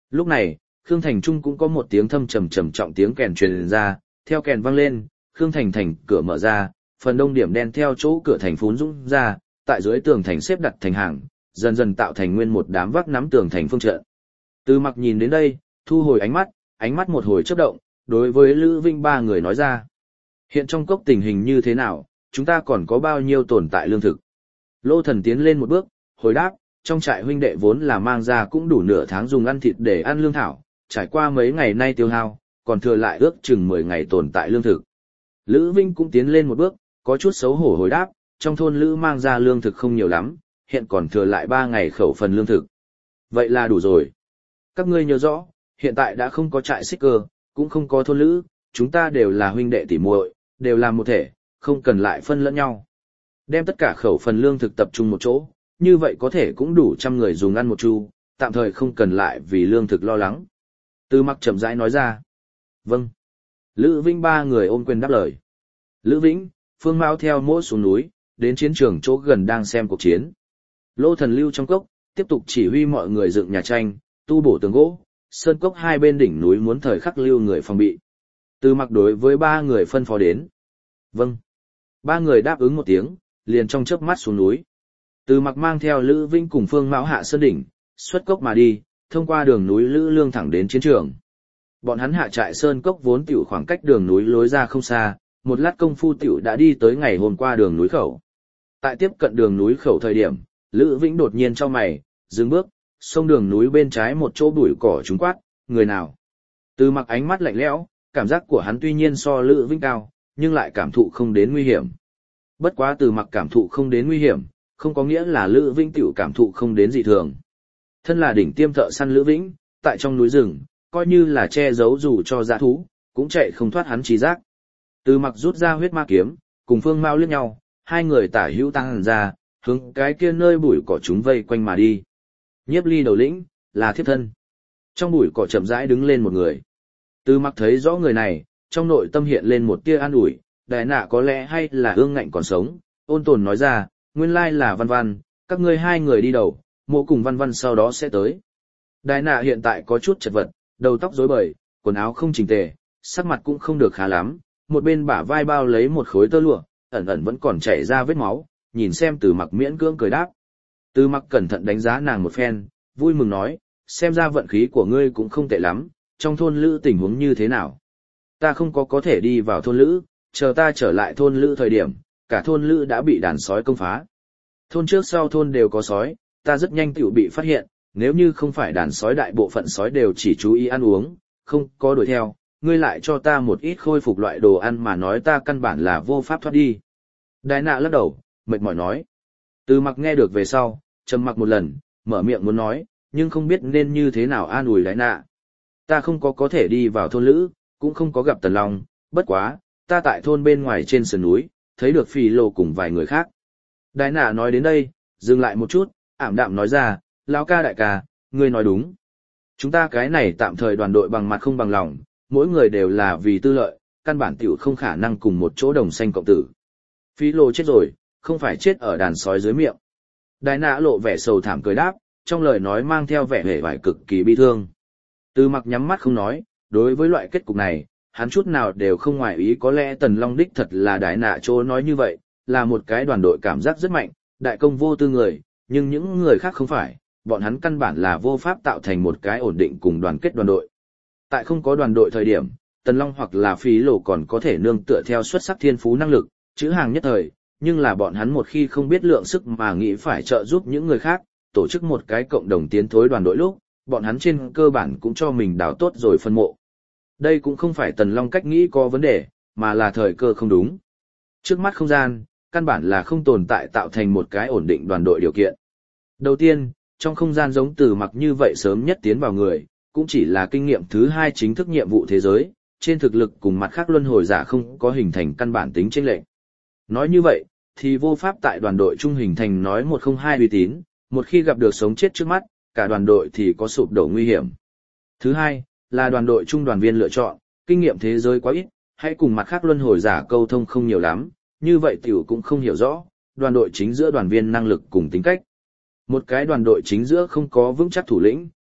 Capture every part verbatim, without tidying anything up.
Lúc này, Khương Thành Trung cũng có một tiếng thâm trầm trầm trọng tiếng kèn truyền ra, theo kèn vang lên, Khương Thành thành cửa mở ra, phần đông điểm đen theo chỗ cửa thành phún dũng ra, tại dưới tường thành xếp đặt thành hàng, dần dần tạo thành nguyên một đám vác nắm tường thành phương trận. Từ Mặc nhìn đến đây, thu hồi ánh mắt, ánh mắt một hồi chớp động, đối với Lữ Vinh ba người nói ra. Hiện trong cốc tình hình như thế nào, chúng ta còn có bao nhiêu tồn tại lương thực? Lô Thần tiến lên một bước, hồi đáp, trong trại huynh đệ vốn là mang ra cũng đủ nửa tháng dùng ăn thịt để ăn lương thảo, trải qua mấy ngày nay tiêu hao, còn thừa lại ước chừng mười ngày tồn tại lương thực. Lữ Vinh cũng tiến lên một bước, có chút xấu hổ hồi đáp, trong thôn Lữ mang ra lương thực không nhiều lắm, hiện còn thừa lại ba ngày khẩu phần lương thực. Vậy là đủ rồi. Các ngươi nhớ rõ, hiện tại đã không có trại xích cơ, cũng không có thôn Lữ, chúng ta đều là huynh đệ tỉ muội, đều là một thể, không cần lại phân lẫn nhau. Đem tất cả khẩu phần lương thực tập trung một chỗ, như vậy có thể cũng đủ trăm người dùng ăn một chu, tạm thời không cần lại vì lương thực lo lắng. Từ Mặc chậm rãi nói ra. Vâng. Lữ Vĩnh ba người ôm quyền đáp lời. Lữ Vĩnh, Phương Mao theo mỗ xuống núi, đến chiến trường chỗ gần đang xem cuộc chiến. Lô Thần lưu trong cốc, tiếp tục chỉ huy mọi người dựng nhà tranh, tu bổ tường gỗ, sơn cốc hai bên đỉnh núi muốn thời khắc lưu người phòng bị. Từ Mặc đối với ba người phân phó đến. Vâng. Ba người đáp ứng một tiếng, liền trong chớp mắt xuống núi. Từ Mặc mang theo Lữ Vĩnh cùng Phương Mão hạ sơn đỉnh, xuất cốc mà đi, thông qua đường núi Lữ Lương thẳng đến chiến trường. Bọn hắn hạ trại sơn cốc vốn tiểu khoảng cách đường núi lối ra không xa, một lát công phu tiểu đã đi tới ngày hôm qua đường núi khẩu. Tại tiếp cận đường núi khẩu thời điểm, Lữ Vĩnh đột nhiên chau mày, dừng bước, xông đường núi bên trái một chỗ bụi cỏ trúng quát, người nào? Từ Mặc ánh mắt lạnh lẽo, cảm giác của hắn tuy nhiên so Lữ Vĩnh cao, nhưng lại cảm thụ không đến nguy hiểm. Bất quá Từ Mặc cảm thụ không đến nguy hiểm, không có nghĩa là Lữ Vĩnh tiểu cảm thụ không đến dị thường. Thân là đỉnh tiêm thợ săn Lữ Vĩnh, tại trong núi rừng, coi như là che giấu dù cho dã thú, cũng chạy không thoát hắn trí giác. Từ Mặc rút ra huyết ma kiếm, cùng Phương Mao liếc nhau, hai người tả hữu tăng hẳn ra, hướng cái kia nơi bụi cỏ chúng vây quanh mà đi. Nhiếp Ly đầu lĩnh, là thiếp thân. Trong bụi cỏ chậm rãi đứng lên một người. Từ Mặc thấy rõ người này, trong nội tâm hiện lên một tia an ủi, đại nạ có lẽ hay là ương ngạnh còn sống, ôn tồn nói ra, nguyên lai là Văn Văn, các ngươi hai người đi đầu, mộ cùng Văn Văn sau đó sẽ tới. Đại nạ hiện tại có chút chật vật, đầu tóc rối bời, quần áo không chỉnh tề, sắc mặt cũng không được khá lắm, một bên bả vai bao lấy một khối tơ lụa, ẩn ẩn vẫn còn chảy ra vết máu, nhìn xem Từ Mặc miễn cưỡng cười đáp. Từ Mặc cẩn thận đánh giá nàng một phen, vui mừng nói, xem ra vận khí của ngươi cũng không tệ lắm, trong thôn Lữ tình huống như thế nào? Ta không có có thể đi vào thôn Lữ, chờ ta trở lại thôn Lữ thời điểm, cả thôn Lữ đã bị đàn sói công phá. Thôn trước sau thôn đều có sói, ta rất nhanh tiểu bị phát hiện, nếu như không phải đàn sói đại bộ phận sói đều chỉ chú ý ăn uống, không có đuổi theo, ngươi lại cho ta một ít khôi phục loại đồ ăn mà nói ta căn bản là vô pháp thoát đi. Đại nạ lắc đầu, mệt mỏi nói. Từ Mặc nghe được về sau, trầm mặc một lần, mở miệng muốn nói, nhưng không biết nên như thế nào an ủi đại nạ. Ta không có có thể đi vào thôn Lữ, cũng không có gặp Tần Long, bất quá, ta tại thôn bên ngoài trên sườn núi, thấy được Phì Lô cùng vài người khác. Đại nạ nói đến đây, dừng lại một chút, ảm đạm nói ra, lão ca đại ca, ngươi nói đúng. Chúng ta cái này tạm thời đoàn đội bằng mặt không bằng lòng, mỗi người đều là vì tư lợi, căn bản tiểu không khả năng cùng một chỗ đồng sanh cộng tử. Phí Lô chết rồi, không phải chết ở đàn sói dưới miệng. Đại nạ lộ vẻ sầu thảm cười đáp, trong lời nói mang theo vẻ hề vải cực kỳ bi thương. Từ Mặc nhắm mắt không nói, đối với loại kết cục này, hắn chút nào đều không ngoài ý, có lẽ Tần Long đích thật là đại nạ chỗ nói như vậy, là một cái đoàn đội cảm giác rất mạnh, đại công vô tư người, nhưng những người khác không phải, bọn hắn căn bản là vô pháp tạo thành một cái ổn định cùng đoàn kết đoàn đội. Tại không có đoàn đội thời điểm, Tần Long hoặc là Phí Lô còn có thể nương tựa theo xuất sắc thiên phú năng lực, chữ hàng nhất thời, nhưng là bọn hắn một khi không biết lượng sức mà nghĩ phải trợ giúp những người khác, tổ chức một cái cộng đồng tiến thối đoàn đội lúc, bọn hắn trên cơ bản cũng cho mình đào tốt rồi phân mộ. Đây cũng không phải Tần Long cách nghĩ có vấn đề, mà là thời cơ không đúng. Trước mắt không gian, căn bản là không tồn tại tạo thành một cái ổn định đoàn đội điều kiện. Đầu tiên, trong không gian giống Từ Mặc như vậy sớm nhất tiến vào người, cũng chỉ là kinh nghiệm thứ hai chính thức nhiệm vụ thế giới, trên thực lực cùng mặt khác luân hồi giả không có hình thành căn bản tính chênh lệch. Nói như vậy, thì vô pháp tại đoàn đội trung hình thành nói một không hai uy tín, một khi gặp được sống chết trước mắt, cả đoàn đội thì có sụp đổ nguy hiểm. Thứ hai, là đoàn đội trung đoàn viên lựa chọn, kinh nghiệm thế giới quá ít, hay cùng mặt khác luân hồi giả câu thông không nhiều lắm, như vậy tiểu cũng không hiểu rõ, đoàn đội chính giữa đoàn viên năng lực cùng tính cách. Một cái đoàn đội chính giữa không có vững chắc thủ lĩnh,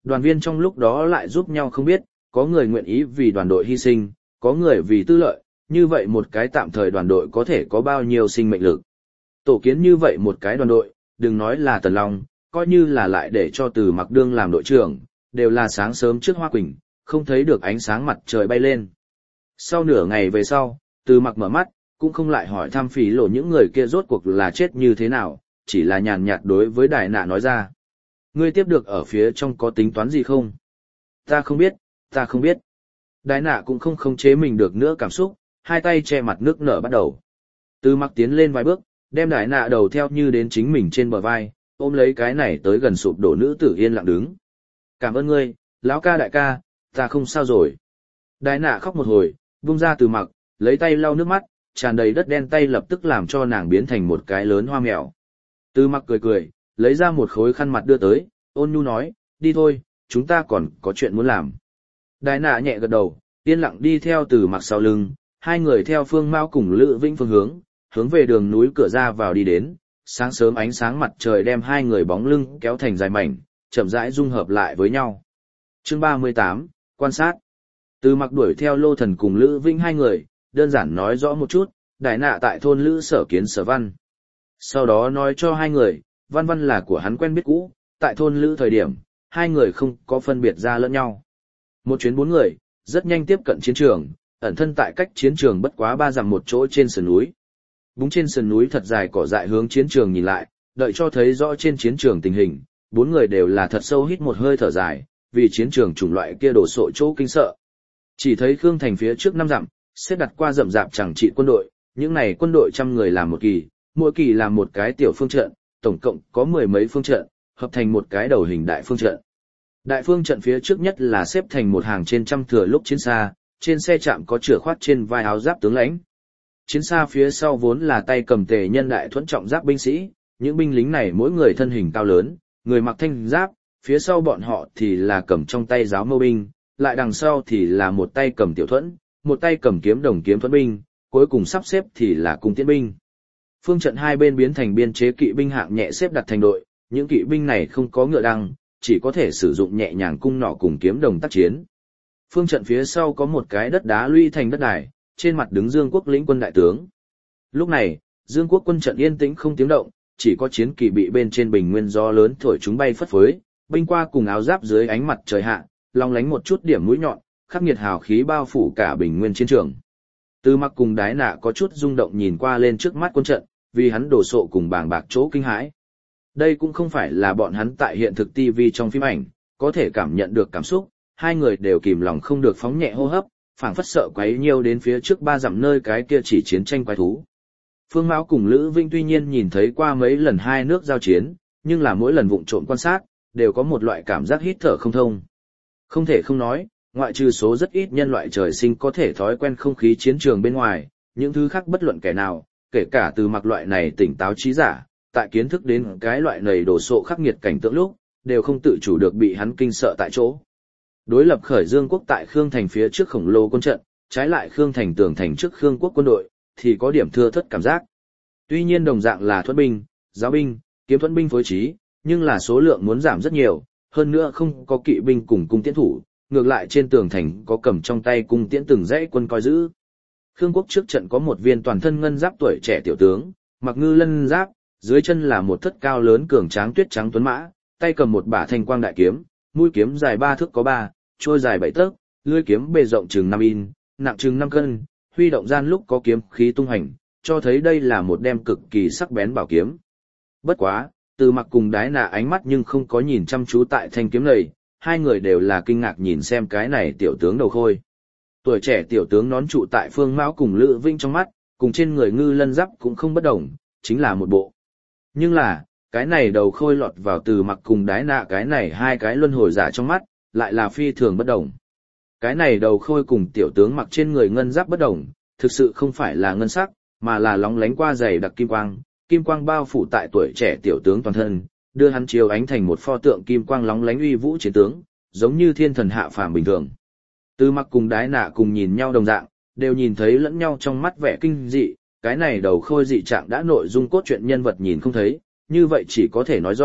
đoàn viên trong lúc đó lại giúp nhau không biết, có người nguyện ý vì đoàn đội hy sinh, có người vì tư lợi, như vậy một cái tạm thời đoàn đội có thể có bao nhiêu sinh mệnh lực. Tổ kiến như vậy một cái đoàn đội, đừng nói là Tần Long, coi như là lại để cho Từ Mặc đương làm đội trưởng, đều là sáng sớm trước Hoa Quỳnh, không thấy được ánh sáng mặt trời bay lên. Sau nửa ngày về sau, Từ Mặc mở mắt, cũng không lại hỏi thăm Phí Lộ những người kia rốt cuộc là chết như thế nào, chỉ là nhàn nhạt đối với Đài Nạ nói ra. Ngươi tiếp được ở phía trong có tính toán gì không? Ta không biết, ta không biết. Đài Nạ cũng không khống chế mình được nữa cảm xúc, hai tay che mặt nước nở bắt đầu. Từ Mặc tiến lên vài bước, đem Đài Nạ đầu theo như đến chính mình trên bờ vai, ôm lấy cái này tới gần sụp đổ nữ tử yên lặng đứng. Cảm ơn ngươi, lão ca đại ca, ta không sao rồi. Đài Nạ khóc một hồi, buông ra Từ Mặc, lấy tay lau nước mắt, tràn đầy đất đen tay lập tức làm cho nàng biến thành một cái lớn hoa mèo. Từ Mặc cười cười, lấy ra một khối khăn mặt đưa tới, ôn nhu nói, đi thôi, chúng ta còn có chuyện muốn làm. Đài Nạ nhẹ gật đầu, yên lặng đi theo Từ Mặc sau lưng, hai người theo Phương Mao cùng Lữ Vĩnh phương hướng, hướng về đường núi cửa ra vào đi đến. Sáng sớm ánh sáng mặt trời đem hai người bóng lưng kéo thành dài mảnh, chậm rãi dung hợp lại với nhau. Chương ba mươi tám, quan sát. Từ Mặc đuổi theo Lô Thần cùng Lữ Vĩnh hai người, đơn giản nói rõ một chút, Đài Nạ tại thôn Lữ Sở kiến Sở Văn. Sau đó nói cho hai người, Văn Văn là của hắn quen biết cũ, tại thôn Lữ thời điểm, hai người không có phân biệt ra lẫn nhau. Một chuyến bốn người, rất nhanh tiếp cận chiến trường, ẩn thân tại cách chiến trường bất quá ba dặm một chỗ trên sườn núi. Búng trên sườn núi thật dài cỏ dại hướng chiến trường nhìn lại, đợi cho thấy rõ trên chiến trường tình hình, bốn người đều là thật sâu hít một hơi thở dài, vì chiến trường chủng loại kia đổ sộ chỗ kinh sợ. Chỉ thấy Khương Thành phía trước năm dặm, xếp đặt qua rậm rạp chẳng trị quân đội, những này quân đội trăm người làm một kỳ, mỗi kỳ làm một cái tiểu phương trận, tổng cộng có mười mấy phương trận, hợp thành một cái đầu hình đại phương trận. Đại phương trận phía trước nhất là xếp thành một hàng trên trăm thừa lúc chiến xa, trên xe chạm có chửa khoát trên vai áo giáp tướng lãnh. Chiến xa phía sau vốn là tay cầm tề nhân đại thuẫn trọng giáp binh sĩ, những binh lính này mỗi người thân hình cao lớn, người mặc thanh giáp, phía sau bọn họ thì là cầm trong tay giáo mâu binh, lại đằng sau thì là một tay cầm tiểu thuẫn, một tay cầm kiếm đồng kiếm thuẫn binh, cuối cùng sắp xếp thì là cung tiễn binh. Phương trận hai bên biến thành biên chế kỵ binh hạng nhẹ xếp đặt thành đội, những kỵ binh này không có ngựa đăng, chỉ có thể sử dụng nhẹ nhàng cung nỏ cùng kiếm đồng tác chiến. Phương trận phía sau có một cái đất đá lũy thành đất đài, trên mặt đứng Dương Quốc lĩnh quân đại tướng. Lúc này, Dương Quốc quân trận yên tĩnh không tiếng động, chỉ có chiến kỳ bị bên trên bình nguyên gió lớn thổi chúng bay phất phới, binh qua cùng áo giáp dưới ánh mặt trời hạ, long lánh một chút điểm mũi nhọn, khắc nghiệt hào khí bao phủ cả bình nguyên chiến trường. Từ Mặc cùng Đái Nạ có chút rung động nhìn qua lên trước mắt quân trận, vì hắn đổ sộ cùng bàng bạc chỗ kinh hãi. Đây cũng không phải là bọn hắn tại hiện thực ti vi trong phim ảnh, có thể cảm nhận được cảm xúc, hai người đều kìm lòng không được phóng nhẹ hô hấp, phảng phất sợ quấy nhiêu đến phía trước ba dặm nơi cái kia chỉ chiến tranh quái thú. Phương Mão cùng Lữ Vinh tuy nhiên nhìn thấy qua mấy lần hai nước giao chiến, nhưng là mỗi lần vụng trộm quan sát, đều có một loại cảm giác hít thở không thông. Không thể không nói, ngoại trừ số rất ít nhân loại trời sinh có thể thói quen không khí chiến trường bên ngoài, những thứ khác bất luận kẻ nào, kể cả Từ Mặc loại này tỉnh táo trí giả, tại kiến thức đến cái loại này đổ sộ khắc nghiệt cảnh tượng lúc, đều không tự chủ được bị hắn kinh sợ tại chỗ. Đối lập khởi Dương Quốc tại Khương Thành phía trước khổng lồ quân trận, trái lại Khương Thành tường thành trước Khương Quốc quân đội, thì có điểm thưa thớt cảm giác. Tuy nhiên đồng dạng là thuẫn binh, giáo binh, kiếm thuẫn binh phối trí, nhưng là số lượng muốn giảm rất nhiều, hơn nữa không có kỵ binh cùng cung tiễn thủ, ngược lại trên tường thành có cầm trong tay cung tiễn từng dãy quân coi giữ. Khương Quốc trước trận có một viên toàn thân ngân giáp tuổi trẻ tiểu tướng, mặc ngư lân giáp, dưới chân là một thất cao lớn cường tráng tuyết trắng tuấn mã, tay cầm một bả thanh quang đại kiếm, mũi kiếm dài ba thước có ba, trôi dài bảy tấc, lưỡi kiếm bề rộng chừng năm in, nặng chừng năm cân, huy động gian lúc có kiếm khí tung hành, cho thấy đây là một đem cực kỳ sắc bén bảo kiếm. Bất quá, Từ Mặc cùng Đái Nạ ánh mắt nhưng không có nhìn chăm chú tại thanh kiếm này, hai người đều là kinh ngạc nhìn xem cái này tiểu tướng đầu khôi. Tuổi trẻ tiểu tướng nón trụ tại Phương Mão cùng Lữ Vinh trong mắt, cùng trên người ngư lân giáp cũng không bất đồng, chính là một bộ. Nhưng là, cái này đầu khôi lọt vào Từ Mặc cùng Đái Nạ cái này hai cái luân hồi giả trong mắt, lại là phi thường bất đồng. Cái này đầu khôi cùng tiểu tướng mặc trên người ngân giáp bất đồng, thực sự không phải là ngân sắc, mà là lóng lánh qua dày đặc kim quang, kim quang bao phủ tại tuổi trẻ tiểu tướng toàn thân, đưa hắn chiếu ánh thành một pho tượng kim quang lóng lánh uy vũ chiến tướng, giống như thiên thần hạ phàm bình thường. Từ Mặc cùng Đái Nạ cùng nhìn nhau đồng dạng, đều nhìn thấy lẫn nhau trong mắt vẻ kinh dị, cái này đầu khôi dị trạng đã nội dung cốt truyện nhân vật nhìn không thấy, như vậy chỉ có thể nói rõ,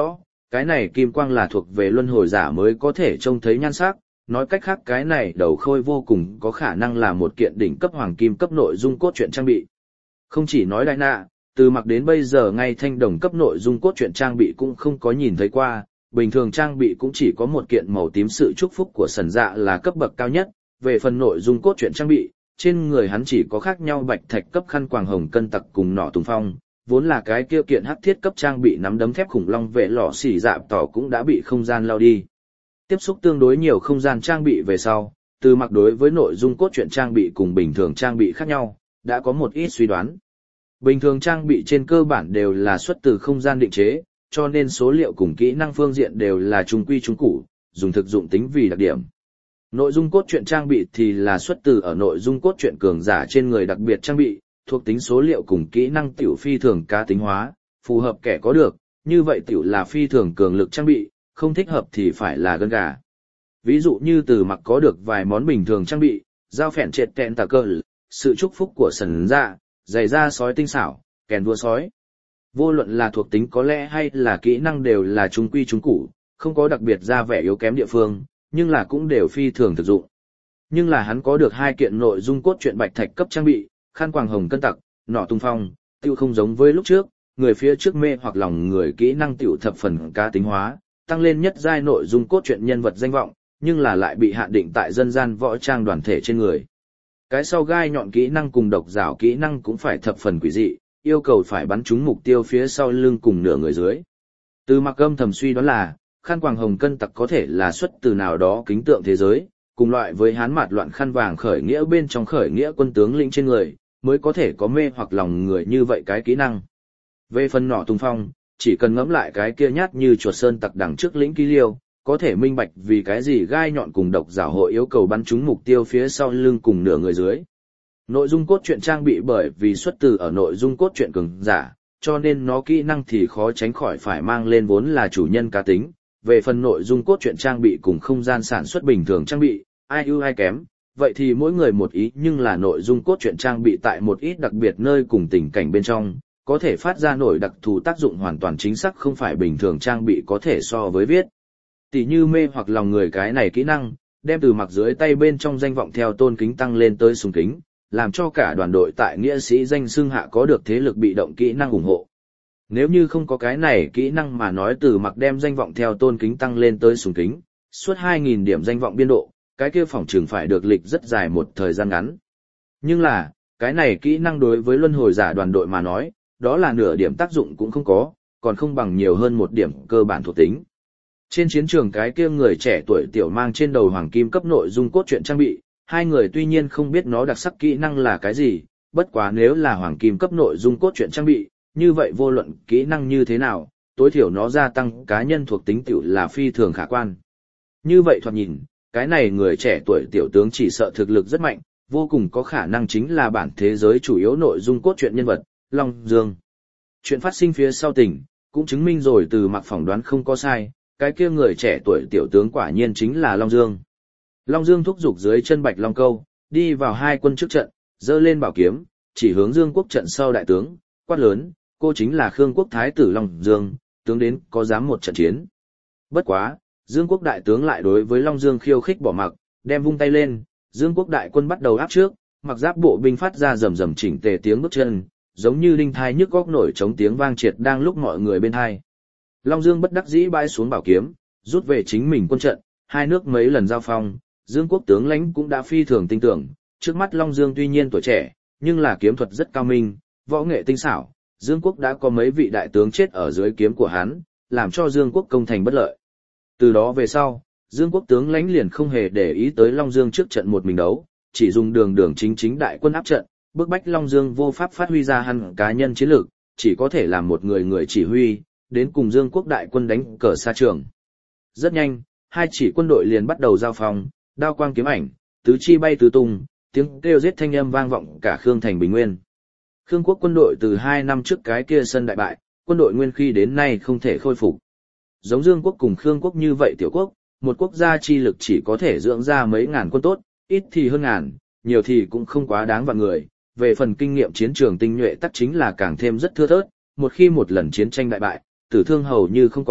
Cái này kim quang là thuộc về luân hồi giả mới có thể trông thấy nhan sắc, nói cách khác cái này đầu khôi vô cùng có khả năng là một kiện đỉnh cấp hoàng kim cấp nội dung cốt truyện trang bị. Không chỉ nói đại nạ, từ mặc đến bây giờ ngay thanh đồng cấp nội dung cốt truyện trang bị cũng không có nhìn thấy qua, bình thường trang bị cũng chỉ có một kiện màu tím sự chúc phúc của sần dạ là cấp bậc cao nhất, về phần nội dung cốt truyện trang bị, trên người hắn chỉ có khác nhau bạch thạch cấp khăn quàng hồng cân tặc cùng nỏ tùng phong, vốn là cái kia kiện hắc thiết cấp trang bị nắm đấm thép khủng long vệ lọ xỉ dạp tỏ cũng đã bị không gian lao đi. Tiếp xúc tương đối nhiều không gian trang bị về sau, từ mặc đối với nội dung cốt truyện trang bị cùng bình thường trang bị khác nhau, đã có một ít suy đoán. Bình thường trang bị trên cơ bản đều là xuất từ không gian định chế, cho nên số liệu cùng kỹ năng phương diện đều là trung quy trung cụ, dùng thực dụng tính vì đặc điểm. Nội dung cốt truyện trang bị thì là xuất từ ở nội dung cốt truyện cường giả trên người đặc biệt trang bị, thuộc tính số liệu cùng kỹ năng tiểu phi thường cá tính hóa, phù hợp kẻ có được, như vậy tiểu là phi thường cường lực trang bị, không thích hợp thì phải là gân gà. Ví dụ như từ mặc có được vài món bình thường trang bị, dao phèn trệt kẹn tà cơ, sự chúc phúc của sần dạ, giày da sói tinh xảo, kèn đua sói. Vô luận là thuộc tính có lẽ hay là kỹ năng đều là trung quy trung cụ, không có đặc biệt ra vẻ yếu kém địa phương, nhưng là cũng đều phi thường thực dụng. Nhưng là hắn có được hai kiện nội dung cốt truyện bạch thạch cấp trang bị, khăn quàng hồng cân tặc, nỏ tung phong, tiêu không giống với lúc trước, người phía trước mê hoặc lòng người kỹ năng tiểu thập phần cá tính hóa, tăng lên nhất giai nội dung cốt truyện nhân vật danh vọng, nhưng là lại bị hạn định tại dân gian võ trang đoàn thể trên người. Cái sau gai nhọn kỹ năng cùng độc rảo kỹ năng cũng phải thập phần quỷ dị, yêu cầu phải bắn trúng mục tiêu phía sau lưng cùng nửa người dưới. Từ mặc âm thầm suy đoán là, khăn quàng hồng cân tặc có thể là xuất từ nào đó kính tượng thế giới, cùng loại với hán mạt loạn khăn vàng khởi nghĩa bên trong khởi nghĩa quân tướng lĩnh trên người, mới có thể có mê hoặc lòng người như vậy cái kỹ năng. Về phần nỏ tung phong, chỉ cần ngẫm lại cái kia nhát như chuột sơn tặc đằng trước lĩnh ký liêu, có thể minh bạch vì cái gì gai nhọn cùng độc rảo hội yêu cầu bắn trúng mục tiêu phía sau lưng cùng nửa người dưới. Nội dung cốt truyện trang bị bởi vì xuất từ ở nội dung cốt truyện cường giả, cho nên nó kỹ năng thì khó tránh khỏi phải mang lên vốn là chủ nhân cá tính. Về phần nội dung cốt truyện trang bị cùng không gian sản xuất bình thường trang bị, ai ưu ai kém, vậy thì mỗi người một ý, nhưng là nội dung cốt truyện trang bị tại một ít đặc biệt nơi cùng tình cảnh bên trong, có thể phát ra nổi đặc thù tác dụng hoàn toàn chính xác không phải bình thường trang bị có thể so với viết. Tỷ như mê hoặc lòng người cái này kỹ năng, đem từ mặc dưới tay bên trong danh vọng theo tôn kính tăng lên tới sùng kính, làm cho cả đoàn đội tại nghĩa sĩ danh xưng hạ có được thế lực bị động kỹ năng ủng hộ. Nếu như không có cái này kỹ năng mà nói từ mặc đem danh vọng theo tôn kính tăng lên tới sùng kính, suốt hai nghìn điểm danh vọng biên độ, cái kia phòng trường phải được lịch rất dài một thời gian ngắn. Nhưng là, cái này kỹ năng đối với luân hồi giả đoàn đội mà nói, đó là nửa điểm tác dụng cũng không có, còn không bằng nhiều hơn một điểm cơ bản thuộc tính. Trên chiến trường cái kia người trẻ tuổi tiểu mang trên đầu hoàng kim cấp nội dung cốt truyện trang bị, hai người tuy nhiên không biết nó đặc sắc kỹ năng là cái gì, bất quá nếu là hoàng kim cấp nội dung cốt truyện trang bị, như vậy vô luận kỹ năng như thế nào, tối thiểu nó gia tăng cá nhân thuộc tính tiểu là phi thường khả quan. Như vậy thoạt nhìn, cái này người trẻ tuổi tiểu tướng chỉ sợ thực lực rất mạnh, vô cùng có khả năng chính là bản thế giới chủ yếu nội dung cốt truyện nhân vật, Long Dương. Chuyện phát sinh phía sau tỉnh, cũng chứng minh rồi từ mặc phỏng đoán không có sai, cái kia người trẻ tuổi tiểu tướng quả nhiên chính là Long Dương. Long Dương thúc giục dưới chân Bạch Long Câu, đi vào hai quân trước trận, giơ lên bảo kiếm, chỉ hướng Dương Quốc trận sau đại tướng, quát lớn, cô chính là Khương Quốc Thái tử Long Dương, tướng đến có dám một trận chiến. Bất quá, Dương Quốc đại tướng lại đối với Long Dương khiêu khích bỏ mặc, đem vung tay lên, Dương Quốc đại quân bắt đầu áp trước, mặc giáp bộ binh phát ra rầm rầm chỉnh tề tiếng bước chân, giống như đinh thai nhức góc nổi trống tiếng vang triệt đang lúc mọi người bên hai. Long Dương bất đắc dĩ bãi xuống bảo kiếm, rút về chính mình quân trận, hai nước mấy lần giao phong, Dương Quốc tướng lãnh cũng đã phi thường tin tưởng, trước mắt Long Dương tuy nhiên tuổi trẻ, nhưng là kiếm thuật rất cao minh, võ nghệ tinh xảo, Dương Quốc đã có mấy vị đại tướng chết ở dưới kiếm của hắn, làm cho Dương Quốc công thành bất lợi. Từ đó về sau, Dương Quốc tướng lãnh liền không hề để ý tới Long Dương trước trận một mình đấu, chỉ dùng đường đường chính chính đại quân áp trận, bức bách Long Dương vô pháp phát huy ra hắn cá nhân chiến lược, chỉ có thể làm một người người chỉ huy, đến cùng Dương Quốc đại quân đánh cờ xa trường. Rất nhanh, hai chỉ quân đội liền bắt đầu giao phong, đao quang kiếm ảnh, tứ chi bay tứ tung, tiếng kêu giết thanh âm vang vọng cả Khương thành bình nguyên. Khương Quốc quân đội từ hai năm trước cái kia sân đại bại, quân đội nguyên khi đến nay không thể khôi phục. Giống Dương Quốc cùng Khương Quốc như vậy tiểu quốc, một quốc gia chi lực chỉ có thể dưỡng ra mấy ngàn quân tốt, ít thì hơn ngàn, nhiều thì cũng không quá đáng vạn người. Về phần kinh nghiệm chiến trường tinh nhuệ tắc chính là càng thêm rất thưa thớt, một khi một lần chiến tranh đại bại, tử thương hầu như không còn,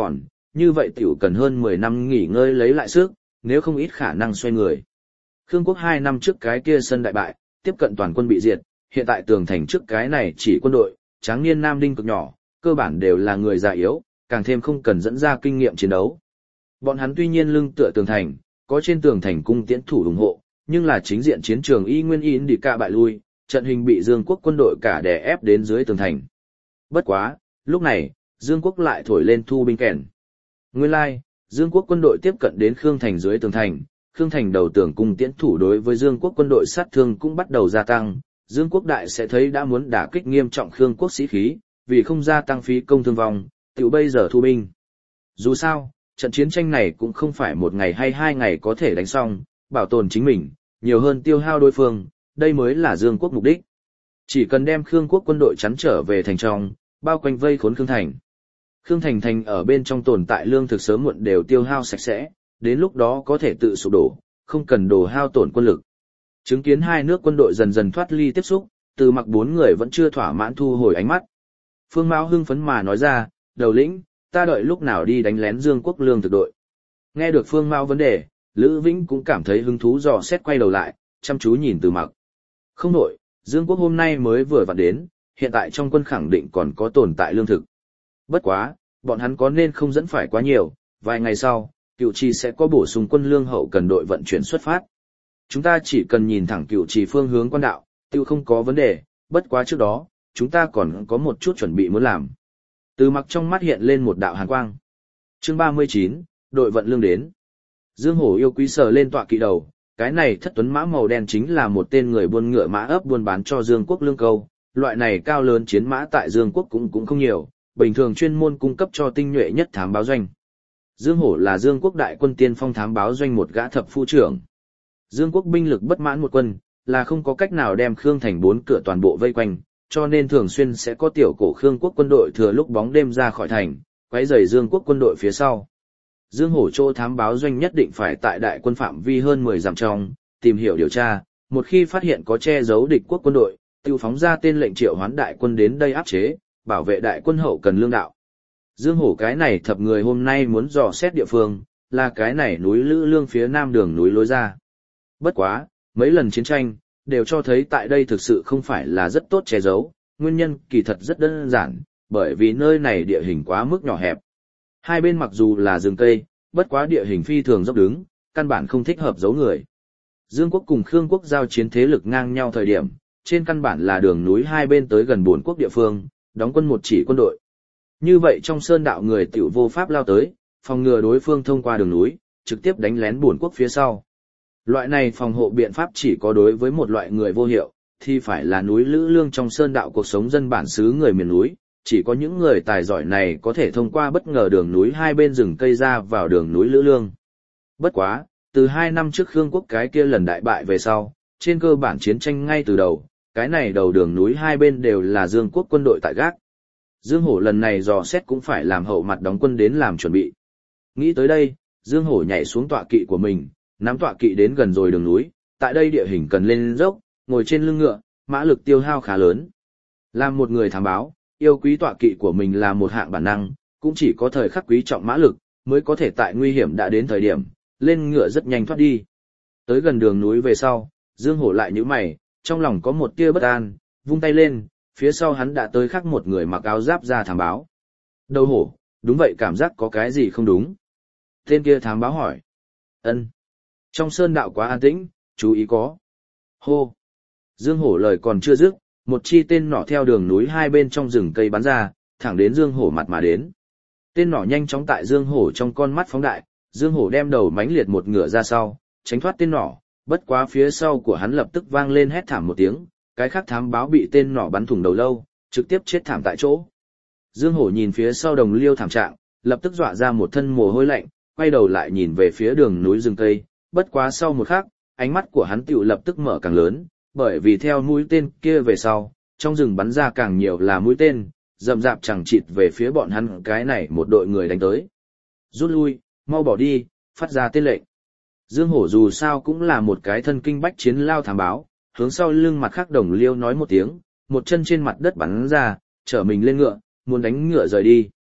như vậy tiểu cần hơn mười năm nghỉ ngơi lấy lại sức, nếu không ít khả năng xoay người. Khương quốc hai năm trước cái kia sân đại bại, tiếp cận toàn quân bị diệt, hiện tại tường thành trước cái này chỉ quân đội, tráng niên nam đinh cực nhỏ, cơ bản đều là người già yếu, càng thêm không cần dẫn ra kinh nghiệm chiến đấu. Bọn hắn tuy nhiên lưng tựa tường thành, có trên tường thành cung tiễn thủ ủng hộ, nhưng là chính diện chiến trường y nguyên y đi cả bại lui, trận hình bị Dương quốc quân đội cả đè ép đến dưới tường thành. Bất quá, lúc này, Dương quốc lại thổi lên thu binh kèn. Nguyên lai, like, Dương quốc quân đội tiếp cận đến Khương thành dưới tường thành, Khương thành đầu tường cung tiễn thủ đối với Dương quốc quân đội sát thương cũng bắt đầu gia tăng, Dương quốc đại sẽ thấy đã muốn đả kích nghiêm trọng Khương quốc sĩ khí, vì không gia tăng phí công thương vong, tiểu bây giờ thu binh. Dù sao, trận chiến tranh này cũng không phải một ngày hay hai ngày có thể đánh xong, bảo tồn chính mình, nhiều hơn tiêu hao đối phương, đây mới là Dương quốc mục đích. Chỉ cần đem Khương quốc quân đội chắn trở về thành trong, bao quanh vây khốn Khương thành. Khương thành thành ở bên trong tồn tại lương thực sớm muộn đều tiêu hao sạch sẽ, đến lúc đó có thể tự sụp đổ, không cần đồ hao tổn quân lực. Chứng kiến hai nước quân đội dần dần thoát ly tiếp xúc, Từ Mặc bốn người vẫn chưa thỏa mãn thu hồi ánh mắt. Phương Mão hưng phấn mà nói ra, đầu lĩnh, ta đợi lúc nào đi đánh lén Dương quốc lương thực đội. Nghe được Phương Mão vấn đề, Lữ Vĩnh cũng cảm thấy hứng thú dò xét quay đầu lại, chăm chú nhìn Từ Mặc. Không đổi, Dương quốc hôm nay mới vừa vặn đến, hiện tại trong quân khẳng định còn có tồn tại lương thực. Bất quá, bọn hắn có nên không dẫn phải quá nhiều, vài ngày sau, Cựu Trì sẽ có bổ sung quân lương hậu cần đội vận chuyển xuất phát. Chúng ta chỉ cần nhìn thẳng Cựu Trì phương hướng quan đạo, tiêu không có vấn đề, bất quá trước đó, chúng ta còn có một chút chuẩn bị muốn làm. Từ Mặc trong mắt hiện lên một đạo hàn quang. Chương ba mươi chín, đội vận lương đến. Dương Hổ yêu quý sờ lên tọa kỵ đầu, cái này thất tuấn mã màu đen chính là một tên người buôn ngựa mã ấp buôn bán cho Dương quốc lương câu, loại này cao lớn chiến mã tại Dương quốc cũng cũng không nhiều, bình thường chuyên môn cung cấp cho tinh nhuệ nhất thám báo doanh. Dương Hổ là Dương quốc đại quân tiên phong thám báo doanh một gã thập phu trưởng. Dương quốc binh lực bất mãn một quân, là không có cách nào đem Khương thành bốn cửa toàn bộ vây quanh, cho nên thường xuyên sẽ có tiểu cổ Khương quốc quân đội thừa lúc bóng đêm ra khỏi thành, quấy rầy Dương quốc quân đội phía sau. Dương Hổ chỗ thám báo doanh nhất định phải tại đại quân phạm vi hơn mười dặm trong, tìm hiểu điều tra, một khi phát hiện có che giấu địch quốc quân đội, tiêu phóng ra tên lệnh triệu hoán đại quân đến đây áp chế, bảo vệ đại quân hậu cần lương đạo. Dương Hổ cái này thập người hôm nay muốn dò xét địa phương, là cái này núi Lữ Lương phía nam đường núi lối ra. Bất quá, mấy lần chiến tranh, đều cho thấy tại đây thực sự không phải là rất tốt che giấu, nguyên nhân kỳ thật rất đơn giản, bởi vì nơi này địa hình quá mức nhỏ hẹp. Hai bên mặc dù là rừng cây, bất quá địa hình phi thường dốc đứng, căn bản không thích hợp giấu người. Dương quốc cùng Khương quốc giao chiến thế lực ngang nhau thời điểm, trên căn bản là đường núi hai bên tới gần bốn quốc địa phương, đóng quân một chỉ quân đội. Như vậy trong sơn đạo người tiểu vô pháp lao tới, phòng ngừa đối phương thông qua đường núi, trực tiếp đánh lén bốn quốc phía sau. Loại này phòng hộ biện pháp chỉ có đối với một loại người vô hiệu, thì phải là núi Lữ Lương trong sơn đạo cuộc sống dân bản xứ người miền núi, chỉ có những người tài giỏi này có thể thông qua bất ngờ đường núi hai bên rừng cây ra vào đường núi Lữ Lương. Bất quá, từ hai năm trước Khương quốc cái kia lần đại bại về sau, trên cơ bản chiến tranh ngay từ đầu, cái này đầu đường núi hai bên đều là Dương quốc quân đội tại gác. Dương Hổ lần này dò xét cũng phải làm hậu mặt đóng quân đến làm chuẩn bị. Nghĩ tới đây, Dương Hổ nhảy xuống tọa kỵ của mình, nắm tọa kỵ đến gần rồi đường núi, tại đây địa hình cần lên dốc, ngồi trên lưng ngựa, mã lực tiêu hao khá lớn. Làm một người thám báo, yêu quý tọa kỵ của mình là một hạng bản năng, cũng chỉ có thời khắc quý trọng mã lực, mới có thể tại nguy hiểm đã đến thời điểm, lên ngựa rất nhanh thoát đi. Tới gần đường núi về sau, Dương Hổ lại nhíu mày, trong lòng có một tia bất an, vung tay lên, phía sau hắn đã tới khắc một người mặc áo giáp ra thám báo. Đầu hổ, đúng vậy, cảm giác có cái gì không đúng. Tên kia thám báo hỏi. Ân. Trong sơn đạo quá an tĩnh, chú ý có. Hô. Dương Hổ lời còn chưa dứt, một chi tên nỏ theo đường núi hai bên trong rừng cây bắn ra, thẳng đến Dương Hổ mặt mà đến. Tên nỏ nhanh chóng tại Dương Hổ trong con mắt phóng đại, Dương Hổ đem đầu mánh liệt một ngựa ra sau, tránh thoát tên nỏ, bất quá phía sau của hắn lập tức vang lên hét thảm một tiếng, cái khác thám báo bị tên nỏ bắn thủng đầu lâu, trực tiếp chết thảm tại chỗ. Dương Hổ nhìn phía sau đồng liêu thảm trạng, lập tức dọa ra một thân mồ hôi lạnh, quay đầu lại nhìn về phía đường núi rừng cây, bất quá sau một khắc, ánh mắt của hắn tựu lập tức mở càng lớn, bởi vì theo mũi tên kia về sau, trong rừng bắn ra càng nhiều là mũi tên, rậm rạp chẳng chịt về phía bọn hắn cái này một đội người đánh tới. Rút lui, mau bỏ đi, phát ra tên lệnh. Dương Hổ dù sao cũng là một cái thân kinh bách chiến lao thám báo, hướng sau lưng mặt khác đồng liêu nói một tiếng, một chân trên mặt đất bắn ra, trở mình lên ngựa, muốn đánh ngựa rời đi.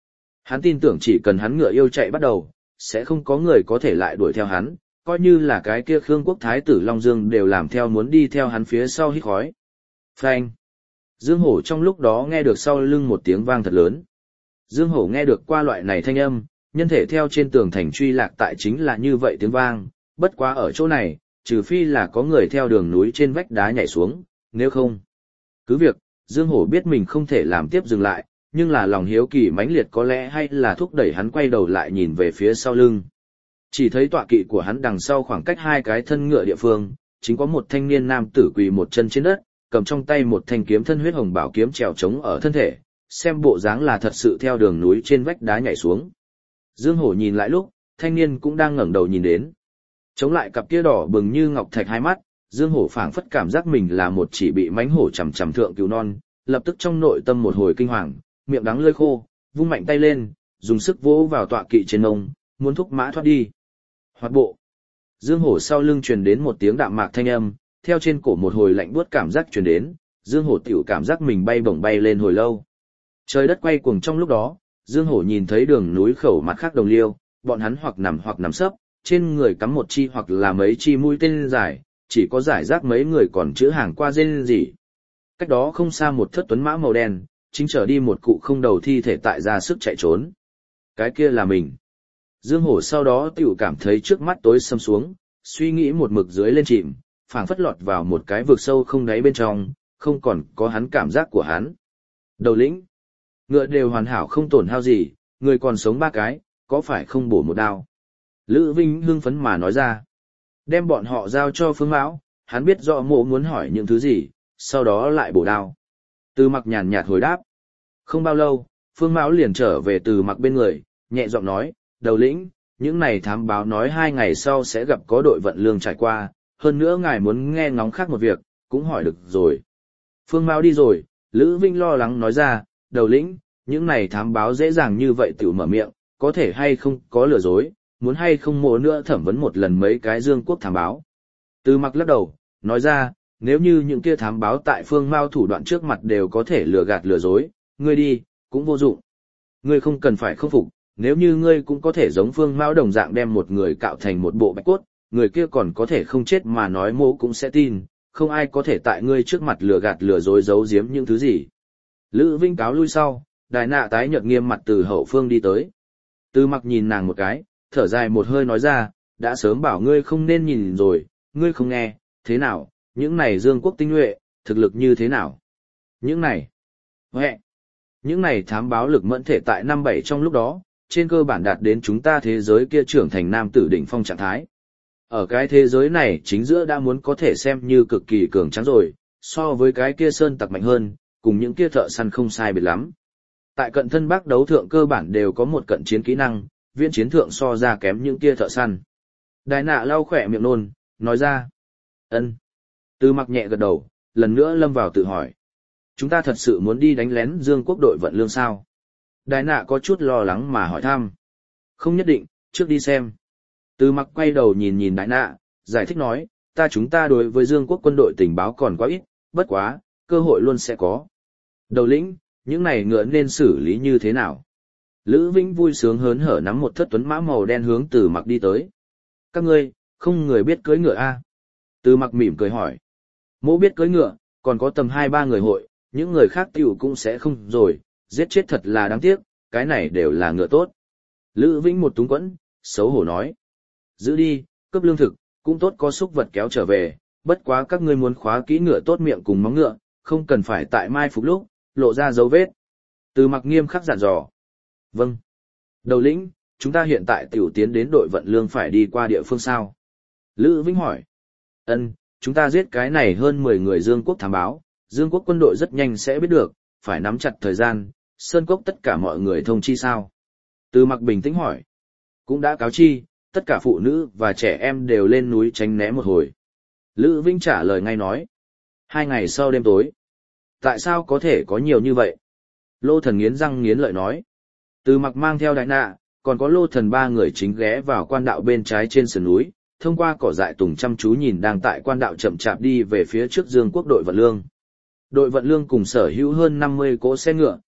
Hắn tin tưởng chỉ cần hắn ngựa yêu chạy bắt đầu, sẽ không có người có thể lại đuổi theo hắn, coi như là cái kia Khương Quốc Thái tử Long Dương đều làm theo muốn đi theo hắn phía sau hít khói. Phanh! Dương Hổ trong lúc đó nghe được sau lưng một tiếng vang thật lớn. Dương Hổ nghe được qua loại này thanh âm, nhân thể theo trên tường thành truy lạc tại chính là như vậy tiếng vang, bất quá ở chỗ này, trừ phi là có người theo đường núi trên vách đá nhảy xuống, nếu không. Cứ việc, Dương Hổ biết mình không thể làm tiếp dừng lại, nhưng là lòng hiếu kỳ mãnh liệt có lẽ hay là thúc đẩy hắn quay đầu lại nhìn về phía sau lưng. Chỉ thấy tọa kỵ của hắn đằng sau khoảng cách hai cái thân ngựa địa phương, chính có một thanh niên nam tử quỳ một chân trên đất, cầm trong tay một thanh kiếm thân huyết hồng bảo kiếm trèo trống ở thân thể, xem bộ dáng là thật sự theo đường núi trên vách đá nhảy xuống. Dương Hổ nhìn lại lúc, thanh niên cũng đang ngẩng đầu nhìn đến. Chống lại cặp kia đỏ bừng như ngọc thạch hai mắt, Dương Hổ phảng phất cảm giác mình là một chỉ bị mãnh hổ chằm chằm thượng cứu non, lập tức trong nội tâm một hồi kinh hoàng, miệng đắng lưỡi khô, vung mạnh tay lên, dùng sức vỗ vào tọa kỵ trên mông, muốn thúc mã thoát đi. Hoạt bộ. Dương Hổ sau lưng truyền đến một tiếng đạm mạc thanh âm, theo trên cổ một hồi lạnh buốt cảm giác truyền đến, Dương Hổ tiểu cảm giác mình bay bổng bay lên hồi lâu. Trời đất quay cuồng trong lúc đó, Dương Hổ nhìn thấy đường núi khẩu mặt khác đồng liêu, bọn hắn hoặc nằm hoặc nằm sấp, trên người cắm một chi hoặc là mấy chi mũi tên dài, chỉ có giải rác mấy người còn chữ hàng qua rên rỉ. Cách đó không xa một thất tuấn mã màu đen, chính trở đi một cụ không đầu thi thể tại ra sức chạy trốn. Cái kia là mình. Dương Hổ sau đó tiểu cảm thấy trước mắt tối sầm xuống, suy nghĩ một mực dưới lên chìm, phảng phất lọt vào một cái vực sâu không đáy bên trong, không còn có hắn cảm giác của hắn. Đầu lĩnh. Ngựa đều hoàn hảo không tổn hao gì, người còn sống ba cái, có phải không bổ một đao? Lữ Vinh hưng phấn mà nói ra. Đem bọn họ giao cho Phương Mão, hắn biết rõ mộ muốn hỏi những thứ gì, sau đó lại bổ đao. Từ Mặc nhàn nhạt hồi đáp. Không bao lâu, Phương Mão liền trở về Từ Mặc bên người, nhẹ giọng nói, đầu lĩnh, những này thám báo nói hai ngày sau sẽ gặp có đội vận lương trải qua, hơn nữa ngài muốn nghe ngóng khác một việc, cũng hỏi được rồi. Phương Mão đi rồi, Lữ Vinh lo lắng nói ra, đầu lĩnh, những này thám báo dễ dàng như vậy tự mở miệng, có thể hay không có lừa dối, muốn hay không mộ nữa thẩm vấn một lần mấy cái Dương Quốc thám báo. Từ Mặc lắc đầu, nói ra, nếu như những kia thám báo tại Phương Mao thủ đoạn trước mặt đều có thể lừa gạt lừa dối, ngươi đi, cũng vô dụng. Ngươi không cần phải khâm phục, nếu như ngươi cũng có thể giống Phương Mao đồng dạng đem một người cạo thành một bộ bạch cốt, người kia còn có thể không chết mà nói mộ cũng sẽ tin, không ai có thể tại ngươi trước mặt lừa gạt lừa dối giấu giếm những thứ gì. Lữ Vinh cáo lui sau, Đài Nạ tái nhợt nghiêm mặt từ hậu phương đi tới. Từ Mặc nhìn nàng một cái, thở dài một hơi nói ra, đã sớm bảo ngươi không nên nhìn rồi, ngươi không nghe, thế nào, những này Dương Quốc tinh nhuệ, thực lực như thế nào? Những này, huệ, những này thám báo lực mẫn thể tại năm bảy trong lúc đó, trên cơ bản đạt đến chúng ta thế giới kia trưởng thành nam tử đỉnh phong trạng thái. Ở cái thế giới này chính giữa đã muốn có thể xem như cực kỳ cường tráng rồi, so với cái kia sơn tặc mạnh hơn, cùng những kia thợ săn không sai biệt lắm. Tại cận thân bác đấu thượng cơ bản đều có một cận chiến kỹ năng, viễn chiến thượng so ra kém những kia thợ săn. Đài Nạ lau khỏe miệng nôn, nói ra. Ân. Từ Mặc nhẹ gật đầu, lần nữa lâm vào tự hỏi. Chúng ta thật sự muốn đi đánh lén Dương Quốc đội vận lương sao? Đài Nạ có chút lo lắng mà hỏi thăm. Không nhất định, trước đi xem. Từ Mặc quay đầu nhìn nhìn Đài Nạ, giải thích nói, ta chúng ta đối với Dương Quốc quân đội tình báo còn quá ít, bất quá, cơ hội luôn sẽ có. Đầu lĩnh, những này ngựa nên xử lý như thế nào? Lữ Vĩnh vui sướng hớn hở nắm một thất tuấn mã màu đen hướng Từ Mặc đi tới. Các ngươi, không người biết cưỡi ngựa a? À? Từ Mặc mỉm cười hỏi. Mỗ biết cưỡi ngựa, còn có tầm hai ba người hội, những người khác tiểu cũng sẽ không rồi, giết chết thật là đáng tiếc, cái này đều là ngựa tốt. Lữ Vĩnh một túng quẫn, xấu hổ nói. Giữ đi, cấp lương thực, cũng tốt có xúc vật kéo trở về, bất quá các ngươi muốn khóa kỹ ngựa tốt miệng cùng móng ngựa, không cần phải tại mai phục lúc, lộ ra dấu vết. Từ Mặc nghiêm khắc dặn dò. Vâng. Đầu lĩnh, chúng ta hiện tại tiểu tiến đến đội vận lương phải đi qua địa phương sao? Lữ Vĩnh hỏi. Ân, chúng ta giết cái này hơn mười người Dương Quốc thám báo, Dương Quốc quân đội rất nhanh sẽ biết được, phải nắm chặt thời gian, Sơn Cốc tất cả mọi người thông chi sao? Từ Mặc bình tĩnh hỏi. Cũng đã cáo chi, tất cả phụ nữ và trẻ em đều lên núi tránh né một hồi. Lữ Vĩnh trả lời ngay nói. Hai ngày sau đêm tối. Tại sao có thể có nhiều như vậy? Lô Thần nghiến răng nghiến lợi nói. Từ Mặc mang theo Đại Nạ, còn có Lô Thần ba người chính ghé vào quan đạo bên trái trên sườn núi, thông qua cỏ dại tùng chăm chú nhìn đang tại quan đạo chậm chạp đi về phía trước Dương Quốc đội vận lương. Đội vận lương cùng sở hữu hơn năm mươi cỗ xe ngựa,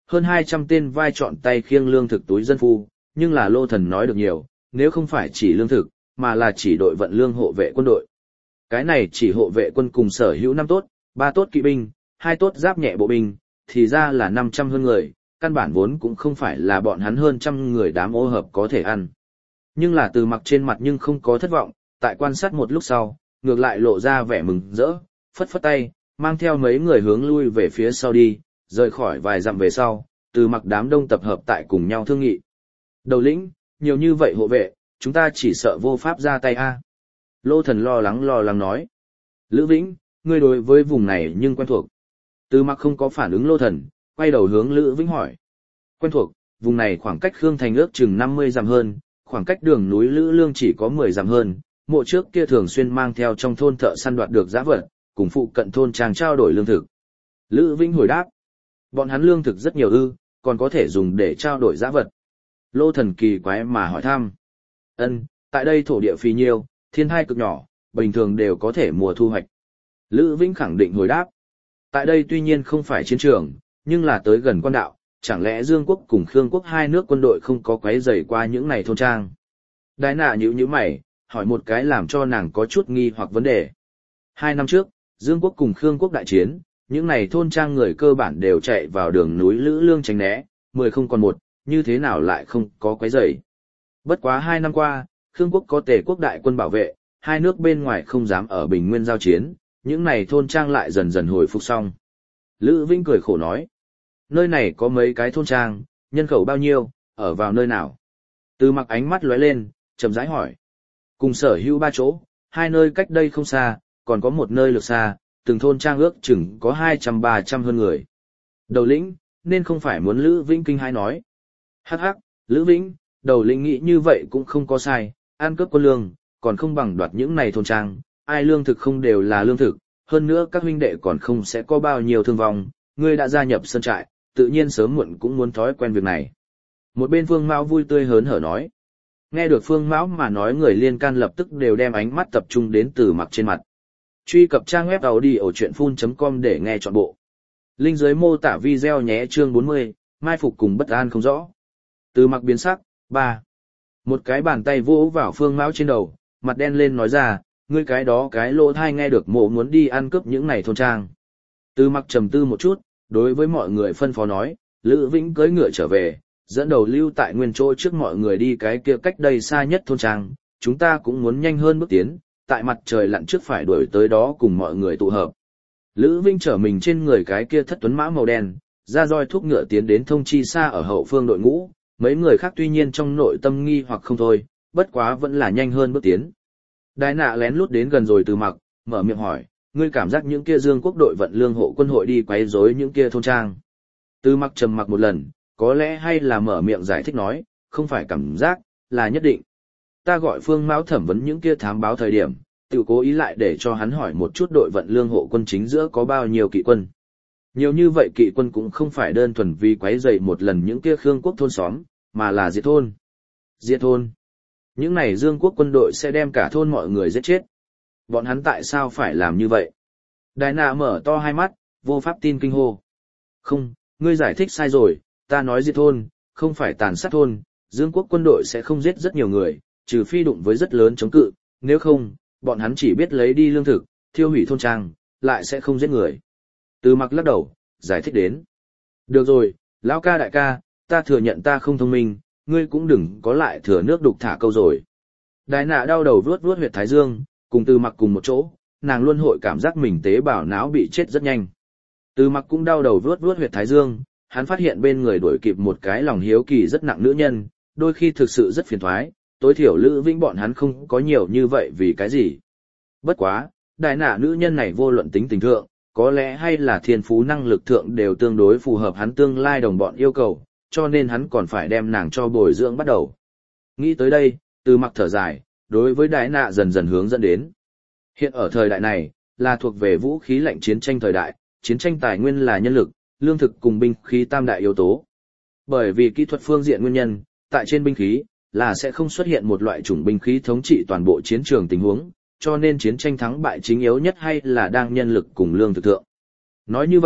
Hơn hai trăm tên vai trọn tay khiêng lương thực túi dân phu, nhưng là Lô Thần nói được nhiều, nếu không phải chỉ lương thực, mà là chỉ đội vận lương hộ vệ quân đội. Cái này chỉ hộ vệ quân cùng sở hữu năm tốt, ba tốt kỵ binh, hai tốt giáp nhẹ bộ binh, thì ra là năm trăm hơn người, căn bản vốn cũng không phải là bọn hắn hơn trăm người đám ô hợp có thể ăn. Nhưng là Từ Mặc trên mặt nhưng không có thất vọng, tại quan sát một lúc sau, ngược lại lộ ra vẻ mừng rỡ, phất phất tay, mang theo mấy người hướng lui về phía sau đi, rời khỏi vài dặm về sau, Từ Mặc đám đông tập hợp tại cùng nhau thương nghị. Đầu lĩnh, nhiều như vậy hộ vệ, chúng ta chỉ sợ vô pháp ra tay a. Lô Thần lo lắng lo lắng nói. Lữ Vĩnh, ngươi đối với vùng này nhưng quen thuộc. Từ Mặc không có phản ứng Lô Thần, quay đầu hướng Lữ Vĩnh hỏi. Quen thuộc, vùng này khoảng cách Khương Thành ước chừng năm mươi dặm hơn, khoảng cách đường núi Lữ Lương chỉ có mười dặm hơn. Mộ trước kia thường xuyên mang theo trong thôn thợ săn đoạt được giá vật, cùng phụ cận thôn trang trao đổi lương thực. Lữ Vĩnh hồi đáp. Bọn hắn lương thực rất nhiều ư, còn có thể dùng để trao đổi giá vật. Lô Thần kỳ quái mà hỏi thăm. Ân, tại đây thổ địa phì nhiêu, thiên hai cực nhỏ, bình thường đều có thể mùa thu hoạch. Lữ Vĩnh khẳng định hồi đáp. Tại đây tuy nhiên không phải chiến trường, nhưng là tới gần quan đạo, chẳng lẽ Dương quốc cùng Khương quốc hai nước quân đội không có quấy rầy qua những này thôn trang. Đái nạ nhíu nhíu mày, hỏi một cái làm cho nàng có chút nghi hoặc vấn đề. Hai năm trước, Dương quốc cùng Khương quốc đại chiến, những này thôn trang người cơ bản đều chạy vào đường núi Lữ Lương tránh né, mười không còn một, như thế nào lại không có quấy rầy. Bất quá hai năm qua, Khương quốc có Tề quốc đại quân bảo vệ, hai nước bên ngoài không dám ở Bình Nguyên giao chiến, những này thôn trang lại dần dần hồi phục xong. Lữ Vĩnh cười khổ nói, nơi này có mấy cái thôn trang, nhân khẩu bao nhiêu, ở vào nơi nào? Từ Mặc ánh mắt lóe lên, chậm rãi hỏi. Cùng sở hữu ba chỗ, hai nơi cách đây không xa, còn có một nơi lược xa, từng thôn trang ước chừng có hai trăm ba trăm hơn người. Đầu lĩnh, nên không phải muốn Lữ Vĩnh kinh hãi nói. Hắc hắc, Lữ Vĩnh, đầu lĩnh nghĩ như vậy cũng không có sai, ăn cướp quân lương, còn không bằng đoạt những này thôn trang, ai lương thực không đều là lương thực, hơn nữa các huynh đệ còn không sẽ có bao nhiêu thương vong, ngươi đã gia nhập sân trại, tự nhiên sớm muộn cũng muốn thói quen việc này. Một bên Phương Mão vui tươi hớn hở nói. Nghe được Phương Mão mà nói, người liên can lập tức đều đem ánh mắt tập trung đến Từ Mặc trên mặt. Truy cập trang web audiochuyenphun chấm com để nghe trọn bộ. Link dưới mô tả video nhé. Chương bốn mươi, mai phục cùng bất an không rõ. Từ Mặc biến sắc. Ba. Một cái bàn tay vỗ vào Phương Mão trên đầu, mặt đen lên nói ra, ngươi cái đó cái lỗ thai nghe được mộ muốn đi ăn cướp những này thôn trang. Từ Mặc trầm tư một chút, đối với mọi người phân phó nói, Lữ Vĩnh cưỡi ngựa trở về, dẫn đầu lưu tại nguyên chỗ trước mọi người đi cái kia cách đây xa nhất thôn trang, chúng ta cũng muốn nhanh hơn bước tiến, tại mặt trời lặn trước phải đuổi tới đó cùng mọi người tụ hợp. Lữ Vĩnh trở mình trên người cái kia thất tuấn mã màu đen, ra roi thúc ngựa tiến đến thông chi xa ở hậu phương đội ngũ, mấy người khác tuy nhiên trong nội tâm nghi hoặc không thôi, bất quá vẫn là nhanh hơn bước tiến. Đái nạ lén lút đến gần rồi Từ Mặc, mở miệng hỏi, ngươi cảm giác những kia Dương quốc đội vận lương hộ quân hội đi quấy rối những kia thôn trang. Từ Mặc trầm mặc một lần, có lẽ hay là mở miệng giải thích nói, không phải cảm giác, là nhất định. Ta gọi Phương Mão thẩm vấn những kia thám báo thời điểm, tự cố ý lại để cho hắn hỏi một chút đội vận lương hộ quân chính giữa có bao nhiêu kỵ quân. Nhiều như vậy kỵ quân cũng không phải đơn thuần vì quấy rầy một lần những kia Khương quốc thôn xóm, mà là diệt thôn. Diệt thôn. Những này Dương quốc quân đội sẽ đem cả thôn mọi người giết chết. Bọn hắn tại sao phải làm như vậy? Đài nạ mở to hai mắt, vô pháp tin kinh hô. Không, ngươi giải thích sai rồi, ta nói diệt thôn, không phải tàn sát thôn, Dương quốc quân đội sẽ không giết rất nhiều người, trừ phi đụng với rất lớn chống cự, nếu không, bọn hắn chỉ biết lấy đi lương thực, thiêu hủy thôn trang, lại sẽ không giết người. Từ Mặc lắc đầu, giải thích đến. Được rồi, lão ca đại ca, ta thừa nhận ta không thông minh, ngươi cũng đừng có lại thừa nước đục thả câu rồi. Đái nạ đau đầu vuốt vuốt huyệt thái dương, cùng Từ Mặc cùng một chỗ, nàng luôn hội cảm giác mình tế bào não bị chết rất nhanh. Từ Mặc cũng đau đầu vuốt vuốt huyệt thái dương, hắn phát hiện bên người đuổi kịp một cái lòng hiếu kỳ rất nặng nữ nhân, đôi khi thực sự rất phiền toái, tối thiểu Lữ Vĩnh bọn hắn không có nhiều như vậy vì cái gì. Bất quá, đại nạ nữ nhân này vô luận tính tình thượng, có lẽ hay là thiên phú năng lực thượng đều tương đối phù hợp hắn tương lai đồng bọn yêu cầu, cho nên hắn còn phải đem nàng cho bồi dưỡng bắt đầu. Nghĩ tới đây, Từ Mặc thở dài, đối với đại nạ dần dần hướng dẫn đến. Hiện ở thời đại này, là thuộc về vũ khí lạnh chiến tranh thời đại, chiến tranh tài nguyên là nhân lực, lương thực cùng binh khí tam đại yếu tố. Bởi vì kỹ thuật phương diện nguyên nhân, tại trên binh khí, là sẽ không xuất hiện một loại chủng binh khí thống trị toàn bộ chiến trường tình huống, cho nên chiến tranh thắng bại chính yếu nhất hay là đang nhân lực cùng lương thực thượng. Nói như vậy,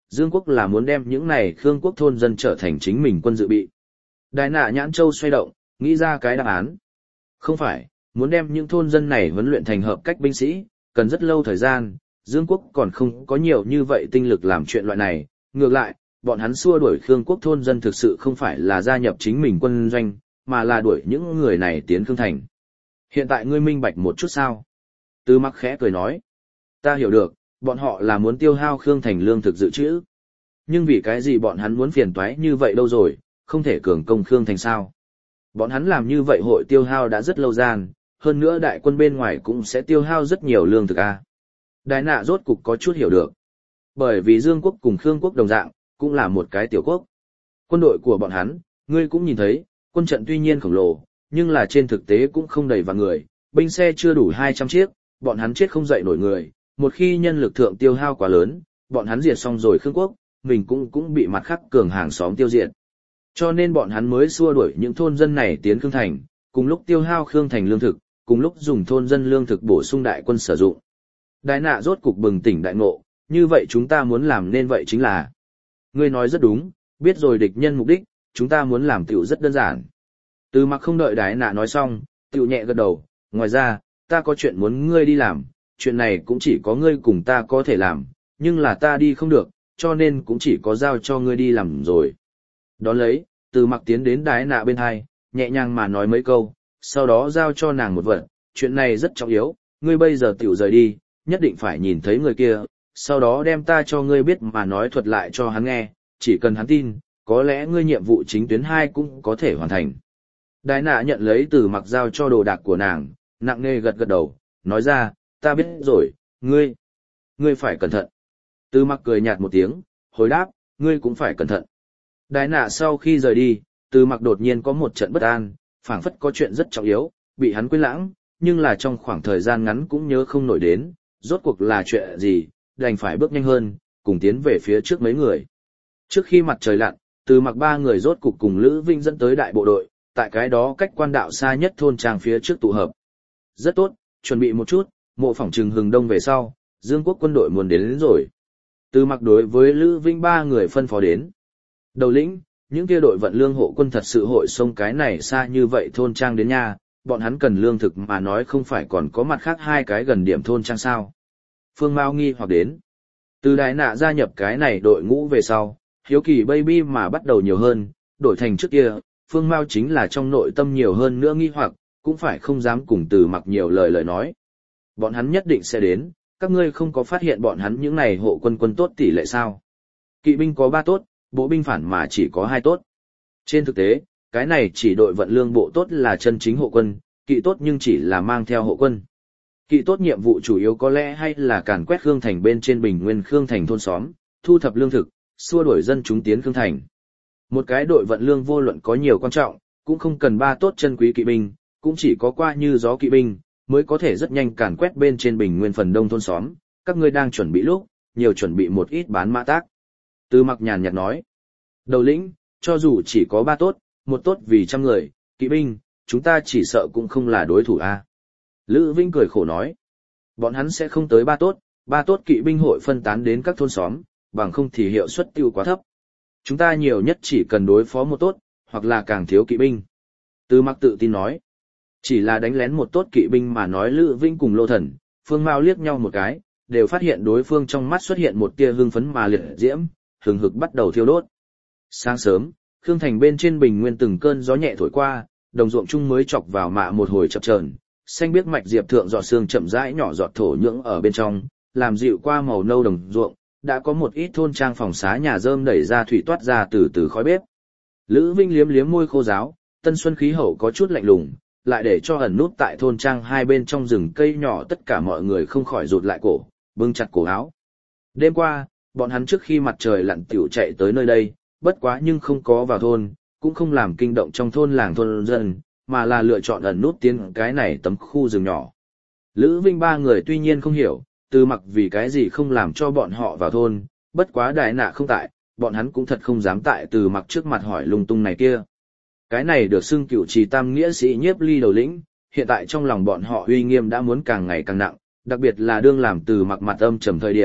Dương quốc là muốn đem những này Khương quốc thôn dân trở thành chính mình quân dự bị. Đại nạ nhãn châu xoay động, nghĩ ra cái đáp án. Không phải, muốn đem những thôn dân này huấn luyện thành hợp cách binh sĩ, cần rất lâu thời gian, Dương quốc còn không có nhiều như vậy tinh lực làm chuyện loại này, ngược lại, bọn hắn xua đuổi Khương quốc thôn dân thực sự không phải là gia nhập chính mình quân doanh, mà là đuổi những người này tiến Khương thành. Hiện tại ngươi minh bạch một chút sao? Tư Mặc khẽ cười nói, ta hiểu được, bọn họ là muốn tiêu hao Khương thành lương thực dự trữ. Nhưng vì cái gì bọn hắn muốn phiền toái như vậy đâu rồi, không thể cường công Khương thành sao? Bọn hắn làm như vậy hội tiêu hao đã rất lâu gian, hơn nữa đại quân bên ngoài cũng sẽ tiêu hao rất nhiều lương thực a. Đại nạ rốt cục có chút hiểu được. Bởi vì Dương quốc cùng Khương quốc đồng dạng, cũng là một cái tiểu quốc. Quân đội của bọn hắn, ngươi cũng nhìn thấy, quân trận tuy nhiên khổng lồ, nhưng là trên thực tế cũng không đầy vạn người, binh xe chưa đủ hai trăm chiếc, bọn hắn chết không dậy nổi người, một khi nhân lực thượng tiêu hao quá lớn, bọn hắn diệt xong rồi Khương quốc, mình cũng cũng bị mặt khác cường hàng xóm tiêu diệt. Cho nên bọn hắn mới xua đuổi những thôn dân này tiến Khương thành, cùng lúc tiêu hao Khương thành lương thực, cùng lúc dùng thôn dân lương thực bổ sung đại quân sử dụng. Đại nạ rốt cục bừng tỉnh đại ngộ, như vậy chúng ta muốn làm nên vậy chính là. Ngươi nói rất đúng, biết rồi địch nhân mục đích, chúng ta muốn làm tiểu rất đơn giản. Từ Mặc không đợi Đại nạ nói xong, tiểu nhẹ gật đầu, ngoài ra, ta có chuyện muốn ngươi đi làm, chuyện này cũng chỉ có ngươi cùng ta có thể làm, nhưng là ta đi không được, cho nên cũng chỉ có giao cho ngươi đi làm rồi. Đón lấy, Từ Mặc tiến đến Đại nạ bên hai, nhẹ nhàng mà nói mấy câu, sau đó giao cho nàng một vật, chuyện này rất trọng yếu, ngươi bây giờ tiểu rời đi, nhất định phải nhìn thấy người kia, sau đó đem ta cho ngươi biết mà nói thuật lại cho hắn nghe, chỉ cần hắn tin, có lẽ ngươi nhiệm vụ chính tuyến hai cũng có thể hoàn thành. Đại nạ nhận lấy Từ Mặc giao cho đồ đạc của nàng, nặng nề gật gật đầu, nói ra, ta biết rồi, ngươi, ngươi phải cẩn thận. Từ Mặc cười nhạt một tiếng, hồi đáp, ngươi cũng phải cẩn thận. Đại nạ sau khi rời đi, Từ Mặc đột nhiên có một trận bất an, phảng phất có chuyện rất trọng yếu, bị hắn quên lãng, nhưng là trong khoảng thời gian ngắn cũng nhớ không nổi đến, rốt cuộc là chuyện gì, đành phải bước nhanh hơn, cùng tiến về phía trước mấy người. Trước khi mặt trời lặn, Từ Mặc ba người rốt cục cùng Lữ Vinh dẫn tới đại bộ đội, tại cái đó cách quan đạo xa nhất thôn trang phía trước tụ hợp. Rất tốt, chuẩn bị một chút, mộ phỏng trừng hừng đông về sau, Dương quốc quân đội muốn đến, đến rồi. Từ Mặc đối với Lữ Vinh ba người phân phó đến. Đầu lĩnh, những kia đội vận lương hộ quân thật sự hội xông cái này xa như vậy thôn trang đến nha, bọn hắn cần lương thực mà nói không phải còn có mặt khác hai cái gần điểm thôn trang sao. Phương Mao nghi hoặc đến. Từ Đại nạ gia nhập cái này đội ngũ về sau, hiếu kỳ baby mà bắt đầu nhiều hơn, đổi thành trước kia, Phương Mao chính là trong nội tâm nhiều hơn nữa nghi hoặc, cũng phải không dám cùng Từ Mặc nhiều lời lời nói. Bọn hắn nhất định sẽ đến, các ngươi không có phát hiện bọn hắn những này hộ quân quân tốt tỷ lệ sao. Kỵ binh có ba tốt, bộ binh phản mà chỉ có hai tốt. Trên thực tế, cái này chỉ đội vận lương bộ tốt là chân chính hộ quân, kỵ tốt nhưng chỉ là mang theo hộ quân. Kỵ tốt nhiệm vụ chủ yếu có lẽ hay là càn quét Khương thành bên trên bình nguyên Khương thành thôn xóm, thu thập lương thực, xua đuổi dân chúng tiến Khương thành. Một cái đội vận lương vô luận có nhiều quan trọng, cũng không cần ba tốt chân quý kỵ binh, cũng chỉ có qua như gió kỵ binh, mới có thể rất nhanh càn quét bên trên bình nguyên phần đông thôn xóm. Các ngươi đang chuẩn bị lúc, nhiều chuẩn bị một ít bán mã tác. Từ Mặc nhàn nhạt nói. Đầu lĩnh, cho dù chỉ có ba tốt, một tốt vì trăm người, kỵ binh, chúng ta chỉ sợ cũng không là đối thủ a. Lữ Vinh cười khổ nói. Bọn hắn sẽ không tới ba tốt, ba tốt kỵ binh hội phân tán đến các thôn xóm, bằng không thì hiệu suất tiêu quá thấp. Chúng ta nhiều nhất chỉ cần đối phó một tốt, hoặc là càng thiếu kỵ binh. Từ Mặc tự tin nói. Chỉ là đánh lén một tốt kỵ binh mà nói Lữ Vinh cùng Lô Thần, Phương Mao liếc nhau một cái, đều phát hiện đối phương trong mắt xuất hiện một tia hưng phấn mà liệt diễm, hừng hực bắt đầu thiêu đốt. Sáng sớm, Khương thành bên trên bình nguyên từng cơn gió nhẹ thổi qua, đồng ruộng chung mới chọc vào mạ một hồi chập chờn, xanh biếc mạch diệp thượng giọt sương chậm rãi nhỏ giọt thổ nhưỡng ở bên trong, làm dịu qua màu nâu đồng ruộng, đã có một ít thôn trang phòng xá nhà rơm đẩy ra thủy toát ra từ từ khói bếp. Lữ Vinh liếm liếm môi khô ráo, tân xuân khí hậu có chút lạnh lùng, lại để cho ẩn nút tại thôn trang hai bên trong rừng cây nhỏ tất cả mọi người không khỏi rụt lại cổ, bưng chặt cổ áo. Đêm qua, bọn hắn trước khi mặt trời lặn tiểu chạy tới nơi đây, bất quá nhưng không có vào thôn, cũng không làm kinh động trong thôn làng thôn dân, mà là lựa chọn ẩn nút tiến cái này tấm khu rừng nhỏ. Lữ Vinh ba người tuy nhiên không hiểu, Từ Mặc vì cái gì không làm cho bọn họ vào thôn, bất quá Đại nạ không tại, bọn hắn cũng thật không dám tại Từ Mặc trước mặt hỏi lung tung này kia. Cái này được xưng cửu trì tam nghĩa sĩ Nhiếp Ly đầu lĩnh, hiện tại trong lòng bọn họ uy nghiêm đã muốn càng ngày càng nặng, đặc biệt là đương làm Từ Mặc mặt âm trầm thời điểm,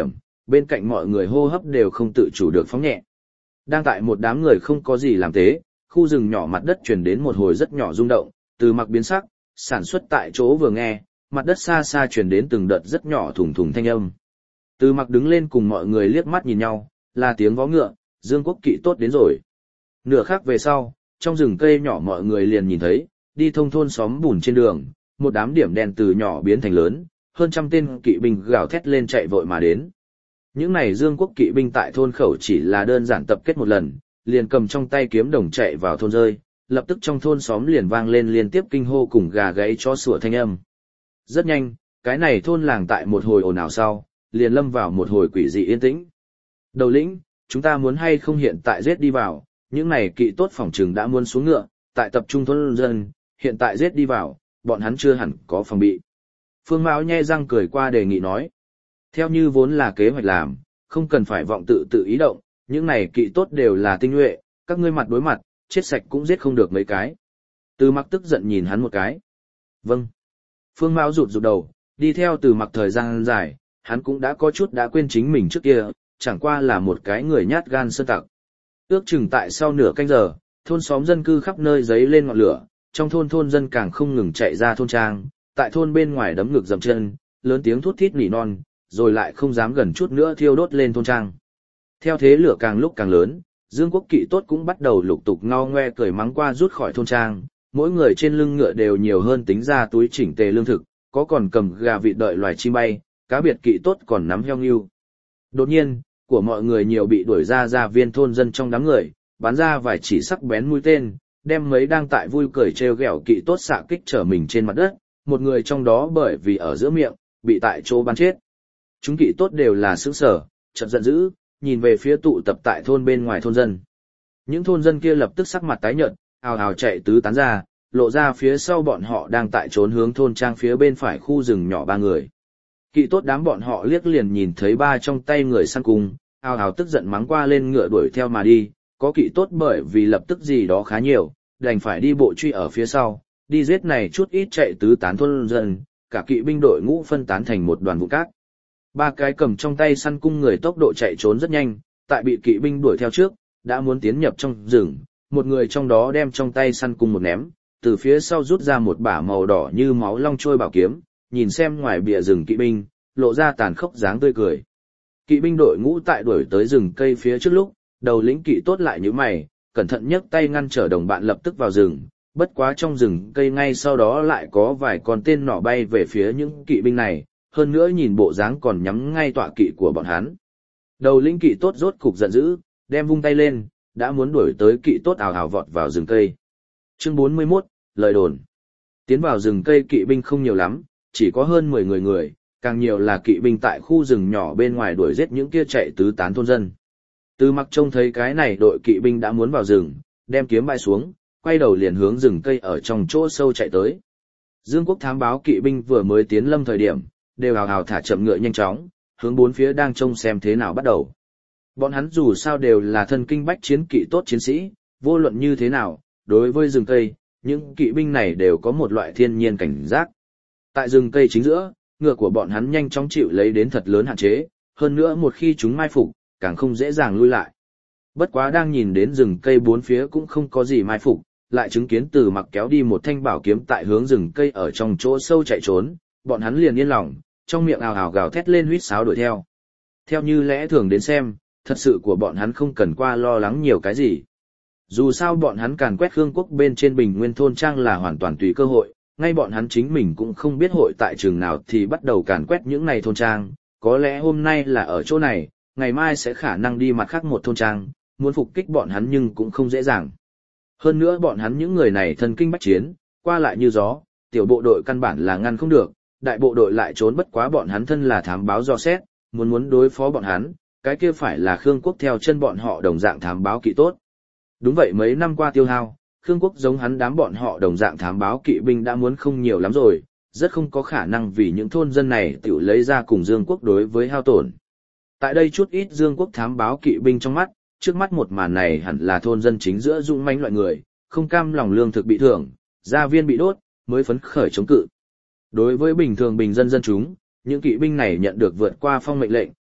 bên cạnh mọi người hô hấp đều không tự chủ được phóng nhẹ. Đang tại một đám người không có gì làm thế, khu rừng nhỏ mặt đất truyền đến một hồi rất nhỏ rung động, Từ Mặc biến sắc, sản xuất tại chỗ vừa nghe, mặt đất xa xa truyền đến từng đợt rất nhỏ thùng thùng thanh âm. Từ Mặc đứng lên cùng mọi người liếc mắt nhìn nhau, là tiếng vó ngựa, Dương Quốc kỵ tốt đến rồi. Nửa khắc về sau, trong rừng cây nhỏ mọi người liền nhìn thấy, đi thông thôn xóm bùn trên đường, một đám điểm đen từ nhỏ biến thành lớn, hơn trăm tên kỵ binh gào thét lên chạy vội mà đến. Những này Dương Quốc kỵ binh tại thôn khẩu chỉ là đơn giản tập kết một lần, liền cầm trong tay kiếm đồng chạy vào thôn rơi, lập tức trong thôn xóm liền vang lên liên tiếp kinh hô cùng gà gáy chó sủa thanh âm. Rất nhanh, cái này thôn làng tại một hồi ồn ào sau, liền lâm vào một hồi quỷ dị yên tĩnh. Đầu lĩnh, chúng ta muốn hay không hiện tại giết đi vào, những này kỵ tốt phòng trừng đã muốn xuống ngựa, tại tập trung thôn dân, hiện tại giết đi vào, bọn hắn chưa hẳn có phòng bị. Phương Mão nhe răng cười qua đề nghị nói. Theo như vốn là kế hoạch làm, không cần phải vọng tự tự ý động, những này kỵ tốt đều là tinh nhuệ, các ngươi mặt đối mặt, chết sạch cũng giết không được mấy cái. Từ Mặc tức giận nhìn hắn một cái. Vâng. Phương Mão rụt rụt đầu, đi theo Từ Mặc thời gian dài, hắn cũng đã có chút đã quên chính mình trước kia, chẳng qua là một cái người nhát gan sơn tặc. Ước chừng tại sau nửa canh giờ, thôn xóm dân cư khắp nơi giấy lên ngọn lửa, trong thôn thôn dân càng không ngừng chạy ra thôn trang, tại thôn bên ngoài đấm ngực dậm chân, lớn tiếng thút thít nỉ non, rồi lại không dám gần chút nữa thiêu đốt lên thôn trang. Theo thế lửa càng lúc càng lớn, Dương Quốc kỵ tốt cũng bắt đầu lục tục ngao ngoe cười mắng qua rút khỏi thôn trang, mỗi người trên lưng ngựa đều nhiều hơn tính ra túi chỉnh tề lương thực, có còn cầm gà vịt đợi loài chim bay, cá biệt kỵ tốt còn nắm heo ngưu. Đột nhiên, của mọi người nhiều bị đuổi ra ra viên thôn dân trong đám người, bắn ra vài chỉ sắc bén mũi tên, đem mấy đang tại vui cười trêu ghẹo kỵ tốt xạ kích trở mình trên mặt đất, một người trong đó bởi vì ở giữa miệng, bị tại chỗ bắn chết. Chúng kỵ tốt đều là sững sờ, chợt giận dữ, nhìn về phía tụ tập tại thôn bên ngoài thôn dân. Những thôn dân kia lập tức sắc mặt tái nhợt, ào ào chạy tứ tán ra, lộ ra phía sau bọn họ đang tại trốn hướng thôn trang phía bên phải khu rừng nhỏ ba người. Kỵ tốt đám bọn họ liếc liền nhìn thấy ba trong tay người săn cung, ào ào tức giận mắng qua lên ngựa đuổi theo mà đi, có kỵ tốt bởi vì lập tức gì đó khá nhiều, đành phải đi bộ truy ở phía sau, đi giết này chút ít chạy tứ tán thôn dân, cả kỵ binh đội ngũ phân tán thành một đoàn vụ cát. Ba cái cầm trong tay săn cung người tốc độ chạy trốn rất nhanh, tại bị kỵ binh đuổi theo trước, đã muốn tiến nhập trong rừng, một người trong đó đem trong tay săn cung một ném, từ phía sau rút ra một bả màu đỏ như máu long trôi bảo kiếm, nhìn xem ngoài bìa rừng kỵ binh, lộ ra tàn khốc dáng tươi cười. Kỵ binh đội ngũ tại đuổi tới rừng cây phía trước lúc, đầu lĩnh kỵ tốt lại như mày, cẩn thận nhấc tay ngăn trở đồng bạn lập tức vào rừng, bất quá trong rừng cây ngay sau đó lại có vài con tên nỏ bay về phía những kỵ binh này, hơn nữa nhìn bộ dáng còn nhắm ngay tọa kỵ của bọn hắn. Đầu lĩnh kỵ tốt rốt cục giận dữ, đem vung tay lên, đã muốn đuổi tới kỵ tốt ào ào vọt vào rừng cây. Chương bốn mươi mốt, lời đồn. Tiến vào rừng cây kỵ binh không nhiều lắm, chỉ có hơn mười người người, càng nhiều là kỵ binh tại khu rừng nhỏ bên ngoài đuổi giết những kia chạy tứ tán thôn dân. Từ Mặc trông thấy cái này đội kỵ binh đã muốn vào rừng, đem kiếm bay xuống, quay đầu liền hướng rừng cây ở trong chỗ sâu chạy tới. Dương Quốc thám báo kỵ binh vừa mới tiến lâm thời điểm, đều hào hào thả chậm ngựa nhanh chóng, hướng bốn phía đang trông xem thế nào bắt đầu. Bọn hắn dù sao đều là thân kinh bách chiến kỵ tốt chiến sĩ, vô luận như thế nào, đối với rừng cây, những kỵ binh này đều có một loại thiên nhiên cảnh giác. Tại rừng cây chính giữa, ngựa của bọn hắn nhanh chóng chịu lấy đến thật lớn hạn chế, hơn nữa một khi chúng mai phục, càng không dễ dàng lui lại. Bất quá đang nhìn đến rừng cây bốn phía cũng không có gì mai phục, lại chứng kiến Từ Mặc kéo đi một thanh bảo kiếm tại hướng rừng cây ở trong chỗ sâu chạy trốn, bọn hắn liền yên lòng, trong miệng ào ào gào thét lên huýt sáo đuổi theo. Theo như lẽ thường đến xem, thật sự của bọn hắn không cần qua lo lắng nhiều cái gì. Dù sao bọn hắn càn quét Khương quốc bên trên Bình Nguyên thôn trang là hoàn toàn tùy cơ hội, ngay bọn hắn chính mình cũng không biết hội tại trường nào thì bắt đầu càn quét những này thôn trang, có lẽ hôm nay là ở chỗ này, ngày mai sẽ khả năng đi mặt khác một thôn trang, muốn phục kích bọn hắn nhưng cũng không dễ dàng. Hơn nữa bọn hắn những người này thân kinh bách chiến, qua lại như gió, tiểu bộ đội căn bản là ngăn không được, đại bộ đội lại trốn bất quá bọn hắn thân là thám báo dò xét, muốn muốn đối phó bọn hắn, cái kia phải là Khương quốc theo chân bọn họ đồng dạng thám báo kỵ tốt. Đúng vậy, mấy năm qua tiêu hao, Khương quốc giống hắn đám bọn họ đồng dạng thám báo kỵ binh đã muốn không nhiều lắm rồi, rất không có khả năng vì những thôn dân này tiểu lấy ra cùng Dương quốc đối với hao tổn. Tại đây chút ít Dương quốc thám báo kỵ binh trong mắt, trước mắt một màn này hẳn là thôn dân chính giữa dũng mãnh loại người, không cam lòng lương thực bị thưởng, gia viên bị đốt, mới phấn khởi chống cự. Đối với bình thường bình dân dân chúng, những kỵ binh này nhận được vượt qua phong mệnh lệnh,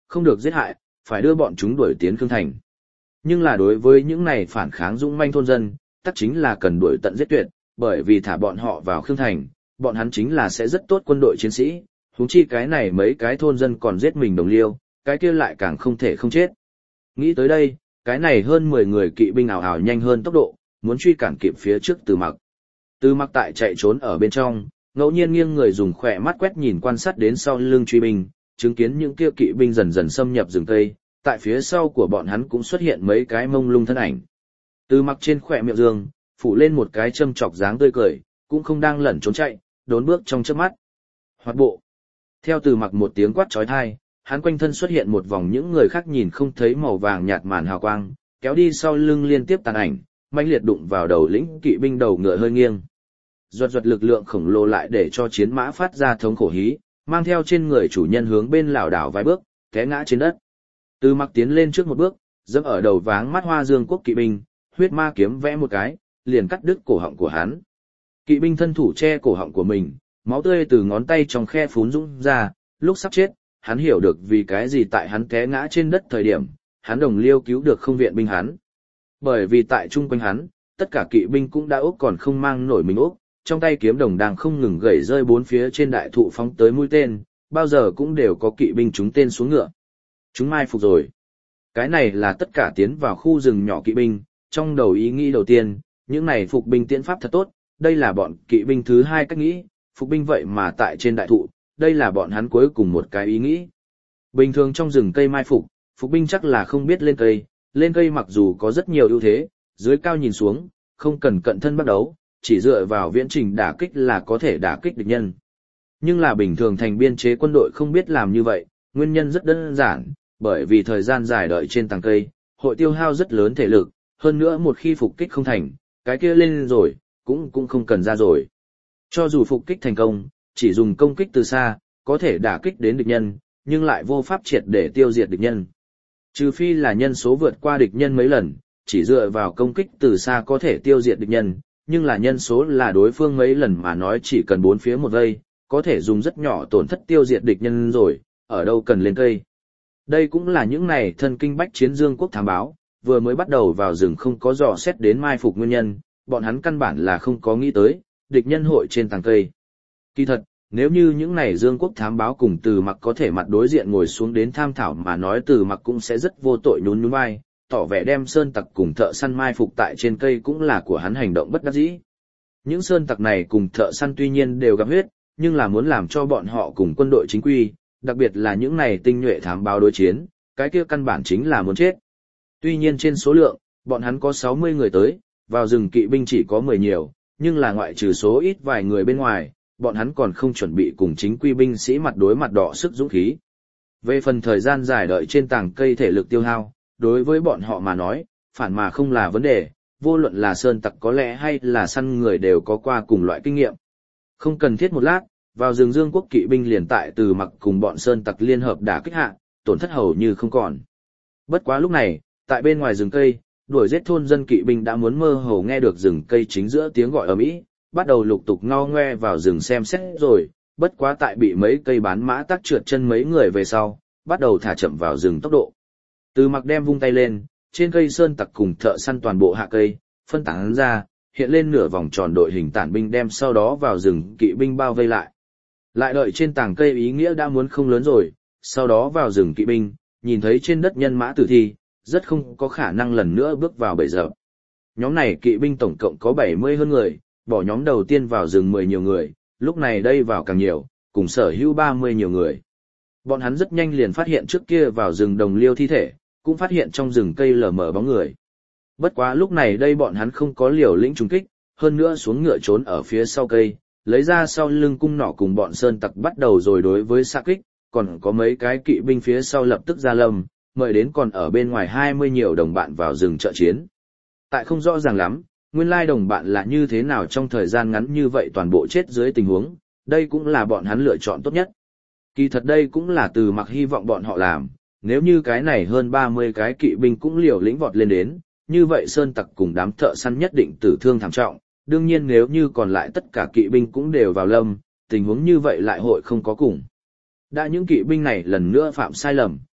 không được giết hại, phải đưa bọn chúng đuổi tiến Khương Thành. Nhưng là đối với những này phản kháng dũng manh thôn dân, tất chính là cần đuổi tận giết tuyệt, bởi vì thả bọn họ vào Khương Thành, bọn hắn chính là sẽ rất tốt quân đội chiến sĩ, huống chi cái này mấy cái thôn dân còn giết mình đồng liêu, cái kia lại càng không thể không chết. Nghĩ tới đây, cái này hơn mười người kỵ binh ảo ảo nhanh hơn tốc độ, muốn truy cản kịp phía trước Từ Mặc. Từ Mặc tại chạy trốn ở bên trong, ngẫu nhiên nghiêng người dùng khỏe mắt quét nhìn quan sát đến sau lưng truy binh, chứng kiến những kia kỵ binh dần dần xâm nhập rừng cây, tại phía sau của bọn hắn cũng xuất hiện mấy cái mông lung thân ảnh. Từ Mặc trên khỏe miệng dương, phủ lên một cái châm chọc dáng tươi cười, cũng không đang lẩn trốn chạy, đốn bước trong chớp mắt. Hoạt bộ. Theo Từ Mặc một tiếng quát chói tai, hắn quanh thân xuất hiện một vòng những người khác nhìn không thấy màu vàng nhạt màn hào quang, kéo đi sau lưng liên tiếp tàn ảnh, mãnh liệt đụng vào đầu lĩnh kỵ binh đầu ngựa hơi nghiêng. Duật duật lực lượng khổng lồ lại để cho chiến mã phát ra thống khổ hí, mang theo trên người chủ nhân hướng bên lảo đảo vài bước, té ngã trên đất. Từ Mặc tiến lên trước một bước, dẫm ở đầu váng mắt hoa dương quốc kỵ binh, huyết ma kiếm vẽ một cái, liền cắt đứt cổ họng của hắn. Kỵ binh thân thủ che cổ họng của mình, máu tươi từ ngón tay trong khe phún dũng ra, lúc sắp chết, hắn hiểu được vì cái gì tại hắn té ngã trên đất thời điểm, hắn đồng liêu cứu được không viện binh hắn. Bởi vì tại chung quanh hắn, tất cả kỵ binh cũng đã ốc còn không mang nổi mình ốc, trong tay kiếm đồng đang không ngừng gẩy rơi bốn phía trên đại thụ phóng tới mũi tên, bao giờ cũng đều có kỵ binh trúng tên xuống ngựa. Chúng mai phục rồi. Cái này là tất cả tiến vào khu rừng nhỏ kỵ binh, trong đầu ý nghĩ đầu tiên, những này phục binh tiễn pháp thật tốt, đây là bọn kỵ binh thứ hai cách nghĩ, phục binh vậy mà tại trên đại thụ, đây là bọn hắn cuối cùng một cái ý nghĩ. Bình thường trong rừng cây mai phục, phục binh chắc là không biết lên cây, lên cây mặc dù có rất nhiều ưu thế, dưới cao nhìn xuống, không cần cận thân bắt đấu, chỉ dựa vào viễn trình đả kích là có thể đả kích địch nhân. Nhưng là bình thường thành biên chế quân đội không biết làm như vậy, nguyên nhân rất đơn giản, bởi vì thời gian dài đợi trên tàng cây, hội tiêu hao rất lớn thể lực, hơn nữa một khi phục kích không thành, cái kia lên rồi, cũng cũng không cần ra rồi. Cho dù phục kích thành công, chỉ dùng công kích từ xa, có thể đả kích đến địch nhân, nhưng lại vô pháp triệt để tiêu diệt địch nhân. Trừ phi là nhân số vượt qua địch nhân mấy lần, chỉ dựa vào công kích từ xa có thể tiêu diệt địch nhân, nhưng là nhân số là đối phương mấy lần mà nói chỉ cần bốn phía một vây, có thể dùng rất nhỏ tổn thất tiêu diệt địch nhân rồi, ở đâu cần lên cây. Đây cũng là những này thân kinh bách chiến Dương quốc thám báo, vừa mới bắt đầu vào rừng không có dò xét đến mai phục nguyên nhân, bọn hắn căn bản là không có nghĩ tới, địch nhân hội trên tàng cây. Kỳ thật, nếu như những này Dương quốc thám báo cùng Từ Mặc có thể mặt đối diện ngồi xuống đến tham thảo mà nói, Từ Mặc cũng sẽ rất vô tội nhún nhún vai, tỏ vẻ đem sơn tặc cùng thợ săn mai phục tại trên cây cũng là của hắn hành động bất đắc dĩ. Những sơn tặc này cùng thợ săn tuy nhiên đều gặp huyết, nhưng là muốn làm cho bọn họ cùng quân đội chính quy, đặc biệt là những này tinh nhuệ thám báo đối chiến, cái kia căn bản chính là muốn chết. Tuy nhiên trên số lượng, bọn hắn có sáu mươi người tới, vào rừng kỵ binh chỉ có mười nhiều, nhưng là ngoại trừ số ít vài người bên ngoài, bọn hắn còn không chuẩn bị cùng chính quy binh sĩ mặt đối mặt đọ sức dũng khí. Về phần thời gian dài đợi trên tàng cây thể lực tiêu hao, đối với bọn họ mà nói, phản mà không là vấn đề, vô luận là sơn tặc có lẽ hay là săn người đều có qua cùng loại kinh nghiệm. Không cần thiết một lát, vào rừng Dương quốc kỵ binh liền tại Từ Mặc cùng bọn sơn tặc liên hợp đả kích hạ, tổn thất hầu như không còn. Bất quá lúc này, tại bên ngoài rừng cây, đuổi giết thôn dân kỵ binh đã muốn mơ hồ nghe được rừng cây chính giữa tiếng gọi ầm ĩ, bắt đầu lục tục ngao ngoe vào rừng xem xét rồi, bất quá tại bị mấy cây bán mã tắc trượt chân mấy người về sau, bắt đầu thả chậm vào rừng tốc độ. Từ Mặc đem vung tay lên, trên cây sơn tặc cùng thợ săn toàn bộ hạ cây, phân tán ra, hiện lên nửa vòng tròn đội hình tản binh đem sau đó vào rừng kỵ binh bao vây lại. Lại đợi trên tàng cây ý nghĩa đã muốn không lớn rồi, sau đó vào rừng kỵ binh, nhìn thấy trên đất nhân mã tử thi, rất không có khả năng lần nữa bước vào bầy dập. Nhóm này kỵ binh tổng cộng có bảy mươi hơn người, bỏ nhóm đầu tiên vào rừng mười nhiều người, lúc này đây vào càng nhiều, cùng sở hữu ba mươi nhiều người. Bọn hắn rất nhanh liền phát hiện trước kia vào rừng đồng liêu thi thể, cũng phát hiện trong rừng cây lờ mờ bóng người. Bất quá lúc này đây bọn hắn không có liều lĩnh trùng kích, hơn nữa xuống ngựa trốn ở phía sau cây, lấy ra sau lưng cung nỏ cùng bọn sơn tặc bắt đầu rồi đối với xạ kích, còn có mấy cái kỵ binh phía sau lập tức ra lâm, mời đến còn ở bên ngoài hai mươi nhiều đồng bạn vào rừng trợ chiến. Tại không rõ ràng lắm, nguyên lai đồng bạn là như thế nào trong thời gian ngắn như vậy toàn bộ chết dưới tình huống, đây cũng là bọn hắn lựa chọn tốt nhất. Kỳ thật đây cũng là Từ Mặc hy vọng bọn họ làm, nếu như cái này hơn ba mươi cái kỵ binh cũng liều lĩnh vọt lên đến, như vậy sơn tặc cùng đám thợ săn nhất định tử thương thảm trọng, đương nhiên nếu như còn lại tất cả kỵ binh cũng đều vào lâm, tình huống như vậy lại hội không có cùng. Đã những kỵ binh này lần nữa phạm sai lầm,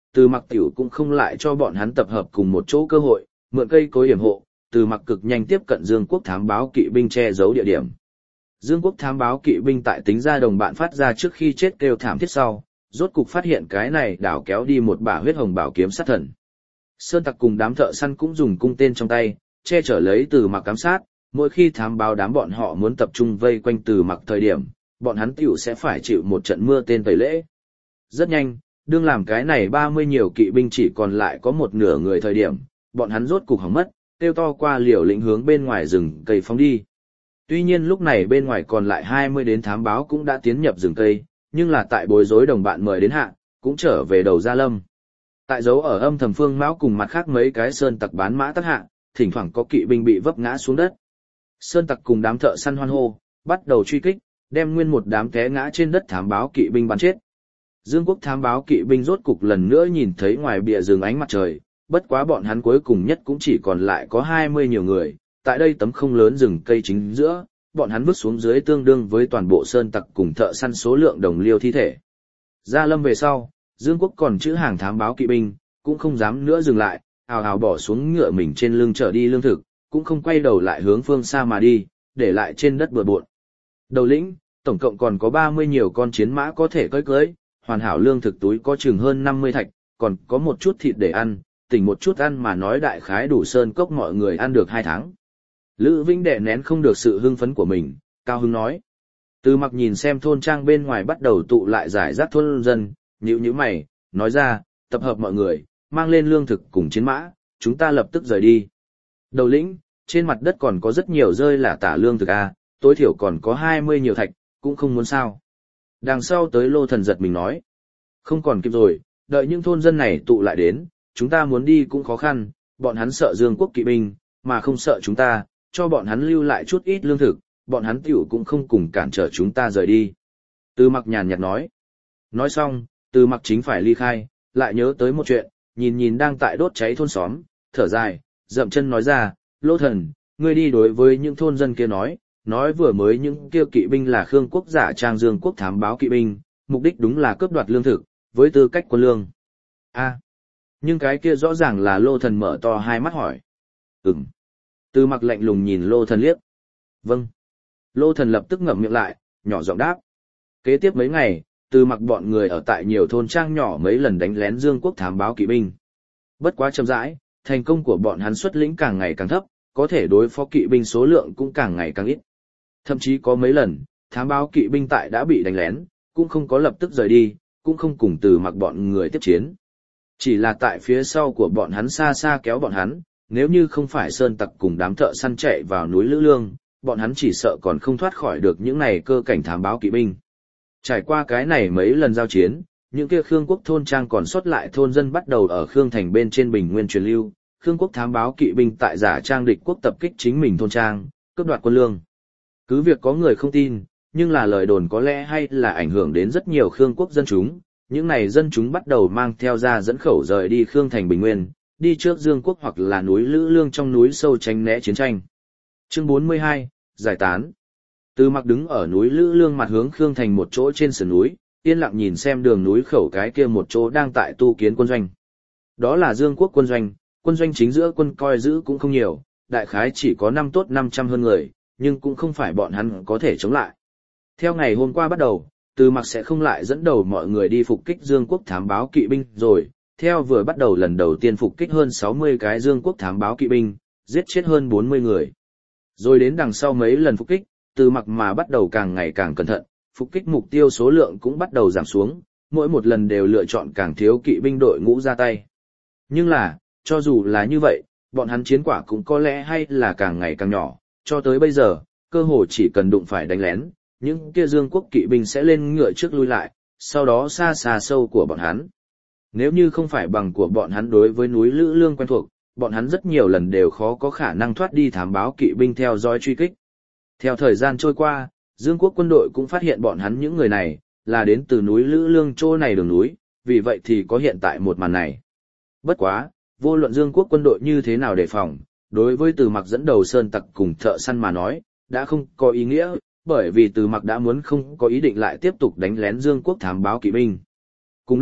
Từ Mặc tiểu cũng không lại cho bọn hắn tập hợp cùng một chỗ cơ hội, mượn cây cối yểm hộ, Từ Mặc cực nhanh tiếp cận Dương Quốc thám báo kỵ binh che giấu địa điểm. Dương Quốc thám báo kỵ binh tại tính ra đồng bạn phát ra trước khi chết kêu thảm thiết sau, rốt cục phát hiện cái này đảo kéo đi một bả huyết hồng bảo kiếm sát thần. Sơn Tặc cùng đám thợ săn cũng dùng cung tên trong tay, che chở lấy Từ Mặc ám sát, mỗi khi thám báo đám bọn họ muốn tập trung vây quanh Từ Mặc thời điểm, bọn hắn tiểu sẽ phải chịu một trận mưa tên tẩy lễ. Rất nhanh, đương làm cái này ba mươi nhiều kỵ binh chỉ còn lại có một nửa người thời điểm, bọn hắn rốt cục hỏng mất, kêu to qua liều lĩnh hướng bên ngoài rừng cây phóng đi. Tuy nhiên lúc này bên ngoài còn lại hai mươi đến thám báo cũng đã tiến nhập rừng cây, nhưng là tại bối rối đồng bạn mời đến hạ, cũng trở về đầu Gia Lâm. Tại dấu ở âm thầm phương mão cùng mặt khác mấy cái sơn tặc bán mã tác hạ, thỉnh thoảng có kỵ binh bị vấp ngã xuống đất. Sơn tặc cùng đám thợ săn hoan hô, bắt đầu truy kích, đem nguyên một đám té ngã trên đất thám báo kỵ binh bắn chết. Dương Quốc thám báo kỵ binh rốt cục lần nữa nhìn thấy ngoài bìa rừng ánh mặt trời, bất quá bọn hắn cuối cùng nhất cũng chỉ còn lại có hai mươi nhiều người, tại đây tấm không lớn rừng cây chính giữa, bọn hắn vứt xuống dưới tương đương với toàn bộ sơn tặc cùng thợ săn số lượng đồng liêu thi thể. Gia Lâm về sau, Dương Quốc còn chữ hàng thám báo kỵ binh, cũng không dám nữa dừng lại, ào ào bỏ xuống ngựa mình trên lưng trở đi lương thực, cũng không quay đầu lại hướng phương xa mà đi, để lại trên đất bừa bộn. Đầu lĩnh, tổng cộng còn có ba mươi nhiều con chiến mã có thể cưỡi cưỡi, hoàn hảo lương thực túi có chừng hơn năm mươi thạch, còn có một chút thịt để ăn, tỉnh một chút ăn mà nói đại khái đủ sơn cốc mọi người ăn được hai tháng. Lữ Vĩnh đè nén không được sự hưng phấn của mình, cao hứng nói. Từ Mặc nhìn xem thôn trang bên ngoài bắt đầu tụ lại giải rác thôn dân, nhíu nhíu mày, nói ra, tập hợp mọi người, mang lên lương thực cùng chiến mã, chúng ta lập tức rời đi. Đầu lĩnh, trên mặt đất còn có rất nhiều rơi là tả lương thực a, tối thiểu còn có hai mươi nhiều thạch, cũng không muốn sao. Đằng sau tới Lô Thần giật mình nói, không còn kịp rồi, đợi những thôn dân này tụ lại đến, chúng ta muốn đi cũng khó khăn, bọn hắn sợ Dương Quốc kỵ binh, mà không sợ chúng ta, cho bọn hắn lưu lại chút ít lương thực, bọn hắn tiểu cũng không cùng cản trở chúng ta rời đi. Từ Mặc nhàn nhạt nói. Nói xong, Từ Mặc chính phải ly khai, lại nhớ tới một chuyện, nhìn nhìn đang tại đốt cháy thôn xóm, thở dài, dậm chân nói ra, Lô Thần, ngươi đi đối với những thôn dân kia nói, nói vừa mới những kia kỵ binh là Khương Quốc giả trang Dương Quốc thám báo kỵ binh, mục đích đúng là cướp đoạt lương thực, với tư cách quân lương. A, nhưng cái kia rõ ràng là Lô Thần mở to hai mắt hỏi. Ừm. Từ Mặc lạnh lùng nhìn Lô Thần liếc. Vâng. Lô Thần lập tức ngậm miệng lại, nhỏ giọng đáp. Kế tiếp mấy ngày, Từ Mặc bọn người ở tại nhiều thôn trang nhỏ mấy lần đánh lén Dương Quốc thám báo kỵ binh. Bất quá chậm rãi, thành công của bọn hắn xuất lĩnh càng ngày càng thấp, có thể đối phó kỵ binh số lượng cũng càng ngày càng ít. Thậm chí có mấy lần, thám báo kỵ binh tại đã bị đánh lén, cũng không có lập tức rời đi, cũng không cùng Từ Mặc bọn người tiếp chiến. Chỉ là tại phía sau của bọn hắn xa xa kéo bọn hắn, nếu như không phải sơn tặc cùng đám thợ săn chạy vào núi Lữ Lương, bọn hắn chỉ sợ còn không thoát khỏi được những này cơ cảnh thám báo kỵ binh. Trải qua cái này mấy lần giao chiến, những kia Khương Quốc thôn trang còn sót lại thôn dân bắt đầu ở Khương thành bên trên bình nguyên truyền lưu, Khương Quốc thám báo kỵ binh tại giả trang địch quốc tập kích chính mình thôn trang, cướp đoạt quân lương. Cứ việc có người không tin, nhưng là lời đồn có lẽ hay là ảnh hưởng đến rất nhiều Khương Quốc dân chúng, những này dân chúng bắt đầu mang theo ra dẫn khẩu rời đi Khương thành bình nguyên, đi trước Dương Quốc hoặc là núi Lữ Lương trong núi sâu tránh né chiến tranh. Chương bốn mươi hai, giải tán. Từ Mặc đứng ở núi Lữ Lương mặt hướng Khương thành một chỗ trên sườn núi, yên lặng nhìn xem đường núi khẩu cái kia một chỗ đang tại tu kiến quân doanh. Đó là Dương Quốc quân doanh, quân doanh chính giữa quân coi giữ cũng không nhiều, đại khái chỉ có năm tốt năm trăm hơn người, nhưng cũng không phải bọn hắn có thể chống lại. Theo ngày hôm qua bắt đầu, Từ Mặc sẽ không lại dẫn đầu mọi người đi phục kích Dương Quốc thám báo kỵ binh rồi, theo vừa bắt đầu lần đầu tiên phục kích hơn sáu mươi cái Dương Quốc thám báo kỵ binh, giết chết hơn bốn mươi người. Rồi đến đằng sau mấy lần phục kích, Từ Mặc mà bắt đầu càng ngày càng cẩn thận, phục kích mục tiêu số lượng cũng bắt đầu giảm xuống, mỗi một lần đều lựa chọn càng thiếu kỵ binh đội ngũ ra tay. Nhưng là, cho dù là như vậy, bọn hắn chiến quả cũng có lẽ hay là càng ngày càng nhỏ, cho tới bây giờ, cơ hồ chỉ cần đụng phải đánh lén, những kia Dương Quốc kỵ binh sẽ lên ngựa trước lui lại, sau đó xa xa sâu của bọn hắn. Nếu như không phải bằng của bọn hắn đối với núi Lữ Lương quen thuộc, bọn hắn rất nhiều lần đều khó có khả năng thoát đi thám báo kỵ binh theo dõi truy kích. Theo thời gian trôi qua, Dương Quốc quân đội cũng phát hiện bọn hắn những người này, là đến từ núi Lữ Lương chỗ này đường núi, vì vậy thì có hiện tại một màn này. Bất quá, vô luận Dương Quốc quân đội như thế nào đề phòng, đối với Từ Mặc dẫn đầu sơn tặc cùng thợ săn mà nói, đã không có ý nghĩa, bởi vì Từ Mặc đã muốn không có ý định lại tiếp tục đánh lén Dương Quốc thám báo kỵ binh. Cùng lúc,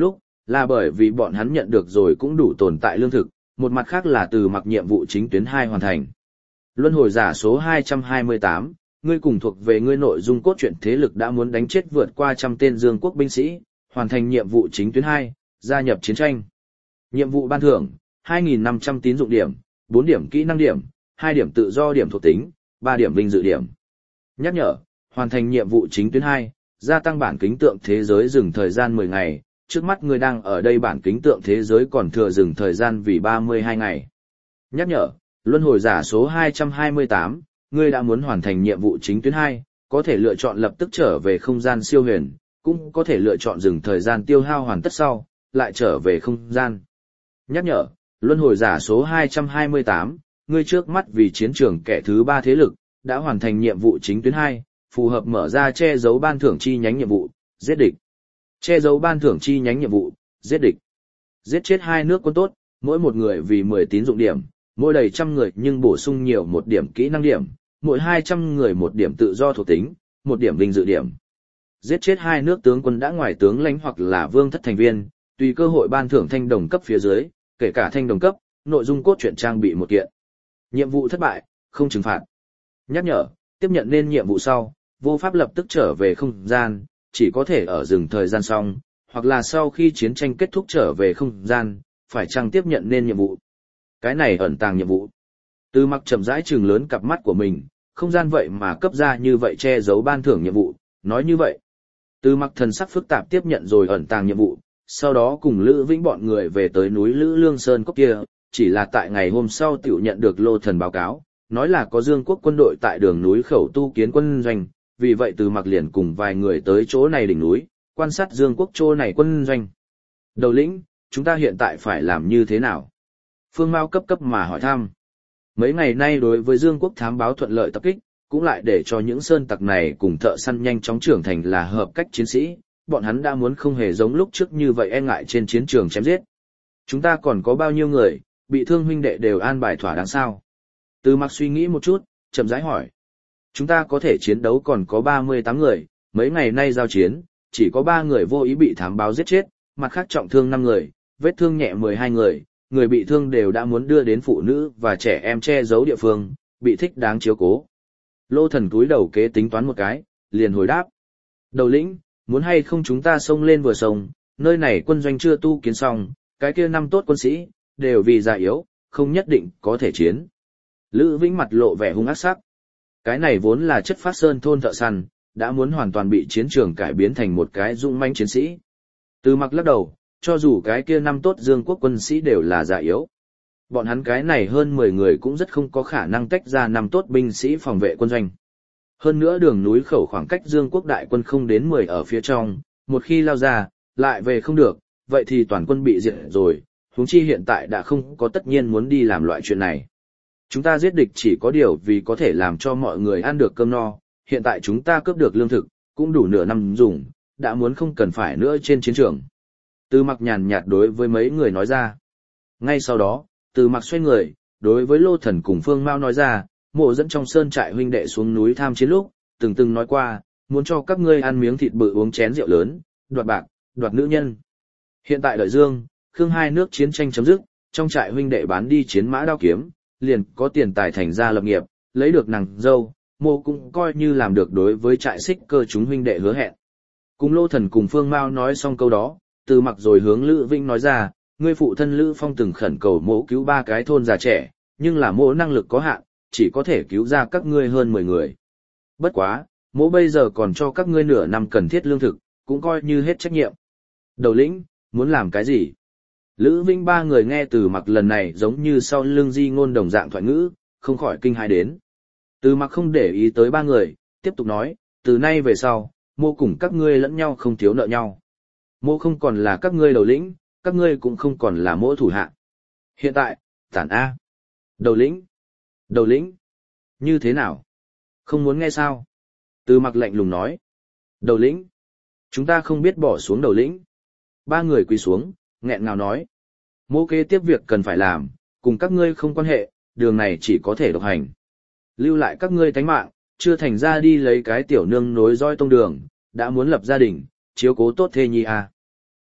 Là bởi vì bọn hắn nhận được rồi cũng đủ tồn tại lương thực, một mặt khác là từ mặc nhiệm vụ chính tuyến hai hoàn thành. Luân hồi giả số hai trăm hai mươi tám, ngươi cùng thuộc về ngươi nội dung cốt truyện thế lực đã muốn đánh chết vượt qua trăm tên Dương quốc binh sĩ, hoàn thành nhiệm vụ chính tuyến hai, gia nhập chiến tranh. Nhiệm vụ ban thưởng, hai nghìn năm trăm tín dụng điểm, bốn điểm kỹ năng điểm, hai điểm tự do điểm thuộc tính, ba điểm vinh dự điểm. Nhắc nhở, hoàn thành nhiệm vụ chính tuyến hai, gia tăng bản kính tượng thế giới dừng thời gian mười ngày, trước mắt ngươi đang ở đây bản kính tượng thế giới còn thừa dừng thời gian vì ba mươi hai ngày. Nhắc nhở, luân hồi giả số hai trăm hai mươi tám, ngươi đã muốn hoàn thành nhiệm vụ chính tuyến hai, có thể lựa chọn lập tức trở về không gian siêu huyền, cũng có thể lựa chọn dừng thời gian tiêu hao hoàn tất sau, lại trở về không gian. Nhắc nhở, luân hồi giả số hai trăm hai mươi tám, ngươi trước mắt vì chiến trường kẻ thứ ba thế lực, đã hoàn thành nhiệm vụ chính tuyến hai, phù hợp mở ra che giấu ban thưởng chi nhánh nhiệm vụ, giết địch. Che giấu ban thưởng chi nhánh nhiệm vụ, giết địch. Giết chết hai nước quân tốt, mỗi một người vì mười tín dụng điểm, mỗi đầy trăm người nhưng bổ sung nhiều một điểm kỹ năng điểm, mỗi hai trăm người một điểm tự do thuộc tính, một điểm vinh dự điểm. Giết chết hai nước tướng quân đã ngoài tướng lãnh hoặc là vương thất thành viên, tùy cơ hội ban thưởng thanh đồng cấp phía dưới, kể cả thanh đồng cấp, nội dung cốt truyện trang bị một kiện. Nhiệm vụ thất bại, không trừng phạt. Nhắc nhở, tiếp nhận nên nhiệm vụ sau, vô pháp lập tức trở về không gian, chỉ có thể ở dừng thời gian xong, hoặc là sau khi chiến tranh kết thúc trở về không gian, phải chăng tiếp nhận nên nhiệm vụ. Cái này ẩn tàng nhiệm vụ. Từ mặc chậm rãi trừng lớn cặp mắt của mình, không gian vậy mà cấp ra như vậy che giấu ban thưởng nhiệm vụ, nói như vậy. Từ mặc thần sắc phức tạp tiếp nhận rồi ẩn tàng nhiệm vụ, sau đó cùng Lữ Vĩnh bọn người về tới núi Lữ Lương Sơn Cốc kia, chỉ là tại ngày hôm sau tiểu nhận được Lô Thần báo cáo, nói là có Dương quốc quân đội tại đường núi khẩu tu kiến quân doanh, vì vậy từ mặc liền cùng vài người tới chỗ này đỉnh núi, quan sát Dương quốc chỗ này quân doanh. Đầu lĩnh, chúng ta hiện tại phải làm như thế nào? Phương Mao cấp cấp mà hỏi thăm. Mấy ngày nay đối với Dương quốc thám báo thuận lợi tập kích, cũng lại để cho những sơn tặc này cùng thợ săn nhanh chóng trưởng thành là hợp cách chiến sĩ, bọn hắn đã muốn không hề giống lúc trước như vậy e ngại trên chiến trường chém giết. Chúng ta còn có bao nhiêu người, bị thương huynh đệ đều an bài thỏa đáng sao? Từ mặc suy nghĩ một chút, chậm rãi hỏi. Chúng ta có thể chiến đấu còn có ba mươi tám người, mấy ngày nay giao chiến, chỉ có ba người vô ý bị thám báo giết chết, mặt khác trọng thương năm người, vết thương nhẹ mười hai người, người bị thương đều đã muốn đưa đến phụ nữ và trẻ em che giấu địa phương, bị thích đáng chiếu cố. Lô Thần cúi đầu kế tính toán một cái, liền hồi đáp. Đầu lĩnh, muốn hay không chúng ta xông lên vừa sông, nơi này quân doanh chưa tu kiến xong, cái kia năm tốt quân sĩ, đều vì già yếu, không nhất định có thể chiến. Lữ Vĩnh mặt lộ vẻ hung ác sắc. Cái này vốn là chất phát sơn thôn thợ săn, đã muốn hoàn toàn bị chiến trường cải biến thành một cái dũng mãnh chiến sĩ. Từ mặc lắc đầu, cho dù cái kia năm tốt Dương quốc quân sĩ đều là già yếu. Bọn hắn cái này hơn mười người cũng rất không có khả năng tách ra năm tốt binh sĩ phòng vệ quân doanh. Hơn nữa đường núi khẩu khoảng cách Dương quốc đại quân không đến mười ở phía trong, một khi lao ra, lại về không được, vậy thì toàn quân bị diệt rồi, huống chi hiện tại đã không có tất nhiên muốn đi làm loại chuyện này. Chúng ta giết địch chỉ có điều vì có thể làm cho mọi người ăn được cơm no, hiện tại chúng ta cướp được lương thực, cũng đủ nửa năm dùng, đã muốn không cần phải nữa trên chiến trường. Từ mặc nhàn nhạt đối với mấy người nói ra. Ngay sau đó, từ mặc xoay người, đối với Lô Thần cùng Phương Mao nói ra, mộ dẫn trong sơn trại huynh đệ xuống núi tham chiến lúc, từng từng nói qua, muốn cho các ngươi ăn miếng thịt bự uống chén rượu lớn, đoạt bạc, đoạt nữ nhân. Hiện tại đợi Dương, Khương hai nước chiến tranh chấm dứt, trong trại huynh đệ bán đi chiến mã đao kiếm, liền có tiền tài thành ra lập nghiệp, lấy được nàng dâu, mộ cũng coi như làm được đối với trại xích cơ chúng huynh đệ hứa hẹn. Cùng Lô Thần cùng Phương Mao nói xong câu đó, từ mặc rồi hướng Lữ Vĩnh nói ra, ngươi phụ thân Lữ Phong từng khẩn cầu mỗ cứu ba cái thôn già trẻ, nhưng là mỗ năng lực có hạn, chỉ có thể cứu ra các ngươi hơn mười người. Bất quá, mỗ bây giờ còn cho các ngươi nửa năm cần thiết lương thực, cũng coi như hết trách nhiệm. Đầu lĩnh, muốn làm cái gì? Lữ Vĩnh ba người nghe từ mặc lần này giống như sau lưng di ngôn đồng dạng thoại ngữ, không khỏi kinh hãi đến. Từ mặc không để ý tới ba người, tiếp tục nói, từ nay về sau, mô cùng các ngươi lẫn nhau không thiếu nợ nhau. Mô không còn là các ngươi đầu lĩnh, các ngươi cũng không còn là mỗ thủ hạ. Hiện tại, tản A. Đầu lĩnh. Đầu lĩnh. Như thế nào? Không muốn nghe sao? Từ mặc lạnh lùng nói. Đầu lĩnh. Chúng ta không biết bỏ xuống đầu lĩnh. Ba người quỳ xuống, nghẹn ngào nói. Mô kế tiếp việc cần phải làm, cùng các ngươi không quan hệ, đường này chỉ có thể độc hành. Lưu lại các ngươi tánh mạng, chưa thành ra đi lấy cái tiểu nương nối roi tông đường, đã muốn lập gia đình, chiếu cố tốt thê nhi à.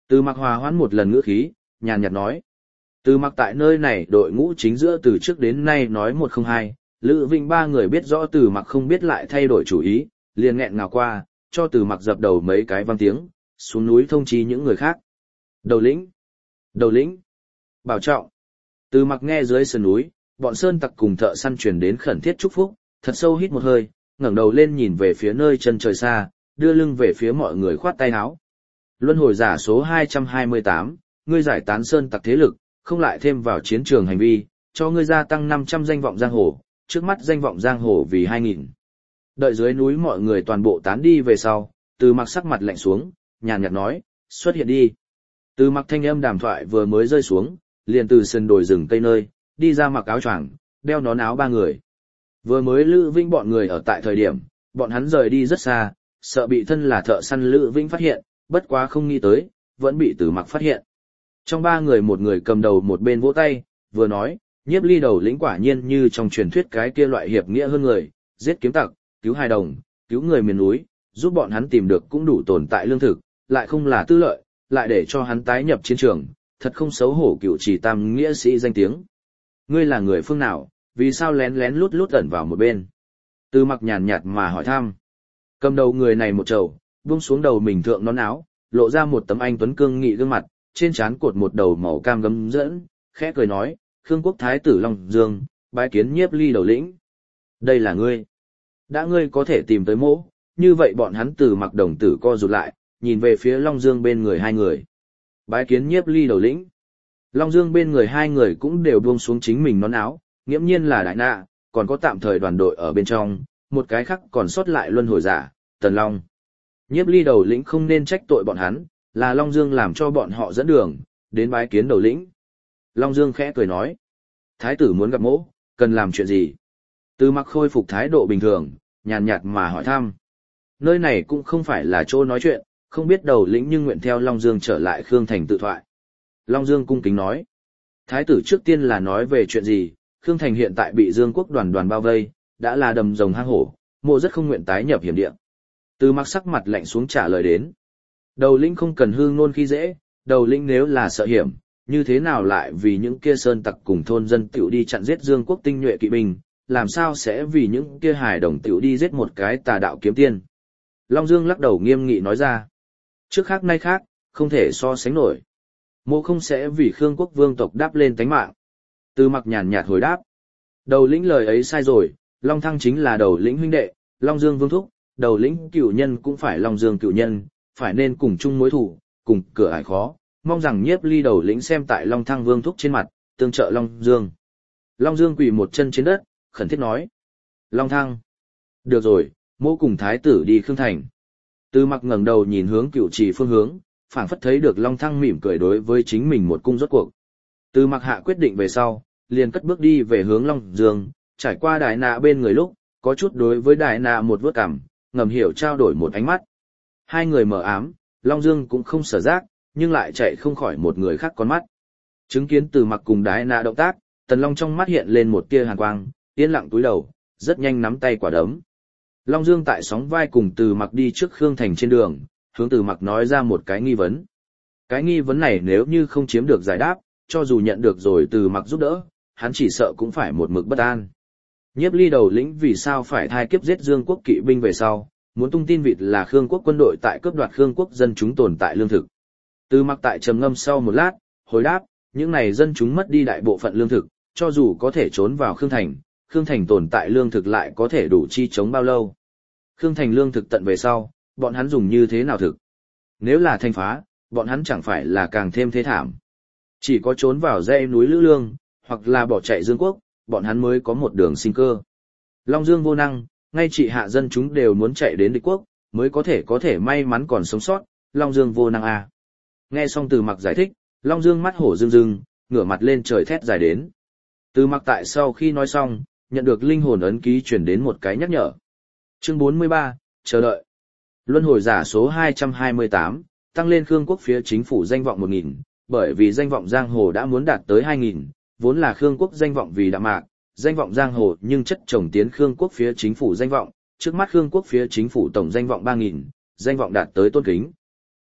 Từ Mặc hòa hoãn một lần ngữ khí, nhàn nhạt nói. Từ Mặc tại nơi này đội ngũ chính giữa từ trước đến nay nói một không hai, Lữ Vinh ba người biết rõ Từ Mặc không biết lại thay đổi chủ ý, liền nghẹn ngào qua, cho Từ Mặc dập đầu mấy cái vang tiếng, xuống núi thông chí những người khác. Đầu lĩnh! Đầu lĩnh! Bảo trọng! Từ Mặc nghe dưới sườn núi, bọn sơn tặc cùng thợ săn truyền đến khẩn thiết chúc phúc, thật sâu hít một hơi, ngẩng đầu lên nhìn về phía nơi chân trời xa, đưa lưng về phía mọi người khoát tay áo. Luân hồi giả số hai trăm hai mươi tám, ngươi giải tán sơn tặc thế lực, không lại thêm vào chiến trường hành vi, cho ngươi gia tăng năm trăm danh vọng giang hồ, trước mắt danh vọng giang hồ vì hai nghìn. Đợi dưới núi mọi người toàn bộ tán đi về sau, Từ Mặc sắc mặt lạnh xuống, nhàn nhạt nói, xuất hiện đi. Từ Mặc thanh âm đàm thoại vừa mới rơi xuống, liền từ sườn đồi rừng cây nơi, đi ra mặc áo choàng, đeo nón áo ba người. Vừa mới Lữ Vinh bọn người ở tại thời điểm, bọn hắn rời đi rất xa, sợ bị thân là thợ săn Lữ Vinh phát hiện, bất quá không nghĩ tới, vẫn bị Từ Mặc phát hiện. Trong ba người một người cầm đầu một bên vỗ tay, vừa nói, Nhiếp Ly đầu lĩnh quả nhiên như trong truyền thuyết cái kia loại hiệp nghĩa hơn người, giết kiếm tặc, cứu hài đồng, cứu người miền núi, giúp bọn hắn tìm được cũng đủ tồn tại lương thực, lại không là tư lợi, lại để cho hắn tái nhập chiến trường, thật không xấu hổ cựu chỉ tam nghĩa sĩ danh tiếng. Ngươi là người phương nào, vì sao lén lén lút lút ẩn vào một bên? Từ Mặc nhàn nhạt mà hỏi thăm. Cầm đầu người này một trầu, buông xuống đầu mình thượng nón áo, lộ ra một tấm anh tuấn cương nghị gương mặt, trên trán cột một đầu màu cam gấm dẫn, khẽ cười nói, Khương quốc thái tử Long Dương, bái kiến Nhiếp Ly đầu lĩnh. Đây là ngươi. Đã ngươi có thể tìm tới mỗ, như vậy bọn hắn Từ Mặc đồng tử co rụt lại, nhìn về phía Long Dương bên người hai người. Bái kiến Nhiếp Ly đầu lĩnh. Long Dương bên người hai người cũng đều buông xuống chính mình nón áo, nghiễm nhiên là đại nạ, còn có tạm thời đoàn đội ở bên trong, một cái khác còn sót lại luân hồi giả, Tần Long. Nhiếp Ly đầu lĩnh không nên trách tội bọn hắn, là Long Dương làm cho bọn họ dẫn đường, đến bái kiến đầu lĩnh. Long Dương khẽ cười nói, thái tử muốn gặp mỗ, cần làm chuyện gì? Từ Mặc khôi phục thái độ bình thường, nhàn nhạt mà hỏi thăm. Nơi này cũng không phải là chỗ nói chuyện, không biết đầu lĩnh nhưng nguyện theo Long Dương trở lại Khương Thành tự thoại. Long Dương cung kính nói, thái tử trước tiên là nói về chuyện gì, Khương Thành hiện tại bị Dương quốc đoàn đoàn bao vây, đã là đầm rồng hang hổ, mộ rất không nguyện tái nhập hiểm địa. Từ Mặc sắc mặt lạnh xuống trả lời đến. Đầu lĩnh không cần hư ngôn khi dễ, đầu lĩnh nếu là sợ hiểm, như thế nào lại vì những kia sơn tặc cùng thôn dân tiểu đi chặn giết Dương quốc tinh nhuệ kỵ binh, làm sao sẽ vì những kia hài đồng tiểu đi giết một cái tà đạo kiếm tiên. Long Dương lắc đầu nghiêm nghị nói ra. Trước khác nay khác, không thể so sánh nổi. Mộ không sẽ vì Khương quốc vương tộc đáp lên tánh mạng. Từ Mặc nhàn nhạt hồi đáp. Đầu lĩnh lời ấy sai rồi, Long Thăng chính là đầu lĩnh huynh đệ, Long Dương vương thúc, đầu lĩnh cựu nhân cũng phải Long Dương cựu nhân, phải nên cùng chung mối thủ, cùng cửa ải khó, mong rằng Nhiếp Ly đầu lĩnh xem tại Long Thăng vương thúc trên mặt, tương trợ Long Dương. Long Dương quỳ một chân trên đất, khẩn thiết nói. Long Thăng. Được rồi, mỗ cùng thái tử đi Khương Thành. Từ Mặc ngẩng đầu nhìn hướng cựu trì phương hướng, phảng phất thấy được Long Thăng mỉm cười đối với chính mình một cung rốt cuộc. Từ Mặc hạ quyết định về sau, liền cất bước đi về hướng Long Dương, trải qua Đại Nạ bên người lúc, có chút đối với Đại Nạ một vớt cảm, ngầm hiểu trao đổi một ánh mắt. Hai người mở ám, Long Dương cũng không sở giác, nhưng lại chạy không khỏi một người khác con mắt. Chứng kiến Từ Mặc cùng Đại Nạ động tác, Tần Long trong mắt hiện lên một tia hàn quang, yên lặng cúi đầu, rất nhanh nắm tay quả đấm. Long Dương tại sóng vai cùng Từ Mặc đi trước Khương Thành trên đường, hướng Từ Mặc nói ra một cái nghi vấn. Cái nghi vấn này nếu như không chiếm được giải đáp, cho dù nhận được rồi Từ Mặc giúp đỡ, hắn chỉ sợ cũng phải một mực bất an. Nhiếp Ly đầu lĩnh vì sao phải thai kiếp giết Dương quốc kỵ binh về sau, muốn tung tin vịt là Khương quốc quân đội tại cướp đoạt Khương quốc dân chúng tồn tại lương thực. Từ Mặc tại trầm ngâm sau một lát, hồi đáp, những này dân chúng mất đi đại bộ phận lương thực, cho dù có thể trốn vào Khương Thành, Khương Thành tồn tại lương thực lại có thể đủ chi chống bao lâu. Khương Thành lương thực tận về sau, bọn hắn dùng như thế nào thực? Nếu là thành phá, bọn hắn chẳng phải là càng thêm thế thảm. Chỉ có trốn vào dãy núi Lữ Lương, hoặc là bỏ chạy Dương quốc, bọn hắn mới có một đường sinh cơ. Long Dương vô năng, ngay trị hạ dân chúng đều muốn chạy đến địch quốc, mới có thể có thể may mắn còn sống sót, Long Dương vô năng à. Nghe xong Từ Mặc giải thích, Long Dương mắt hổ rưng rưng, ngửa mặt lên trời thét dài đến. Từ Mặc tại sau khi nói xong, nhận được linh hồn ấn ký chuyển đến một cái nhắc nhở. Chương bốn mươi ba, chờ đợi. Luân hồi giả số hai trăm hai mươi tám, tăng lên Khương quốc phía chính phủ danh vọng một nghìn, bởi vì danh vọng giang hồ đã muốn đạt tới hai nghìn, vốn là Khương quốc danh vọng vì đạm mạc, danh vọng giang hồ nhưng chất chồng tiến Khương quốc phía chính phủ danh vọng, trước mắt Khương quốc phía chính phủ tổng danh vọng ba nghìn, danh vọng đạt tới tôn kính.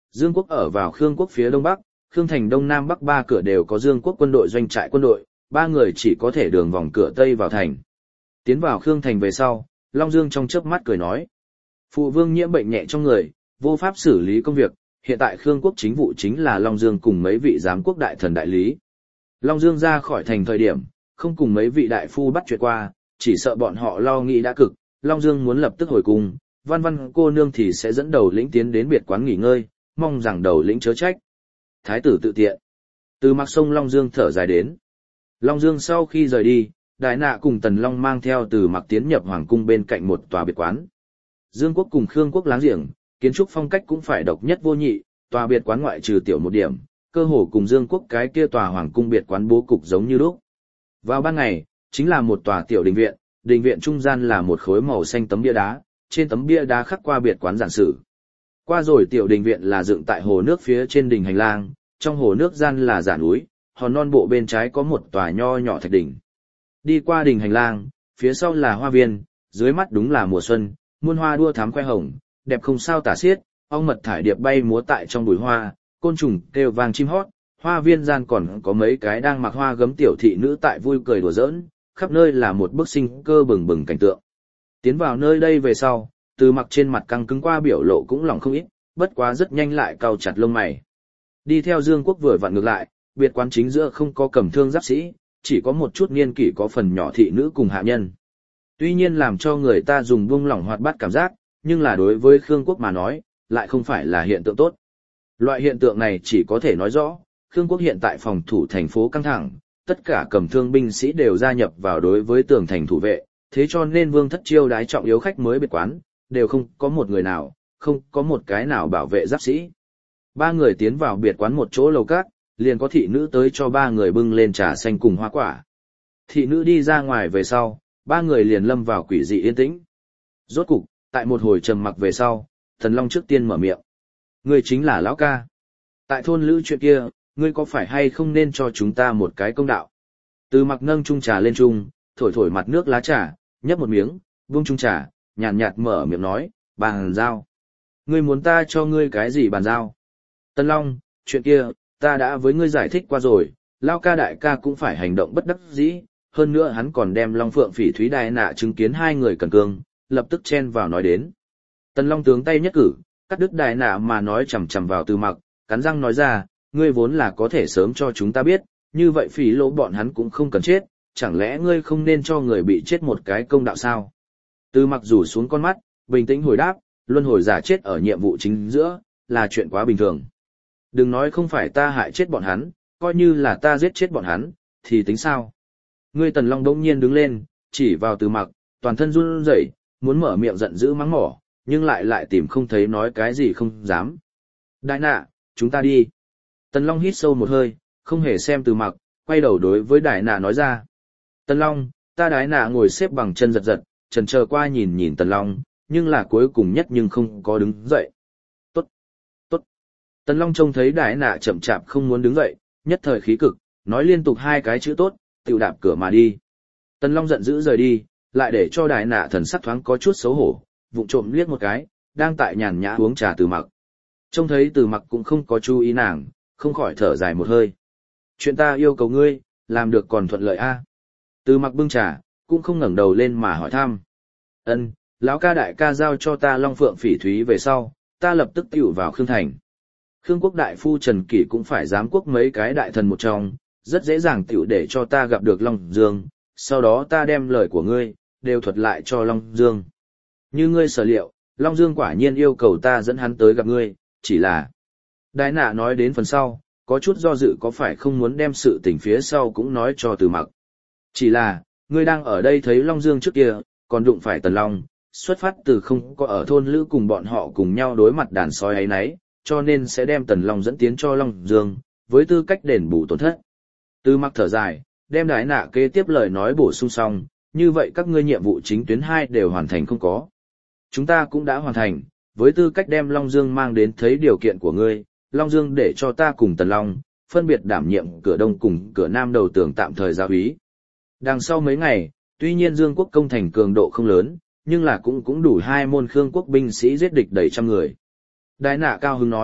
Dương quốc ở vào Khương quốc phía đông bắc, Khương thành đông nam bắc ba cửa đều có Dương quốc quân đội doanh trại quân đội, ba người chỉ có thể đường vòng cửa tây vào thành. Tiến vào Khương thành về sau, Long Dương trong chớp mắt cười nói: "Phụ vương nhiễm bệnh nhẹ trong người, vô pháp xử lý công việc, hiện tại Khương quốc chính vụ chính là Long Dương cùng mấy vị giám quốc đại thần đại lý." Long Dương ra khỏi thành thời điểm, không cùng mấy vị đại phu bắt chuyện qua, chỉ sợ bọn họ lo nghĩ đã cực, Long Dương muốn lập tức hồi cung, Văn Văn cô nương thì sẽ dẫn đầu lĩnh tiến đến biệt quán nghỉ ngơi, mong rằng đầu lĩnh chớ trách. Thái tử tự tiện. Từ mặc sông Long Dương thở dài đến. Long Dương sau khi rời đi, Đại Nạ cùng Tần Long mang theo Từ mặc tiến nhập hoàng cung bên cạnh một tòa biệt quán. Dương quốc cùng Khương quốc láng giềng, kiến trúc phong cách cũng phải độc nhất vô nhị, tòa biệt quán ngoại trừ tiểu một điểm, cơ hồ cùng Dương quốc cái kia tòa hoàng cung biệt quán bố cục giống như lúc. Vào ban ngày, chính là một tòa tiểu đình viện, đình viện trung gian là một khối màu xanh tấm bia đá, trên tấm bia đá khắc qua biệt quán giản sử. Qua rồi tiểu đình viện là dựng tại hồ nước phía trên đình hành lang, trong hồ nước gian là giả núi, hòn non bộ bên trái có một tòa nho nhỏ thạch đỉnh. Đi qua đình hành lang, phía sau là hoa viên, dưới mắt đúng là mùa xuân, muôn hoa đua thắm khoe hồng, đẹp không sao tả xiết, ong mật thải điệp bay múa tại trong bụi hoa, côn trùng kêu vang chim hót, hoa viên gian còn có mấy cái đang mặc hoa gấm tiểu thị nữ tại vui cười đùa giỡn, khắp nơi là một bức sinh cơ bừng bừng cảnh tượng. Tiến vào nơi đây về sau, Từ mặc trên mặt căng cứng qua biểu lộ cũng lỏng không ít, bất quá rất nhanh lại cau chặt lông mày. Đi theo Dương quốc vừa vặn ngược lại, biệt quán chính giữa không có cầm thương giáp sĩ, chỉ có một chút niên kỷ có phần nhỏ thị nữ cùng hạ nhân. Tuy nhiên làm cho người ta dùng buông lỏng hoạt bát cảm giác, nhưng là đối với Khương quốc mà nói, lại không phải là hiện tượng tốt. Loại hiện tượng này chỉ có thể nói rõ, Khương quốc hiện tại phòng thủ thành phố căng thẳng, tất cả cầm thương binh sĩ đều gia nhập vào đối với tường thành thủ vệ, thế cho nên Vương thất chiêu đái trọng yếu khách mới biệt quán, đều không có một người nào, không có một cái nào bảo vệ giáp sĩ. Ba người tiến vào biệt quán một chỗ lầu cát, liền có thị nữ tới cho ba người bưng lên trà xanh cùng hoa quả. Thị nữ đi ra ngoài về sau, ba người liền lâm vào quỷ dị yên tĩnh. Rốt cục, tại một hồi trầm mặc về sau, Thần Long trước tiên mở miệng. Ngươi chính là lão ca. Tại thôn lữ chuyện kia, ngươi có phải hay không nên cho chúng ta một cái công đạo? Từ mặc nâng chung trà lên chung, thổi thổi mặt nước lá trà, nhấp một miếng, buông chung trà, nhàn nhạt mở miệng nói, bàn giao. Ngươi muốn ta cho ngươi cái gì bàn giao? Tân Long, chuyện kia, ta đã với ngươi giải thích qua rồi, Lao ca đại ca cũng phải hành động bất đắc dĩ, hơn nữa hắn còn đem Long Phượng Phỉ Thúy Đại Nạ chứng kiến hai người cần cương, lập tức chen vào nói đến. Tân Long tướng tay nhất cử, cắt đứt Đại Nạ mà nói chằm chằm vào Từ mặc, cắn răng nói ra, ngươi vốn là có thể sớm cho chúng ta biết, như vậy Phỉ lỗ bọn hắn cũng không cần chết, chẳng lẽ ngươi không nên cho người bị chết một cái công đạo sao? Từ mặc rủ xuống con mắt, bình tĩnh hồi đáp, luân hồi giả chết ở nhiệm vụ chính giữa, là chuyện quá bình thường. Đừng nói không phải ta hại chết bọn hắn, coi như là ta giết chết bọn hắn, thì tính sao? Ngươi Tần Long đống nhiên đứng lên, chỉ vào Từ mặc, toàn thân run rẩy, muốn mở miệng giận dữ mắng mỏ, nhưng lại lại tìm không thấy nói cái gì không dám. Đại Nạ, chúng ta đi. Tần Long hít sâu một hơi, không hề xem Từ mặc, quay đầu đối với Đại Nạ nói ra. Tần Long, ta Đại Nạ ngồi xếp bằng chân giật giật, chần chờ qua nhìn nhìn Tần Long, nhưng là cuối cùng nhất nhưng không có đứng dậy. Tốt, tốt. Tần Long trông thấy Đại Nạ chậm chạp không muốn đứng dậy, nhất thời khí cực, nói liên tục hai cái chữ tốt, tự đạp cửa mà đi. Tần Long giận dữ rời đi, lại để cho Đại Nạ thần sắc thoáng có chút xấu hổ, vụng trộm liếc một cái, đang tại nhàn nhã uống trà Từ mặc. Trông thấy Từ mặc cũng không có chú ý nàng, không khỏi thở dài một hơi. Chuyện ta yêu cầu ngươi, làm được còn thuận lợi a? Từ mặc bưng trà, cũng không ngẩng đầu lên mà hỏi thăm. Ân, lão ca đại ca giao cho ta Long Phượng Phỉ Thúy về sau, ta lập tức tiểu vào Khương Thành. Khương quốc đại phu Trần Kỷ cũng phải giám quốc mấy cái đại thần một trong, rất dễ dàng tiểu để cho ta gặp được Long Dương, sau đó ta đem lời của ngươi, đều thuật lại cho Long Dương. Như ngươi sở liệu, Long Dương quả nhiên yêu cầu ta dẫn hắn tới gặp ngươi, chỉ là... Đại Nạ nói đến phần sau, có chút do dự có phải không muốn đem sự tình phía sau cũng nói cho Từ mặc. Chỉ là, ngươi đang ở đây thấy Long Dương trước kia, còn đụng phải Tần Long, xuất phát từ không có ở thôn lữ cùng bọn họ cùng nhau đối mặt đàn sói ấy nấy, cho nên sẽ đem Tần Long dẫn tiến cho Long Dương, với tư cách đền bù tổn thất. Từ mặc thở dài, đem Đại Nạ kế tiếp lời nói bổ sung xong, như vậy các ngươi nhiệm vụ chính tuyến hai đều hoàn thành không có. Chúng ta cũng đã hoàn thành, với tư cách đem Long Dương mang đến thấy điều kiện của ngươi, Long Dương để cho ta cùng Tần Long, phân biệt đảm nhiệm cửa đông cùng cửa nam đầu tường tạm thời giáo úy. Đằng sau mấy ngày, tuy nhiên Dương quốc công thành cường độ không lớn, nhưng là cũng cũng đủ hai môn Khương quốc binh sĩ giết địch đầy trăm người. Đại Nạ cao hứng nói,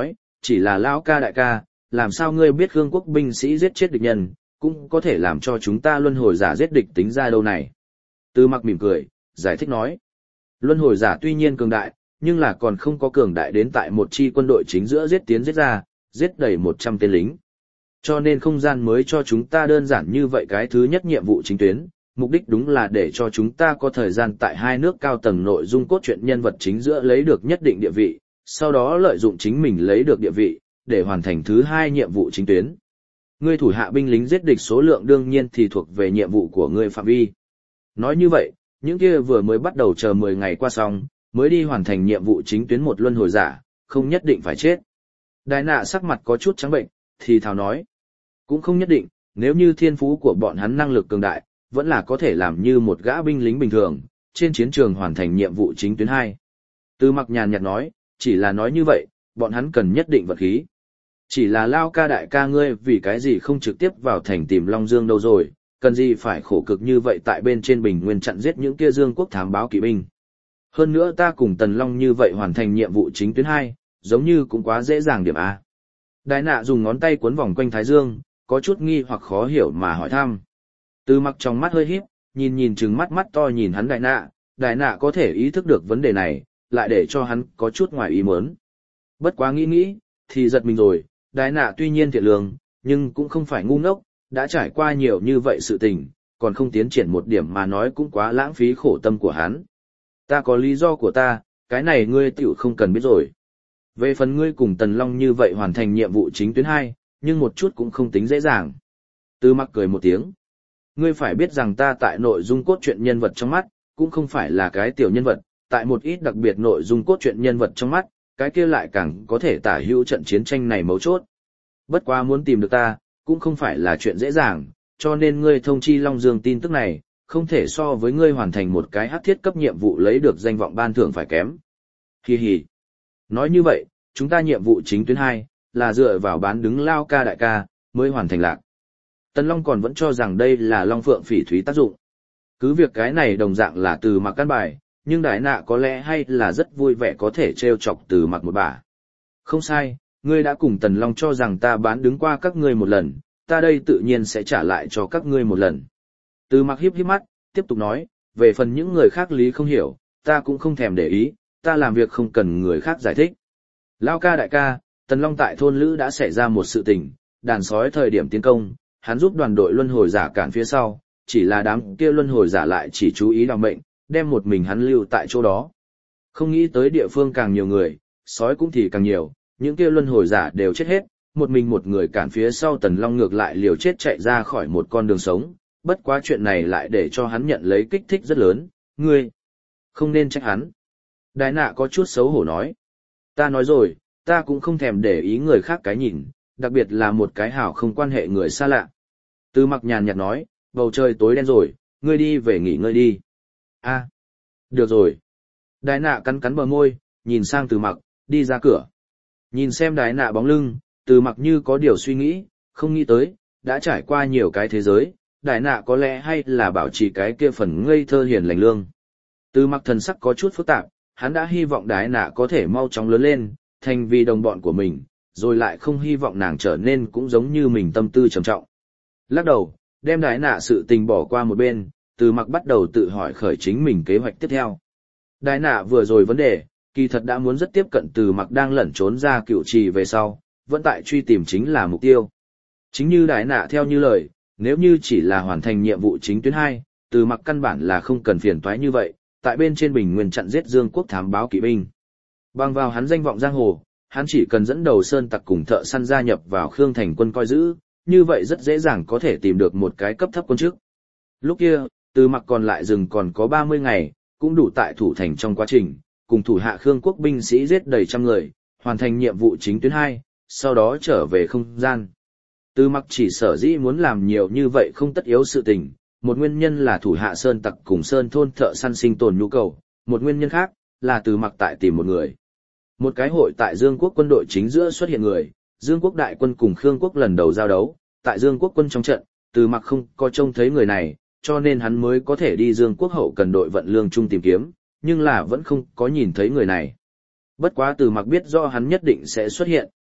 chỉ là lão ca đại ca, làm sao ngươi biết Khương quốc binh sĩ giết chết địch nhân, cũng có thể làm cho chúng ta luân hồi giả giết địch tính ra đâu này. Từ Mặc mỉm cười, giải thích nói. Luân hồi giả tuy nhiên cường đại, nhưng là còn không có cường đại đến tại một chi quân đội chính giữa giết tiến giết ra, giết đầy một trăm tên lính. Cho nên không gian mới cho chúng ta đơn giản như vậy cái thứ nhất nhiệm vụ chính tuyến, mục đích đúng là để cho chúng ta có thời gian tại hai nước cao tầng nội dung cốt truyện nhân vật chính giữa lấy được nhất định địa vị, sau đó lợi dụng chính mình lấy được địa vị, để hoàn thành thứ hai nhiệm vụ chính tuyến. Ngươi thủ hạ binh lính giết địch số lượng đương nhiên thì thuộc về nhiệm vụ của ngươi phạm vi. Nói như vậy, những kia vừa mới bắt đầu chờ mười ngày qua xong, mới đi hoàn thành nhiệm vụ chính tuyến một luân hồi giả, không nhất định phải chết. Đại nạ sắc mặt có chút trắng bệnh, thì thào nói. Cũng không nhất định, nếu như thiên phú của bọn hắn năng lực cường đại, vẫn là có thể làm như một gã binh lính bình thường, trên chiến trường hoàn thành nhiệm vụ chính tuyến hai. Từ Mặc nhàn nhạt nói, chỉ là nói như vậy, bọn hắn cần nhất định vật khí. Chỉ là lao ca đại ca ngươi vì cái gì không trực tiếp vào thành tìm Long Dương đâu rồi, cần gì phải khổ cực như vậy tại bên trên bình nguyên chặn giết những kia Dương quốc thám báo kỵ binh. Hơn nữa ta cùng Tần Long như vậy hoàn thành nhiệm vụ chính tuyến hai, giống như cũng quá dễ dàng điểm A. Đại nạ dùng ngón tay cuốn vòng quanh Thái Dương, có chút nghi hoặc khó hiểu mà hỏi thăm. Từ Mặc trong mắt hơi híp, nhìn nhìn trừng mắt mắt to nhìn hắn đại nạ, đại nạ có thể ý thức được vấn đề này, lại để cho hắn có chút ngoài ý muốn. Bất quá nghĩ nghĩ, thì giật mình rồi, đại nạ tuy nhiên thiện lương, nhưng cũng không phải ngu ngốc, đã trải qua nhiều như vậy sự tình, còn không tiến triển một điểm mà nói cũng quá lãng phí khổ tâm của hắn. Ta có lý do của ta, cái này ngươi tiểu không cần biết rồi. Về phần ngươi cùng Tần Long như vậy hoàn thành nhiệm vụ chính tuyến hai, nhưng một chút cũng không tính dễ dàng. Từ Mặc cười một tiếng. Ngươi phải biết rằng ta tại nội dung cốt truyện nhân vật trong mắt, cũng không phải là cái tiểu nhân vật, tại một ít đặc biệt nội dung cốt truyện nhân vật trong mắt, cái kia lại càng có thể tả hữu trận chiến tranh này mấu chốt. Bất quá muốn tìm được ta, cũng không phải là chuyện dễ dàng, cho nên ngươi thông chi Long Dương tin tức này, không thể so với ngươi hoàn thành một cái hắc thiết cấp nhiệm vụ lấy được danh vọng ban thưởng phải kém. Hi hi. Nói như vậy, chúng ta nhiệm vụ chính tuyến hai là dựa vào bán đứng lao ca đại ca, mới hoàn thành lạc. Tần Long còn vẫn cho rằng đây là Long Phượng Phỉ Thúy tác dụng. Cứ việc cái này đồng dạng là Từ Mặc căn bài, nhưng đại nạ có lẽ hay là rất vui vẻ có thể trêu chọc Từ Mặc một bả. Không sai, ngươi đã cùng Tần Long cho rằng ta bán đứng qua các ngươi một lần, ta đây tự nhiên sẽ trả lại cho các ngươi một lần. Từ Mặc hiếp hiếp mắt, tiếp tục nói, về phần những người khác lý không hiểu, ta cũng không thèm để ý, ta làm việc không cần người khác giải thích. Lao ca đại ca, Tần Long tại thôn Lữ đã xảy ra một sự tình, đàn sói thời điểm tiến công, hắn giúp đoàn đội luân hồi giả cản phía sau, chỉ là đám kia luân hồi giả lại chỉ chú ý đào mệnh, đem một mình hắn lưu tại chỗ đó. Không nghĩ tới địa phương càng nhiều người, sói cũng thì càng nhiều, những kia luân hồi giả đều chết hết, một mình một người cản phía sau Tần Long ngược lại liều chết chạy ra khỏi một con đường sống, bất quá chuyện này lại để cho hắn nhận lấy kích thích rất lớn, ngươi không nên trách hắn. Đại nạ có chút xấu hổ nói, ta nói rồi, ta cũng không thèm để ý người khác cái nhìn, đặc biệt là một cái hảo không quan hệ người xa lạ. Từ Mặc nhàn nhạt nói, bầu trời tối đen rồi, ngươi đi về nghỉ ngơi đi. A, được rồi. Đại nạ cắn cắn bờ môi, nhìn sang Từ Mặc, đi ra cửa. Nhìn xem đại nạ bóng lưng, Từ Mặc như có điều suy nghĩ, không nghĩ tới, đã trải qua nhiều cái thế giới, đại nạ có lẽ hay là bảo trì cái kia phần ngây thơ hiền lành lương. Từ Mặc thần sắc có chút phức tạp, hắn đã hy vọng đại nạ có thể mau chóng lớn lên, thành vì đồng bọn của mình, rồi lại không hy vọng nàng trở nên cũng giống như mình tâm tư trầm trọng. Lắc đầu, đem đại nạ sự tình bỏ qua một bên, Từ Mặc bắt đầu tự hỏi khởi chính mình kế hoạch tiếp theo. Đại nạ vừa rồi vấn đề, kỳ thật đã muốn rất tiếp cận Từ Mặc đang lẩn trốn ra cựu trì về sau, vẫn tại truy tìm chính là mục tiêu. Chính như đại nạ theo như lời, nếu như chỉ là hoàn thành nhiệm vụ chính tuyến hai, Từ Mặc căn bản là không cần phiền toái như vậy, tại bên trên bình nguyên chặn giết Dương quốc thám báo kỵ binh. Bằng vào hắn danh vọng giang hồ, hắn chỉ cần dẫn đầu sơn tặc cùng thợ săn gia nhập vào Khương Thành quân coi giữ, như vậy rất dễ dàng có thể tìm được một cái cấp thấp quân chức. Lúc kia, Từ Mặc còn lại rừng còn có ba mươi ngày, cũng đủ tại thủ thành trong quá trình, cùng thủ hạ Khương quốc binh sĩ giết đầy trăm người, hoàn thành nhiệm vụ chính tuyến hai, sau đó trở về không gian. Từ Mặc chỉ sở dĩ muốn làm nhiều như vậy không tất yếu sự tình, một nguyên nhân là thủ hạ sơn tặc cùng sơn thôn thợ săn sinh tồn nhu cầu, một nguyên nhân khác là Từ Mặc tại tìm một người. Một cái hội tại Dương quốc quân đội chính giữa xuất hiện người, Dương quốc đại quân cùng Khương quốc lần đầu giao đấu, tại Dương quốc quân trong trận, Từ Mặc không có trông thấy người này, cho nên hắn mới có thể đi Dương quốc hậu cần đội vận lương chung tìm kiếm, nhưng là vẫn không có nhìn thấy người này. Bất quá Từ Mặc biết rõ hắn nhất định sẽ xuất hiện,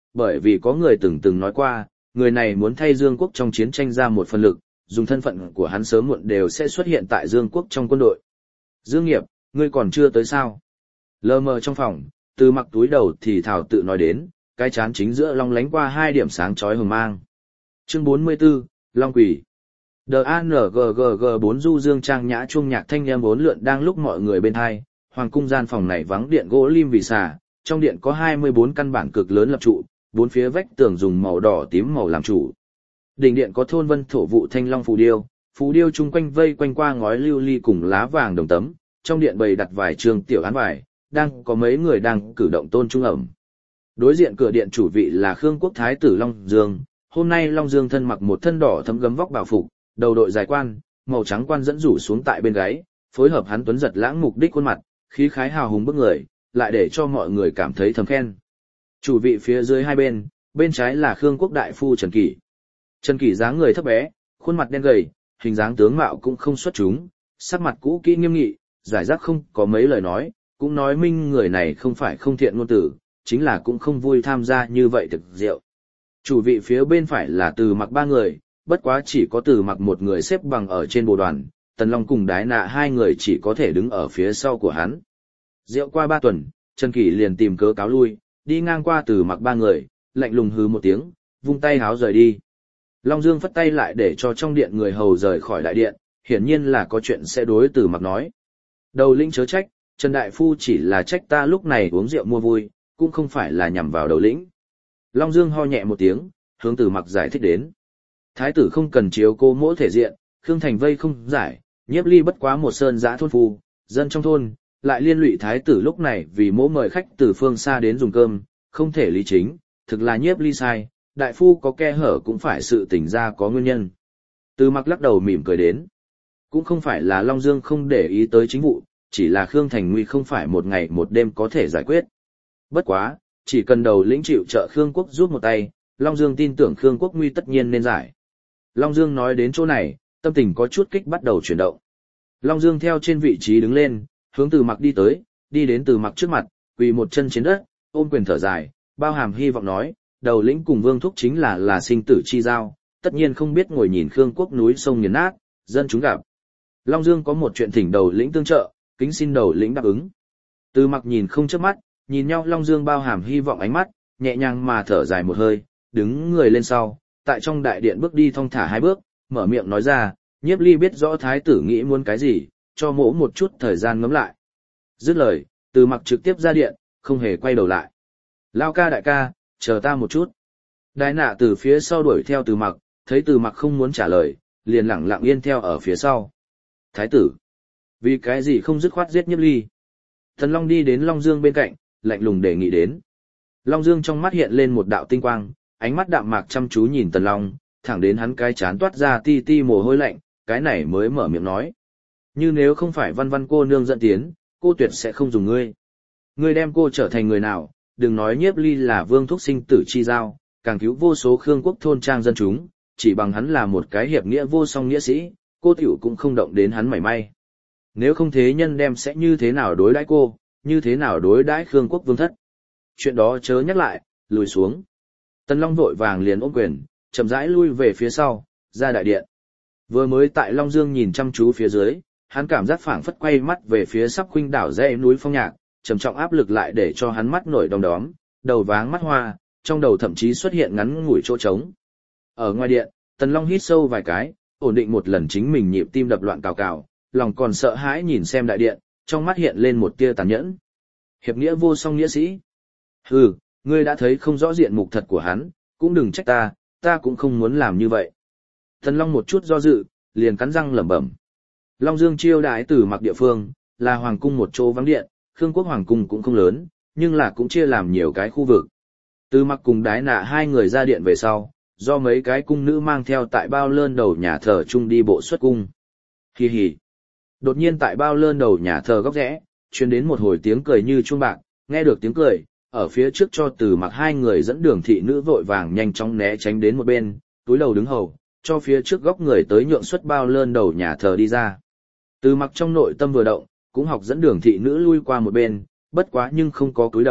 bởi vì có người từng từng nói qua, người này muốn thay Dương quốc trong chiến tranh ra một phần lực, dùng thân phận của hắn sớm muộn đều sẽ xuất hiện tại Dương quốc trong quân đội. Dương Nghiệp, ngươi còn chưa tới sao? Lờ mờ trong phòng, Từ Mặc túi đầu thì thảo tự nói đến, cái chán chính giữa long lánh qua hai điểm sáng chói hừng mang. Chương bốn mươi 44, Long Quỷ. đê a en giê giê giê bốn du dương trang nhã chuông nhạc thanh em bốn lượn đang lúc mọi người bên hai, hoàng cung gian phòng này vắng điện gỗ lim vì xà, trong điện có hai mươi bốn căn bản cực lớn lập trụ, bốn phía vách tường dùng màu đỏ tím màu làm chủ. Đỉnh điện có thôn vân thổ vụ thanh long phù điêu, phù điêu chung quanh vây quanh qua ngói lưu ly cùng lá vàng đồng tấm, trong điện bày đặt vài trường tiểu án vải, đang có mấy người đang cử động tôn trung ẩm. Đối diện cửa điện chủ vị là Khương quốc thái tử Long Dương, hôm nay Long Dương thân mặc một thân đỏ thấm gấm vóc bảo phục, đầu đội dài quan, màu trắng quan dẫn rủ xuống tại bên gáy, phối hợp hắn tuấn giật lãng mục đích khuôn mặt, khí khái hào hùng bức người, lại để cho mọi người cảm thấy thầm khen. Chủ vị phía dưới hai bên, bên trái là Khương quốc đại phu Trần Kỷ. Trần Kỷ dáng người thấp bé, khuôn mặt đen gầy, hình dáng tướng mạo cũng không xuất chúng, sắc mặt cũ kỹ nghiêm nghị, giải rác không có mấy lời nói, cũng nói minh người này không phải không thiện ngôn tử, chính là cũng không vui tham gia như vậy thực rượu. Chủ vị phía bên phải là Từ Mặc ba người, bất quá chỉ có Từ Mặc một người xếp bằng ở trên bồ đoàn, Tần Long cùng Đái Nạ hai người chỉ có thể đứng ở phía sau của hắn. Rượu qua ba tuần, Trần Kỷ liền tìm cớ cáo lui, đi ngang qua Từ Mặc ba người, lạnh lùng hứ một tiếng, vung tay háo rời đi. Long Dương phất tay lại để cho trong điện người hầu rời khỏi đại điện, hiển nhiên là có chuyện sẽ đối Từ Mặc nói. Đầu lĩnh chớ trách, Trần Đại Phu chỉ là trách ta lúc này uống rượu mua vui, cũng không phải là nhằm vào đầu lĩnh. Long Dương ho nhẹ một tiếng, hướng Từ Mặc giải thích đến. Thái tử không cần chiếu cô mỗi thể diện, Khương Thành vây không giải, Nhiếp Ly bất quá một sơn giã thôn phu, dân trong thôn, lại liên lụy thái tử lúc này vì mỗ mời khách từ phương xa đến dùng cơm, không thể lý chính, thực là Nhiếp Ly sai, đại phu có kẽ hở cũng phải sự tỉnh ra có nguyên nhân. Từ Mặc lắc đầu mỉm cười đến. Cũng không phải là Long Dương không để ý tới chính vụ, chỉ là Khương Thành nguy không phải một ngày một đêm có thể giải quyết. Bất quá, chỉ cần đầu lĩnh chịu trợ Khương quốc giúp một tay, Long Dương tin tưởng Khương quốc nguy tất nhiên nên giải. Long Dương nói đến chỗ này, tâm tình có chút kích bắt đầu chuyển động. Long Dương theo trên vị trí đứng lên, hướng Từ Mặc đi tới, đi đến Từ Mặc trước mặt, quỳ một chân trên đất, ôm quyền thở dài, bao hàm hy vọng nói, đầu lĩnh cùng Vương thúc chính là là sinh tử chi giao, tất nhiên không biết ngồi nhìn Khương quốc núi sông nghiền nát, dân chúng gặp. Long Dương có một chuyện thỉnh đầu lĩnh tương trợ, kính xin đầu lĩnh đáp ứng. Từ Mặc nhìn không chớp mắt, nhìn nhau Long Dương bao hàm hy vọng ánh mắt, nhẹ nhàng mà thở dài một hơi, đứng người lên sau, tại trong đại điện bước đi thong thả hai bước, mở miệng nói ra, Nhiếp Ly biết rõ thái tử nghĩ muốn cái gì, cho mỗ một chút thời gian ngẫm lại. Dứt lời, Từ Mặc trực tiếp ra điện, không hề quay đầu lại. Lao ca đại ca, chờ ta một chút. Đái Nạ từ phía sau đuổi theo Từ Mặc, thấy Từ Mặc không muốn trả lời, liền lẳng lặng yên theo ở phía sau. Thái tử, vì cái gì không dứt khoát giết Nhiếp Ly? Thần Long đi đến Long Dương bên cạnh, lạnh lùng đề nghị đến. Long Dương trong mắt hiện lên một đạo tinh quang, ánh mắt đạm mạc chăm chú nhìn Tần Long, thẳng đến hắn cái chán toát ra ti ti mồ hôi lạnh, cái này mới mở miệng nói. Như nếu không phải Văn Văn cô nương dẫn tiến, cô tuyệt sẽ không dùng ngươi. Ngươi đem cô trở thành người nào, đừng nói Nhiếp Ly là Vương thúc sinh tử chi giao, càng cứu vô số Khương quốc thôn trang dân chúng, chỉ bằng hắn là một cái hiệp nghĩa vô song nghĩa sĩ, cô tiểu cũng không động đến hắn mảy may. Nếu không thế nhân đem sẽ như thế nào đối đãi cô, như thế nào đối đãi Khương quốc vương thất. Chuyện đó chớ nhắc lại, lùi xuống. Tần Long vội vàng liền ôm quyền, chậm rãi lui về phía sau, ra đại điện. Vừa mới tại Long Dương nhìn chăm chú phía dưới, hắn cảm giác phảng phất quay mắt về phía sắp khuynh đảo dãy núi phong nhạc, trầm trọng áp lực lại để cho hắn mắt nổi đom đóm, đầu váng mắt hoa, trong đầu thậm chí xuất hiện ngắn ngủi chỗ trống. Ở ngoài điện, Tần Long hít sâu vài cái, ổn định một lần chính mình nhịp tim đập loạn cào cào, lòng còn sợ hãi nhìn xem đại điện, trong mắt hiện lên một tia tàn nhẫn. Hiệp nghĩa vô song nghĩa sĩ. Hừ, ngươi đã thấy không rõ diện mục thật của hắn, cũng đừng trách ta, ta cũng không muốn làm như vậy. Tần Long một chút do dự, liền cắn răng lẩm bẩm. Long Dương chiêu đãi Từ Mặc địa phương, là hoàng cung một chỗ vắng điện, Khương quốc hoàng cung cũng không lớn, nhưng là cũng chia làm nhiều cái khu vực. Từ Mặc cùng Đái Nạ hai người ra điện về sau, do mấy cái cung nữ mang theo tại bao lơn đầu nhà thờ chung đi bộ xuất cung. Hi hi. Đột nhiên tại bao lơn đầu nhà thờ góc rẽ, truyền đến một hồi tiếng cười như chuông bạc, nghe được tiếng cười, ở phía trước cho Từ Mặc hai người dẫn đường thị nữ vội vàng nhanh chóng né tránh đến một bên, túi đầu đứng hầu, cho phía trước góc người tới nhượng xuất bao lơn đầu nhà thờ đi ra. Từ Mặc trong nội tâm vừa động, cũng học dẫn đường thị nữ lui qua một bên, bất quá nhưng không có cúi đầu,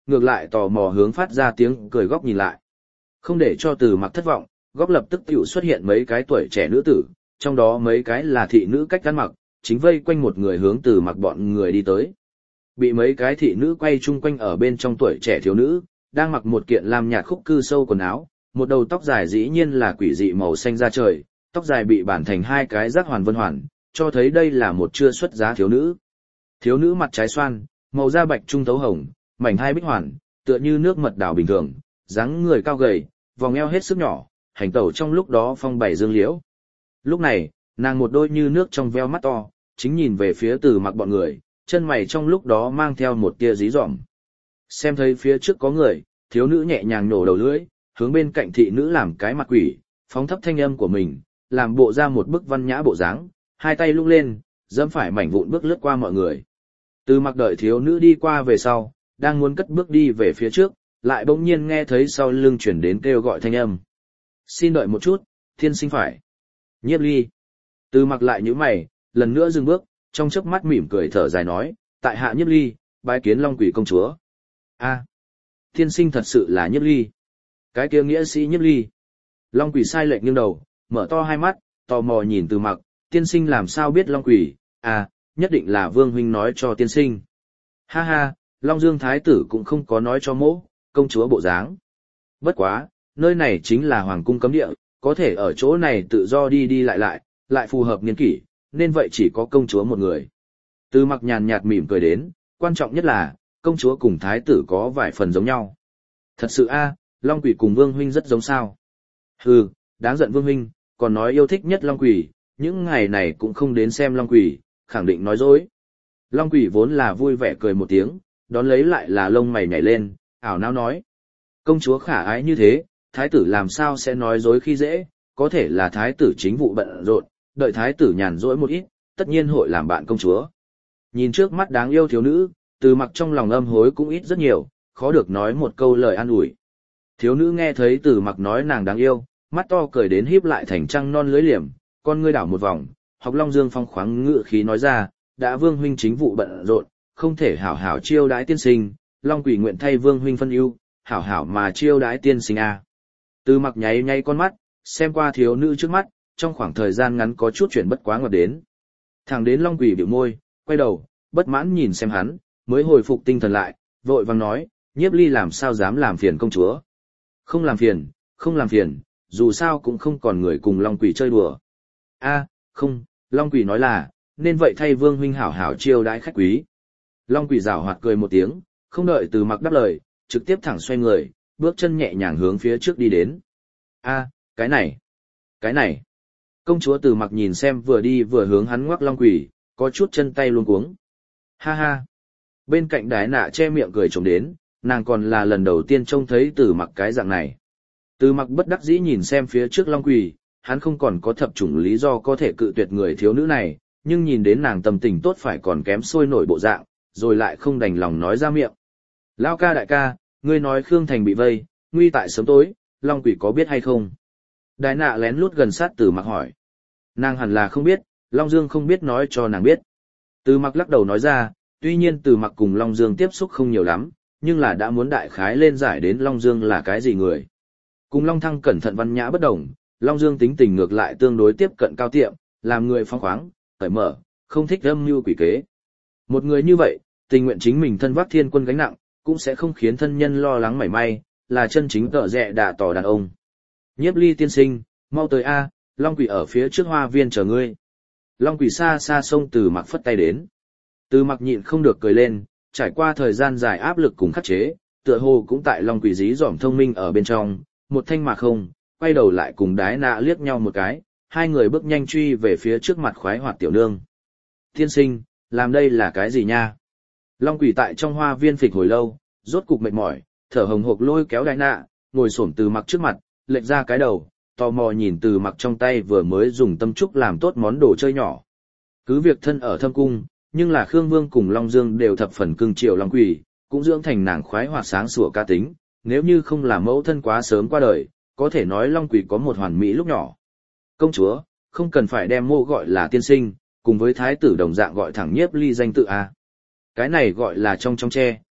ngược lại tò mò hướng phát ra tiếng cười góc nhìn lại. Không để cho Từ Mặc thất vọng, góc lập tức tiểu xuất hiện mấy cái tuổi trẻ nữ tử, trong đó mấy cái là thị nữ cách ăn mặc, chính vây quanh một người hướng Từ Mặc bọn người đi tới. Bị mấy cái thị nữ quay chung quanh ở bên trong tuổi trẻ thiếu nữ, đang mặc một kiện lam nhạt khúc cư sâu quần áo, một đầu tóc dài dĩ nhiên là quỷ dị màu xanh da trời, tóc dài bị bản thành hai cái rác hoàn vân hoàn, cho thấy đây là một chưa xuất giá thiếu nữ. Thiếu nữ mặt trái xoan, màu da bạch trung thấu hồng, mảnh hai bích hoàn, tựa như nước mật đảo bình thường, dáng người cao gầy, vòng eo hết sức nhỏ, hành tẩu trong lúc đó phong bảy dương liễu. Lúc này, nàng một đôi như nước trong veo mắt to, chính nhìn về phía Từ Mặc bọn người, chân mày trong lúc đó mang theo một tia dí dỏm. Xem thấy phía trước có người, thiếu nữ nhẹ nhàng nổ đầu lưỡi, hướng bên cạnh thị nữ làm cái mặt quỷ, phóng thấp thanh âm của mình, làm bộ ra một bức văn nhã bộ dáng, hai tay lung lên, dẫm phải mảnh vụn bước lướt qua mọi người. Từ Mặc đợi thiếu nữ đi qua về sau, đang muốn cất bước đi về phía trước, lại bỗng nhiên nghe thấy sau lưng chuyển đến kêu gọi thanh âm. Xin đợi một chút, thiên sinh phải. Nhiếp Ly. Từ Mặc lại nhíu mày, lần nữa dừng bước, trong chớp mắt mỉm cười thở dài nói, tại hạ Nhiếp Ly, bái kiến Long Quỷ công chúa. A, thiên sinh thật sự là Nhiếp Ly. Cái kia nghĩa sĩ Nhiếp Ly. Long Quỷ sai lệch nghiêng đầu, mở to hai mắt, tò mò nhìn Từ Mặc, tiên sinh làm sao biết Long Quỷ, à, nhất định là Vương huynh nói cho tiên sinh. Ha ha, Long Dương Thái tử cũng không có nói cho mỗ, công chúa bộ dáng. Bất quá, nơi này chính là hoàng cung cấm địa, có thể ở chỗ này tự do đi đi lại lại, lại phù hợp niên kỷ, nên vậy chỉ có công chúa một người. Từ Mặc nhàn nhạt mỉm cười đến, quan trọng nhất là, công chúa cùng thái tử có vài phần giống nhau. Thật sự a, Long Quỷ cùng Vương huynh rất giống sao. Hừ, đáng giận Vương huynh, còn nói yêu thích nhất Long Quỷ, những ngày này cũng không đến xem Long Quỷ, khẳng định nói dối. Long Quỷ vốn là vui vẻ cười một tiếng, đón lấy lại là lông mày nhảy lên, ảo não nói. Công chúa khả ái như thế, thái tử làm sao sẽ nói dối khi dễ, có thể là thái tử chính vụ bận rộn, đợi thái tử nhàn rỗi một ít, tất nhiên hội làm bạn công chúa. Nhìn trước mắt đáng yêu thiếu nữ, Từ Mặc trong lòng âm hối cũng ít rất nhiều, khó được nói một câu lời an ủi. Thiếu nữ nghe thấy Từ Mặc nói nàng đáng yêu, mắt to cười đến híp lại thành trăng non lưới liềm, con ngươi đảo một vòng, học Long Dương phong khoáng ngự khí nói ra, đã Vương huynh chính vụ bận rộn, không thể hảo hảo chiêu đãi tiên sinh, Long Quỷ nguyện thay Vương huynh phân ưu, hảo hảo mà chiêu đãi tiên sinh a. Từ Mặc nháy nháy con mắt, xem qua thiếu nữ trước mắt, trong khoảng thời gian ngắn có chút chuyển bất quá ngọt đến. Thẳng đến Long Quỷ biểu môi, quay đầu, bất mãn nhìn xem hắn, mới hồi phục tinh thần lại, vội vàng nói, Nhiếp Ly làm sao dám làm phiền công chúa. Không làm phiền, không làm phiền, dù sao cũng không còn người cùng Long Quỷ chơi đùa. A, không, Long Quỷ nói là, nên vậy thay Vương huynh hảo hảo chiêu đãi khách quý. Long Quỷ giảo hoạt cười một tiếng, không đợi Từ Mặc đáp lời, trực tiếp thẳng xoay người, bước chân nhẹ nhàng hướng phía trước đi đến. A, cái này, cái này. Công chúa Từ Mặc nhìn xem vừa đi vừa hướng hắn ngoắc Long Quỷ, có chút chân tay luống cuống. Ha ha. Bên cạnh Đái Nạ che miệng cười trống đến, nàng còn là lần đầu tiên trông thấy Từ Mặc cái dạng này. Từ Mặc bất đắc dĩ nhìn xem phía trước Long Quỷ, hắn không còn có thập chủng lý do có thể cự tuyệt người thiếu nữ này, nhưng nhìn đến nàng tâm tình tốt phải còn kém sôi nổi bộ dạng, rồi lại không đành lòng nói ra miệng. Lao ca đại ca, ngươi nói Khương Thành bị vây, nguy tại sớm tối, Long Quỷ có biết hay không? Đái Nạ lén lút gần sát Từ Mặc hỏi. Nàng hẳn là không biết, Long Dương không biết nói cho nàng biết. Từ Mặc lắc đầu nói ra, tuy nhiên Từ Mặc cùng Long Dương tiếp xúc không nhiều lắm, nhưng là đã muốn đại khái lên giải đến Long Dương là cái gì người. Cùng Long Thăng cẩn thận văn nhã bất đồng, Long Dương tính tình ngược lại tương đối tiếp cận cao tiệm, làm người phóng khoáng, cởi mở, không thích âm mưu quỷ kế. Một người như vậy, tình nguyện chính mình thân vác thiên quân gánh nặng, cũng sẽ không khiến thân nhân lo lắng mảy may, là chân chính tợ rẹ đà tỏ đàn ông. Nhiếp Ly tiên sinh, mau tới a, Long Quỷ ở phía trước hoa viên chờ ngươi. Long Quỷ xa xa xông Từ Mặc phất tay đến. Từ Mặc nhịn không được cười lên, trải qua thời gian dài áp lực cùng khắc chế, tựa hồ cũng tại Long Quỷ dí dỏm thông minh ở bên trong, một thanh mà không, quay đầu lại cùng Đái Nạ liếc nhau một cái, hai người bước nhanh truy về phía trước mặt khoái hoạt tiểu nương. Tiên sinh, làm đây là cái gì nha? Long Quỷ tại trong hoa viên phịch hồi lâu, rốt cục mệt mỏi, thở hồng hộc lôi kéo Đái Nạ, ngồi xổm Từ Mặc trước mặt, lệch ra cái đầu, tò mò nhìn Từ Mặc trong tay vừa mới dùng tâm trúc làm tốt món đồ chơi nhỏ. Cứ việc thân ở thâm cung, nhưng là Khương Vương cùng Long Dương đều thập phần cưng chiều Long Quỷ, cũng dưỡng thành nàng khoái hoạt sáng sủa ca tính, nếu như không là mẫu thân quá sớm qua đời, có thể nói Long Quỷ có một hoàn mỹ lúc nhỏ. Công chúa, không cần phải đem mô gọi là tiên sinh, cùng với thái tử đồng dạng gọi thẳng Nhiếp Ly danh tự a. Cái này gọi là trong trong tre,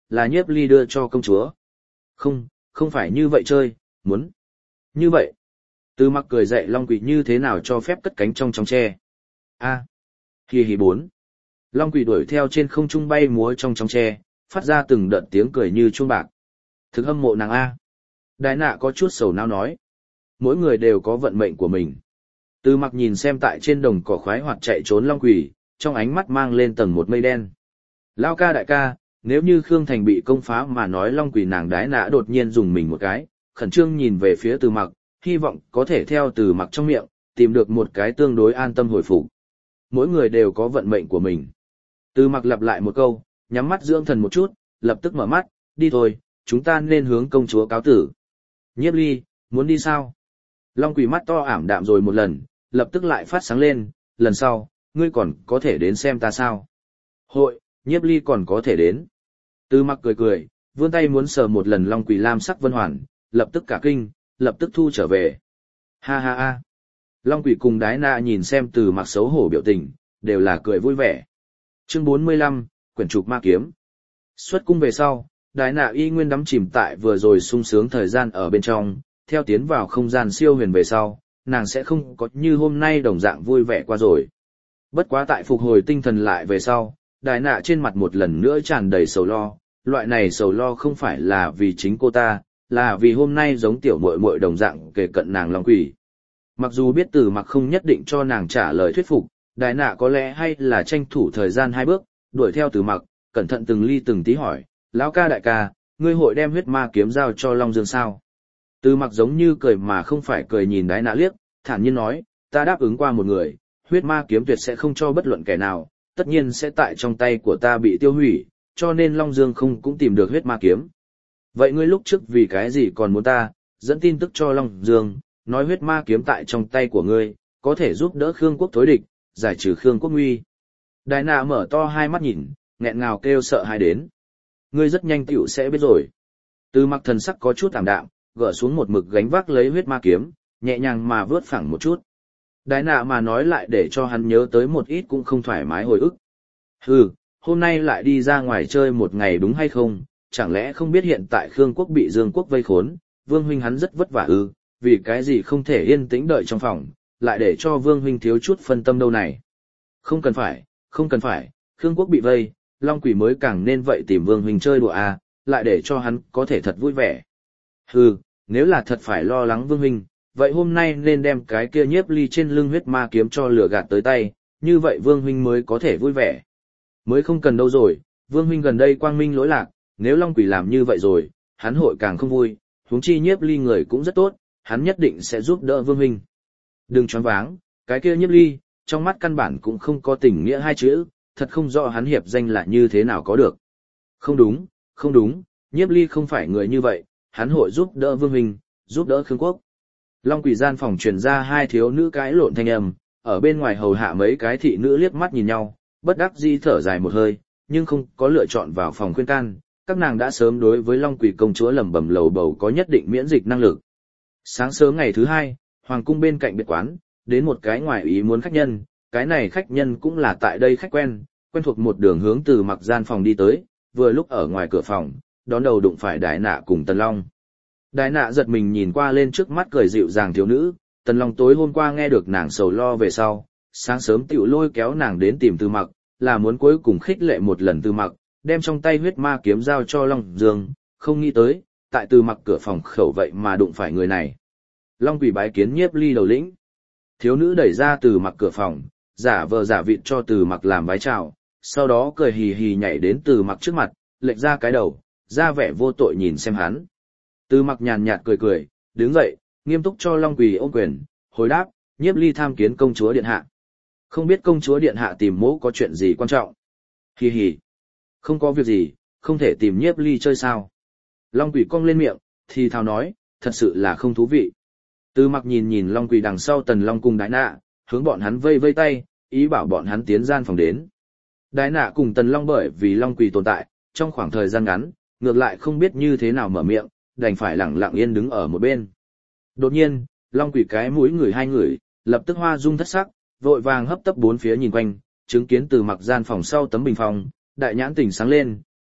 là Nhiếp Ly đưa cho công chúa. Không, không phải như vậy chơi, muốn. Như vậy. Từ Mặc cười dậy Long Quỷ như thế nào cho phép cất cánh trong trong tre. A. À. Hì hì bốn. Long Quỷ đuổi theo trên không trung bay múa trong trong tre, phát ra từng đợt tiếng cười như chuông bạc. Thực hâm mộ nàng A. Đái nạ có chút sầu não nói. Mỗi người đều có vận mệnh của mình. Từ Mặc nhìn xem tại trên đồng cỏ khoái hoạt chạy trốn Long Quỷ, trong ánh mắt mang lên tầng một mây đen. Lao ca đại ca, nếu như Khương Thành bị công phá mà nói Long Quỷ nàng đái nạ đột nhiên dùng mình một cái, khẩn trương nhìn về phía Từ Mặc, hy vọng có thể theo Từ Mặc trong miệng, tìm được một cái tương đối an tâm hồi phục. Mỗi người đều có vận mệnh của mình. Từ Mặc lặp lại một câu, nhắm mắt dưỡng thần một chút, lập tức mở mắt, đi thôi, chúng ta nên hướng công chúa cáo tử. Nhiếp Ly, muốn đi sao? Long Quỷ mắt to ảm đạm rồi một lần, lập tức lại phát sáng lên, lần sau, ngươi còn có thể đến xem ta sao? Hội, Nhiếp Ly còn có thể đến. Từ Mặc cười cười, vươn tay muốn sờ một lần Long Quỷ lam sắc vân hoàn, lập tức cả kinh, lập tức thu trở về. Ha ha ha. Long Quỷ cùng Đái Na nhìn xem Từ Mặc xấu hổ biểu tình, đều là cười vui vẻ. Chương bốn mươi lăm, quyển trục ma kiếm. Xuất cung về sau, Đái Na y nguyên đắm chìm tại vừa rồi sung sướng thời gian ở bên trong, theo tiến vào không gian siêu huyền về sau, nàng sẽ không có như hôm nay đồng dạng vui vẻ qua rồi. Bất quá tại phục hồi tinh thần lại về sau, Đái Na trên mặt một lần nữa tràn đầy sầu lo, loại này sầu lo không phải là vì chính cô ta, là vì hôm nay giống tiểu muội muội đồng dạng kề cận nàng Long Quỷ. Mặc dù biết Từ Mặc không nhất định cho nàng trả lời thuyết phục, Đái Na có lẽ hay là tranh thủ thời gian hai bước, đuổi theo Từ Mặc, cẩn thận từng ly từng tí hỏi, lão ca đại ca, ngươi hội đem huyết ma kiếm giao cho Long Dương sao? Từ Mặc giống như cười mà không phải cười nhìn Đái Na liếc, thản nhiên nói, ta đáp ứng qua một người, huyết ma kiếm tuyệt sẽ không cho bất luận kẻ nào, tất nhiên sẽ tại trong tay của ta bị tiêu hủy, cho nên Long Dương không cũng tìm được huyết ma kiếm. Vậy ngươi lúc trước vì cái gì còn muốn ta, dẫn tin tức cho Long Dương, nói huyết ma kiếm tại trong tay của ngươi, có thể giúp đỡ Khương quốc thối địch, giải trừ Khương quốc nguy. Đái Na mở to hai mắt nhìn, nghẹn ngào kêu sợ hãi đến. Ngươi rất nhanh tiểu sẽ biết rồi. Từ Mặc thần sắc có chút tạm đạm, gỡ xuống một mực gánh vác lấy huyết ma kiếm, nhẹ nhàng mà vớt phẳng một chút. Đái Na mà nói lại để cho hắn nhớ tới một ít cũng không thoải mái hồi ức. Hừ, hôm nay lại đi ra ngoài chơi một ngày đúng hay không, chẳng lẽ không biết hiện tại Khương quốc bị Dương quốc vây khốn, Vương huynh hắn rất vất vả ư, vì cái gì không thể yên tĩnh đợi trong phòng, lại để cho Vương huynh thiếu chút phân tâm đâu này. Không cần phải, không cần phải, Khương quốc bị vây, Long Quỷ mới càng nên vậy tìm Vương huynh chơi đùa à, lại để cho hắn có thể thật vui vẻ. Hừ, nếu là thật phải lo lắng Vương huynh, vậy hôm nay nên đem cái kia Nhiếp Ly trên lưng huyết ma kiếm cho lửa gạt tới tay, như vậy Vương huynh mới có thể vui vẻ. Mới không cần đâu rồi, Vương huynh gần đây quang minh lỗi lạc, nếu Long Quỷ làm như vậy rồi, hắn hội càng không vui, huống chi Nhiếp Ly người cũng rất tốt, hắn nhất định sẽ giúp đỡ Vương huynh. Đừng choáng váng, cái kia Nhiếp Ly, trong mắt căn bản cũng không có tình nghĩa hai chữ, thật không rõ hắn hiệp danh là như thế nào có được. Không đúng, không đúng, Nhiếp Ly không phải người như vậy, hắn hội giúp đỡ Vương huynh, giúp đỡ Khương quốc. Long Quỷ gian phòng truyền ra hai thiếu nữ cãi lộn thanh âm, ở bên ngoài hầu hạ mấy cái thị nữ liếc mắt nhìn nhau, bất đắc dĩ thở dài một hơi, nhưng không có lựa chọn vào phòng khuyên can, các nàng đã sớm đối với Long Quỷ công chúa lẩm bẩm lầu bầu có nhất định miễn dịch năng lực. Sáng sớm ngày thứ hai, hoàng cung bên cạnh biệt quán, đến một cái ngoài ý muốn khách nhân, cái này khách nhân cũng là tại đây khách quen, quen thuộc một đường hướng từ Mặc gian phòng đi tới, vừa lúc ở ngoài cửa phòng, đón đầu đụng phải Đái Na cùng Tần Long. Đái Na giật mình nhìn qua lên trước mắt cười dịu dàng thiếu nữ, Tần Long tối hôm qua nghe được nàng sầu lo về sau, sáng sớm tiểu lôi kéo nàng đến tìm Từ Mặc, là muốn cuối cùng khích lệ một lần Từ Mặc, đem trong tay huyết ma kiếm giao cho Long Dương, không nghĩ tới, tại Từ Mặc cửa phòng khẩu vậy mà đụng phải người này. Long Quỷ bái kiến Nhiếp Ly đầu lĩnh. Thiếu nữ đẩy ra Từ Mặc cửa phòng, giả vờ giả vịt cho Từ Mặc làm vái chào, sau đó cười hì hì nhảy đến Từ Mặc trước mặt, lệch ra cái đầu, ra vẻ vô tội nhìn xem hắn. Từ Mặc nhàn nhạt cười cười, đứng dậy, nghiêm túc cho Long Quỷ ôm quyền, hồi đáp, Nhiếp Ly tham kiến công chúa điện hạ. Không biết công chúa điện hạ tìm mỗ có chuyện gì quan trọng? Hì hì. Không có việc gì, không thể tìm Nhiếp Ly chơi sao? Long Quỷ cong lên miệng, thì thào nói, thật sự là không thú vị. Từ Mặc nhìn nhìn Long Quỷ đằng sau Tần Long cùng Đái Na, hướng bọn hắn vây vây tay, ý bảo bọn hắn tiến gian phòng đến. Đái Na cùng Tần Long bởi vì Long Quỷ tồn tại, trong khoảng thời gian ngắn, ngược lại không biết như thế nào mở miệng, đành phải lẳng lặng yên đứng ở một bên. Đột nhiên, Long Quỷ cái mũi người hai người, lập tức hoa dung thất sắc, vội vàng hấp tấp bốn phía nhìn quanh, chứng kiến Từ Mặc gian phòng sau tấm bình phong, đại nhãn tỉnh sáng lên,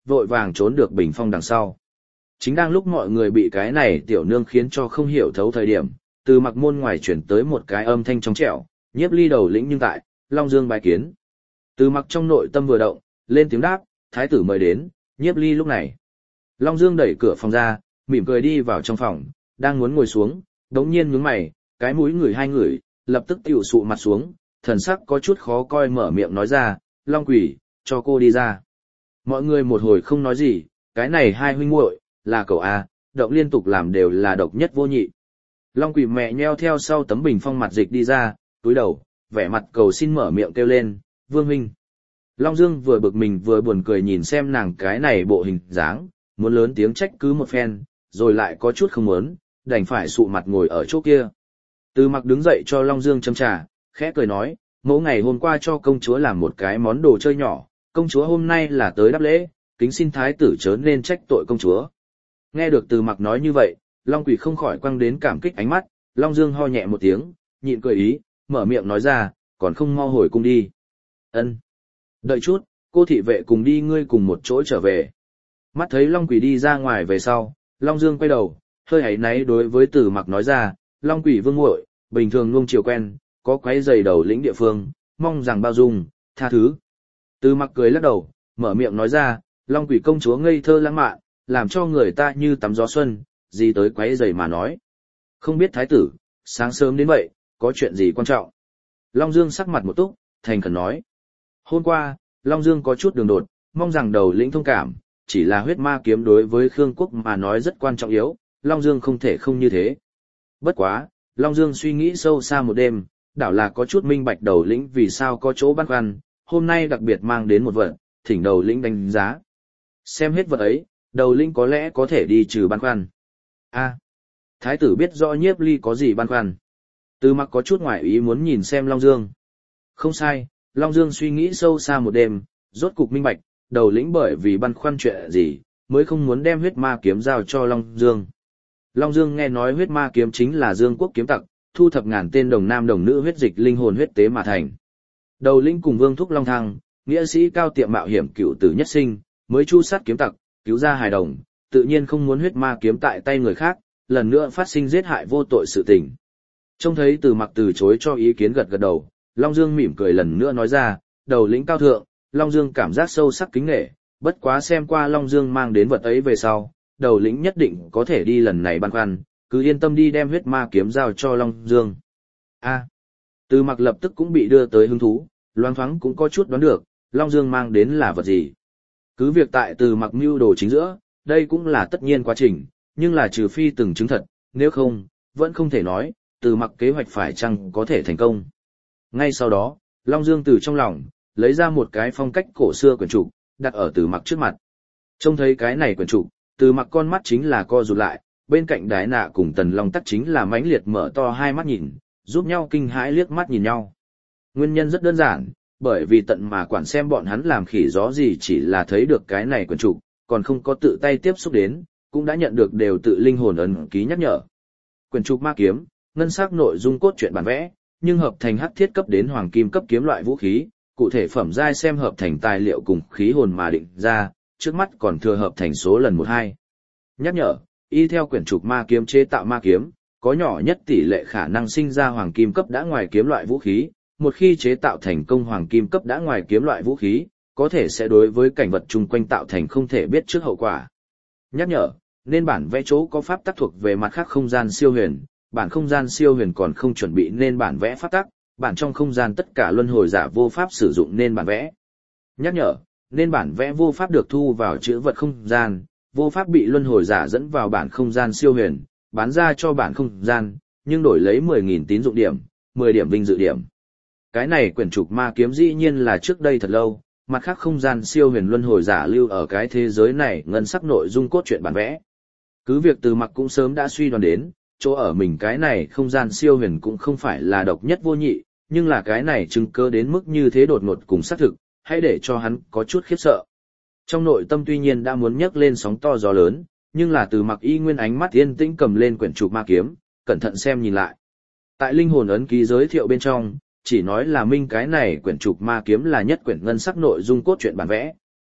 vội vàng trốn được bình phong đằng sau. Chính đang lúc mọi người bị cái này tiểu nương khiến cho không hiểu thấu thời điểm, từ mặc môn ngoài chuyển tới một cái âm thanh trong trẻo, Nhiếp Ly đầu lĩnh nhưng tại, Long Dương bái kiến. Từ mặc trong nội tâm vừa động, lên tiếng đáp, thái tử mời đến, Nhiếp Ly lúc này. Long Dương đẩy cửa phòng ra, mỉm cười đi vào trong phòng, đang muốn ngồi xuống, đống nhiên nhướng mày, cái mũi người hai người, lập tức tiểu sụ mặt xuống, thần sắc có chút khó coi mở miệng nói ra, Long Quỷ, cho cô đi ra. Mọi người một hồi không nói gì, cái này hai huynh muội là cậu A, động liên tục làm đều là độc nhất vô nhị. Long Quỷ mẹ nheo theo sau tấm bình phong mặt dịch đi ra, túi đầu, vẻ mặt cầu xin mở miệng kêu lên, Vương huynh. Long Dương vừa bực mình vừa buồn cười nhìn xem nàng cái này bộ hình dáng, muốn lớn tiếng trách cứ một phen, rồi lại có chút không muốn, đành phải sụ mặt ngồi ở chỗ kia. Từ mặc đứng dậy cho Long Dương châm trà, khẽ cười nói, mẫu ngày hôm qua cho công chúa làm một cái món đồ chơi nhỏ, công chúa hôm nay là tới đáp lễ, kính xin thái tử chớ nên trách tội công chúa. Nghe được Từ mặc nói như vậy, Long Quỷ không khỏi quăng đến cảm kích ánh mắt, Long Dương ho nhẹ một tiếng, nhịn cười ý, mở miệng nói ra, còn không mau hồi cung đi. Ân. Đợi chút, cô thị vệ cùng đi ngươi cùng một chỗ trở về. Mắt thấy Long Quỷ đi ra ngoài về sau, Long Dương quay đầu, hơi áy náy đối với Từ mặc nói ra, Long Quỷ vương muội, bình thường nuông chiều quen, có quấy giày đầu lĩnh địa phương, mong rằng bao dung, tha thứ. Từ mặc cười lắc đầu, mở miệng nói ra, Long Quỷ công chúa ngây thơ lãng mạn, làm cho người ta như tắm gió xuân, gì tới quấy giày mà nói. Không biết thái tử, sáng sớm đến vậy, có chuyện gì quan trọng? Long Dương sắc mặt một túc, thành khẩn nói. Hôm qua, Long Dương có chút đường đột, mong rằng đầu lĩnh thông cảm, chỉ là huyết ma kiếm đối với Khương quốc mà nói rất quan trọng yếu, Long Dương không thể không như thế. Bất quá, Long Dương suy nghĩ sâu xa một đêm, đảo là có chút minh bạch đầu lĩnh vì sao có chỗ băn khoăn, hôm nay đặc biệt mang đến một vật, thỉnh đầu lĩnh đánh giá. Xem hết vật ấy, đầu lĩnh có lẽ có thể đi trừ băn khoăn. A, thái tử biết rõ Nhiếp Ly có gì băn khoăn. Từ mặc có chút ngoại ý muốn nhìn xem Long Dương. Không sai, Long Dương suy nghĩ sâu xa một đêm, rốt cục minh bạch, đầu lĩnh bởi vì băn khoăn chuyện gì, mới không muốn đem huyết ma kiếm giao cho Long Dương. Long Dương nghe nói huyết ma kiếm chính là Dương quốc kiếm tặc, thu thập ngàn tên đồng nam đồng nữ huyết dịch linh hồn huyết tế mà thành. Đầu lĩnh cùng Vương Thúc Long Thăng, nghĩa sĩ cao tiệm mạo hiểm cựu tử nhất sinh, mới chu sát kiếm tặc, cứu ra hài đồng, tự nhiên không muốn huyết ma kiếm tại tay người khác, lần nữa phát sinh giết hại vô tội sự tình. Trông thấy Từ mặc từ chối cho ý kiến gật gật đầu, Long Dương mỉm cười lần nữa nói ra, đầu lĩnh cao thượng, Long Dương cảm giác sâu sắc kính nể, bất quá xem qua Long Dương mang đến vật ấy về sau, đầu lĩnh nhất định có thể đi lần này băn khoăn, cứ yên tâm đi đem huyết ma kiếm giao cho Long Dương. A. Từ mặc lập tức cũng bị đưa tới hứng thú, loáng thoáng cũng có chút đoán được, Long Dương mang đến là vật gì. Cứ việc tại Từ mặc mưu đồ chính giữa, đây cũng là tất nhiên quá trình, nhưng là trừ phi từng chứng thật, nếu không, vẫn không thể nói, Từ mặc kế hoạch phải chăng có thể thành công. Ngay sau đó, Long Dương từ trong lòng, lấy ra một cái phong cách cổ xưa quyển trục, đặt ở Từ mặc trước mặt. Trông thấy cái này quyển trục, Từ mặc con mắt chính là co rụt lại, bên cạnh Đái Nạ cùng Tần Long Tắc chính là mãnh liệt mở to hai mắt nhìn, giúp nhau kinh hãi liếc mắt nhìn nhau. Nguyên nhân rất đơn giản, bởi vì tận mà quản xem bọn hắn làm khỉ gió gì chỉ là thấy được cái này quyển trục, còn không có tự tay tiếp xúc đến, cũng đã nhận được đều tự linh hồn ấn ký nhắc nhở. Quyển trục ma kiếm, ngân sắc nội dung cốt truyện bản vẽ, nhưng hợp thành hắc thiết cấp đến hoàng kim cấp kiếm loại vũ khí, cụ thể phẩm giai xem hợp thành tài liệu cùng khí hồn mà định ra, trước mắt còn thừa hợp thành số lần một hai. Nhắc nhở, y theo quyển trục ma kiếm chế tạo ma kiếm, có nhỏ nhất tỷ lệ khả năng sinh ra hoàng kim cấp đã ngoài kiếm loại vũ khí, một khi chế tạo thành công hoàng kim cấp đã ngoài kiếm loại vũ khí, có thể sẽ đối với cảnh vật chung quanh tạo thành không thể biết trước hậu quả. Nhắc nhở, nên bản vẽ chỗ có pháp tắc thuộc về mặt khác không gian siêu huyền, bản không gian siêu huyền còn không chuẩn bị nên bản vẽ pháp tắc, bản trong không gian tất cả luân hồi giả vô pháp sử dụng nên bản vẽ. Nhắc nhở, nên bản vẽ vô pháp được thu vào chữ vật không gian, vô pháp bị luân hồi giả dẫn vào bản không gian siêu huyền, bán ra cho bản không gian, nhưng đổi lấy mười nghìn tín dụng điểm, mười điểm vinh dự điểm. Cái này quyển trục ma kiếm dĩ nhiên là trước đây thật lâu, mặt khác không gian siêu huyền luân hồi giả lưu ở cái thế giới này ngân sắc nội dung cốt truyện bản vẽ. Cứ việc Từ mặc cũng sớm đã suy đoán đến, chỗ ở mình cái này không gian siêu huyền cũng không phải là độc nhất vô nhị, nhưng là cái này chứng cơ đến mức như thế đột ngột cùng xác thực, hãy để cho hắn có chút khiếp sợ. Trong nội tâm tuy nhiên đã muốn nhấc lên sóng to gió lớn, nhưng là Từ mặc y nguyên ánh mắt yên tĩnh cầm lên quyển trục ma kiếm, cẩn thận xem nhìn lại. Tại linh hồn ấn ký giới thiệu bên trong, chỉ nói là minh cái này quyển trục ma kiếm là nhất quyển ngân sắc nội dung cốt truyện bản vẽ,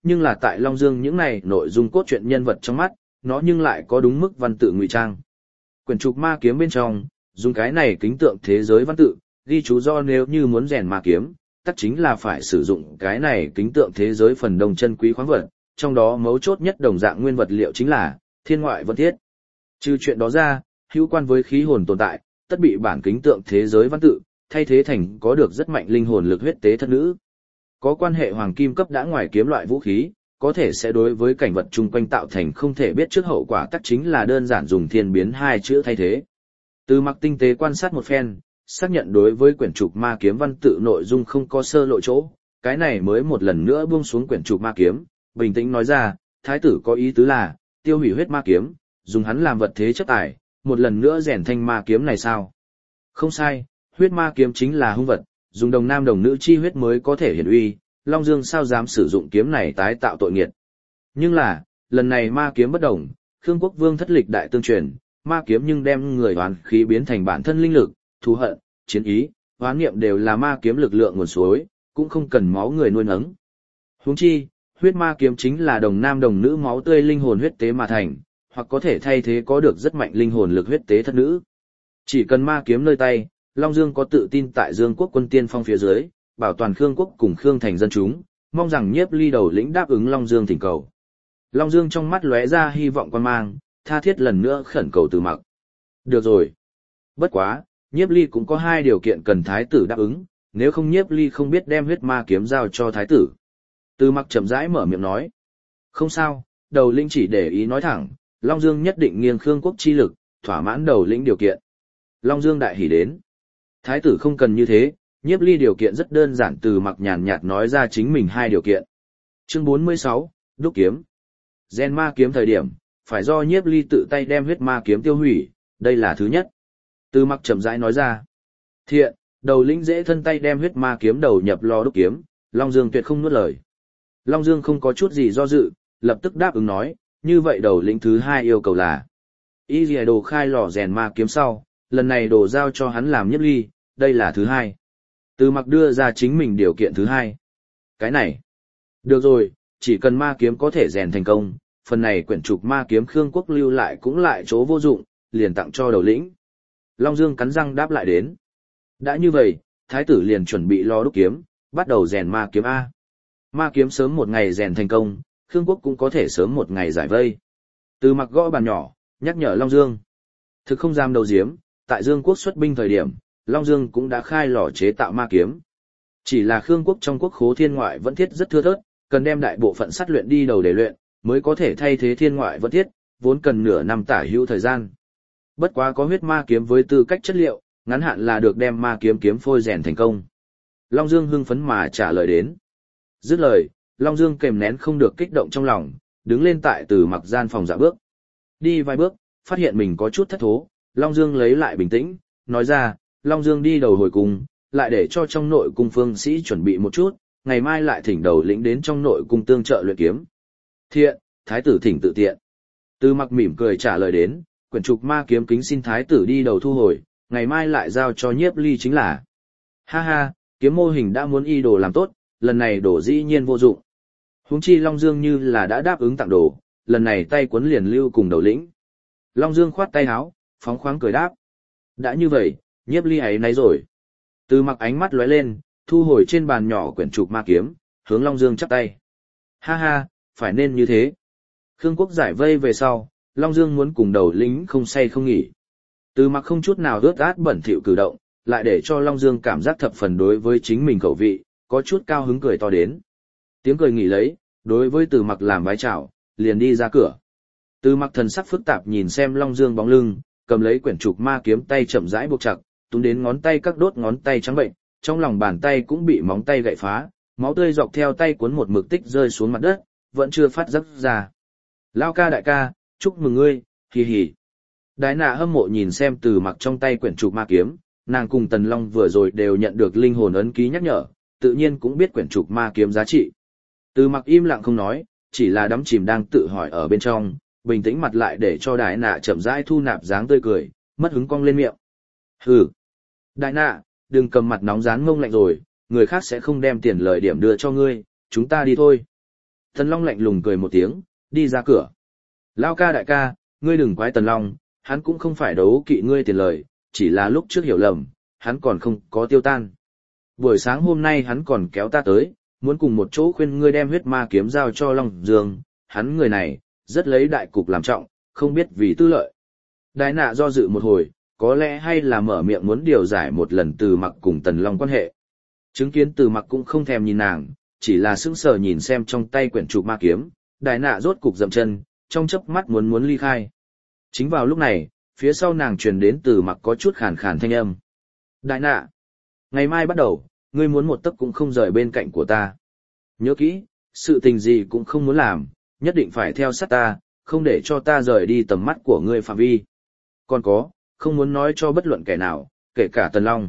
nhưng là tại Long Dương những này nội dung cốt truyện nhân vật trong mắt, nó nhưng lại có đúng mức văn tự ngụy trang. Quyển trục ma kiếm bên trong, dùng cái này kính tượng thế giới văn tự, ghi chú do nếu như muốn rèn ma kiếm, tất chính là phải sử dụng cái này kính tượng thế giới phần đông chân quý khoáng vật, trong đó mấu chốt nhất đồng dạng nguyên vật liệu chính là thiên ngoại vân thiết. Trừ chuyện đó ra, hữu quan với khí hồn tồn tại, tất bị bản kính tượng thế giới văn tự, thay thế thành có được rất mạnh linh hồn lực huyết tế thất nữ. Có quan hệ hoàng kim cấp đã ngoài kiếm loại vũ khí, có thể sẽ đối với cảnh vật chung quanh tạo thành không thể biết trước hậu quả, tất chính là đơn giản dùng thiên biến hai chữ thay thế. Từ Mặc tinh tế quan sát một phen, xác nhận đối với quyển trục ma kiếm văn tự nội dung không có sơ lộ chỗ, cái này mới một lần nữa buông xuống quyển trục ma kiếm, bình tĩnh nói ra, thái tử có ý tứ là, tiêu hủy huyết ma kiếm, dùng hắn làm vật thế chất tài, một lần nữa rèn thanh ma kiếm này sao? Không sai, huyết ma kiếm chính là hung vật, dùng đồng nam đồng nữ chi huyết mới có thể hiển uy, Long Dương sao dám sử dụng kiếm này tái tạo tội nghiệt. Nhưng là, lần này ma kiếm bất đồng, Khương Quốc Vương thất lịch đại tương truyền, ma kiếm nhưng đem người oán khí biến thành bản thân linh lực, thù hận, chiến ý, oán niệm đều là ma kiếm lực lượng nguồn suối, cũng không cần máu người nuôi nấng. Huống chi, huyết ma kiếm chính là đồng nam đồng nữ máu tươi linh hồn huyết tế mà thành, hoặc có thể thay thế có được rất mạnh linh hồn lực huyết tế thất nữ. Chỉ cần ma kiếm nơi tay, Long Dương có tự tin tại Dương Quốc quân tiên phong phía dưới, bảo toàn Khương Quốc cùng Khương thành dân chúng, mong rằng Nhiếp Ly đầu lĩnh đáp ứng Long Dương thỉnh cầu. Long Dương trong mắt lóe ra hy vọng quan mang, tha thiết lần nữa khẩn cầu Từ Mặc. Được rồi. Bất quá, Nhiếp Ly cũng có hai điều kiện cần thái tử đáp ứng, nếu không Nhiếp Ly không biết đem huyết ma kiếm giao cho thái tử. Từ Mặc chậm rãi mở miệng nói. Không sao, đầu lĩnh chỉ để ý nói thẳng, Long Dương nhất định nghiêng Khương Quốc chi lực, thỏa mãn đầu lĩnh điều kiện. Long Dương đại hỉ đến. Thái tử không cần như thế, Nhiếp Ly điều kiện rất đơn giản. Từ Mặc nhàn nhạt nói ra chính mình hai điều kiện. Chương bốn mươi sáu, Đúc kiếm. Gen ma kiếm thời điểm, phải do Nhiếp Ly tự tay đem huyết ma kiếm tiêu hủy, đây là thứ nhất. Từ Mặc chậm rãi nói ra. Thiện, đầu lĩnh dễ thân tay đem huyết ma kiếm đầu nhập lò đúc kiếm, Long Dương tuyệt không nuốt lời. Long Dương không có chút gì do dự, lập tức đáp ứng nói, như vậy đầu lĩnh thứ hai yêu cầu là y lìa đồ khai lò rèn ma kiếm sau, lần này đồ giao cho hắn làm Nhiếp Ly, đây là thứ hai. Từ Mặc đưa ra chính mình điều kiện thứ hai. Cái này, được rồi, chỉ cần ma kiếm có thể rèn thành công, phần này quyển trục ma kiếm Khương Quốc lưu lại cũng lại chỗ vô dụng, liền tặng cho đầu lĩnh. Long Dương cắn răng đáp lại đến. Đã như vậy, thái tử liền chuẩn bị lò đúc kiếm, bắt đầu rèn ma kiếm A. Ma kiếm sớm một ngày rèn thành công, Khương Quốc cũng có thể sớm một ngày giải vây. Từ Mặc gõ bàn nhỏ, nhắc nhở Long Dương. Thực không dám đầu diếm, tại Dương Quốc xuất binh thời điểm, Long Dương cũng đã khai lò chế tạo ma kiếm. Chỉ là Khương Quốc trong quốc khố thiên ngoại vẫn thiết rất thưa thớt, cần đem đại bộ phận sắt luyện đi đầu để luyện, mới có thể thay thế thiên ngoại vẫn thiết, vốn cần nửa năm tả hữu thời gian. Bất quá có huyết ma kiếm với tư cách chất liệu, ngắn hạn là được đem ma kiếm kiếm phôi rèn thành công. Long Dương hưng phấn mà trả lời đến. Dứt lời, Long Dương kềm nén không được kích động trong lòng, đứng lên tại Từ Mặc gian phòng dạ bước. Đi vài bước, phát hiện mình có chút thất thố, Long Dương lấy lại bình tĩnh, nói ra, Long Dương đi đầu hồi cung, lại để cho trong nội cung phương sĩ chuẩn bị một chút, ngày mai lại thỉnh đầu lĩnh đến trong nội cung tương trợ luyện kiếm. Thiện, thái tử thỉnh tự tiện. Từ Mặc mỉm cười trả lời đến, quyển trục ma kiếm kính xin thái tử đi đầu thu hồi, ngày mai lại giao cho Nhiếp Ly chính là. Ha ha, kiếm mô hình đã muốn y đồ làm tốt, lần này đổ dĩ nhiên vô dụng. Huống chi Long Dương như là đã đáp ứng tặng đồ, lần này tay cuốn liền lưu cùng đầu lĩnh. Long Dương khoát tay áo, phóng khoáng cười đáp. Đã như vậy, Nhiếp Ly ấy nấy rồi. Từ Mặc ánh mắt lóe lên, thu hồi trên bàn nhỏ quyển trục ma kiếm, hướng Long Dương chắp tay. Ha ha, phải nên như thế. Khương Quốc giải vây về sau, Long Dương muốn cùng đầu lĩnh không say không nghỉ. Từ Mặc không chút nào ướt át bẩn thỉu cử động, lại để cho Long Dương cảm giác thập phần đối với chính mình khẩu vị, có chút cao hứng cười to đến. Tiếng cười nghỉ lấy, đối với Từ Mặc làm vái chào, liền đi ra cửa. Từ Mặc thần sắc phức tạp nhìn xem Long Dương bóng lưng, cầm lấy quyển trục ma kiếm tay chậm rãi buộc chặt, túm đến ngón tay các đốt ngón tay trắng bệnh, trong lòng bàn tay cũng bị móng tay gậy phá, máu tươi dọc theo tay cuốn một mực tích rơi xuống mặt đất, vẫn chưa phát giác ra. Lao ca đại ca, chúc mừng ngươi, hì hì. Đái nạ hâm mộ nhìn xem Từ Mặc trong tay quyển trục ma kiếm, nàng cùng Tần Long vừa rồi đều nhận được linh hồn ấn ký nhắc nhở, tự nhiên cũng biết quyển trục ma kiếm giá trị. Từ Mặc im lặng không nói, chỉ là đắm chìm đang tự hỏi ở bên trong, bình tĩnh mặt lại để cho Đái nạ chậm rãi thu nạp dáng tươi cười, mất hứng cong lên miệng. Hừ. Đái nạ, đừng cầm mặt nóng dán ngông lạnh rồi, người khác sẽ không đem tiền lời điểm đưa cho ngươi, chúng ta đi thôi. Tần Long lạnh lùng cười một tiếng, đi ra cửa. Lao ca đại ca, ngươi đừng quái Tần Long, hắn cũng không phải đấu kỵ ngươi tiền lời, chỉ là lúc trước hiểu lầm, hắn còn không có tiêu tan. Buổi sáng hôm nay hắn còn kéo ta tới, muốn cùng một chỗ khuyên ngươi đem huyết ma kiếm giao cho Long Dương, hắn người này, rất lấy đại cục làm trọng, không biết vì tư lợi. Đái nạ do dự một hồi, có lẽ hay là mở miệng muốn điều giải một lần Từ Mặc cùng Tần Long quan hệ. Chứng kiến Từ Mặc cũng không thèm nhìn nàng, chỉ là sững sờ nhìn xem trong tay quyển trục ma kiếm, đái nạ rốt cục dậm chân, trong chớp mắt muốn muốn ly khai. Chính vào lúc này, phía sau nàng truyền đến Từ Mặc có chút khàn khàn thanh âm. Đái nạ, ngày mai bắt đầu, ngươi muốn một tấc cũng không rời bên cạnh của ta. Nhớ kỹ, sự tình gì cũng không muốn làm, nhất định phải theo sát ta, không để cho ta rời đi tầm mắt của ngươi phạm vi. Còn có, không muốn nói cho bất luận kẻ nào, kể cả Tần Long.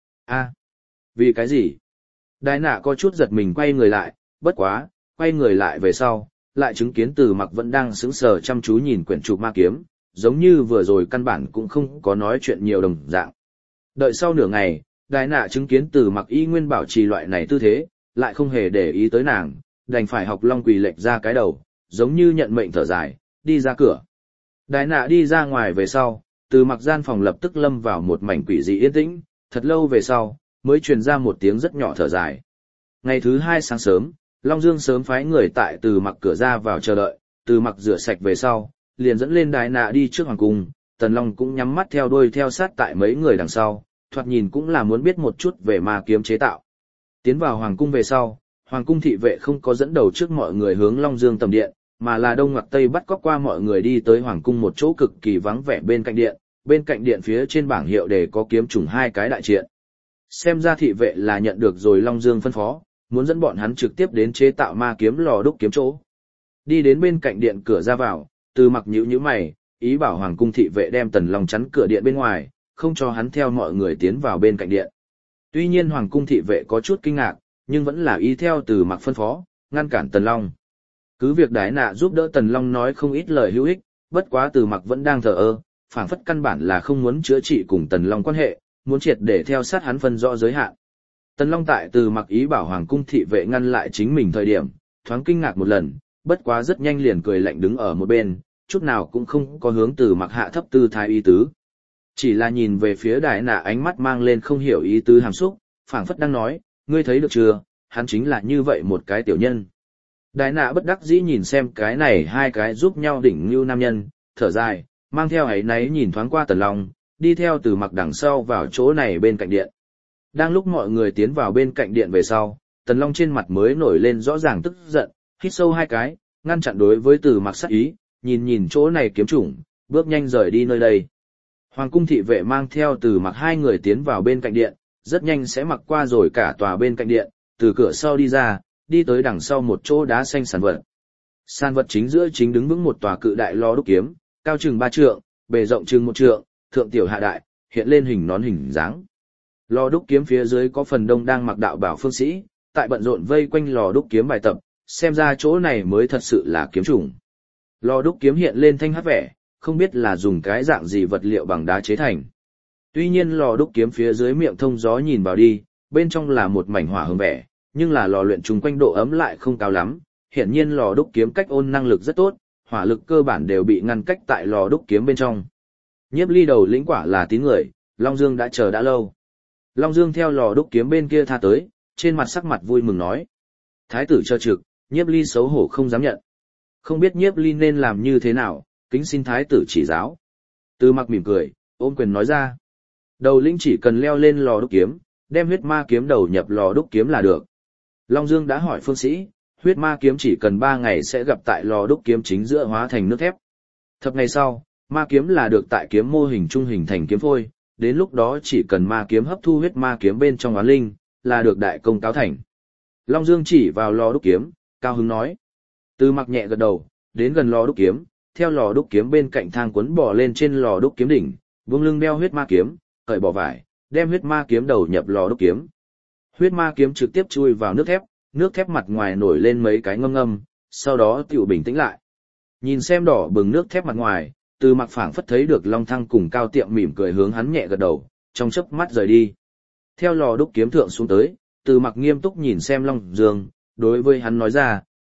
A, vì cái gì? Đái nạ có chút giật mình quay người lại, bất quá, quay người lại về sau, lại chứng kiến Từ Mặc vẫn đang sững sờ chăm chú nhìn quyển trục ma kiếm, giống như vừa rồi căn bản cũng không có nói chuyện nhiều đồng dạng. Đợi sau nửa ngày, đái nạ chứng kiến Từ Mặc y nguyên bảo trì loại này tư thế, lại không hề để ý tới nàng, đành phải học long quỳ lệch ra cái đầu, giống như nhận mệnh thở dài, đi ra cửa. Đái nạ đi ra ngoài về sau, Từ Mặc gian phòng lập tức lâm vào một mảnh quỷ dị yên tĩnh, thật lâu về sau, mới truyền ra một tiếng rất nhỏ thở dài. Ngày thứ hai sáng sớm, Long Dương sớm phái người tại Từ Mặc cửa ra vào chờ đợi, Từ Mặc rửa sạch về sau, liền dẫn lên đái nạ đi trước hoàng cung, Tần Long cũng nhắm mắt theo đuôi theo sát tại mấy người đằng sau, thoạt nhìn cũng là muốn biết một chút về ma kiếm chế tạo. Tiến vào hoàng cung về sau, hoàng cung thị vệ không có dẫn đầu trước mọi người hướng Long Dương tầm điện, mà là đông ngoặc tây bắt cóc qua mọi người đi tới hoàng cung một chỗ cực kỳ vắng vẻ bên cạnh điện, bên cạnh điện phía trên bảng hiệu để có kiếm trùng hai cái đại triện. Xem ra thị vệ là nhận được rồi Long Dương phân phó, muốn dẫn bọn hắn trực tiếp đến chế tạo ma kiếm lò đúc kiếm chỗ. Đi đến bên cạnh điện cửa ra vào, Từ Mặc nhíu nhíu mày, ý bảo hoàng cung thị vệ đem Tần Long chắn cửa điện bên ngoài, không cho hắn theo mọi người tiến vào bên cạnh điện. Tuy nhiên hoàng cung thị vệ có chút kinh ngạc, nhưng vẫn là ý theo Từ Mặc phân phó, ngăn cản Tần Long. Cứ việc đái nạ giúp đỡ Tần Long nói không ít lời hữu ích, bất quá Từ Mặc vẫn đang thờ ơ, phảng phất căn bản là không muốn chữa trị cùng Tần Long quan hệ, muốn triệt để theo sát hắn phân rõ giới hạn. Tần Long tại Từ Mặc ý bảo hoàng cung thị vệ ngăn lại chính mình thời điểm, thoáng kinh ngạc một lần, bất quá rất nhanh liền cười lạnh đứng ở một bên, chút nào cũng không có hướng Từ Mặc hạ thấp tư thái ý tứ. Chỉ là nhìn về phía đái nạ ánh mắt mang lên không hiểu ý tứ hàm xúc, phảng phất đang nói, ngươi thấy được chưa, hắn chính là như vậy một cái tiểu nhân. Đái nạ bất đắc dĩ nhìn xem cái này hai cái giúp nhau đỉnh như nam nhân, thở dài, mang theo ấy náy nhìn thoáng qua Tần Long, đi theo Từ Mặc đằng sau vào chỗ này bên cạnh điện. Đang lúc mọi người tiến vào bên cạnh điện về sau, Tần Long trên mặt mới nổi lên rõ ràng tức giận, hít sâu hai cái, ngăn chặn đối với Từ Mặc sát ý, nhìn nhìn chỗ này kiếm chủng, bước nhanh rời đi nơi đây. Hoàng cung thị vệ mang theo Từ Mặc hai người tiến vào bên cạnh điện, rất nhanh sẽ mặc qua rồi cả tòa bên cạnh điện, từ cửa sau đi ra, đi tới đằng sau một chỗ đá xanh sàn vật. Sàn vật chính giữa chính đứng vững một tòa cự đại lò đúc kiếm, cao chừng ba trượng, bề rộng chừng một trượng, thượng tiểu hạ đại, hiện lên hình nón hình dáng. Lò đúc kiếm phía dưới có phần đông đang mặc đạo bảo phương sĩ, tại bận rộn vây quanh lò đúc kiếm bài tập, xem ra chỗ này mới thật sự là kiếm chủng. Lò đúc kiếm hiện lên thanh hắc vẻ, không biết là dùng cái dạng gì vật liệu bằng đá chế thành. Tuy nhiên lò đúc kiếm phía dưới miệng thông gió nhìn vào đi, bên trong là một mảnh hỏa hương vẻ, nhưng là lò luyện chung quanh độ ấm lại không cao lắm, hiển nhiên lò đúc kiếm cách ôn năng lực rất tốt, hỏa lực cơ bản đều bị ngăn cách tại lò đúc kiếm bên trong. Nhiếp Ly đầu lĩnh quả là tín người, Long Dương đã chờ đã lâu. Long Dương theo lò đúc kiếm bên kia tha tới, trên mặt sắc mặt vui mừng nói. Thái tử cho trực, Nhiếp Ly xấu hổ không dám nhận. Không biết Nhiếp Ly nên làm như thế nào, kính xin thái tử chỉ giáo. Từ Mặc mỉm cười, ôm quyền nói ra. Đầu lĩnh chỉ cần leo lên lò đúc kiếm, đem huyết ma kiếm đầu nhập lò đúc kiếm là được. Long Dương đã hỏi phương sĩ, huyết ma kiếm chỉ cần ba ngày sẽ gặp tại lò đúc kiếm chính giữa hóa thành nước thép. Thập ngày sau, ma kiếm là được tại kiếm mô hình trung hình thành kiếm phôi, đến lúc đó chỉ cần ma kiếm hấp thu huyết ma kiếm bên trong oán linh, là được đại công cáo thành. Long Dương chỉ vào lò đúc kiếm, cao hứng nói. Từ Mặc nhẹ gật đầu, đến gần lò đúc kiếm, theo lò đúc kiếm bên cạnh thang cuốn bỏ lên trên lò đúc kiếm đỉnh, buông lưng đeo huyết ma kiếm, cởi bỏ vải, đem huyết ma kiếm đầu nhập lò đúc kiếm. Huyết ma kiếm trực tiếp chui vào nước thép, nước thép mặt ngoài nổi lên mấy cái ngâm ngâm, sau đó tiểu bình tĩnh lại. Nhìn xem đỏ bừng nước thép mặt ngoài, Từ Mặc phảng phất thấy được Long Thăng cùng Cao Tiệm mỉm cười hướng hắn nhẹ gật đầu, trong chớp mắt rời đi. Theo lò đúc kiếm thượng xuống tới, Từ Mặc nghiêm túc nhìn xem Long Dương, đối với hắn nói ra,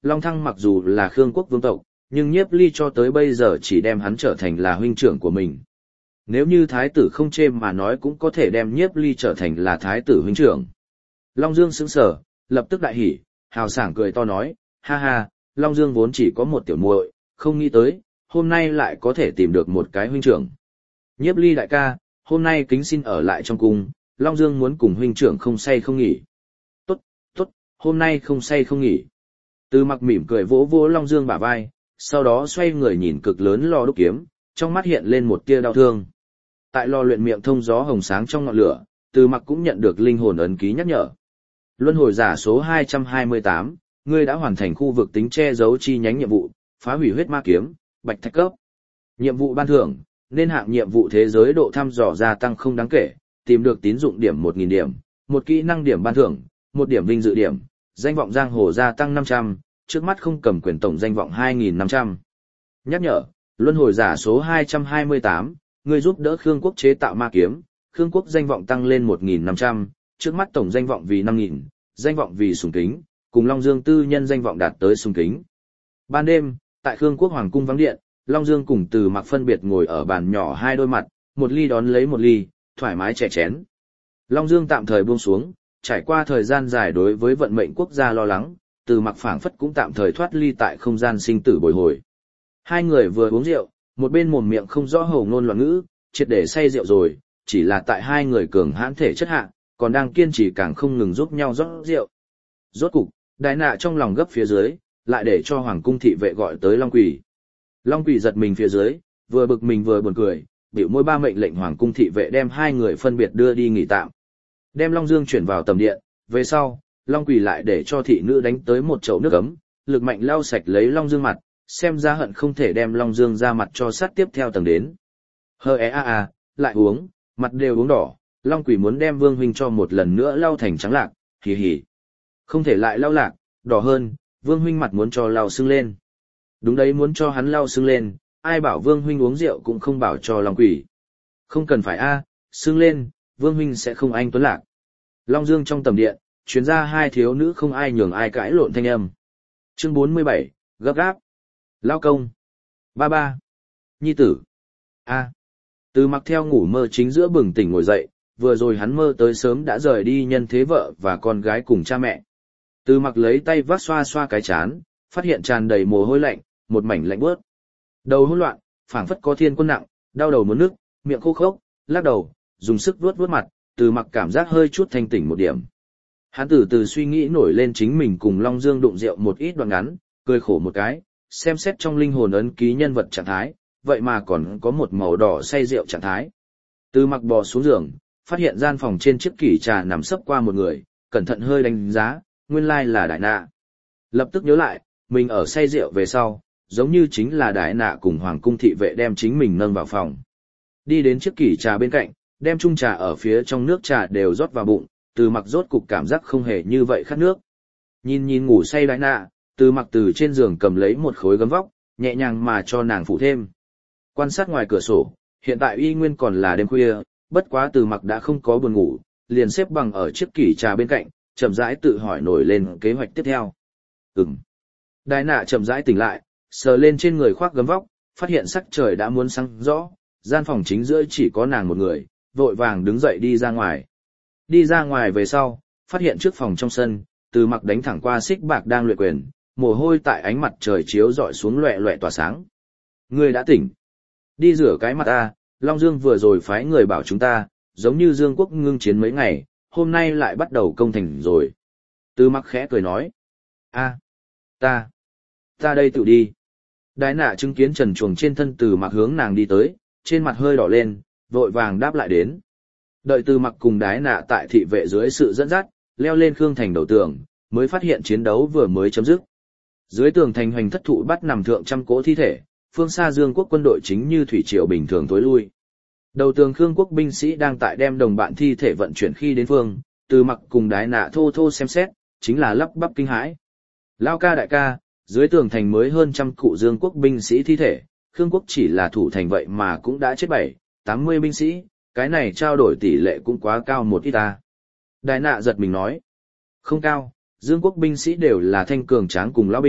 Long Thăng mặc dù là Khương quốc vương tộc, nhưng Nhiếp Ly cho tới bây giờ chỉ đem hắn trở thành là huynh trưởng của mình. Nếu như thái tử không chê mà nói cũng có thể đem Nhiếp Ly trở thành là thái tử huynh trưởng. Long Dương sững sờ, lập tức đại hỉ, hào sảng cười to nói, ha ha, Long Dương vốn chỉ có một tiểu muội, không nghĩ tới, hôm nay lại có thể tìm được một cái huynh trưởng. Nhiếp Ly đại ca, hôm nay kính xin ở lại trong cung, Long Dương muốn cùng huynh trưởng không say không nghỉ. Tốt, tốt, hôm nay không say không nghỉ. Từ Mặc mỉm cười vỗ vỗ Long Dương bả vai, sau đó xoay người nhìn cực lớn lò đúc kiếm, trong mắt hiện lên một tia đau thương. Tại lò luyện miệng thông gió hồng sáng trong ngọn lửa, Từ Mặc cũng nhận được linh hồn ấn ký nhắc nhở. Luân hồi giả số hai trăm hai mươi tám, ngươi đã hoàn thành khu vực tính che giấu chi nhánh nhiệm vụ, phá hủy huyết ma kiếm, bạch thạch cấp. Nhiệm vụ ban thưởng, nên hạng nhiệm vụ thế giới độ thăm dò gia tăng không đáng kể, tìm được tín dụng điểm một nghìn điểm, một kỹ năng điểm ban thưởng, một điểm vinh dự điểm, danh vọng giang hồ gia tăng năm trăm, trước mắt không cầm quyền tổng danh vọng hai nghìn năm trăm. Nhắc nhở, luân hồi giả số hai trăm hai mươi tám, ngươi giúp đỡ Khương quốc chế tạo ma kiếm, Khương quốc danh vọng tăng lên một nghìn năm trăm, trước mắt tổng danh vọng vì năm nghìn, danh vọng vì sùng kính, cùng Long Dương tư nhân danh vọng đạt tới sùng kính. Ban đêm, tại Khương quốc hoàng cung vắng điện, Long Dương cùng Từ Mặc phân biệt ngồi ở bàn nhỏ hai đôi mặt, một ly đón lấy một ly, thoải mái chè chén. Long Dương tạm thời buông xuống, trải qua thời gian dài đối với vận mệnh quốc gia lo lắng, Từ Mặc phảng phất cũng tạm thời thoát ly tại không gian sinh tử bồi hồi. Hai người vừa uống rượu, một bên mồm miệng không rõ hầu ngôn loạn ngữ, triệt để say rượu rồi, chỉ là tại hai người cường hãn thể chất hạ, còn đang kiên trì càng không ngừng giúp nhau rót rượu. Rốt cục, Đái Nạ trong lòng gấp phía dưới, lại để cho hoàng cung thị vệ gọi tới Long Quỷ. Long Quỷ giật mình phía dưới, vừa bực mình vừa buồn cười, bĩu môi ba mệnh lệnh hoàng cung thị vệ đem hai người phân biệt đưa đi nghỉ tạm. Đem Long Dương chuyển vào tầm điện, về sau, Long Quỷ lại để cho thị nữ đánh tới một chậu nước ấm, lực mạnh lau sạch lấy Long Dương mặt, xem ra hận không thể đem Long Dương ra mặt cho sát tiếp theo tầng đến. Hơ é a a, lại uống, mặt đều uống đỏ, Long Quỷ muốn đem Vương huynh cho một lần nữa lau thành trắng lạc, hì hì. Không thể lại lau lạc, đỏ hơn, Vương huynh mặt muốn cho lau sưng lên. Đúng đấy, muốn cho hắn lau sưng lên, ai bảo Vương huynh uống rượu cũng không bảo cho Long Quỷ. Không cần phải a, à, sưng lên, Vương huynh sẽ không anh tuấn lạc. Long Dương trong tầm điện, chuyến ra hai thiếu nữ không ai nhường ai cãi lộn thanh âm. Chương bốn mươi bảy, gấp gáp. Lao công. Ba ba. Nhi tử. A. Từ Mặc theo ngủ mơ chính giữa bừng tỉnh ngồi dậy, vừa rồi hắn mơ tới sớm đã rời đi nhân thế vợ và con gái cùng cha mẹ. Từ Mặc lấy tay vắt xoa xoa cái chán, phát hiện tràn đầy mồ hôi lạnh, một mảnh lạnh bớt. Đầu hỗn loạn, phảng phất có thiên quân nặng, đau đầu muốn nức, miệng khô khốc, lắc đầu, dùng sức vuốt vuốt mặt, Từ Mặc cảm giác hơi chút thanh tỉnh một điểm. Hắn từ từ suy nghĩ nổi lên chính mình cùng Long Dương đụng rượu một ít đoạn ngắn, cười khổ một cái, xem xét trong linh hồn ấn ký nhân vật trạng thái, vậy mà còn có một màu đỏ say rượu trạng thái. Từ Mặc bò xuống giường, phát hiện gian phòng trên chiếc kỷ trà nằm sấp qua một người, cẩn thận hơi đánh giá, nguyên lai là Đái Nạ. Lập tức nhớ lại, mình ở say rượu về sau, giống như chính là Đái Nạ cùng hoàng cung thị vệ đem chính mình nâng vào phòng. Đi đến chiếc kỷ trà bên cạnh, đem chung trà ở phía trong nước trà đều rót vào bụng, Từ Mặc rốt cục cảm giác không hề như vậy khát nước. Nhìn nhìn ngủ say Đái Nạ, Từ Mặc từ trên giường cầm lấy một khối gấm vóc, nhẹ nhàng mà cho nàng phủ thêm. Quan sát ngoài cửa sổ, hiện tại y nguyên còn là đêm khuya, bất quá Từ Mặc đã không có buồn ngủ, liền xếp bằng ở chiếc kỷ trà bên cạnh, chậm rãi tự hỏi nổi lên kế hoạch tiếp theo. Ừm. Đái Nạ chậm rãi tỉnh lại, sờ lên trên người khoác gấm vóc, phát hiện sắc trời đã muốn sáng rõ, gian phòng chính giữa chỉ có nàng một người, vội vàng đứng dậy đi ra ngoài. Đi ra ngoài về sau, phát hiện trước phòng trong sân, Từ Mặc đánh thẳng qua xích bạc đang luyện quyền, mồ hôi tại ánh mặt trời chiếu rọi xuống loẹ loẹ tỏa sáng. Ngươi đã tỉnh. Đi rửa cái mặt ta, Long Dương vừa rồi phái người bảo chúng ta, giống như Dương quốc ngưng chiến mấy ngày, hôm nay lại bắt đầu công thành rồi. Từ Mặc khẽ cười nói. A, ta, ta đây tự đi. Đái Nạ chứng kiến trần truồng trên thân Từ Mặc hướng nàng đi tới, trên mặt hơi đỏ lên, vội vàng đáp lại đến. Đợi Từ Mặc cùng Đái Nạ tại thị vệ dưới sự dẫn dắt, leo lên khương thành đầu tường, mới phát hiện chiến đấu vừa mới chấm dứt. Dưới tường thành hoành thất thụ bắt nằm thượng trăm cỗ thi thể, phương xa Dương quốc quân đội chính như thủy triều bình thường tối lui. Đầu tường Khương quốc binh sĩ đang tại đem đồng bạn thi thể vận chuyển khi đến phương, Từ Mặc cùng Đái Nạ thô thô xem xét, chính là lắp bắp kinh hãi. Lao ca đại ca, dưới tường thành mới hơn trăm cụ Dương quốc binh sĩ thi thể, Khương quốc chỉ là thủ thành vậy mà cũng đã chết bảy, tám mươi binh sĩ, cái này trao đổi tỷ lệ cũng quá cao một ít ta. Đái Nạ giật mình nói, không cao, Dương quốc binh sĩ đều là thanh cường tráng cùng lão binh,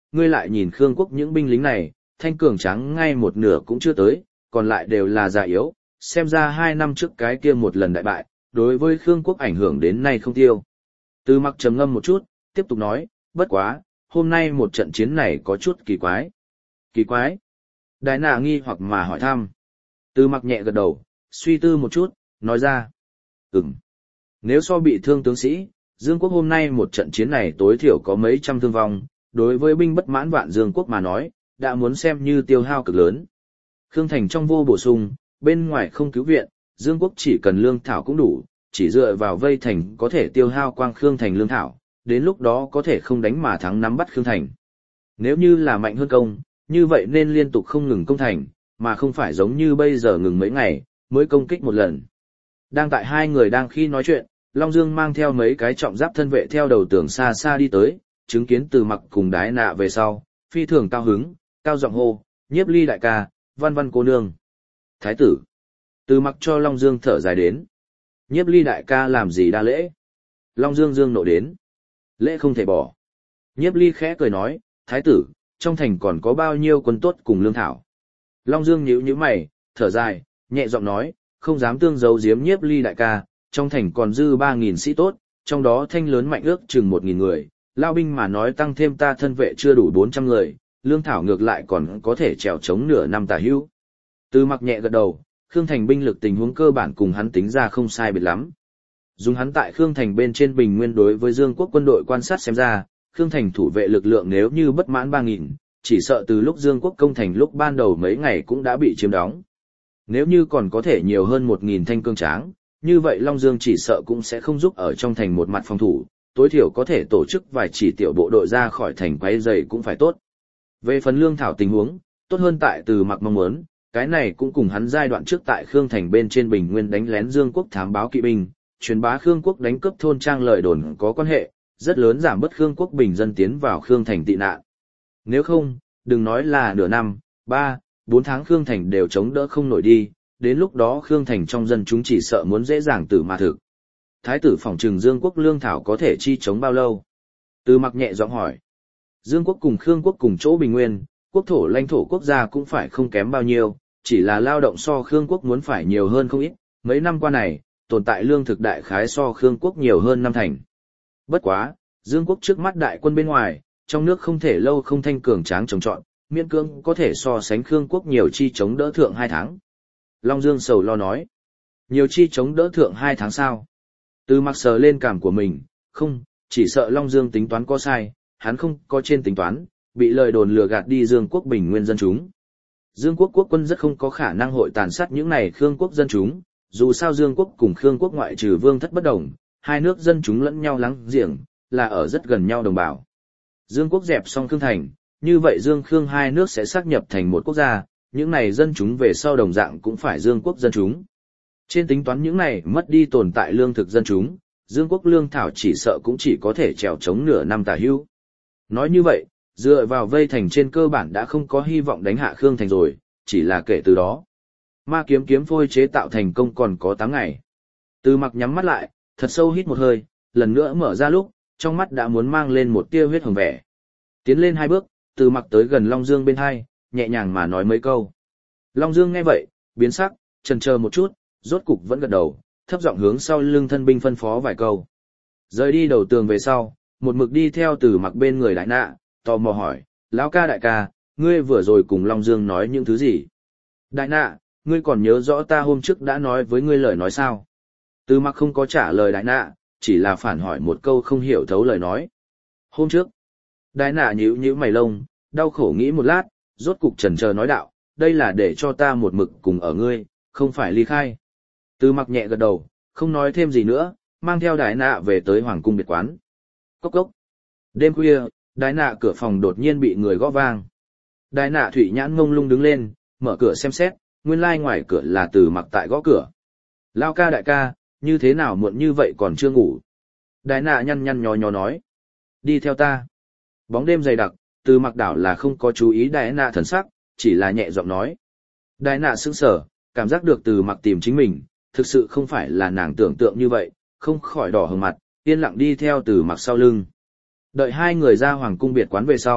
ngươi lại nhìn Khương quốc những binh lính này, thanh cường trắng ngay một nửa cũng chưa tới, còn lại đều là già yếu, xem ra hai năm trước cái kia một lần đại bại, đối với Khương quốc ảnh hưởng đến nay không tiêu. Từ Mặc trầm ngâm một chút, tiếp tục nói, bất quá, hôm nay một trận chiến này có chút kỳ quái. Kỳ quái? Đái nạ nghi hoặc mà hỏi thăm. Từ Mặc nhẹ gật đầu, suy tư một chút, nói ra. Ừm. Nếu so bị thương tướng sĩ, Dương quốc hôm nay một trận chiến này tối thiểu có mấy trăm thương vong, đối với binh bất mãn vạn Dương quốc mà nói, đã muốn xem như tiêu hao cực lớn. Khương Thành trong vô bổ sung, bên ngoài không cứu viện, Dương quốc chỉ cần lương thảo cũng đủ, chỉ dựa vào vây thành có thể tiêu hao quang Khương Thành lương thảo, đến lúc đó có thể không đánh mà thắng nắm bắt Khương Thành. Nếu như là mạnh hơn công, như vậy nên liên tục không ngừng công thành, mà không phải giống như bây giờ ngừng mấy ngày, mới công kích một lần. Đang tại hai người đang khi nói chuyện, Long Dương mang theo mấy cái trọng giáp thân vệ theo đầu tường xa xa đi tới, chứng kiến Từ Mặc cùng Đái Nạ về sau, phi thường cao hứng, cao giọng hô, Nhiếp Ly đại ca, Văn Văn cô nương. Thái tử. Từ Mặc cho Long Dương thở dài đến. Nhiếp Ly đại ca làm gì đa lễ? Long Dương dương nộ đến. Lễ không thể bỏ. Nhiếp Ly khẽ cười nói, Thái tử, trong thành còn có bao nhiêu quân tốt cùng lương thảo. Long Dương nhíu nhíu mày, thở dài, nhẹ giọng nói, không dám tương giấu giếm Nhiếp Ly đại ca, trong thành còn dư ba nghìn sĩ tốt, trong đó thanh lớn mạnh ước chừng một nghìn người, lao binh mà nói tăng thêm ta thân vệ chưa đủ bốn trăm người, lương thảo ngược lại còn có thể trèo chống nửa năm tả hữu. Từ Mặc nhẹ gật đầu, Khương Thành binh lực tình huống cơ bản cùng hắn tính ra không sai biệt lắm. Dùng hắn tại Khương Thành bên trên bình nguyên đối với Dương quốc quân đội quan sát xem ra, Khương Thành thủ vệ lực lượng nếu như bất mãn ba nghìn, chỉ sợ từ lúc Dương quốc công thành lúc ban đầu mấy ngày cũng đã bị chiếm đóng. Nếu như còn có thể nhiều hơn một nghìn thanh cương tráng, như vậy Long Dương chỉ sợ cũng sẽ không giúp ở trong thành một mặt phòng thủ, tối thiểu có thể tổ chức vài chỉ tiểu bộ đội ra khỏi thành quấy rầy cũng phải tốt. Về phần lương thảo tình huống, tốt hơn tại Từ Mặc mong muốn, cái này cũng cùng hắn giai đoạn trước tại Khương Thành bên trên bình nguyên đánh lén Dương quốc thám báo kỵ binh, truyền bá Khương quốc đánh cướp thôn trang lời đồn có quan hệ, rất lớn giảm bớt Khương quốc bình dân tiến vào Khương Thành tị nạn. Nếu không, đừng nói là nửa năm, ba, bốn tháng Khương Thành đều chống đỡ không nổi đi, đến lúc đó Khương Thành trong dân chúng chỉ sợ muốn dễ dàng tử mà thực. Thái tử phỏng trừng Dương quốc lương thảo có thể chi chống bao lâu? Từ Mặc nhẹ giọng hỏi. Dương quốc cùng Khương quốc cùng chỗ bình nguyên, quốc thổ lãnh thổ quốc gia cũng phải không kém bao nhiêu, chỉ là lao động so Khương quốc muốn phải nhiều hơn không ít, mấy năm qua này, tồn tại lương thực đại khái so Khương quốc nhiều hơn năm thành. Bất quá, Dương quốc trước mắt đại quân bên ngoài, trong nước không thể lâu không thanh cường tráng trồng trọt, miễn cưỡng có thể so sánh Khương quốc nhiều chi chống đỡ thượng hai tháng. Long Dương sầu lo nói, nhiều chi chống đỡ thượng hai tháng sao? Từ Mặc sờ lên cảm của mình, không, chỉ sợ Long Dương tính toán có sai, hắn không có trên tính toán, bị lời đồn lừa gạt đi Dương quốc bình nguyên dân chúng. Dương quốc quốc quân rất không có khả năng hội tàn sát những này Khương quốc dân chúng, dù sao Dương quốc cùng Khương quốc ngoại trừ vương thất bất đồng, hai nước dân chúng lẫn nhau láng giềng, là ở rất gần nhau đồng bào. Dương quốc dẹp xong Khương Thành, như vậy Dương Khương hai nước sẽ xác nhập thành một quốc gia, những này dân chúng về sau đồng dạng cũng phải Dương quốc dân chúng. Trên tính toán những này mất đi tồn tại lương thực dân chúng, Dương quốc lương thảo chỉ sợ cũng chỉ có thể trèo chống nửa năm tả hữu. Nói như vậy, dựa vào vây thành trên cơ bản đã không có hy vọng đánh hạ Khương Thành rồi, chỉ là kể từ đó. Ma kiếm kiếm phôi chế tạo thành công còn có tám ngày. Từ Mặc nhắm mắt lại, thật sâu hít một hơi, lần nữa mở ra lúc, trong mắt đã muốn mang lên một tia huyết hồng vẻ. Tiến lên hai bước, Từ Mặc tới gần Long Dương bên hai, nhẹ nhàng mà nói mấy câu. Long Dương nghe vậy, biến sắc, chần chờ một chút, rốt cục vẫn gật đầu, thấp giọng hướng sau lưng thân binh phân phó vài câu. Rời đi đầu tường về sau, một mực đi theo Từ Mặc bên người Đại Nạ, tò mò hỏi, lão ca đại ca, ngươi vừa rồi cùng Long Dương nói những thứ gì? Đại Nạ, ngươi còn nhớ rõ ta hôm trước đã nói với ngươi lời nói sao? Từ Mặc không có trả lời Đại Nạ, chỉ là phản hỏi một câu không hiểu thấu lời nói. Hôm trước, Đại Nạ nhíu nhíu mày lông, đau khổ nghĩ một lát, rốt cục chần chờ nói đạo, đây là để cho ta một mực cùng ở ngươi, không phải ly khai. Từ Mặc nhẹ gật đầu, không nói thêm gì nữa, mang theo Đại Nạ về tới Hoàng cung biệt quán. Cốc cốc. Đêm khuya, Đại Nạ cửa phòng đột nhiên bị người gõ vang. Đại Nạ thủy nhãn ngông lung đứng lên, mở cửa xem xét, nguyên lai ngoài cửa là Từ Mặc tại gõ cửa. Lao ca đại ca, như thế nào muộn như vậy còn chưa ngủ? Đại Nạ nhăn nhăn nhó nhó nói. Đi theo ta. Bóng đêm dày đặc, Từ Mặc đảo là không có chú ý Đại Nạ thần sắc, chỉ là nhẹ giọng nói. Đại Nạ sững sờ, cảm giác được Từ Mặc tìm chính mình, thực sự không phải là nàng tưởng tượng như vậy, không khỏi đỏ hừng mặt, yên lặng đi theo Từ Mặc sau lưng. Đợi hai người ra Hoàng cung biệt quán về sau,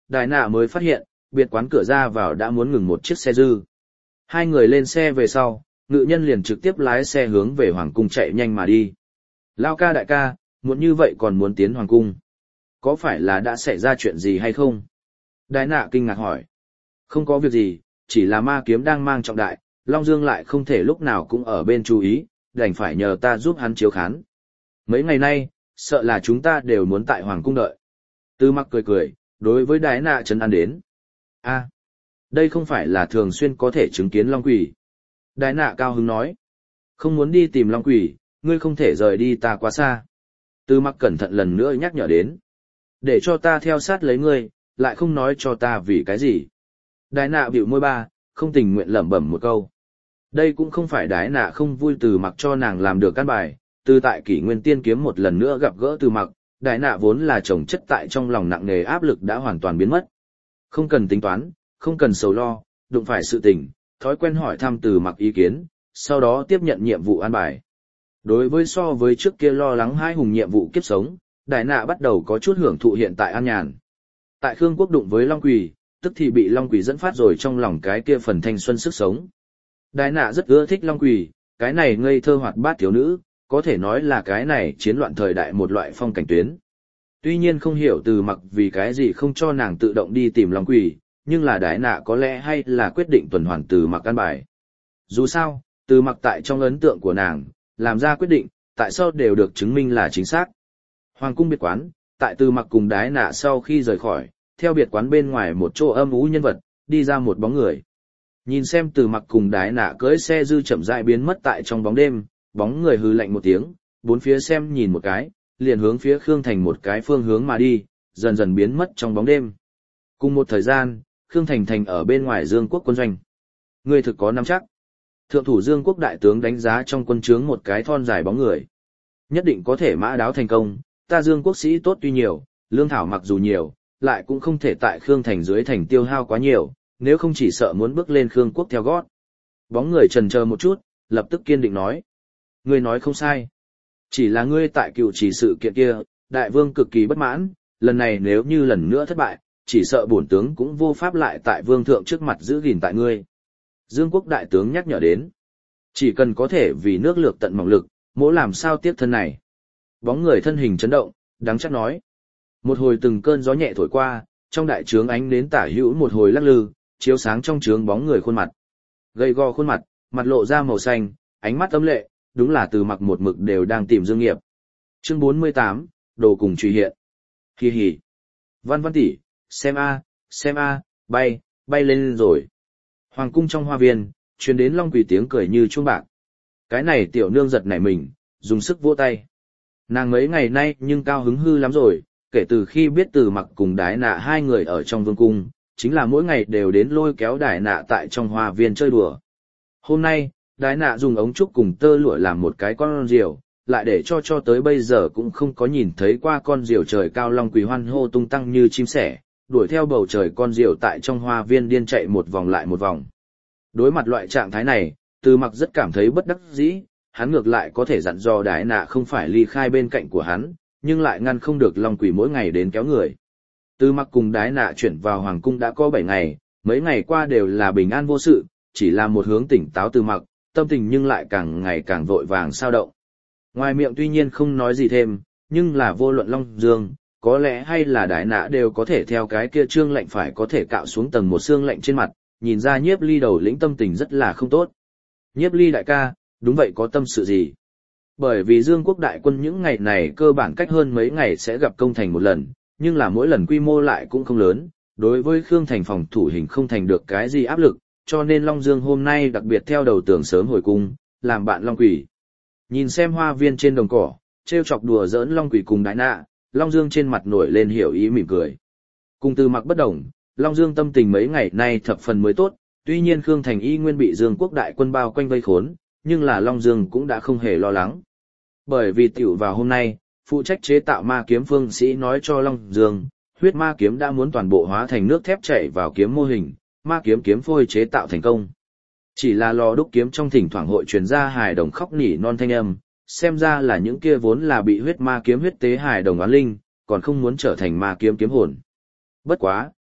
Đại nạ mới phát hiện, biệt quán cửa ra vào đã muốn ngừng một chiếc xe dư. Hai người lên xe về sau, ngự nhân liền trực tiếp lái xe hướng về Hoàng cung chạy nhanh mà đi. Lao ca đại ca, muốn như vậy còn muốn tiến Hoàng cung. Có phải là đã xảy ra chuyện gì hay không? Đại nạ kinh ngạc hỏi. Không có việc gì, chỉ là ma kiếm đang mang trọng đại, Long Dương lại không thể lúc nào cũng ở bên chú ý, đành phải nhờ ta giúp hắn chiếu khán. Mấy ngày nay, sợ là chúng ta đều muốn tại Hoàng cung đợi. Tư Mặc cười cười, đối với Đái Nạ trấn an đến. A, đây không phải là thường xuyên có thể chứng kiến Long Quỷ. Đái Nạ cao hứng nói. Không muốn đi tìm Long Quỷ, ngươi không thể rời đi ta quá xa. Tư Mặc cẩn thận lần nữa nhắc nhở đến. Để cho ta theo sát lấy ngươi, lại không nói cho ta vì cái gì. Đái Nạ bĩu môi ba, không tình nguyện lẩm bẩm một câu. Đây cũng không phải Đái Nạ không vui Từ Mặc cho nàng làm được căn bài, từ tại kỷ nguyên tiên kiếm một lần nữa gặp gỡ Từ Mặc, Đái Nạ vốn là chồng chất tại trong lòng nặng nề áp lực đã hoàn toàn biến mất. Không cần tính toán, không cần sầu lo, đụng phải sự tình, thói quen hỏi thăm Từ Mặc ý kiến, sau đó tiếp nhận nhiệm vụ an bài. Đối với so với trước kia lo lắng hai hùng nhiệm vụ kiếp sống, Đái Nạ bắt đầu có chút hưởng thụ hiện tại an nhàn. Tại Khương Quốc đụng với Long Quỷ, tức thì bị Long Quỷ dẫn phát rồi trong lòng cái kia phần thanh xuân sức sống. Đái Nạ rất ưa thích Long Quỷ, cái này ngây thơ hoạt bát thiếu nữ, có thể nói là cái này chiến loạn thời đại một loại phong cảnh tuyến. Tuy nhiên không hiểu Từ Mặc vì cái gì không cho nàng tự động đi tìm Long Quỷ, nhưng là Đái Nạ có lẽ hay là quyết định tuần hoàn Từ Mặc căn bài. Dù sao, Từ Mặc tại trong ấn tượng của nàng, làm ra quyết định, tại sao đều được chứng minh là chính xác. Hoàng cung biệt quán, tại Từ Mặc cùng Đái Nạ sau khi rời khỏi, theo biệt quán bên ngoài một chỗ âm ú nhân vật, đi ra một bóng người. Nhìn xem Từ Mặc cùng Đái Nạ cưỡi xe dư chậm rãi biến mất tại trong bóng đêm, bóng người hừ lạnh một tiếng, bốn phía xem nhìn một cái, liền hướng phía Khương Thành một cái phương hướng mà đi, dần dần biến mất trong bóng đêm. Cùng một thời gian, Khương Thành thành ở bên ngoài Dương Quốc quân doanh. Người thực có nắm chắc. Thượng thủ Dương Quốc đại tướng đánh giá trong quân trướng một cái thon dài bóng người. Nhất định có thể mã đáo thành công, ta Dương Quốc sĩ tốt tuy nhiều, lương thảo mặc dù nhiều, lại cũng không thể tại Khương Thành dưới thành tiêu hao quá nhiều, nếu không chỉ sợ muốn bước lên Khương Quốc theo gót. Bóng người chần chờ một chút, lập tức kiên định nói. Ngươi nói không sai. Chỉ là ngươi tại cựu chỉ sự kiện kia, đại vương cực kỳ bất mãn, lần này nếu như lần nữa thất bại, chỉ sợ bổn tướng cũng vô pháp lại tại vương thượng trước mặt giữ gìn tại ngươi. Dương Quốc đại tướng nhắc nhở đến. Chỉ cần có thể vì nước lược tận mỏng lực, mỗ làm sao tiếp thân này. Bóng người thân hình chấn động, đáng chắc nói. Một hồi từng cơn gió nhẹ thổi qua, trong đại trướng ánh nến tả hữu một hồi lắc lư, chiếu sáng trong trướng bóng người khuôn mặt. Gầy gò khuôn mặt, mặt lộ ra màu xanh, ánh mắt âm lệ, đúng là Từ Mặc một mực đều đang tìm Dương Nghiệp. Chương bốn mươi tám, đồ cùng truy hiện. Hi hi. Văn Văn tỷ, xem a, xem a, bay, bay lên rồi. Hoàng cung trong hoa viên, truyền đến Long Quỷ tiếng cười như chuông bạc. Cái này tiểu nương giật nảy mình, dùng sức vỗ tay. Nàng mấy ngày nay nhưng cao hứng hư lắm rồi, kể từ khi biết Từ Mặc cùng Đái Nạ hai người ở trong vương cung, chính là mỗi ngày đều đến lôi kéo Đái Nạ tại trong hoa viên chơi đùa. Hôm nay, Đái Nạ dùng ống trúc cùng tơ lụa làm một cái con diều, lại để cho cho tới bây giờ cũng không có nhìn thấy qua con diều trời cao Long Quỷ hoan hô tung tăng như chim sẻ, đuổi theo bầu trời con diều tại trong hoa viên điên chạy một vòng lại một vòng. Đối mặt loại trạng thái này, Từ Mặc rất cảm thấy bất đắc dĩ, hắn ngược lại có thể dặn dò Đái Nạ không phải ly khai bên cạnh của hắn, nhưng lại ngăn không được Long Quỷ mỗi ngày đến kéo người. Từ Mặc cùng Đái Nạ chuyển vào hoàng cung đã có bảy ngày, mấy ngày qua đều là bình an vô sự, chỉ là một hướng tỉnh táo Từ Mặc, tâm tình nhưng lại càng ngày càng vội vàng sao động. Ngoài miệng tuy nhiên không nói gì thêm, nhưng là vô luận Long Dương, có lẽ hay là Đái Nạ đều có thể theo cái kia trương lạnh phải có thể cạo xuống tầng một xương lạnh trên mặt, nhìn ra Nhiếp Ly đầu lĩnh tâm tình rất là không tốt. Nhiếp Ly đại ca, đúng vậy có tâm sự gì? Bởi vì Dương Quốc đại quân những ngày này cơ bản cách hơn mấy ngày sẽ gặp công thành một lần, nhưng là mỗi lần quy mô lại cũng không lớn, đối với Khương Thành phòng thủ hình không thành được cái gì áp lực, cho nên Long Dương hôm nay đặc biệt theo đầu tường sớm hồi cung, làm bạn Long Quỷ. Nhìn xem hoa viên trên đồng cỏ, trêu chọc đùa giỡn Long Quỷ cùng Đái Nạ, Long Dương trên mặt nổi lên hiểu ý mỉm cười. Cùng Từ Mặc bất đồng, Long Dương tâm tình mấy ngày nay thập phần mới tốt, tuy nhiên Khương Thành y nguyên bị Dương Quốc đại quân bao quanh vây khốn, nhưng là Long Dương cũng đã không hề lo lắng. Bởi vì tiểu vào hôm nay, phụ trách chế tạo ma kiếm phương sĩ nói cho Long Dương, huyết ma kiếm đã muốn toàn bộ hóa thành nước thép chảy vào kiếm mô hình, ma kiếm kiếm phôi chế tạo thành công. Chỉ là lò đúc kiếm trong thỉnh thoảng hội truyền ra hài đồng khóc nỉ non thanh âm, xem ra là những kia vốn là bị huyết ma kiếm huyết tế hài đồng oán linh, còn không muốn trở thành ma kiếm kiếm hồn. Bất quá,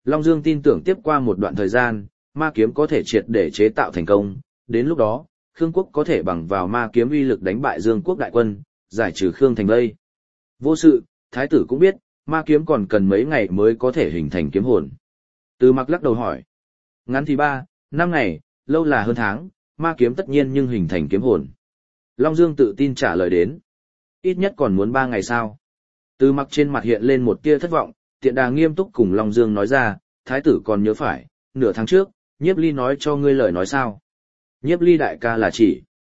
Long Dương tin tưởng tiếp qua một đoạn thời gian, ma kiếm có thể triệt để chế tạo thành công, đến lúc đó, Khương quốc có thể bằng vào ma kiếm uy lực đánh bại Dương quốc đại quân, giải trừ Khương thành vây. Vô sự, thái tử cũng biết, ma kiếm còn cần mấy ngày mới có thể hình thành kiếm hồn. Từ Mặc lắc đầu hỏi. Ngắn thì ba, năm ngày, lâu là hơn tháng, ma kiếm tất nhiên nhưng hình thành kiếm hồn. Long Dương tự tin trả lời đến. Ít nhất còn muốn ba ngày sao? Từ Mặc trên mặt hiện lên một tia thất vọng, tiện đà nghiêm túc cùng Long Dương nói ra, thái tử còn nhớ phải, nửa tháng trước, Nhiếp Ly nói cho ngươi lời nói sao? Nhiếp Ly đại ca là chỉ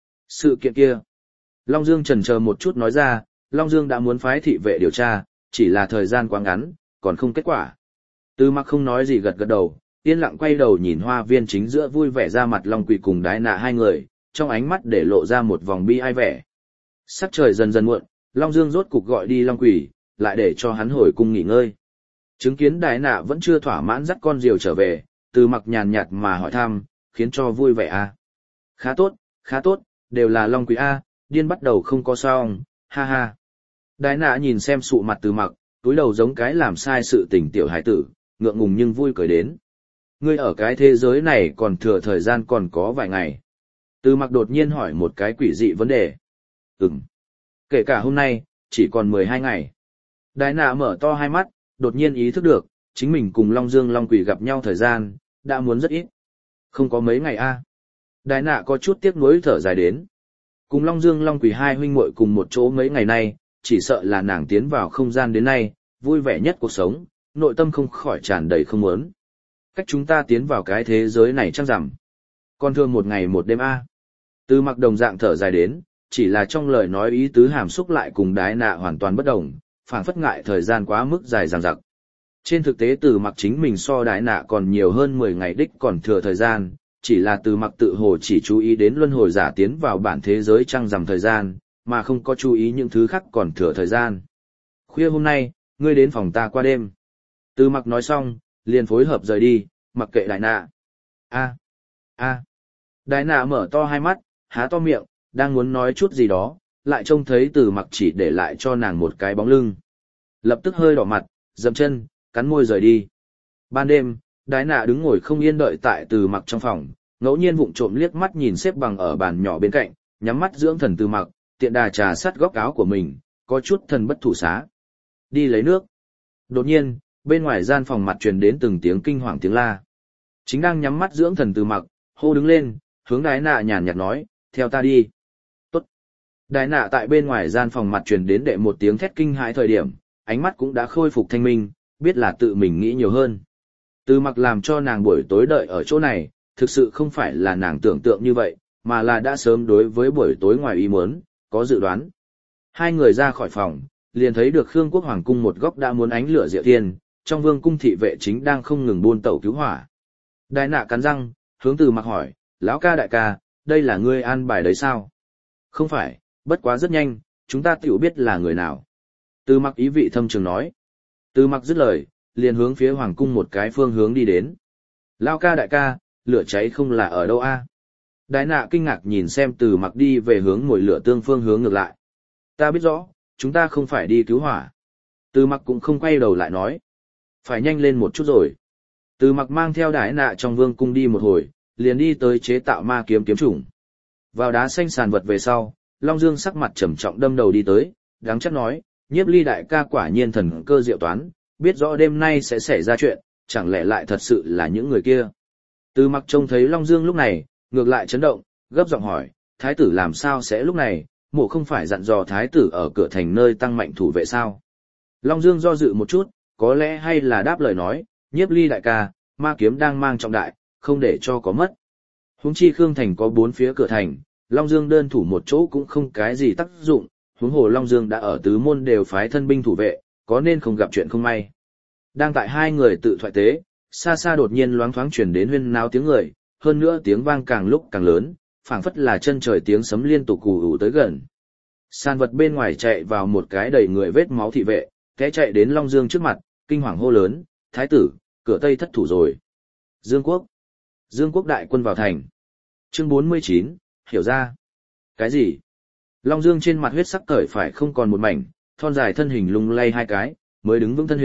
sự kiện kia. Long Dương chần chờ một chút nói ra, Long Dương đã muốn phái thị vệ điều tra, chỉ là thời gian quá ngắn, còn không kết quả. Từ Mặc không nói gì gật gật đầu, yên lặng quay đầu nhìn hoa viên chính giữa vui vẻ ra mặt Long Quỷ cùng Đái Nạ hai người, trong ánh mắt để lộ ra một vòng bi ai vẻ. Sắc trời dần dần muộn, Long Dương rốt cục gọi đi Long Quỷ, lại để cho hắn hồi cung nghỉ ngơi. Chứng kiến Đái Nạ vẫn chưa thỏa mãn dắt con diều trở về, Từ Mặc nhàn nhạt mà hỏi thăm, khiến cho vui vẻ à. Khá tốt, khá tốt, đều là Long Quỷ a, điên bắt đầu không có sao, ha ha. Đái Nạ nhìn xem sụ mặt Từ Mặc, túi đầu giống cái làm sai sự tình tiểu hải tử, ngượng ngùng nhưng vui cười đến. Ngươi ở cái thế giới này còn thừa thời gian còn có vài ngày. Từ Mặc đột nhiên hỏi một cái quỷ dị vấn đề. Ừm. Kể cả hôm nay, chỉ còn mười hai ngày. Đái Nạ mở to hai mắt, đột nhiên ý thức được, chính mình cùng Long Dương Long Quỷ gặp nhau thời gian, đã muốn rất ít. Không có mấy ngày a. À. Đái Nạ có chút tiếc nuối thở dài đến. Cùng Long Dương Long Quỷ hai huynh muội cùng một chỗ mấy ngày nay, chỉ sợ là nàng tiến vào không gian đến nay, vui vẻ nhất cuộc sống, nội tâm không khỏi tràn đầy không muốn. Cách chúng ta tiến vào cái thế giới này chắc rằng, còn thương một ngày một đêm a. À. Từ Mặc đồng dạng thở dài đến, chỉ là trong lời nói ý tứ hàm xúc lại cùng Đái Nạ hoàn toàn bất đồng, phảng phất ngại thời gian quá mức dài dằng dặc. Trên thực tế Từ Mặc chính mình so Đái Nạ còn nhiều hơn mười ngày đích còn thừa thời gian, chỉ là Từ Mặc tự hồ chỉ chú ý đến luân hồi giả tiến vào bản thế giới trăng rằm thời gian, mà không có chú ý những thứ khác còn thừa thời gian. Khuya hôm nay, ngươi đến phòng ta qua đêm. Từ Mặc nói xong, liền phối hợp rời đi, mặc kệ Đái Nạ. A, a. Đái Nạ mở to hai mắt, há to miệng, đang muốn nói chút gì đó, lại trông thấy Từ Mặc chỉ để lại cho nàng một cái bóng lưng. Lập tức hơi đỏ mặt, dậm chân, cắn môi rời đi. Ban đêm, Đái Nạ đứng ngồi không yên đợi tại Từ Mặc trong phòng, ngẫu nhiên vụng trộm liếc mắt nhìn xếp bằng ở bàn nhỏ bên cạnh, nhắm mắt dưỡng thần Từ Mặc, tiện đà trà sát góc áo của mình, có chút thần bất thủ xá. Đi lấy nước. Đột nhiên, bên ngoài gian phòng mặt truyền đến từng tiếng kinh hoàng tiếng la. Chính đang nhắm mắt dưỡng thần Từ Mặc, hô đứng lên, hướng Đái Nạ nhàn nhạt nói, theo ta đi. Tốt. Đái Nạ tại bên ngoài gian phòng mặt truyền đến đệ một tiếng thét kinh hãi thời điểm, ánh mắt cũng đã khôi phục thanh minh, biết là tự mình nghĩ nhiều hơn. Từ Mặc làm cho nàng buổi tối đợi ở chỗ này, thực sự không phải là nàng tưởng tượng như vậy, mà là đã sớm đối với buổi tối ngoài ý muốn, có dự đoán. Hai người ra khỏi phòng, liền thấy được Khương Quốc Hoàng cung một góc đã muốn ánh lửa diệu thiên, trong vương cung thị vệ chính đang không ngừng buôn tẩu cứu hỏa. Đái Nạ cắn răng, hướng Từ Mặc hỏi, lão ca đại ca, đây là ngươi an bài đấy sao? Không phải, bất quá rất nhanh, chúng ta tiểu biết là người nào. Từ Mặc ý vị thâm trường nói. Từ Mặc dứt lời, liền hướng phía Hoàng cung một cái phương hướng đi đến. Lão ca đại ca, lửa cháy không là ở đâu a? Đái Nạ kinh ngạc nhìn xem Từ Mặc đi về hướng ngồi lửa tương phương hướng ngược lại. Ta biết rõ, chúng ta không phải đi cứu hỏa. Từ Mặc cũng không quay đầu lại nói. Phải nhanh lên một chút rồi. Từ Mặc mang theo Đái Nạ trong vương cung đi một hồi, liền đi tới chế tạo ma kiếm kiếm chủng. Vào đá xanh sàn vật về sau, Long Dương sắc mặt trầm trọng đâm đầu đi tới, đáng chắc nói, Nhiếp Ly đại ca quả nhiên thần cơ diệu toán, biết rõ đêm nay sẽ xảy ra chuyện, chẳng lẽ lại thật sự là những người kia. Từ Mặc trông thấy Long Dương lúc này, ngược lại chấn động, gấp giọng hỏi, thái tử làm sao sẽ lúc này, mộ không phải dặn dò thái tử ở cửa thành nơi tăng mạnh thủ vệ sao. Long Dương do dự một chút, có lẽ hay là đáp lời nói, Nhiếp Ly đại ca, ma kiếm đang mang trọng đại, không để cho có mất. Huống chi Khương thành có bốn phía cửa thành, Long Dương đơn thủ một chỗ cũng không cái gì tác dụng, huống hồ Long Dương đã ở tứ môn đều phái thân binh thủ vệ, có nên không gặp chuyện không may. Đang tại hai người tự thoại tế, xa xa đột nhiên loáng thoáng truyền đến huyên náo tiếng người, hơn nữa tiếng vang càng lúc càng lớn, phảng phất là chân trời tiếng sấm liên tục cù ủ tới gần. San vật bên ngoài chạy vào một cái đầy người vết máu thị vệ, té chạy đến Long Dương trước mặt, kinh hoàng hô lớn, thái tử, cửa Tây thất thủ rồi. Dương quốc. Dương quốc đại quân vào thành. Chương bốn mươi chín, hiểu ra. Cái gì? Long Dương trên mặt huyết sắc cởi phải không còn một mảnh, thon dài thân hình lung lay hai cái, mới đứng vững thân hình,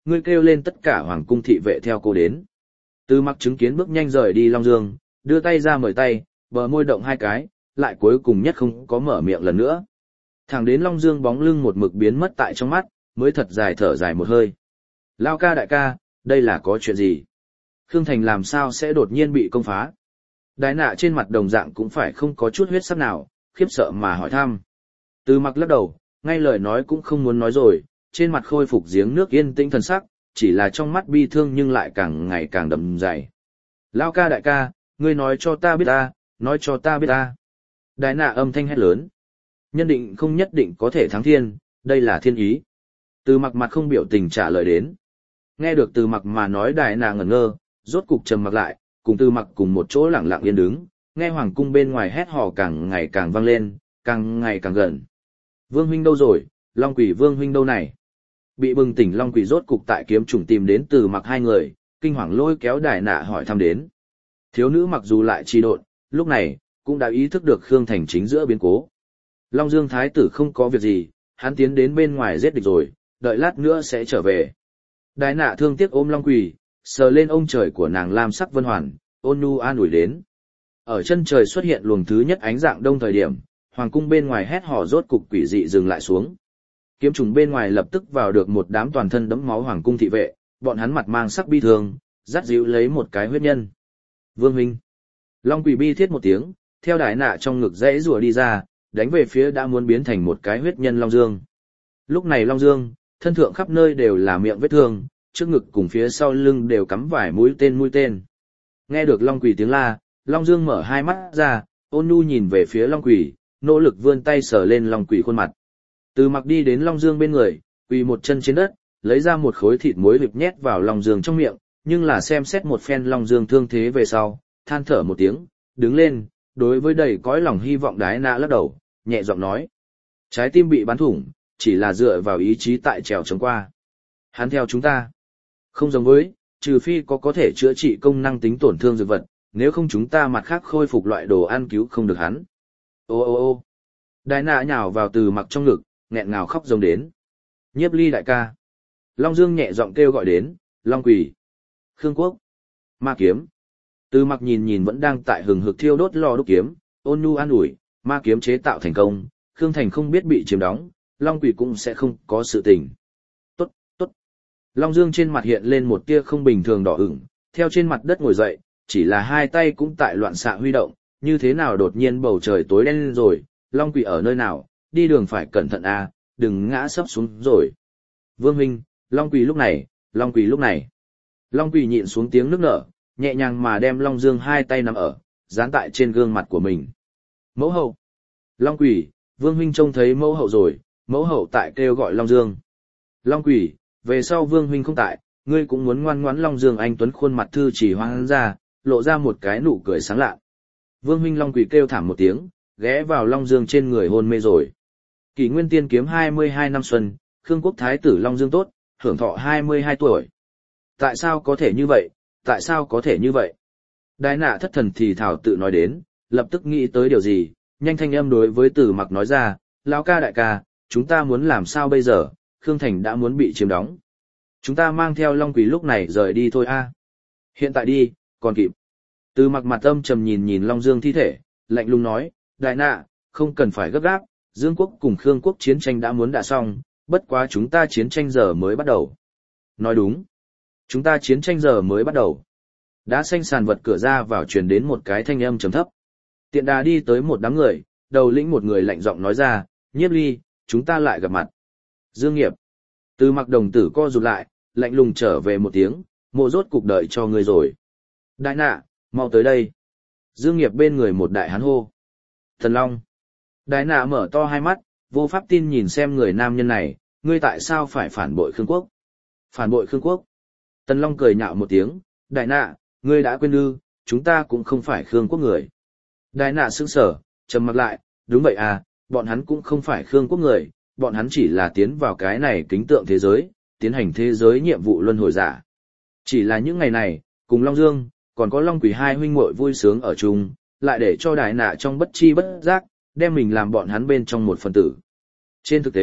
ngươi kêu lên tất cả hoàng cung thị vệ theo cô đến. Từ Mặc chứng kiến bước nhanh rời đi Long Dương, đưa tay ra mời tay, bờ môi động hai cái, lại cuối cùng nhất không có mở miệng lần nữa. Thẳng đến Long Dương bóng lưng một mực biến mất tại trong mắt, mới thật dài thở dài một hơi. Lao ca đại ca, đây là có chuyện gì? Khương Thành làm sao sẽ đột nhiên bị công phá? Đái nạ trên mặt đồng dạng cũng phải không có chút huyết sắc nào, khiếp sợ mà hỏi thăm. Từ Mặc lắc đầu, ngay lời nói cũng không muốn nói rồi, trên mặt khôi phục giếng nước yên tĩnh thần sắc, chỉ là trong mắt bi thương nhưng lại càng ngày càng đậm dày. Lao ca đại ca, ngươi nói cho ta biết ta, nói cho ta biết ta. Đái nạ âm thanh hét lớn. Nhân định không nhất định có thể thắng thiên, đây là thiên ý. Từ Mặc mặt không biểu tình trả lời đến. Nghe được Từ Mặc mà nói, đái nạ ngẩn ngơ, rốt cục trầm mặc lại, cùng Từ Mặc cùng một chỗ lặng lặng yên đứng, nghe hoàng cung bên ngoài hét hò càng ngày càng vang lên, càng ngày càng gần. Vương huynh đâu rồi, Long Quỷ Vương huynh đâu này? Bị bừng tỉnh Long Quỷ rốt cục tại kiếm trùng tìm đến Từ Mặc hai người, kinh hoàng lôi kéo đài nạ hỏi thăm đến. Thiếu nữ mặc dù lại trì độn, lúc này cũng đã ý thức được Khương Thành chính giữa biến cố. Long Dương thái tử không có việc gì, hắn tiến đến bên ngoài giết địch rồi, đợi lát nữa sẽ trở về. Đài nạ thương tiếc ôm Long Quỷ, sờ lên ông trời của nàng lam sắc vân hoàn, ôn nhu an ủi đến. Ở chân trời xuất hiện luồng thứ nhất ánh dạng đông thời điểm, hoàng cung bên ngoài hét hò rốt cục quỷ dị dừng lại xuống. Kiếm trùng bên ngoài lập tức vào được một đám toàn thân đẫm máu hoàng cung thị vệ, bọn hắn mặt mang sắc bi thương, dắt dịu lấy một cái huyết nhân. Vương huynh. Long Quỷ bi thiết một tiếng, theo đái nạ trong ngực dãy rùa đi ra, đánh về phía đã muốn biến thành một cái huyết nhân Long Dương. Lúc này Long Dương, thân thượng khắp nơi đều là miệng vết thương, trước ngực cùng phía sau lưng đều cắm vài mũi tên mũi tên. Nghe được Long Quỷ tiếng la, Long Dương mở hai mắt ra, ôn nhu nhìn về phía Long Quỷ, nỗ lực vươn tay sờ lên Long Quỷ khuôn mặt. Từ Mặc đi đến Long Dương bên người, quỳ một chân trên đất, lấy ra một khối thịt muối vịt nhét vào Long Dương trong miệng, nhưng là xem xét một phen Long Dương thương thế về sau, than thở một tiếng, đứng lên, đối với đầy cõi lòng hy vọng đái nạ lắc đầu, nhẹ giọng nói. Trái tim bị bắn thủng, chỉ là dựa vào ý chí tại trèo chống qua. Hắn theo chúng ta. Không giống với, trừ phi có có thể chữa trị công năng tính tổn thương dược vật, nếu không chúng ta mặt khác khôi phục loại đồ ăn cứu không được hắn. Ô ô ô đái nạ nhào vào Từ Mặc trong ngực, nghẹn ngào khóc rống đến. Nhiếp Ly đại ca. Long Dương nhẹ giọng kêu gọi đến, Long Quỷ. Khương Quốc. Ma kiếm. Từ Mặc nhìn nhìn vẫn đang tại hừng hực thiêu đốt lò đúc kiếm, ôn nhu an ủi, ma kiếm chế tạo thành công, Khương Thành không biết bị chiếm đóng, Long Quỷ cũng sẽ không có sự tình. Tốt, tốt. Long Dương trên mặt hiện lên một tia không bình thường đỏ ửng, theo trên mặt đất ngồi dậy, chỉ là hai tay cũng tại loạn xạ huy động, như thế nào đột nhiên bầu trời tối đen lên rồi, Long Quỷ ở nơi nào, đi đường phải cẩn thận a, đừng ngã sấp xuống rồi. Vương huynh, Long Quỷ lúc này, Long Quỷ lúc này. Long Quỷ nhịn xuống tiếng nức nở, nhẹ nhàng mà đem Long Dương hai tay nắm ở, dán tại trên gương mặt của mình. Mẫu hậu. Long Quỷ, Vương huynh trông thấy mẫu hậu rồi, mẫu hậu tại kêu gọi Long Dương. Long Quỷ, về sau Vương huynh không tại, ngươi cũng muốn ngoan ngoãn. Long Dương anh tuấn khuôn mặt thư chỉ hoang ra, lộ ra một cái nụ cười sáng lạ. Vương huynh. Long Quỷ kêu thảm một tiếng, ghé vào Long Dương trên người hôn mê rồi. Kỷ Nguyên Tiên kiếm hai mươi hai năm xuân, Khương Quốc thái tử Long Dương tốt, hưởng thọ hai mươi hai tuổi. Tại sao có thể như vậy, tại sao có thể như vậy? Đái nạ thất thần thì thảo tự nói đến, lập tức nghĩ tới điều gì, nhanh thanh âm đối với Từ Mặc nói ra, lão ca đại ca, chúng ta muốn làm sao bây giờ, Khương Thành đã muốn bị chiếm đóng. Chúng ta mang theo Long Quỷ lúc này rời đi thôi a. Hiện tại đi, còn kịp. Từ Mặc mặt âm trầm nhìn nhìn Long Dương thi thể, lạnh lùng nói, đại nạ, không cần phải gấp gáp, Dương quốc cùng Khương quốc chiến tranh đã muốn đã xong, bất quá chúng ta chiến tranh giờ mới bắt đầu. Nói đúng. Chúng ta chiến tranh giờ mới bắt đầu. Đá xanh sàn vật cửa ra vào truyền đến một cái thanh âm trầm thấp. Tiện đà đi tới một đám người, đầu lĩnh một người lạnh giọng nói ra, Nhiếp Ly, chúng ta lại gặp mặt. Dương Nghiệp. Từ Mặc đồng tử co rụt lại, lạnh lùng trở về một tiếng, mộ rốt cục đợi cho ngươi rồi. Đại nạ, mau tới đây. Dương Nghiệp bên người một đại hán hô. Thần Long. Đại nạ mở to hai mắt, vô pháp tin nhìn xem người nam nhân này, ngươi tại sao phải phản bội Khương Quốc? Phản bội Khương Quốc. Tần Long cười nhạo một tiếng, đại nạ, ngươi đã quên ư, chúng ta cũng không phải Khương Quốc người. Đại nạ sững sờ, trầm mặc lại, đúng vậy à, bọn hắn cũng không phải Khương Quốc người, bọn hắn chỉ là tiến vào cái này kính tượng thế giới, tiến hành thế giới nhiệm vụ luân hồi giả. Chỉ là những ngày này, cùng Long Dương, còn có Long Quỷ hai huynh muội vui sướng ở chung, lại để cho đại nạ trong bất chi bất giác, đem mình làm bọn hắn bên trong một phần tử. Trên thực tế,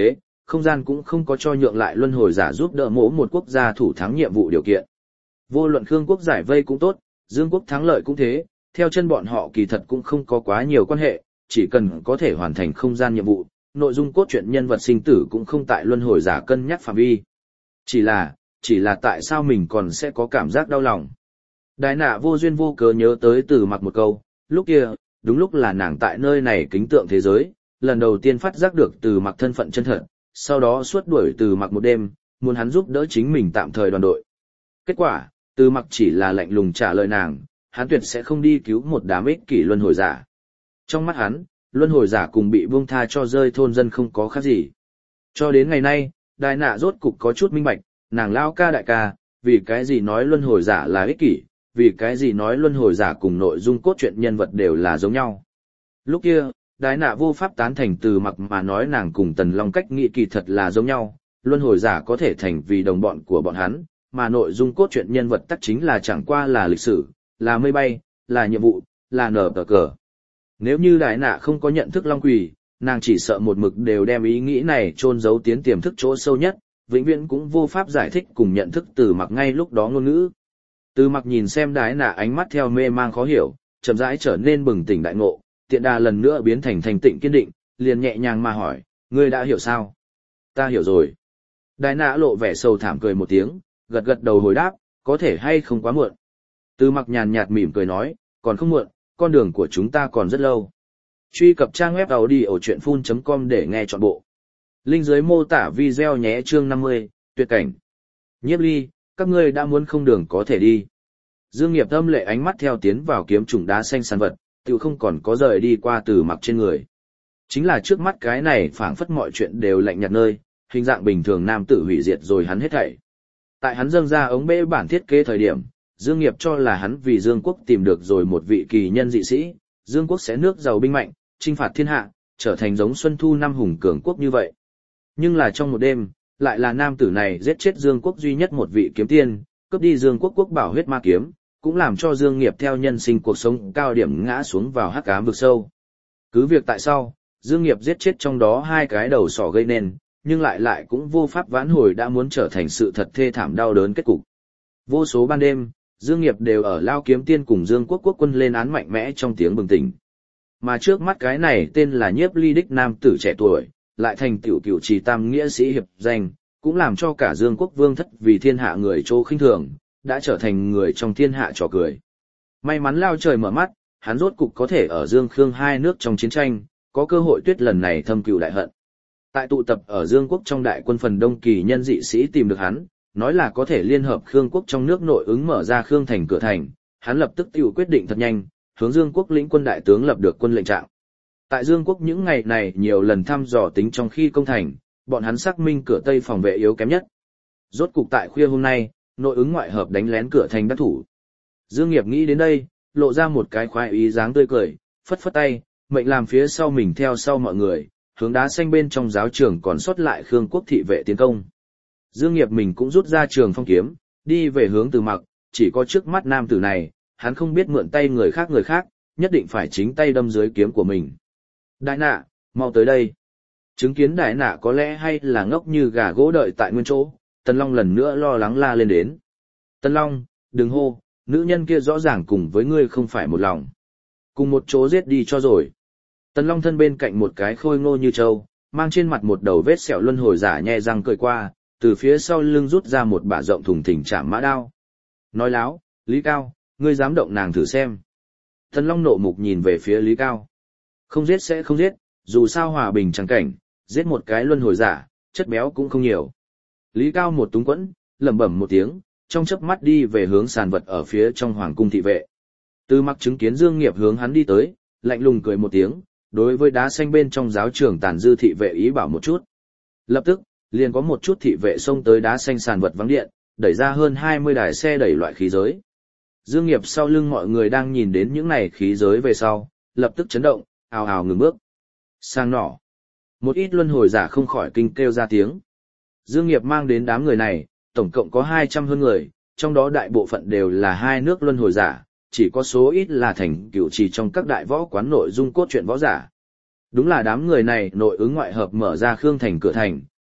không gian cũng không có cho nhượng lại luân hồi giả giúp đỡ mỗi một quốc gia thủ thắng nhiệm vụ điều kiện. Vô luận Khương quốc giải vây cũng tốt, Dương quốc thắng lợi cũng thế, theo chân bọn họ kỳ thật cũng không có quá nhiều quan hệ, chỉ cần có thể hoàn thành không gian nhiệm vụ, nội dung cốt truyện nhân vật sinh tử cũng không tại luân hồi giả cân nhắc phạm vi. Chỉ là, chỉ là tại sao mình còn sẽ có cảm giác đau lòng. Đại nạ vô duyên vô cớ nhớ tới Từ Mặc một câu, lúc kia, đúng lúc là nàng tại nơi này kính tượng thế giới, lần đầu tiên phát giác được Từ Mặc thân phận chân thật, sau đó suốt đuổi Từ Mặc một đêm, muốn hắn giúp đỡ chính mình tạm thời đoàn đội. Kết quả, Từ Mặc chỉ là lạnh lùng trả lời nàng, hắn tuyệt sẽ không đi cứu một đám ích kỷ luân hồi giả. Trong mắt hắn, luân hồi giả cùng bị buông tha cho rơi thôn dân không có khác gì. Cho đến ngày nay, đại nạ rốt cục có chút minh bạch, nàng lao ca đại ca, vì cái gì nói luân hồi giả là ích kỷ, vì cái gì nói luân hồi giả cùng nội dung cốt truyện nhân vật đều là giống nhau. Lúc kia, đại nạ vô pháp tán thành Từ Mặc mà nói nàng cùng Tần Long cách nghĩ kỳ thật là giống nhau, luân hồi giả có thể thành vì đồng bọn của bọn hắn, mà nội dung cốt truyện nhân vật tắc chính là chẳng qua là lịch sử, là mây bay, là nhiệm vụ, là nở tờ cờ. Nếu như đại nạ không có nhận thức Long Quỷ, nàng chỉ sợ một mực đều đem ý nghĩ này chôn giấu tiến tiềm thức chỗ sâu nhất, vĩnh viễn cũng vô pháp giải thích cùng nhận thức Từ Mặc ngay lúc đó ngôn ngữ. Từ Mặc nhìn xem đại nạ ánh mắt theo mê mang khó hiểu, chậm rãi trở nên bừng tỉnh đại ngộ, tiện đà lần nữa biến thành thành tịnh kiên định, liền nhẹ nhàng mà hỏi, ngươi đã hiểu sao? Ta hiểu rồi. Đại nạ lộ vẻ sầu thảm cười một tiếng, gật gật đầu hồi đáp, có thể hay không quá muộn. Từ Mặc nhàn nhạt mỉm cười nói, còn không muộn, con đường của chúng ta còn rất lâu. Truy cập trang web audiochuyenphun chấm com để nghe trọn bộ. Link dưới mô tả video nhé. Chương năm mươi, tuyệt cảnh. Nhiếp Ly, các ngươi đã muốn không đường có thể đi. Dương Nghiệp âm lệ ánh mắt theo tiến vào kiếm trùng đá xanh sàn vật, tự không còn có rời đi qua Từ Mặc trên người. Chính là trước mắt cái này phảng phất mọi chuyện đều lạnh nhạt nơi, hình dạng bình thường nam tử hủy diệt rồi hắn hết thảy. Tại hắn dâng ra ống bể bản thiết kế thời điểm, Dương Nghiệp cho là hắn vì Dương quốc tìm được rồi một vị kỳ nhân dị sĩ, Dương quốc sẽ nước giàu binh mạnh, chinh phạt thiên hạ, trở thành giống Xuân Thu năm hùng cường quốc như vậy. Nhưng là trong một đêm, lại là nam tử này giết chết Dương quốc duy nhất một vị kiếm tiên, cướp đi Dương quốc quốc bảo huyết ma kiếm, cũng làm cho Dương Nghiệp theo nhân sinh cuộc sống cao điểm ngã xuống vào hắc ám vực sâu. Cứ việc tại sao, Dương Nghiệp giết chết trong đó hai cái đầu sỏ gây nên, nhưng lại lại cũng vô pháp vãn hồi đã muốn trở thành sự thật thê thảm đau đớn kết cục. Vô số ban đêm, Dương Nghiệp đều ở Lao Kiếm Tiên cùng Dương Quốc quốc quân lên án mạnh mẽ trong tiếng bừng tỉnh. Mà trước mắt cái này tên là Nhiếp Ly đích nam tử trẻ tuổi, lại thành tiểu cửu trì tam nghĩa sĩ hiệp danh, cũng làm cho cả Dương Quốc vương thất vì thiên hạ người trô khinh thường, đã trở thành người trong thiên hạ trò cười. May mắn Lao trời mở mắt, hắn rốt cục có thể ở Dương Khương hai nước trong chiến tranh, có cơ hội tuyết lần này thâm cừu đại hận. Tại tụ tập ở Dương Quốc trong đại quân phần đông kỳ nhân dị sĩ tìm được hắn, nói là có thể liên hợp Khương quốc trong nước nội ứng mở ra Khương thành cửa thành, hắn lập tức tiểu quyết định thật nhanh, hướng Dương quốc lĩnh quân đại tướng lập được quân lệnh trạng. Tại Dương quốc những ngày này nhiều lần thăm dò tính trong khi công thành, bọn hắn xác minh cửa tây phòng vệ yếu kém nhất. Rốt cục tại khuya hôm nay, nội ứng ngoại hợp đánh lén cửa thành đắc thủ. Dương Nghiệp nghĩ đến đây, lộ ra một cái khoái ý dáng tươi cười, phất phất tay, mệnh làm phía sau mình theo sau mọi người, hướng đá xanh bên trong giáo trường còn sót lại Khương quốc thị vệ tiến công. Dương Nghiệp mình cũng rút ra trường phong kiếm, đi về hướng Từ Mặc, chỉ có trước mắt nam tử này, hắn không biết mượn tay người khác người khác, nhất định phải chính tay đâm dưới kiếm của mình. Đại nạ, mau tới đây. Chứng kiến đại nạ có lẽ hay là ngốc như gà gỗ đợi tại nguyên chỗ, Tần Long lần nữa lo lắng la lên đến. Tần Long, đừng hô, nữ nhân kia rõ ràng cùng với ngươi không phải một lòng. Cùng một chỗ giết đi cho rồi. Tần Long thân bên cạnh một cái khôi ngô như trâu, mang trên mặt một đầu vết sẹo luân hồi giả nhe răng cười qua, từ phía sau lưng rút ra một bả rộng thùng thình chạm mã đao. Nói láo, Lý Cao, ngươi dám động nàng thử xem. Tần Long nộ mục nhìn về phía Lý Cao. Không giết sẽ không giết, dù sao hòa bình chẳng cảnh, giết một cái luân hồi giả, chất béo cũng không nhiều. Lý Cao một túng quẫn, lẩm bẩm một tiếng, trong chớp mắt đi về hướng sàn vật ở phía trong hoàng cung thị vệ. Từ Mặc chứng kiến Dương Nghiệp hướng hắn đi tới, lạnh lùng cười một tiếng, đối với đá xanh bên trong giáo trường tàn dư thị vệ ý bảo một chút. Lập tức, liền có một chút thị vệ xông tới đá xanh sàn vật vắng điện, đẩy ra hơn hai mươi đài xe đẩy loại khí giới. Dương Nghiệp sau lưng mọi người đang nhìn đến những này khí giới về sau, lập tức chấn động, ào ào ngừng bước. Sang nỏ. Một ít luân hồi giả không khỏi kinh kêu ra tiếng. Dương Nghiệp mang đến đám người này, tổng cộng có hai trăm hơn người, trong đó đại bộ phận đều là hai nước luân hồi giả, chỉ có số ít là thành cửu trì trong các đại võ quán nội dung cốt truyện võ giả. Đúng là đám người này nội ứng ngoại hợp mở ra Khương thành cửa thành,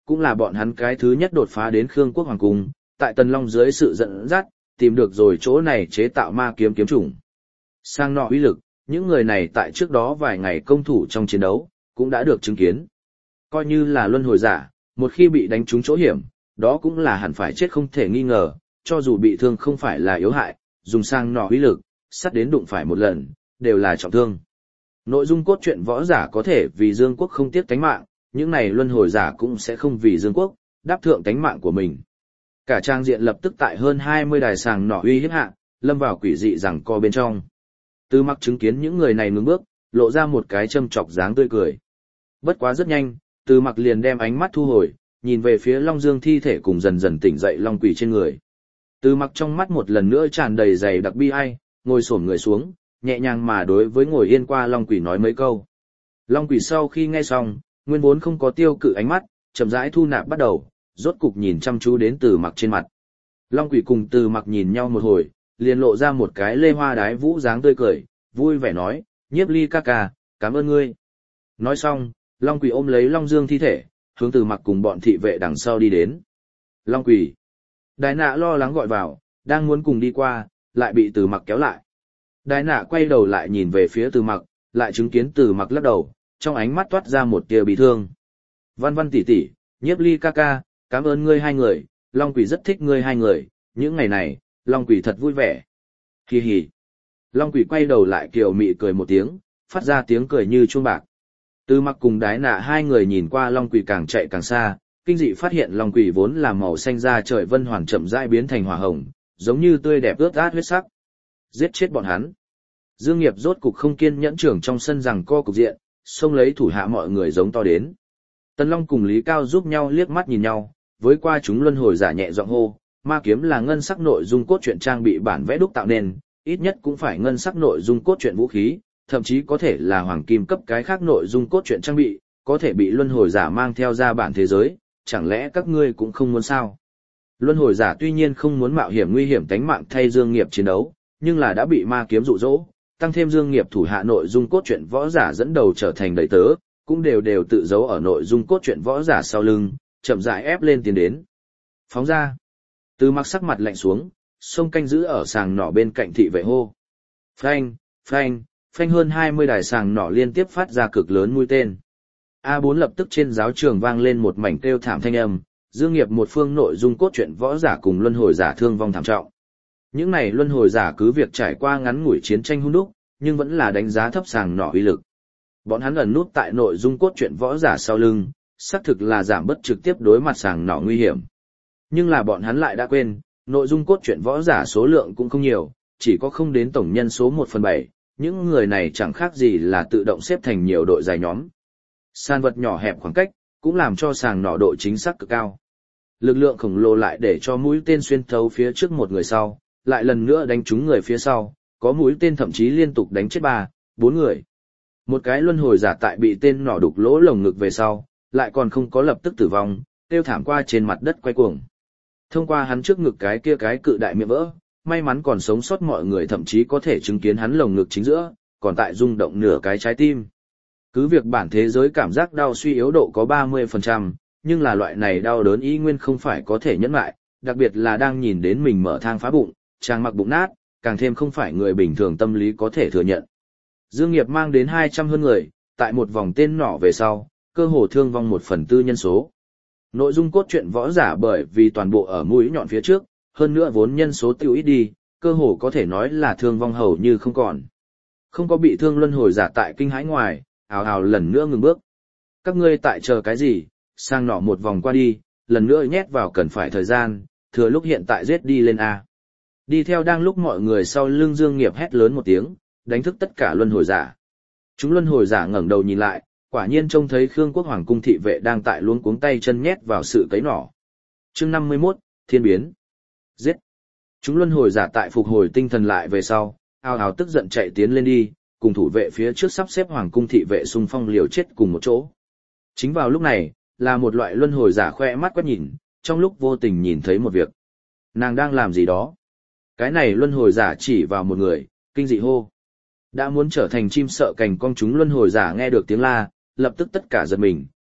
cũng là bọn hắn cái thứ nhất đột phá đến Khương Quốc Hoàng Cung, tại Tần Long dưới sự dẫn dắt, tìm được rồi chỗ này chế tạo ma kiếm kiếm chủng. Sang nọ uy lực, những người này tại trước đó vài ngày công thủ trong chiến đấu, cũng đã được chứng kiến. Coi như là luân hồi giả, một khi bị đánh trúng chỗ hiểm, đó cũng là hẳn phải chết không thể nghi ngờ, cho dù bị thương không phải là yếu hại, dùng sang nọ uy lực, sắt đến đụng phải một lần, đều là trọng thương. Nội dung cốt truyện võ giả có thể vì Dương Quốc không tiếc tánh mạng, những này luân hồi giả cũng sẽ không vì Dương Quốc, đáp thượng tánh mạng của mình. Cả trang diện lập tức tại hơn hai mươi đài sàng nỏ uy hiếp hạ, lâm vào quỷ dị rằng co bên trong. Từ Mặc chứng kiến những người này ngừng bước, lộ ra một cái châm chọc dáng tươi cười. Bất quá rất nhanh, Từ Mặc liền đem ánh mắt thu hồi, nhìn về phía Long Dương thi thể cùng dần dần tỉnh dậy long quỷ trên người. Từ Mặc trong mắt một lần nữa tràn đầy dày đặc bi ai, ngồi xổm người xuống, nhẹ nhàng mà đối với ngồi yên qua long quỷ nói mấy câu. Long quỷ sau khi nghe xong, nguyên vốn không có tiêu cự ánh mắt, chậm rãi thu nạp bắt đầu, rốt cục nhìn chăm chú đến Từ Mặc trên mặt. Long quỷ cùng Từ Mặc nhìn nhau một hồi, liền lộ ra một cái lê hoa đái vũ dáng tươi cười, vui vẻ nói, Nhiếp Ly ca ca, cảm ơn ngươi. Nói xong, Long quỷ ôm lấy Long Dương thi thể, hướng Từ Mặc cùng bọn thị vệ đằng sau đi đến. Long quỷ. Đái nạ lo lắng gọi vào, đang muốn cùng đi qua, lại bị Từ Mặc kéo lại. Đái nạ quay đầu lại nhìn về phía Từ Mặc, lại chứng kiến Từ Mặc lắc đầu, trong ánh mắt toát ra một tia bị thương. Văn Văn tỷ tỷ, Nhiếp Ly ca ca, cảm ơn ngươi hai người, Long quỷ rất thích ngươi hai người, những ngày này, Long quỷ thật vui vẻ. Hì hì. Long quỷ quay đầu lại kiều mị cười một tiếng, phát ra tiếng cười như chuông bạc. Từ Mặc cùng Đái nạ hai người nhìn qua Long quỷ càng chạy càng xa, kinh dị phát hiện Long quỷ vốn là màu xanh da trời vân hoàn chậm rãi biến thành hỏa hồng, giống như tươi đẹp ướt át huyết sắc. Giết chết bọn hắn. Dương Nghiệp rốt cục không kiên nhẫn trưởng trong sân rằng co cục diện, xông lấy thủ hạ mọi người giống to đến. Tần Long cùng Lý Cao giúp nhau liếc mắt nhìn nhau, với qua chúng luân hồi giả nhẹ giọng hô, ma kiếm là ngân sắc nội dung cốt truyện trang bị bản vẽ đúc tạo nên, ít nhất cũng phải ngân sắc nội dung cốt truyện vũ khí, thậm chí có thể là hoàng kim cấp cái khác nội dung cốt truyện trang bị, có thể bị luân hồi giả mang theo ra bản thế giới, chẳng lẽ các ngươi cũng không muốn sao? Luân hồi giả tuy nhiên không muốn mạo hiểm nguy hiểm tánh mạng thay Dương Nghiệp chiến đấu, nhưng là đã bị ma kiếm dụ dỗ, tăng thêm Dương Nghiệp thủ hạ nội dung cốt truyện võ giả dẫn đầu trở thành đầy tớ, cũng đều đều tự giấu ở nội dung cốt truyện võ giả sau lưng, chậm rãi ép lên tiến đến. Phóng ra. Từ Mặc sắc mặt lạnh xuống, xông canh giữ ở sàng nỏ bên cạnh thị vệ hô. Phanh, phanh, phanh hơn hai mươi đài sàng nỏ liên tiếp phát ra cực lớn mũi tên. A bốn lập tức trên giáo trường vang lên một mảnh kêu thảm thanh âm, Dương Nghiệp một phương nội dung cốt truyện võ giả cùng luân hồi giả thương vong thảm trọng. Những này luân hồi giả cứ việc trải qua ngắn ngủi chiến tranh hung đúc, nhưng vẫn là đánh giá thấp sàng nỏ uy lực. Bọn hắn ẩn nút tại nội dung cốt truyện võ giả sau lưng, xác thực là giảm bất trực tiếp đối mặt sàng nỏ nguy hiểm. Nhưng là bọn hắn lại đã quên, nội dung cốt truyện võ giả số lượng cũng không nhiều, chỉ có không đến tổng nhân số một phần bảy, những người này chẳng khác gì là tự động xếp thành nhiều đội dài nhóm. San vật nhỏ hẹp khoảng cách, cũng làm cho sàng nỏ độ chính xác cực cao. Lực lượng khổng lồ lại để cho mũi tên xuyên thấu phía trước một người sau, lại lần nữa đánh trúng người phía sau, có mũi tên thậm chí liên tục đánh chết ba, bốn người. Một cái luân hồi giả tại bị tên nỏ đục lỗ lồng ngực về sau, lại còn không có lập tức tử vong, tiêu thảm qua trên mặt đất quay cuồng. Thông qua hắn trước ngực cái kia cái cự đại miệng vỡ, may mắn còn sống sót mọi người thậm chí có thể chứng kiến hắn lồng ngực chính giữa, còn tại rung động nửa cái trái tim. Cứ việc bản thế giới cảm giác đau suy yếu độ có ba mươi phần trăm, nhưng là loại này đau đớn ý nguyên không phải có thể nhẫn lại, đặc biệt là đang nhìn đến mình mở thang phá bụng, trang mặc bụng nát, càng thêm không phải người bình thường tâm lý có thể thừa nhận. Dương Nghiệp mang đến hai trăm hơn người, tại một vòng tên nỏ về sau, cơ hồ thương vong một phần tư nhân số. Nội dung cốt truyện võ giả bởi vì toàn bộ ở mũi nhọn phía trước, hơn nữa vốn nhân số tiêu ít đi, cơ hồ có thể nói là thương vong hầu như không còn. Không có bị thương luân hồi giả tại kinh hãi ngoài, ào ào lần nữa ngừng bước. Các ngươi tại chờ cái gì, sang nỏ một vòng qua đi, lần nữa nhét vào cần phải thời gian, thừa lúc hiện tại giết đi lên A. Đi theo đang lúc mọi người sau lưng Dương Nghiệp hét lớn một tiếng, đánh thức tất cả luân hồi giả. Chúng luân hồi giả ngẩng đầu nhìn lại, quả nhiên trông thấy Khương Quốc Hoàng cung thị vệ đang tại luống cuống tay chân nhét vào sự cấy nỏ. Chương năm mươi mốt, Thiên biến. Giết. Chúng luân hồi giả tại phục hồi tinh thần lại về sau, ào ào tức giận chạy tiến lên đi, cùng thủ vệ phía trước sắp xếp Hoàng cung thị vệ xung phong liều chết cùng một chỗ. Chính vào lúc này, là một loại luân hồi giả khoe mắt quét nhìn, trong lúc vô tình nhìn thấy một việc. Nàng đang làm gì đó? Cái này luân hồi giả chỉ vào một người, kinh dị hô. Đã muốn trở thành chim sợ cành cong chúng luân hồi giả nghe được tiếng la, lập tức tất cả giật mình,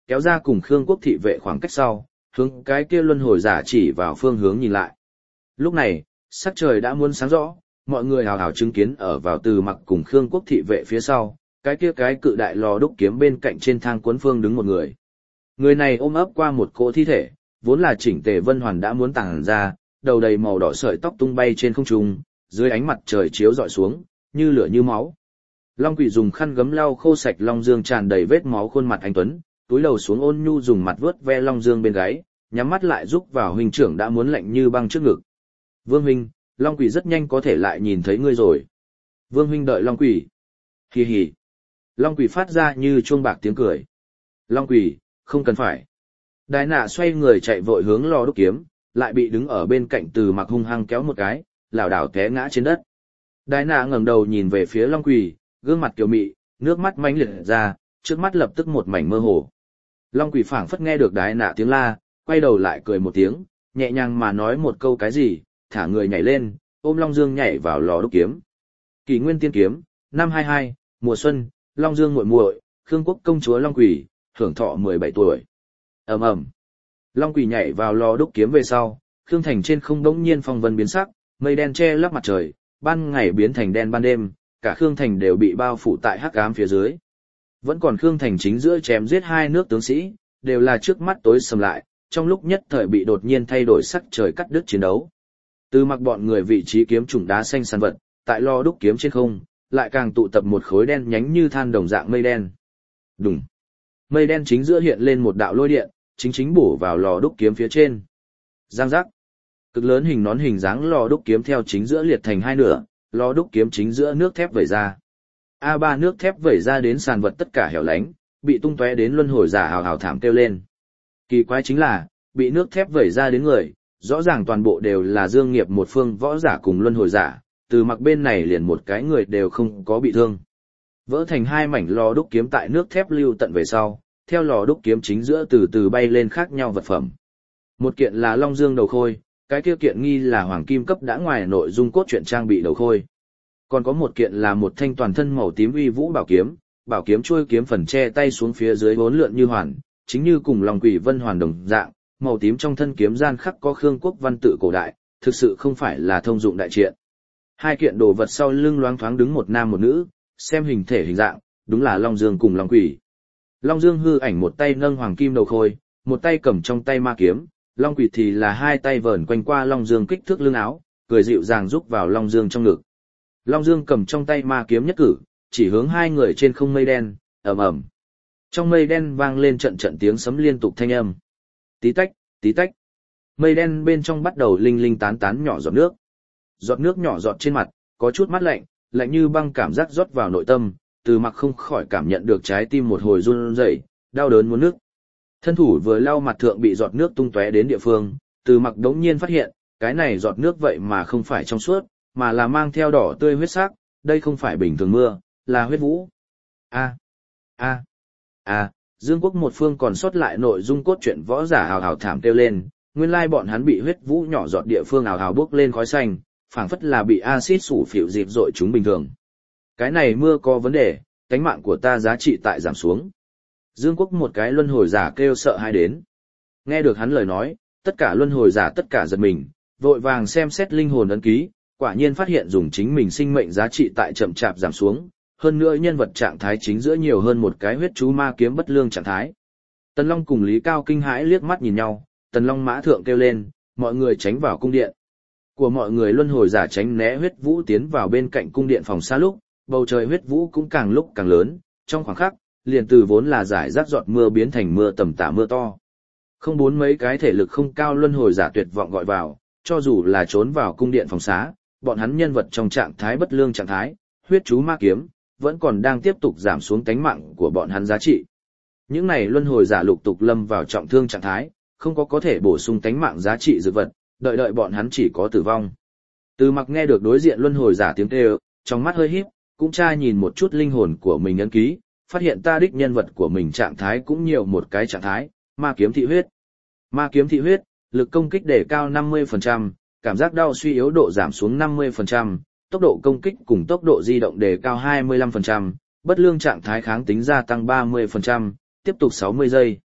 kéo ra cùng Khương Quốc thị vệ khoảng cách sau, hướng cái kia luân hồi giả chỉ vào phương hướng nhìn lại. Lúc này, sắc trời đã muốn sáng rõ, mọi người hào hào chứng kiến ở vào Từ Mặc cùng Khương Quốc thị vệ phía sau, cái kia cái cự đại lò đúc kiếm bên cạnh trên thang cuốn phương đứng một người. Người này ôm ấp qua một cỗ thi thể, vốn là chỉnh tề vân hoàn đã muốn tàng ra, đầu đầy màu đỏ sợi tóc tung bay trên không trung, dưới ánh mặt trời chiếu rọi xuống, như lửa như máu. Long Quỷ dùng khăn gấm lau khô sạch Long Dương tràn đầy vết máu khuôn mặt anh tuấn, túi đầu xuống ôn nhu dùng mặt vuốt ve Long Dương bên gáy, nhắm mắt lại giúp vào huynh trưởng đã muốn lạnh như băng trước ngực. Vương huynh, Long Quỷ rất nhanh có thể lại nhìn thấy ngươi rồi. Vương huynh đợi Long Quỷ. Hì hì. Long Quỷ phát ra như chuông bạc tiếng cười. Long Quỷ, không cần phải. Đái nạ xoay người chạy vội hướng lò đúc kiếm, lại bị đứng ở bên cạnh Từ Mặc hung hăng kéo một cái, lảo đảo té ngã trên đất. Đái nạ ngẩng đầu nhìn về phía Long Quỷ, gương mặt kiều mị, nước mắt mãnh liệt ra, trước mắt lập tức một mảnh mơ hồ. Long Quỷ phảng phất nghe được đái nạ tiếng la, quay đầu lại cười một tiếng, nhẹ nhàng mà nói một câu cái gì, thả người nhảy lên, ôm Long Dương nhảy vào lò đúc kiếm. Kỷ Nguyên Tiên Kiếm, năm hai hai, mùa xuân, Long Dương muội muội, Khương Quốc công chúa Long Quỷ, hưởng thọ mười bảy tuổi. Ầm ầm. Long Quỷ nhảy vào lò đúc kiếm về sau, Khương Thành trên không đống nhiên phong vân biến sắc, mây đen che lấp mặt trời, ban ngày biến thành đen ban đêm, cả Khương Thành đều bị bao phủ tại hắc ám phía dưới. Vẫn còn Khương Thành chính giữa chém giết hai nước tướng sĩ, đều là trước mắt tối sầm lại, trong lúc nhất thời bị đột nhiên thay đổi sắc trời cắt đứt chiến đấu. Từ Mặc bọn người vị trí kiếm trùng đá xanh sàn vật, tại lò đúc kiếm trên không, lại càng tụ tập một khối đen nhánh như than đồng dạng mây đen. Đùng. Mây đen chính giữa hiện lên một đạo lôi điện, chính chính bổ vào lò đúc kiếm phía trên. Giang giác. Cực lớn hình nón hình dáng lò đúc kiếm theo chính giữa liệt thành hai nửa, lò đúc kiếm chính giữa nước thép vẩy ra. a ba nước thép vẩy ra đến sàn vật tất cả hẻo lánh, bị tung tóe đến luân hồi giả hào hào thảm kêu lên. Kỳ quái chính là, bị nước thép vẩy ra đến người, rõ ràng toàn bộ đều là dương nghiệp một phương võ giả cùng luân hồi giả, Từ Mặc bên này liền một cái người đều không có bị thương. Vỡ thành hai mảnh lò đúc kiếm tại nước thép lưu tận về sau, theo lò đúc kiếm chính giữa từ từ bay lên khác nhau vật phẩm. Một kiện là Long Dương đầu khôi, cái kia kiện nghi là hoàng kim cấp đã ngoài nội dung cốt truyện trang bị đầu khôi. Còn có một kiện là một thanh toàn thân màu tím uy vũ bảo kiếm, bảo kiếm chuôi kiếm phần che tay xuống phía dưới bốn lượn như hoàn, chính như cùng Long Quỷ vân hoàn đồng dạng, màu tím trong thân kiếm gian khắc có Khương Quốc văn tự cổ đại, thực sự không phải là thông dụng đại triện. Hai kiện đồ vật sau lưng loáng thoáng đứng một nam một nữ, xem hình thể hình dạng, đúng là Long Dương cùng Long Quỷ. Long Dương hư ảnh một tay nâng hoàng kim đầu khôi, một tay cầm trong tay ma kiếm, Long Quỷ thì là hai tay vờn quanh qua Long Dương kích thước lưng áo, cười dịu dàng giúp vào Long Dương trong ngực. Long Dương cầm trong tay ma kiếm nhất cử, chỉ hướng hai người trên không mây đen, ầm ầm. Trong mây đen vang lên trận trận tiếng sấm liên tục thanh âm. Tí tách, tí tách. Mây đen bên trong bắt đầu linh linh tán tán nhỏ giọt nước. Giọt nước nhỏ giọt trên mặt, có chút mát lạnh, lạnh như băng cảm giác rót vào nội tâm, Từ Mặc không khỏi cảm nhận được trái tim một hồi run rẩy, đau đớn muốn nước. Thân thủ vừa lau mặt thượng bị giọt nước tung tóe đến địa phương, Từ Mặc đống nhiên phát hiện, cái này giọt nước vậy mà không phải trong suốt, mà là mang theo đỏ tươi huyết sắc, đây không phải bình thường mưa, là huyết vũ. A, a, a, Dương Quốc một phương còn sót lại nội dung cốt truyện võ giả hào hào thảm kêu lên, nguyên lai bọn hắn bị huyết vũ nhỏ giọt địa phương hào hào bốc lên khói xanh, phảng phất là bị axit sủ phịu dịp dội chúng bình thường. Cái này mưa có vấn đề, tánh mạng của ta giá trị tại giảm xuống. Dương Quốc một cái luân hồi giả kêu sợ hãi đến. Nghe được hắn lời nói, tất cả luân hồi giả tất cả giật mình, vội vàng xem xét linh hồn ấn ký, quả nhiên phát hiện dùng chính mình sinh mệnh giá trị tại chậm chạp giảm xuống, hơn nữa nhân vật trạng thái chính giữa nhiều hơn một cái huyết chú ma kiếm bất lương trạng thái. Tần Long cùng Lý Cao kinh hãi liếc mắt nhìn nhau, Tần Long mã thượng kêu lên, mọi người tránh vào cung điện. Của mọi người luân hồi giả tránh né huyết vũ tiến vào bên cạnh cung điện phòng xa lúc, bầu trời huyết vũ cũng càng lúc càng lớn, trong khoảng khắc, liền từ vốn là giải rác giọt mưa biến thành mưa tầm tã mưa to. Không bốn mấy cái thể lực không cao luân hồi giả tuyệt vọng gọi vào, cho dù là trốn vào cung điện phòng xá, bọn hắn nhân vật trong trạng thái bất lương trạng thái, huyết chú ma kiếm, vẫn còn đang tiếp tục giảm xuống tánh mạng của bọn hắn giá trị. Những này luân hồi giả lục tục lâm vào trọng thương trạng thái, không có có thể bổ sung tánh mạng giá trị dược vật, đợi đợi bọn hắn chỉ có tử vong. Từ Mặc nghe được đối diện luân hồi giả tiếng kêu, trong mắt hơi híp, cũng tra nhìn một chút linh hồn của mình ấn ký, phát hiện ta đích nhân vật của mình trạng thái cũng nhiều một cái trạng thái, ma kiếm thị huyết. Ma kiếm thị huyết, lực công kích đề cao năm mươi phần trăm, cảm giác đau suy yếu độ giảm xuống năm mươi phần trăm, tốc độ công kích cùng tốc độ di động đề cao hai mươi lăm phần trăm, bất lương trạng thái kháng tính gia tăng ba mươi phần trăm, tiếp tục sáu mươi giây.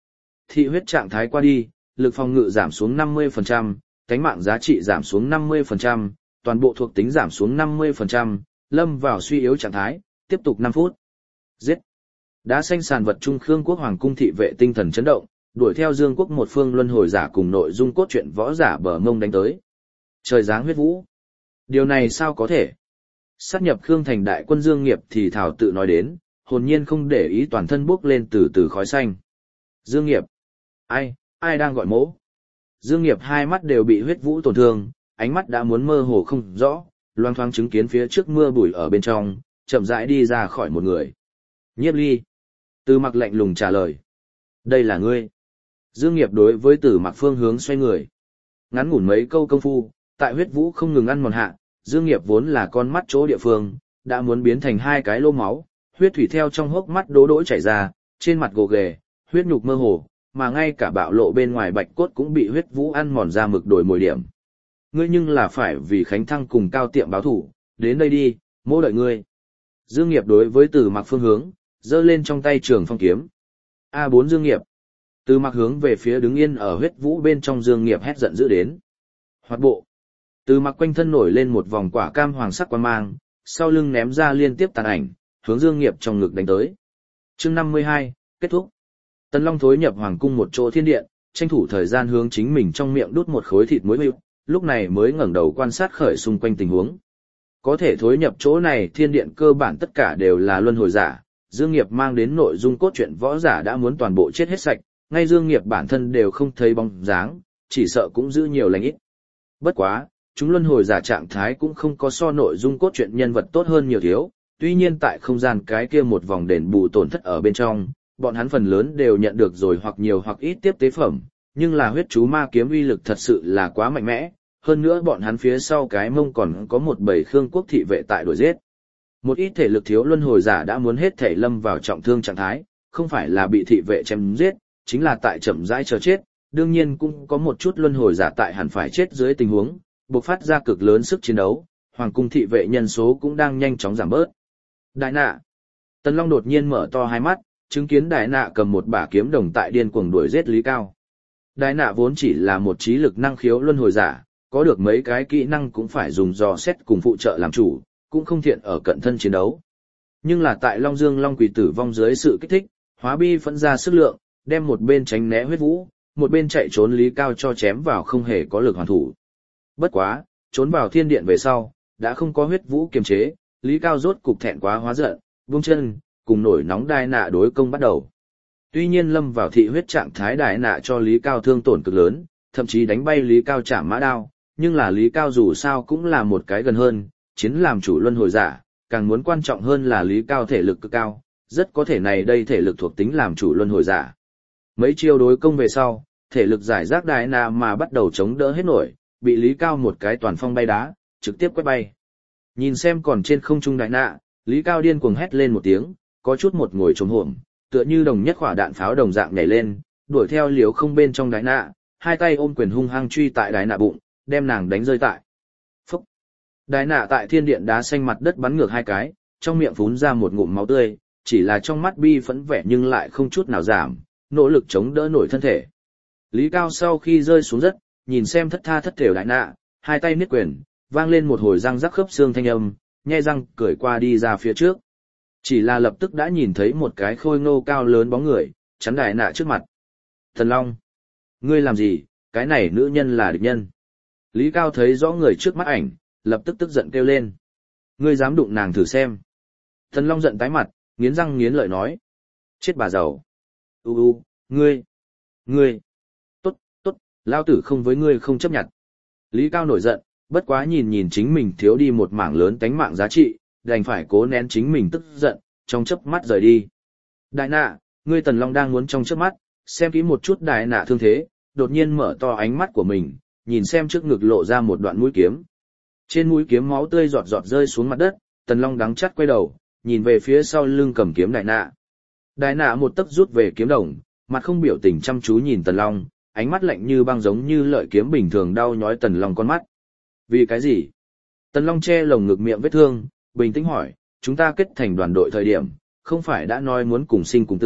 Thị huyết trạng thái qua đi, lực phòng ngự giảm xuống năm mươi phần trăm, cánh mạng giá trị giảm xuống năm mươi phần trăm, toàn bộ thuộc tính giảm xuống năm mươi phần trăm, lâm vào suy yếu trạng thái, tiếp tục năm phút. Giết. Đá xanh sàn vật trung Khương Quốc Hoàng cung thị vệ tinh thần chấn động, đuổi theo Dương Quốc một phương luân hồi giả cùng nội dung cốt truyện võ giả bờ mông đánh tới. Trời giáng huyết vũ. Điều này sao có thể? Sát nhập Khương thành đại quân Dương Nghiệp thì thảo tự nói đến, hồn nhiên không để ý toàn thân bốc lên từ từ khói xanh. Dương Nghiệp. Ai, ai đang gọi mỗ? Dương Nghiệp hai mắt đều bị huyết vũ tổn thương, ánh mắt đã muốn mơ hồ không rõ, loang thoáng chứng kiến phía trước mưa bụi ở bên trong, chậm rãi đi ra khỏi một người. Nhiếp Ly. Từ Mặc lạnh lùng trả lời. Đây là ngươi. Dương Nghiệp đối với Từ Mặc phương hướng xoay người. Ngắn ngủn mấy câu công phu, tại huyết vũ không ngừng ăn mòn hạ, Dương Nghiệp vốn là con mắt chỗ địa phương, đã muốn biến thành hai cái lô máu, huyết thủy theo trong hốc mắt đố đỗi chảy ra, trên mặt gồ ghề, huyết nhục mơ hồ, mà ngay cả bạo lộ bên ngoài bạch cốt cũng bị huyết vũ ăn mòn ra mực đổi mồi điểm. Ngươi nhưng là phải vì Khánh Thăng cùng Cao Tiệm báo thủ, đến đây đi, mô đợi ngươi. Dương Nghiệp đối với Từ Mặc phương hướng, giơ lên trong tay trường phong kiếm. A bốn Dương Nghiệp. Từ Mặc hướng về phía đứng yên ở huyết vũ bên trong Dương Nghiệp hét giận dữ đến. Hoạt bộ. Từ Mặc quanh thân nổi lên một vòng quả cam hoàng sắc quang mang, sau lưng ném ra liên tiếp tàn ảnh, hướng Dương Nghiệp trong ngực đánh tới. Chương năm mươi hai, kết thúc. Tần Long thối nhập hoàng cung một chỗ thiên điện, tranh thủ thời gian hướng chính mình trong miệng đút một khối thịt muối hữu, lúc này mới ngẩng đầu quan sát khởi xung quanh tình huống. Có thể thối nhập chỗ này thiên điện cơ bản tất cả đều là luân hồi giả, Dương Nghiệp mang đến nội dung cốt truyện võ giả đã muốn toàn bộ chết hết sạch, ngay Dương Nghiệp bản thân đều không thấy bóng dáng, chỉ sợ cũng giữ nhiều lành ít. Bất quá, chúng luân hồi giả trạng thái cũng không có so nội dung cốt truyện nhân vật tốt hơn nhiều thiếu, tuy nhiên tại không gian cái kia một vòng đền bù tổn thất ở bên trong, bọn hắn phần lớn đều nhận được rồi hoặc nhiều hoặc ít tiếp tế phẩm, nhưng là huyết chú ma kiếm uy lực thật sự là quá mạnh mẽ, hơn nữa bọn hắn phía sau cái mông còn có một bầy Khương quốc thị vệ tại đuổi giết. Một ít thể lực thiếu luân hồi giả đã muốn hết thể lâm vào trọng thương trạng thái, không phải là bị thị vệ chém giết, chính là tại chậm rãi chờ chết, đương nhiên cũng có một chút luân hồi giả tại hẳn phải chết dưới tình huống, bộc phát ra cực lớn sức chiến đấu, hoàng cung thị vệ nhân số cũng đang nhanh chóng giảm bớt. Đại nạ. Tần Long đột nhiên mở to hai mắt, chứng kiến Đại nạ cầm một bả kiếm đồng tại điên cuồng đuổi giết Lý Cao. Đại nạ vốn chỉ là một trí lực năng khiếu luân hồi giả, có được mấy cái kỹ năng cũng phải dùng dò xét cùng phụ trợ làm chủ, cũng không thiện ở cận thân chiến đấu. Nhưng là tại Long Dương Long Quỷ tử vong dưới sự kích thích, hóa bi phẫn ra sức lượng, đem một bên tránh né huyết vũ, một bên chạy trốn Lý Cao cho chém vào không hề có lực hoàn thủ. Bất quá, trốn vào thiên điện về sau, đã không có huyết vũ kiềm chế, Lý Cao rốt cục thẹn quá hóa giận, vung chân, cùng nổi nóng Đài nạ đối công bắt đầu. Tuy nhiên lâm vào thị huyết trạng thái Đài nạ cho Lý Cao thương tổn cực lớn, thậm chí đánh bay Lý Cao chạm mã đao, nhưng là Lý Cao dù sao cũng là một cái gần hơn, chiến làm chủ luân hồi giả, càng muốn quan trọng hơn là Lý Cao thể lực cực cao, rất có thể này đây thể lực thuộc tính làm chủ luân hồi giả. Mấy chiêu đối công về sau, thể lực giải rác Đài nạ mà bắt đầu chống đỡ hết nổi, bị Lý Cao một cái toàn phong bay đá, trực tiếp quét bay. Nhìn xem còn trên không trung Đại nạ, Lý Cao điên cuồng hét lên một tiếng, có chút một ngồi trống hổm, tựa như đồng nhất quả đạn pháo đồng dạng nhảy lên, đuổi theo liếu không bên trong Đại nạ, hai tay ôm quyền hung hăng truy tại Đại nạ bụng, đem nàng đánh rơi tại. Phúc! Đại nạ tại thiên điện đá xanh mặt đất bắn ngược hai cái, trong miệng phún ra một ngụm máu tươi, chỉ là trong mắt bi phẫn vẻ nhưng lại không chút nào giảm, nỗ lực chống đỡ nổi thân thể. Lý Cao sau khi rơi xuống đất, nhìn xem thất tha thất thểu Đại nạ, hai tay niết quyền, vang lên một hồi răng rắc khớp xương thanh âm, nhe răng cười qua đi ra phía trước. Chỉ là lập tức đã nhìn thấy một cái khôi ngô cao lớn bóng người, chắn Đại nạ trước mặt. Thần Long! Ngươi làm gì, cái này nữ nhân là địch nhân. Lý Cao thấy rõ người trước mắt ảnh, lập tức tức giận kêu lên. Ngươi dám đụng nàng thử xem. Thần Long giận tái mặt, nghiến răng nghiến lợi nói. Chết bà giàu. U u, ngươi, ngươi. Tốt, tốt, lao tử không với ngươi không chấp nhận. Lý Cao nổi giận, bất quá nhìn nhìn chính mình thiếu đi một mảng lớn tánh mạng giá trị, đành phải cố nén chính mình tức giận, trong chớp mắt rời đi. Đại nạ, ngươi Tần Long đang muốn trong chớp mắt, xem kỹ một chút Đại nạ thương thế, đột nhiên mở to ánh mắt của mình, nhìn xem trước ngực lộ ra một đoạn mũi kiếm. Trên mũi kiếm máu tươi giọt giọt rơi xuống mặt đất, Tần Long đắng chắt quay đầu, nhìn về phía sau lưng cầm kiếm Đại nạ. Đại nạ một tấc rút về kiếm đồng, mặt không biểu tình chăm chú nhìn Tần Long, ánh mắt lạnh như băng giống như lợi kiếm bình thường đau nhói Tần Long con mắt. Vì cái gì? Tần Long che lồng ngực miệng vết thương, bình tĩnh hỏi, chúng ta kết thành đoàn đội thời điểm, không phải đã nói muốn cùng sinh cùng tử,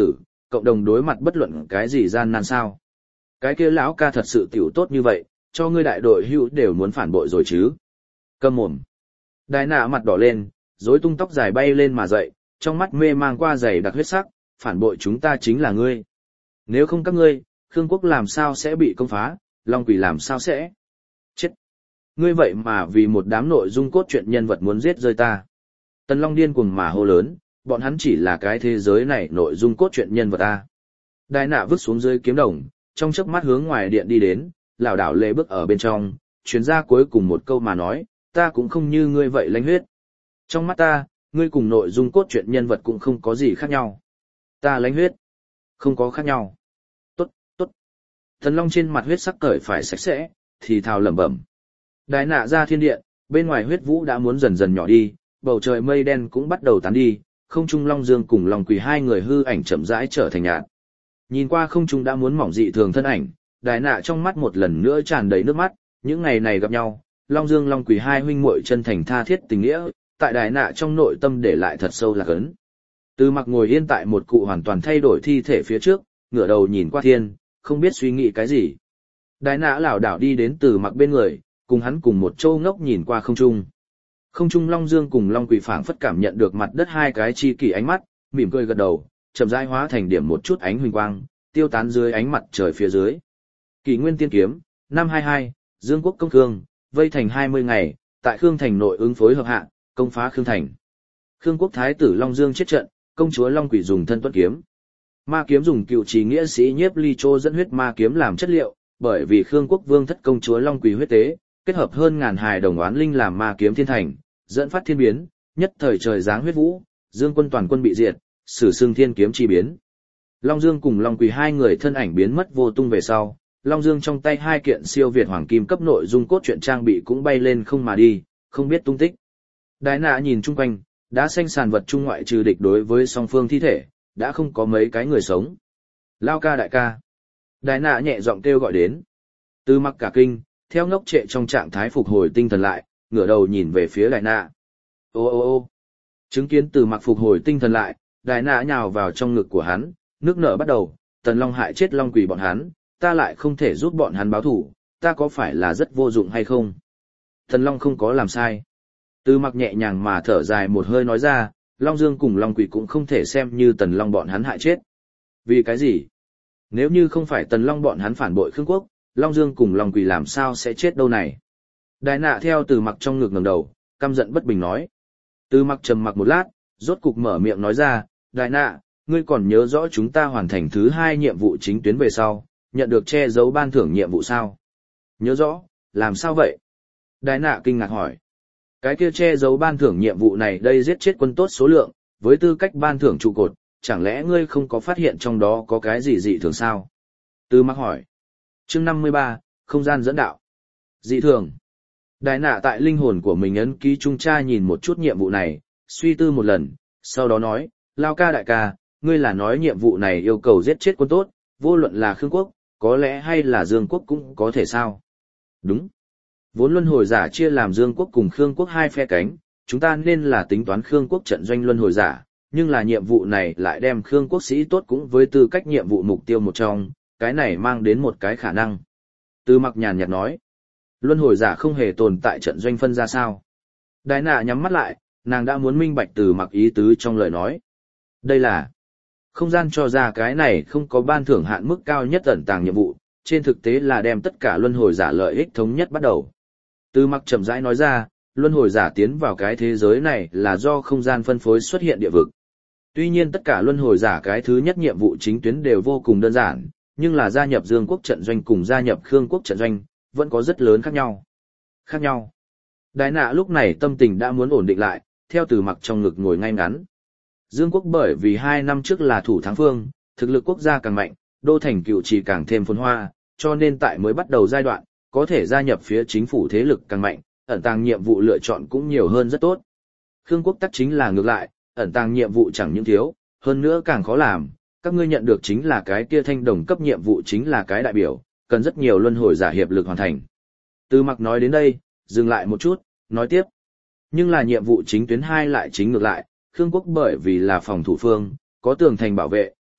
cộng đồng đối mặt bất luận cái gì gian nan sao. Cái kia lão ca thật sự tiểu tốt như vậy, cho ngươi đại đội hữu đều muốn phản bội rồi chứ. Câm mồm. Đại nạ mặt đỏ lên, rối tung tóc dài bay lên mà dậy, trong mắt mê mang qua dày đặc huyết sắc, phản bội chúng ta chính là ngươi. Nếu không các ngươi, Khương quốc làm sao sẽ bị công phá, Long Quỷ làm sao sẽ chết. Ngươi vậy mà vì một đám nội dung cốt truyện nhân vật muốn giết rơi ta. Tần Long điên cuồng mà hô lớn, bọn hắn chỉ là cái thế giới này nội dung cốt truyện nhân vật ta. Đại nạ vứt xuống dưới kiếm đồng, trong chớp mắt hướng ngoài điện đi đến, lảo đảo lê bước ở bên trong, truyền ra cuối cùng một câu mà nói, ta cũng không như ngươi vậy lãnh huyết. Trong mắt ta, ngươi cùng nội dung cốt truyện nhân vật cũng không có gì khác nhau. Ta lãnh huyết, không có khác nhau. Tốt, tốt. Thần Long trên mặt huyết sắc cởi phải sạch sẽ, thì thào lẩm bẩm. Đại nạ ra thiên điện, bên ngoài huyết vũ đã muốn dần dần nhỏ đi, bầu trời mây đen cũng bắt đầu tán đi, không trung Long Dương cùng Long Quỷ hai người hư ảnh chậm rãi trở thành nhạt. Nhìn qua không trung đã muốn mỏng dị thường thân ảnh, Đại nạ trong mắt một lần nữa tràn đầy nước mắt, những ngày này gặp nhau, Long Dương Long Quỷ hai huynh muội chân thành tha thiết tình nghĩa, tại Đại nạ trong nội tâm để lại thật sâu lạc ấn. Từ Mặc ngồi yên tại một cụ hoàn toàn thay đổi thi thể phía trước, ngửa đầu nhìn qua thiên, không biết suy nghĩ cái gì. Đại nạ lảo đảo đi đến Từ Mặc bên người, cùng hắn cùng một châu ngốc nhìn qua không trung. Không trung Long Dương cùng Long Quỷ phảng phất cảm nhận được mặt đất hai cái chi kỷ ánh mắt, mỉm cười gật đầu, chậm rãi hóa thành điểm một chút ánh huỳnh quang, tiêu tán dưới ánh mặt trời phía dưới. Kỷ Nguyên Tiên Kiếm, năm hai hai, Dương quốc công Khương, vây thành hai mươi ngày, tại Khương thành nội ứng phối hợp hạ, công phá Khương thành. Khương quốc thái tử Long Dương chết trận, công chúa Long Quỷ dùng thân tuất kiếm. Ma kiếm dùng cựu trì nghĩa sĩ Nhiếp Ly Chô dẫn huyết ma kiếm làm chất liệu, bởi vì Khương quốc vương thất công chúa Long Quỷ huyết tế, kết hợp hơn ngàn hài đồng oán linh làm ma kiếm thiên thành, dẫn phát thiên biến, nhất thời trời giáng huyết vũ, Dương quân toàn quân bị diệt, sử xưng thiên kiếm chi biến. Long Dương cùng Long Quỷ hai người thân ảnh biến mất vô tung về sau, Long Dương trong tay hai kiện siêu việt hoàng kim cấp nội dung cốt truyện trang bị cũng bay lên không mà đi, không biết tung tích. Đại nạ nhìn chung quanh, đã xanh sàn vật chung ngoại trừ địch đối với song phương thi thể, đã không có mấy cái người sống. Lao ca đại ca. Đại nạ nhẹ giọng kêu gọi đến. Từ Mặc cả kinh, theo ngốc trệ trong trạng thái phục hồi tinh thần lại, ngửa đầu nhìn về phía Đại nạ. Ô ô ô chứng kiến Từ Mặc phục hồi tinh thần lại, Đại nạ nhào vào trong ngực của hắn, nước nở bắt đầu, Tần Long hại chết Long Quỷ bọn hắn, ta lại không thể giúp bọn hắn báo thù, ta có phải là rất vô dụng hay không? Tần Long không có làm sai. Từ Mặc nhẹ nhàng mà thở dài một hơi nói ra, Long Dương cùng Long Quỷ cũng không thể xem như Tần Long bọn hắn hại chết. Vì cái gì? Nếu như không phải Tần Long bọn hắn phản bội Khương quốc, Long Dương cùng Long Quỷ làm sao sẽ chết đâu này? Đại nạ theo Từ Mặc trong ngực ngẩng đầu, căm giận bất bình nói. Từ Mặc trầm mặc một lát, rốt cục mở miệng nói ra, Đại nạ, ngươi còn nhớ rõ chúng ta hoàn thành thứ hai nhiệm vụ chính tuyến về sau, nhận được che giấu ban thưởng nhiệm vụ sao? Nhớ rõ, làm sao vậy? Đại nạ kinh ngạc hỏi. Cái kia che giấu ban thưởng nhiệm vụ này đây giết chết quân tốt số lượng, với tư cách ban thưởng trụ cột, chẳng lẽ ngươi không có phát hiện trong đó có cái gì dị thường sao? Từ Mặc hỏi. Chương năm mươi ba, không gian dẫn đạo. Dị thường. Đại nạ tại linh hồn của mình ấn ký trung tra nhìn một chút nhiệm vụ này, suy tư một lần, sau đó nói, Lao ca đại ca, ngươi là nói nhiệm vụ này yêu cầu giết chết quân tốt, vô luận là Khương quốc, có lẽ hay là Dương quốc cũng có thể sao? Đúng. Vốn luân hồi giả chia làm Dương quốc cùng Khương quốc hai phe cánh, chúng ta nên là tính toán Khương quốc trận doanh luân hồi giả, nhưng là nhiệm vụ này lại đem Khương quốc sĩ tốt cũng với tư cách nhiệm vụ mục tiêu một trong, cái này mang đến một cái khả năng. Từ Mặc nhàn nhạt nói, luân hồi giả không hề tồn tại trận doanh phân ra sao? Đại nạ nhắm mắt lại, nàng đã muốn minh bạch Từ Mặc ý tứ trong lời nói. Đây là không gian cho ra cái này không có ban thưởng hạn mức cao nhất ẩn tàng nhiệm vụ, trên thực tế là đem tất cả luân hồi giả lợi ích thống nhất bắt đầu. Từ Mặc chậm rãi nói ra, luân hồi giả tiến vào cái thế giới này là do không gian phân phối xuất hiện địa vực. Tuy nhiên tất cả luân hồi giả cái thứ nhất nhiệm vụ chính tuyến đều vô cùng đơn giản, nhưng là gia nhập Dương quốc trận doanh cùng gia nhập Khương quốc trận doanh, vẫn có rất lớn khác nhau. Khác nhau. Đại nạ lúc này tâm tình đã muốn ổn định lại, theo Từ Mặc trong ngực ngồi ngay ngắn. Dương quốc bởi vì hai năm trước là thủ thắng phương, thực lực quốc gia càng mạnh, đô thành cựu trì càng thêm phồn hoa, cho nên tại mới bắt đầu giai đoạn, có thể gia nhập phía chính phủ thế lực càng mạnh, ẩn tàng nhiệm vụ lựa chọn cũng nhiều hơn rất tốt. Khương quốc tắc chính là ngược lại, ẩn tàng nhiệm vụ chẳng những thiếu, hơn nữa càng khó làm, các ngươi nhận được chính là cái kia thanh đồng cấp nhiệm vụ chính là cái đại biểu, cần rất nhiều luân hồi giả hiệp lực hoàn thành. Từ Mặc nói đến đây, dừng lại một chút, nói tiếp. Nhưng là nhiệm vụ chính tuyến hai lại chính ngược lại, Khương quốc bởi vì là phòng thủ phương, có tường thành bảo vệ,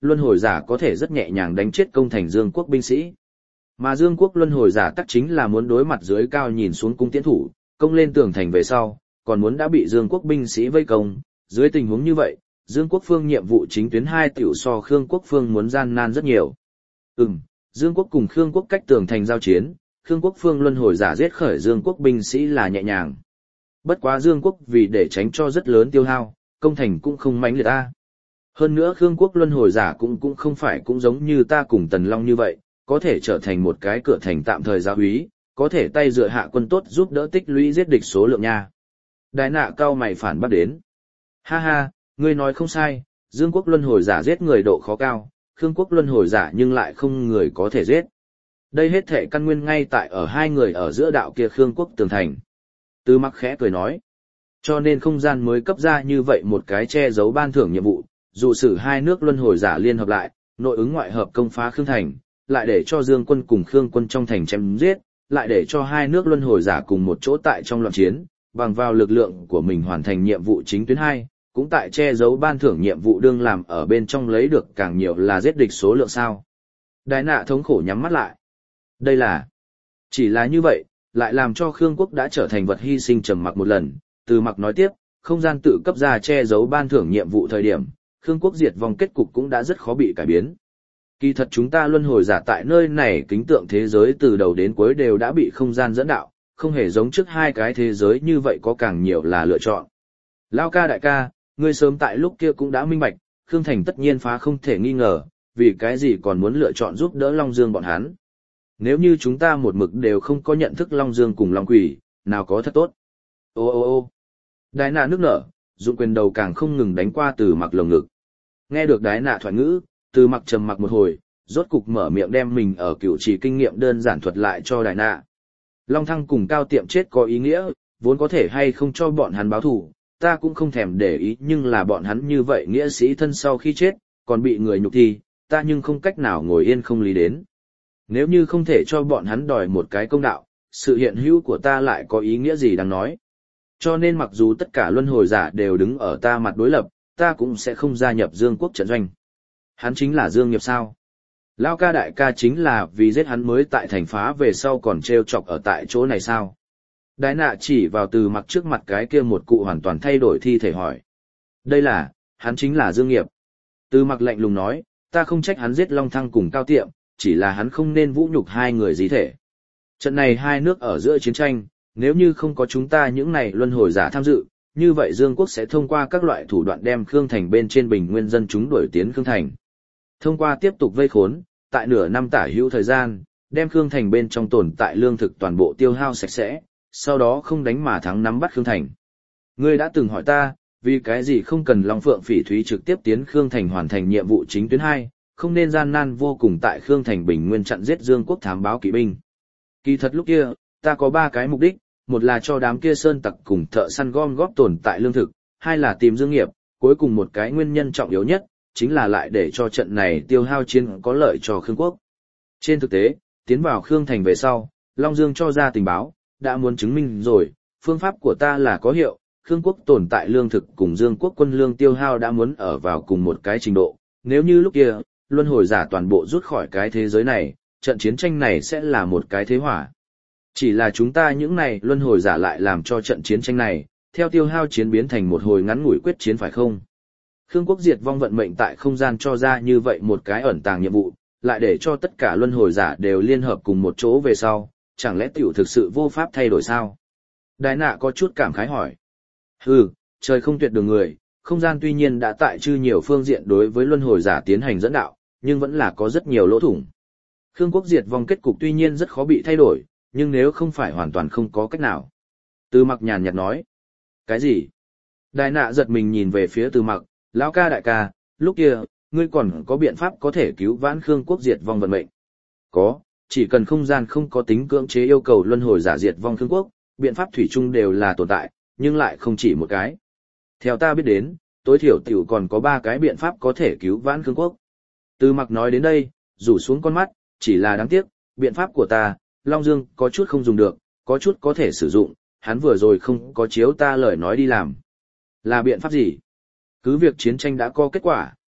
luân hồi giả có thể rất nhẹ nhàng đánh chết công thành Dương quốc binh sĩ. Mà Dương quốc luân hồi giả tắc chính là muốn đối mặt dưới cao nhìn xuống cung tiến thủ, công lên tường thành về sau, còn muốn đã bị Dương quốc binh sĩ vây công, dưới tình huống như vậy, Dương quốc phương nhiệm vụ chính tuyến hai tiểu so Khương quốc phương muốn gian nan rất nhiều. Ừm, Dương quốc cùng Khương quốc cách tường thành giao chiến, Khương quốc phương luân hồi giả giết khởi Dương quốc binh sĩ là nhẹ nhàng. Bất quá Dương quốc vì để tránh cho rất lớn tiêu hao, công thành cũng không mãnh liệt ta. Hơn nữa Khương quốc luân hồi giả cũng cũng không phải cũng giống như ta cùng Tần Long như vậy, có thể trở thành một cái cửa thành tạm thời giáo úy, có thể tay dựa hạ quân tốt giúp đỡ tích lũy giết địch số lượng nha. Đái nạ cao mày phản bác đến. Ha ha, ngươi nói không sai, Dương quốc luân hồi giả giết người độ khó cao, Khương quốc luân hồi giả nhưng lại không người có thể giết. Đây hết thể căn nguyên ngay tại ở hai người ở giữa đạo kia Khương quốc tường thành. Tư Mặc khẽ cười nói. Cho nên không gian mới cấp ra như vậy một cái che giấu ban thưởng nhiệm vụ, dụ sử hai nước luân hồi giả liên hợp lại, nội ứng ngoại hợp công phá Khương thành, lại để cho Dương quân cùng Khương quân trong thành chém giết, lại để cho hai nước luân hồi giả cùng một chỗ tại trong loạn chiến, bằng vào lực lượng của mình hoàn thành nhiệm vụ chính tuyến hai, cũng tại che giấu ban thưởng nhiệm vụ đương làm ở bên trong lấy được càng nhiều là giết địch số lượng sao. Đái nạ thống khổ nhắm mắt lại. Đây là, chỉ là như vậy, lại làm cho Khương quốc đã trở thành vật hy sinh trầm mặc một lần. Từ Mặc nói tiếp, không gian tự cấp ra che giấu ban thưởng nhiệm vụ thời điểm, Khương quốc diệt vong kết cục cũng đã rất khó bị cải biến. Kỳ thật chúng ta luân hồi giả tại nơi này kính tượng thế giới từ đầu đến cuối đều đã bị không gian dẫn đạo, không hề giống trước hai cái thế giới như vậy có càng nhiều là lựa chọn. Lao ca đại ca, ngươi sớm tại lúc kia cũng đã minh bạch, Khương thành tất nhiên phá không thể nghi ngờ, vì cái gì còn muốn lựa chọn giúp đỡ Long Dương bọn hắn. Nếu như chúng ta một mực đều không có nhận thức Long Dương cùng Long Quỷ, nào có thật tốt. Ô ô ô đái nạ nước nở, dụng quyền đầu càng không ngừng đánh qua Từ Mặc lồng ngực. Nghe được đái nạ thoại ngữ, Từ Mặc trầm mặc một hồi, rốt cục mở miệng đem mình ở cựu chỉ kinh nghiệm đơn giản thuật lại cho đái nạ. Long Thăng cùng Cao Tiệm chết có ý nghĩa, vốn có thể hay không cho bọn hắn báo thù, ta cũng không thèm để ý, nhưng là bọn hắn như vậy nghĩa sĩ thân sau khi chết, còn bị người nhục thì, ta nhưng không cách nào ngồi yên không lý đến. Nếu như không thể cho bọn hắn đòi một cái công đạo, sự hiện hữu của ta lại có ý nghĩa gì đáng nói. Cho nên mặc dù tất cả luân hồi giả đều đứng ở ta mặt đối lập, ta cũng sẽ không gia nhập Dương quốc trận doanh. Hắn chính là Dương Nghiệp sao? Lao ca đại ca chính là vì giết hắn mới tại thành phá về sau còn treo chọc ở tại chỗ này sao? Đái nạ chỉ vào Từ Mặc trước mặt cái kia một cụ hoàn toàn thay đổi thi thể hỏi. Đây là, hắn chính là Dương Nghiệp. Từ Mặc lạnh lùng nói, ta không trách hắn giết Long Thăng cùng Cao Tiệm, chỉ là hắn không nên vũ nhục hai người gì thể. Trận này hai nước ở giữa chiến tranh, nếu như không có chúng ta những này luân hồi giả tham dự, như vậy Dương quốc sẽ thông qua các loại thủ đoạn đem Khương thành bên trên bình nguyên dân chúng đuổi tiến Khương thành. Thông qua tiếp tục vây khốn, tại nửa năm tả hữu thời gian, đem Khương thành bên trong tồn tại lương thực toàn bộ tiêu hao sạch sẽ, sau đó không đánh mà thắng nắm bắt Khương thành. Ngươi đã từng hỏi ta, vì cái gì không cần Long Phượng Phỉ Thúy trực tiếp tiến Khương thành hoàn thành nhiệm vụ chính tuyến hai, không nên gian nan vô cùng tại Khương thành bình nguyên chặn giết Dương quốc thám báo kỵ binh. Kỳ thật lúc kia, ta có ba cái mục đích, một là cho đám kia sơn tặc cùng thợ săn gom góp tồn tại lương thực, hai là tìm Dương Nghiệp, cuối cùng một cái nguyên nhân trọng yếu nhất, chính là lại để cho trận này tiêu hao chiến có lợi cho Khương quốc. Trên thực tế, tiến vào Khương thành về sau, Long Dương cho ra tình báo, đã muốn chứng minh rồi, phương pháp của ta là có hiệu, Khương quốc tồn tại lương thực cùng Dương quốc quân lương tiêu hao đã muốn ở vào cùng một cái trình độ, nếu như lúc kia, luân hồi giả toàn bộ rút khỏi cái thế giới này, trận chiến tranh này sẽ là một cái thế hỏa. Chỉ là chúng ta những này luân hồi giả lại làm cho trận chiến tranh này, theo tiêu hao chiến biến thành một hồi ngắn ngủi quyết chiến phải không? Khương quốc diệt vong vận mệnh tại không gian cho ra như vậy một cái ẩn tàng nhiệm vụ, lại để cho tất cả luân hồi giả đều liên hợp cùng một chỗ về sau, chẳng lẽ tiểu thực sự vô pháp thay đổi sao? Đái nạ có chút cảm khái hỏi. Hừ, trời không tuyệt đường người, không gian tuy nhiên đã tại chư nhiều phương diện đối với luân hồi giả tiến hành dẫn đạo, nhưng vẫn là có rất nhiều lỗ thủng. Khương quốc diệt vong kết cục tuy nhiên rất khó bị thay đổi, nhưng nếu không phải hoàn toàn không có cách nào. Từ Mặc nhàn nhạt nói. Cái gì? Đái nạ giật mình nhìn về phía Từ Mặc, lão ca đại ca, lúc kia, ngươi còn có biện pháp có thể cứu vãn Khương quốc diệt vong vận mệnh? Có, chỉ cần không gian không có tính cưỡng chế yêu cầu luân hồi giả diệt vong Khương quốc, biện pháp thủy chung đều là tồn tại, nhưng lại không chỉ một cái. Theo ta biết đến, tối thiểu tiểu còn có ba cái biện pháp có thể cứu vãn Khương quốc. Từ Mặc nói đến đây, rủ xuống con mắt, chỉ là đáng tiếc, biện pháp của ta, Long Dương có chút không dùng được, có chút có thể sử dụng, hắn vừa rồi không có chiếu ta lời nói đi làm. Là biện pháp gì? Cứ việc chiến tranh đã có kết quả,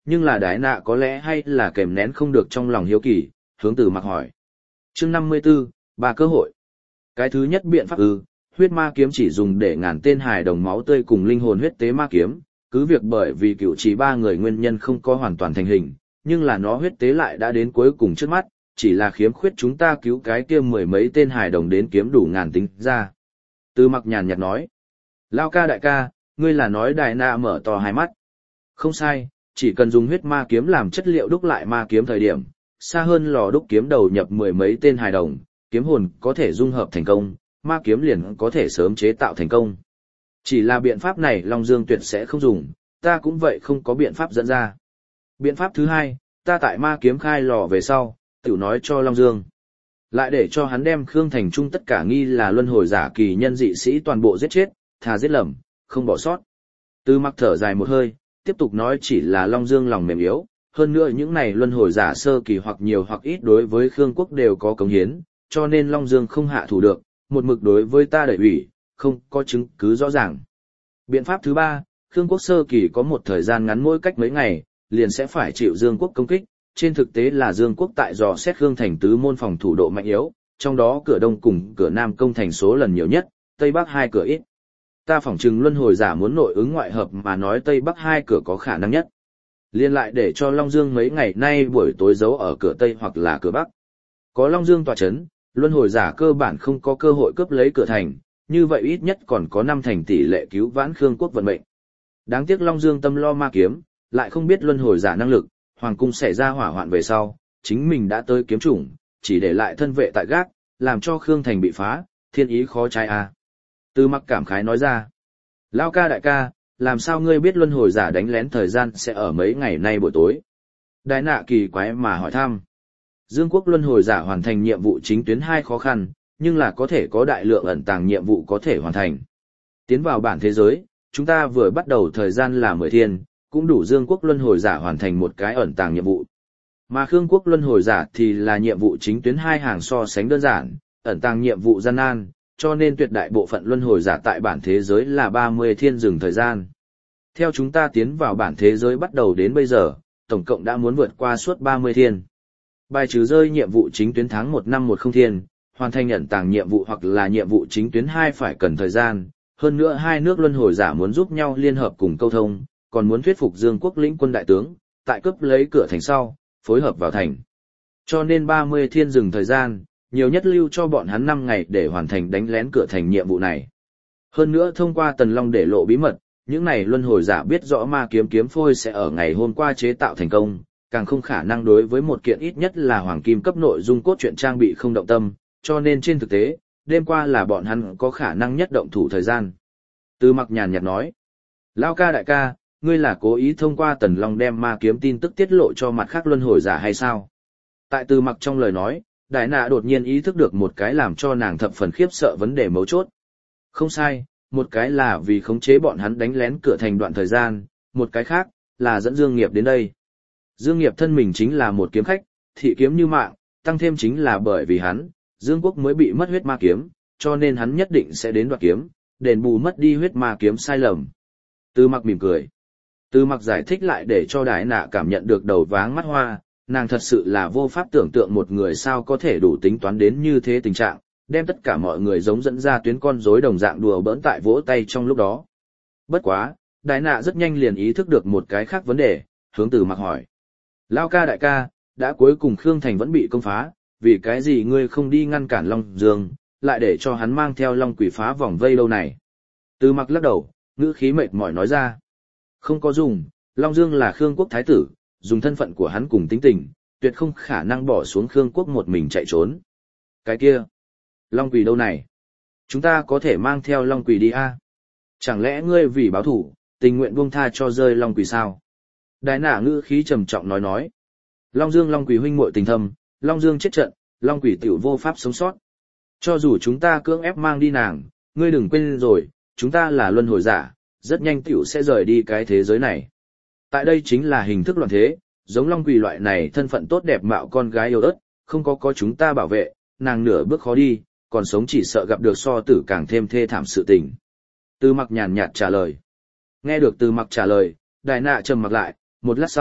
nhưng là Đái Nạ có lẽ hay là kềm nén không được trong lòng hiếu kỳ, hướng Từ Mặc hỏi. Chương năm mươi 54, ba cơ hội. Cái thứ nhất biện pháp ư, huyết ma kiếm chỉ dùng để ngàn tên hài đồng máu tươi cùng linh hồn huyết tế ma kiếm, cứ việc bởi vì cựu chỉ ba người nguyên nhân không có hoàn toàn thành hình, nhưng là nó huyết tế lại đã đến cuối cùng trước mắt, chỉ là khiếm khuyết chúng ta cứu cái kia mười mấy tên hài đồng đến kiếm đủ ngàn tính ra. Từ Mặc nhàn nhạt nói. Lao ca đại ca, ngươi là nói Đái Nạ mở to hai mắt. Không sai, chỉ cần dùng huyết ma kiếm làm chất liệu đúc lại ma kiếm thời điểm, xa hơn lò đúc kiếm đầu nhập mười mấy tên hài đồng, kiếm hồn có thể dung hợp thành công, ma kiếm liền có thể sớm chế tạo thành công. Chỉ là biện pháp này Long Dương tuyệt sẽ không dùng, ta cũng vậy không có biện pháp dẫn ra. Biện pháp thứ hai, ta tại ma kiếm khai lò về sau, tiểu nói cho Long Dương. Lại để cho hắn đem Khương Thành Trung tất cả nghi là luân hồi giả kỳ nhân dị sĩ toàn bộ giết chết, thà giết lầm, không bỏ sót. Từ Mặc thở dài một hơi, tiếp tục nói chỉ là Long Dương lòng mềm yếu, hơn nữa những này luân hồi giả sơ kỳ hoặc nhiều hoặc ít đối với Khương quốc đều có cống hiến, cho nên Long Dương không hạ thủ được, một mực đối với ta đẩy ủy, không có chứng cứ rõ ràng. Biện pháp thứ ba, Khương quốc sơ kỳ có một thời gian ngắn mỗi cách mấy ngày, liền sẽ phải chịu Dương quốc công kích, trên thực tế là Dương quốc tại dò xét Khương thành tứ môn phòng thủ độ mạnh yếu, trong đó cửa đông cùng cửa nam công thành số lần nhiều nhất, tây bắc hai cửa ít. Ta phỏng chừng luân hồi giả muốn nội ứng ngoại hợp mà nói tây bắc hai cửa có khả năng nhất. Liên lại để cho Long Dương mấy ngày nay buổi tối giấu ở cửa tây hoặc là cửa bắc. Có Long Dương tọa chấn, luân hồi giả cơ bản không có cơ hội cướp lấy cửa thành, như vậy ít nhất còn có năm thành tỷ lệ cứu vãn Khương quốc vận mệnh. Đáng tiếc Long Dương tâm lo ma kiếm, lại không biết luân hồi giả năng lực, hoàng cung xảy ra hỏa hoạn về sau, chính mình đã tới kiếm chủng, chỉ để lại thân vệ tại gác, làm cho Khương thành bị phá, thiên ý khó trái a. À. Từ Mặc cảm khái nói ra. Lao ca đại ca, làm sao ngươi biết luân hồi giả đánh lén thời gian sẽ ở mấy ngày nay buổi tối? Đái Nạ kỳ quái mà hỏi thăm. Dương quốc luân hồi giả hoàn thành nhiệm vụ chính tuyến hai khó khăn, nhưng là có thể có đại lượng ẩn tàng nhiệm vụ có thể hoàn thành. Tiến vào bản thế giới, chúng ta vừa bắt đầu thời gian là mười thiên, cũng đủ Dương quốc luân hồi giả hoàn thành một cái ẩn tàng nhiệm vụ. Mà Khương quốc luân hồi giả thì là nhiệm vụ chính tuyến hai hàng so sánh đơn giản, ẩn tàng nhiệm vụ gian nan, cho nên tuyệt đại bộ phận luân hồi giả tại bản thế giới là ba mươi thiên dừng thời gian. Theo chúng ta tiến vào bản thế giới bắt đầu đến bây giờ, tổng cộng đã muốn vượt qua suốt ba mươi thiên. Bài trừ rơi nhiệm vụ chính tuyến tháng một năm một không thiên, hoàn thành ẩn tàng nhiệm vụ hoặc là nhiệm vụ chính tuyến hai phải cần thời gian, hơn nữa hai nước luân hồi giả muốn giúp nhau liên hợp cùng câu thông, còn muốn thuyết phục Dương quốc lĩnh quân đại tướng, tại cướp lấy cửa thành sau, phối hợp vào thành. Cho nên ba mươi thiên dừng thời gian, nhiều nhất lưu cho bọn hắn năm ngày để hoàn thành đánh lén cửa thành nhiệm vụ này. Hơn nữa thông qua Tần Long để lộ bí mật, những này luân hồi giả biết rõ ma kiếm kiếm phôi sẽ ở ngày hôm qua chế tạo thành công, càng không khả năng đối với một kiện ít nhất là hoàng kim cấp nội dung cốt truyện trang bị không động tâm, cho nên trên thực tế, đêm qua là bọn hắn có khả năng nhất động thủ thời gian. Từ Mặc nhàn nhạt nói, Lao ca đại ca, ngươi là cố ý thông qua Tần Long đem ma kiếm tin tức tiết lộ cho mặt khác luân hồi giả hay sao? Tại Từ Mặc trong lời nói, Đái Nạ đột nhiên ý thức được một cái làm cho nàng thập phần khiếp sợ vấn đề mấu chốt. Không sai, một cái là vì khống chế bọn hắn đánh lén cửa thành đoạn thời gian, một cái khác là dẫn Dương Nghiệp đến đây. Dương Nghiệp thân mình chính là một kiếm khách, thị kiếm như mạng, tăng thêm chính là bởi vì hắn, Dương quốc mới bị mất huyết ma kiếm, cho nên hắn nhất định sẽ đến đoạt kiếm, đền bù mất đi huyết ma kiếm sai lầm. Từ Mặc mỉm cười. Từ Mặc giải thích lại để cho Đái Nạ cảm nhận được đầu váng mắt hoa, nàng thật sự là vô pháp tưởng tượng một người sao có thể đủ tính toán đến như thế tình trạng, đem tất cả mọi người giống dẫn ra tuyến con rối đồng dạng đùa bỡn tại vỗ tay trong lúc đó. Bất quá, Đái Nạ rất nhanh liền ý thức được một cái khác vấn đề, hướng Từ Mặc hỏi. Lao ca đại ca, đã cuối cùng Khương Thành vẫn bị công phá, vì cái gì ngươi không đi ngăn cản Long Dương, lại để cho hắn mang theo Long Quỷ phá vòng vây lâu này? Từ Mặc lắc đầu, ngữ khí mệt mỏi nói ra. Không có dùng, Long Dương là Khương quốc thái tử, dùng thân phận của hắn cùng tính tình, tuyệt không khả năng bỏ xuống Khương quốc một mình chạy trốn. Cái kia, Long Quỷ đâu này? Chúng ta có thể mang theo Long Quỷ đi a? Chẳng lẽ ngươi vì báo thủ, tình nguyện buông tha cho rơi Long Quỷ sao? Đái Nạ ngữ khí trầm trọng nói nói. Long Dương Long Quỷ huynh muội tình thâm, Long Dương chết trận, Long Quỷ tiểu vô pháp sống sót. Cho dù chúng ta cưỡng ép mang đi nàng, ngươi đừng quên rồi, chúng ta là luân hồi giả, rất nhanh tiểu sẽ rời đi cái thế giới này. Tại đây chính là hình thức loạn thế, giống Long Quỷ loại này thân phận tốt đẹp mạo con gái yêu ớt, không có có chúng ta bảo vệ, nàng nửa bước khó đi, còn sống chỉ sợ gặp được so tử càng thêm thê thảm sự tình. Từ Mặc nhàn nhạt trả lời. Nghe được Từ Mặc trả lời, Đái Nạ trầm mặc lại, một lát sau,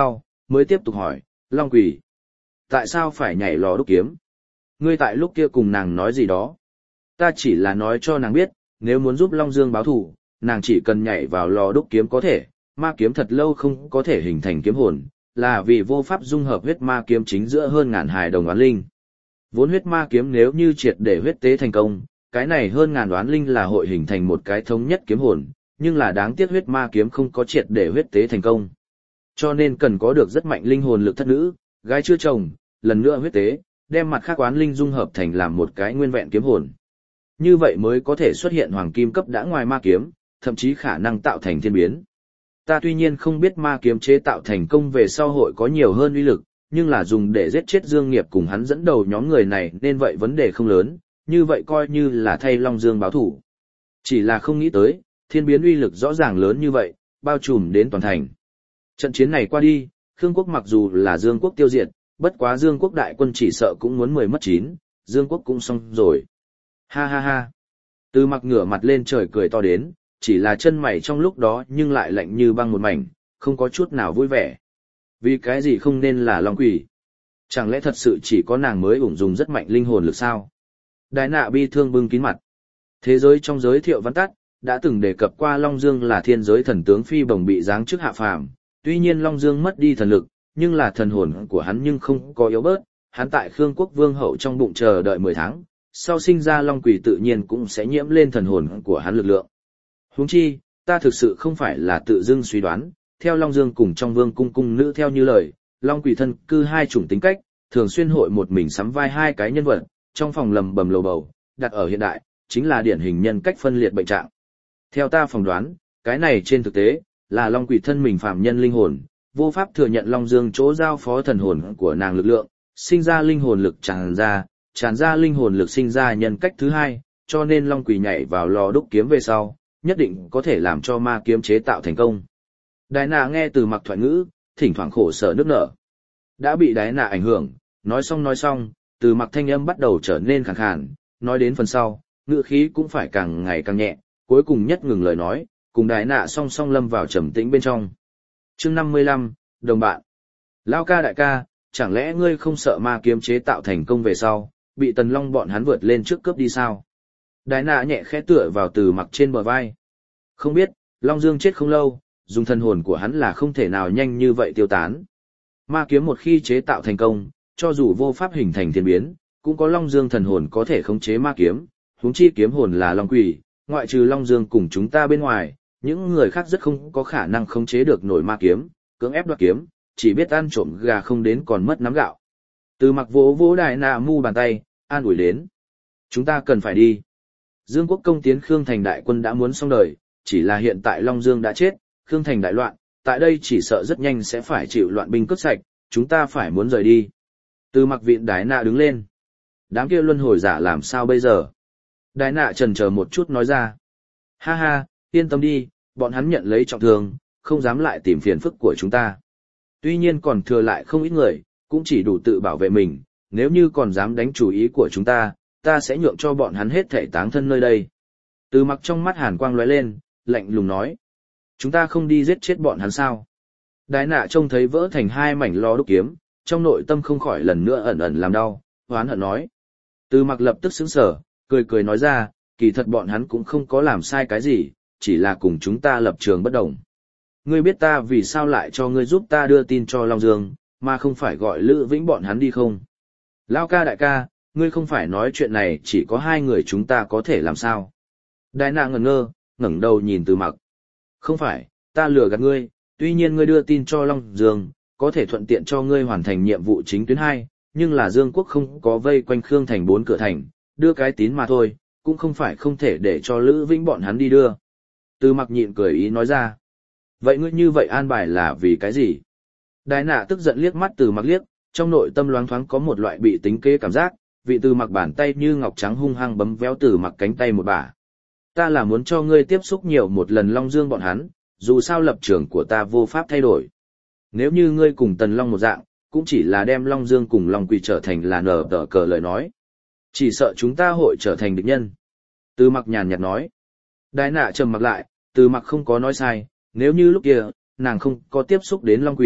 mới tiếp tục hỏi, Long Quỷ, tại sao phải nhảy lò đúc kiếm? Ngươi tại lúc kia cùng nàng nói gì đó? Ta chỉ là nói cho nàng biết, nếu muốn giúp Long Dương báo thù, nàng chỉ cần nhảy vào lò đúc kiếm có thể, ma kiếm thật lâu không có thể hình thành kiếm hồn, là vì vô pháp dung hợp huyết ma kiếm chính giữa hơn ngàn hài đồng oán linh. Vốn huyết ma kiếm nếu như triệt để huyết tế thành công, cái này hơn ngàn oán linh là hội hình thành một cái thống nhất kiếm hồn, nhưng là đáng tiếc huyết ma kiếm không có triệt để huyết tế thành công. Cho nên cần có được rất mạnh linh hồn lực thất nữ, gái chưa chồng, lần nữa huyết tế, đem mặt khác oán linh dung hợp thành làm một cái nguyên vẹn kiếm hồn. Như vậy mới có thể xuất hiện hoàng kim cấp đã ngoài ma kiếm, thậm chí khả năng tạo thành thiên biến. Ta tuy nhiên không biết ma kiếm chế tạo thành công về sau hội có nhiều hơn uy lực, nhưng là dùng để giết chết Dương Nghiệp cùng hắn dẫn đầu nhóm người này nên vậy vấn đề không lớn, như vậy coi như là thay Long Dương báo thủ. Chỉ là không nghĩ tới, thiên biến uy lực rõ ràng lớn như vậy, bao trùm đến toàn thành. Trận chiến này qua đi, Khương quốc mặc dù là Dương quốc tiêu diệt, bất quá Dương quốc đại quân chỉ sợ cũng muốn mười mất chín, Dương quốc cũng xong rồi. Ha ha ha. Từ Mặc ngửa mặt lên trời cười to đến, chỉ là chân mày trong lúc đó nhưng lại lạnh như băng một mảnh, không có chút nào vui vẻ. Vì cái gì không nên là Long Quỷ? Chẳng lẽ thật sự chỉ có nàng mới ủng dùng rất mạnh linh hồn lực sao? Đái nạ bi thương bưng kín mặt. Thế giới trong giới thiệu văn tắt, đã từng đề cập qua Long Dương là thiên giới thần tướng phi bồng bị giáng chức hạ phàm. Tuy nhiên Long Dương mất đi thần lực, nhưng là thần hồn của hắn nhưng không có yếu bớt. Hắn tại Khương quốc vương hậu trong bụng chờ đợi mười tháng, sau sinh ra Long Quỷ tự nhiên cũng sẽ nhiễm lên thần hồn của hắn lực lượng. Huống chi, ta thực sự không phải là tự dưng suy đoán, theo Long Dương cùng trong vương cung cung nữ theo như lời, Long Quỷ thân cư hai chủng tính cách, thường xuyên hội một mình sắm vai hai cái nhân vật, trong phòng lầm bầm lầu bầu, đặt ở hiện đại, chính là điển hình nhân cách phân liệt bệnh trạng. Theo ta phỏng đoán, cái này trên thực tế, là Long Quỷ thân mình phàm nhân linh hồn, vô pháp thừa nhận Long Dương chỗ giao phó thần hồn của nàng lực lượng, sinh ra linh hồn lực tràn ra, tràn ra linh hồn lực sinh ra nhân cách thứ hai, cho nên Long Quỷ nhảy vào lò đúc kiếm về sau, nhất định có thể làm cho ma kiếm chế tạo thành công. Đái nạ nghe Từ Mặc thoại ngữ, thỉnh thoảng khổ sở nước nở. Đã bị đái nạ ảnh hưởng, nói xong nói xong, Từ Mặc thanh âm bắt đầu trở nên khàn khàn, nói đến phần sau, ngữ khí cũng phải càng ngày càng nhẹ, cuối cùng nhất ngừng lời nói, cùng đái nạ song song lâm vào trầm tĩnh bên trong. Chương năm mươi lăm, đồng bạn. Lao ca đại ca, chẳng lẽ ngươi không sợ ma kiếm chế tạo thành công về sau, bị Tần Long bọn hắn vượt lên trước cướp đi sao? Đái nạ nhẹ khẽ tựa vào Từ Mặc trên bờ vai. Không biết, Long Dương chết không lâu, dùng thần hồn của hắn là không thể nào nhanh như vậy tiêu tán. Ma kiếm một khi chế tạo thành công, cho dù vô pháp hình thành thiên biến, cũng có Long Dương thần hồn có thể khống chế ma kiếm, huống chi kiếm hồn là Long Quỷ, ngoại trừ Long Dương cùng chúng ta bên ngoài, những người khác rất không có khả năng khống chế được nổi ma kiếm, cưỡng ép đoạt kiếm, chỉ biết ăn trộm gà không đến còn mất nắm gạo. Từ Mặc vỗ vỗ đài nạ mu bàn tay, an ủi đến. Chúng ta cần phải đi. Dương quốc công tiến Khương thành đại quân đã muốn xong đời, chỉ là hiện tại Long Dương đã chết, Khương thành đại loạn, tại đây chỉ sợ rất nhanh sẽ phải chịu loạn binh cướp sạch, chúng ta phải muốn rời đi. Từ Mặc vịn đái nạ đứng lên. Đám kia luân hồi giả làm sao bây giờ? Đái nạ chần chờ một chút nói ra. Ha ha, yên tâm đi, bọn hắn nhận lấy trọng thương, không dám lại tìm phiền phức của chúng ta. Tuy nhiên còn thừa lại không ít người, cũng chỉ đủ tự bảo vệ mình, nếu như còn dám đánh chủ ý của chúng ta, ta sẽ nhượng cho bọn hắn hết thể táng thân nơi đây. Từ Mặc trong mắt hàn quang lóe lên, lạnh lùng nói. Chúng ta không đi giết chết bọn hắn sao? Đái nạ trông thấy vỡ thành hai mảnh lò đúc kiếm, trong nội tâm không khỏi lần nữa ẩn ẩn làm đau, hoán hận nói. Từ Mặc lập tức sững sờ, cười cười nói ra, kỳ thật bọn hắn cũng không có làm sai cái gì, chỉ là cùng chúng ta lập trường bất đồng. Ngươi biết ta vì sao lại cho ngươi giúp ta đưa tin cho Long Dương, mà không phải gọi Lữ Vĩnh bọn hắn đi không? Lao ca đại ca, ngươi không phải nói chuyện này chỉ có hai người chúng ta có thể làm sao? Đái nạ ngẩn ngơ, ngẩng đầu nhìn Từ Mặc. Không phải, ta lừa gạt ngươi, tuy nhiên ngươi đưa tin cho Long Dương, có thể thuận tiện cho ngươi hoàn thành nhiệm vụ chính tuyến hai, nhưng là Dương quốc không có vây quanh Khương thành bốn cửa thành, đưa cái tín mà thôi, cũng không phải không thể để cho Lữ Vĩnh bọn hắn đi đưa. Từ Mặc nhịn cười ý nói ra. Vậy ngươi như vậy an bài là vì cái gì? Đái nạ tức giận liếc mắt Từ Mặc liếc, trong nội tâm loáng thoáng có một loại bị tính kế cảm giác, vị Từ Mặc bàn tay như ngọc trắng hung hăng bấm véo Từ Mặc cánh tay một bả. Ta là muốn cho ngươi tiếp xúc nhiều một lần Long Dương bọn hắn, dù sao lập trường của ta vô pháp thay đổi. Nếu như ngươi cùng Tần Long một dạng, cũng chỉ là đem Long Dương cùng Long Quỷ trở thành là nở tờ cờ lời nói. Chỉ sợ chúng ta hội trở thành địch nhân. Từ Mặc nhàn nhạt nói. Đái nạ trầm mặc lại, Từ Mặc không có nói sai, nếu như lúc kia, nàng không có tiếp xúc đến Long Quỷ,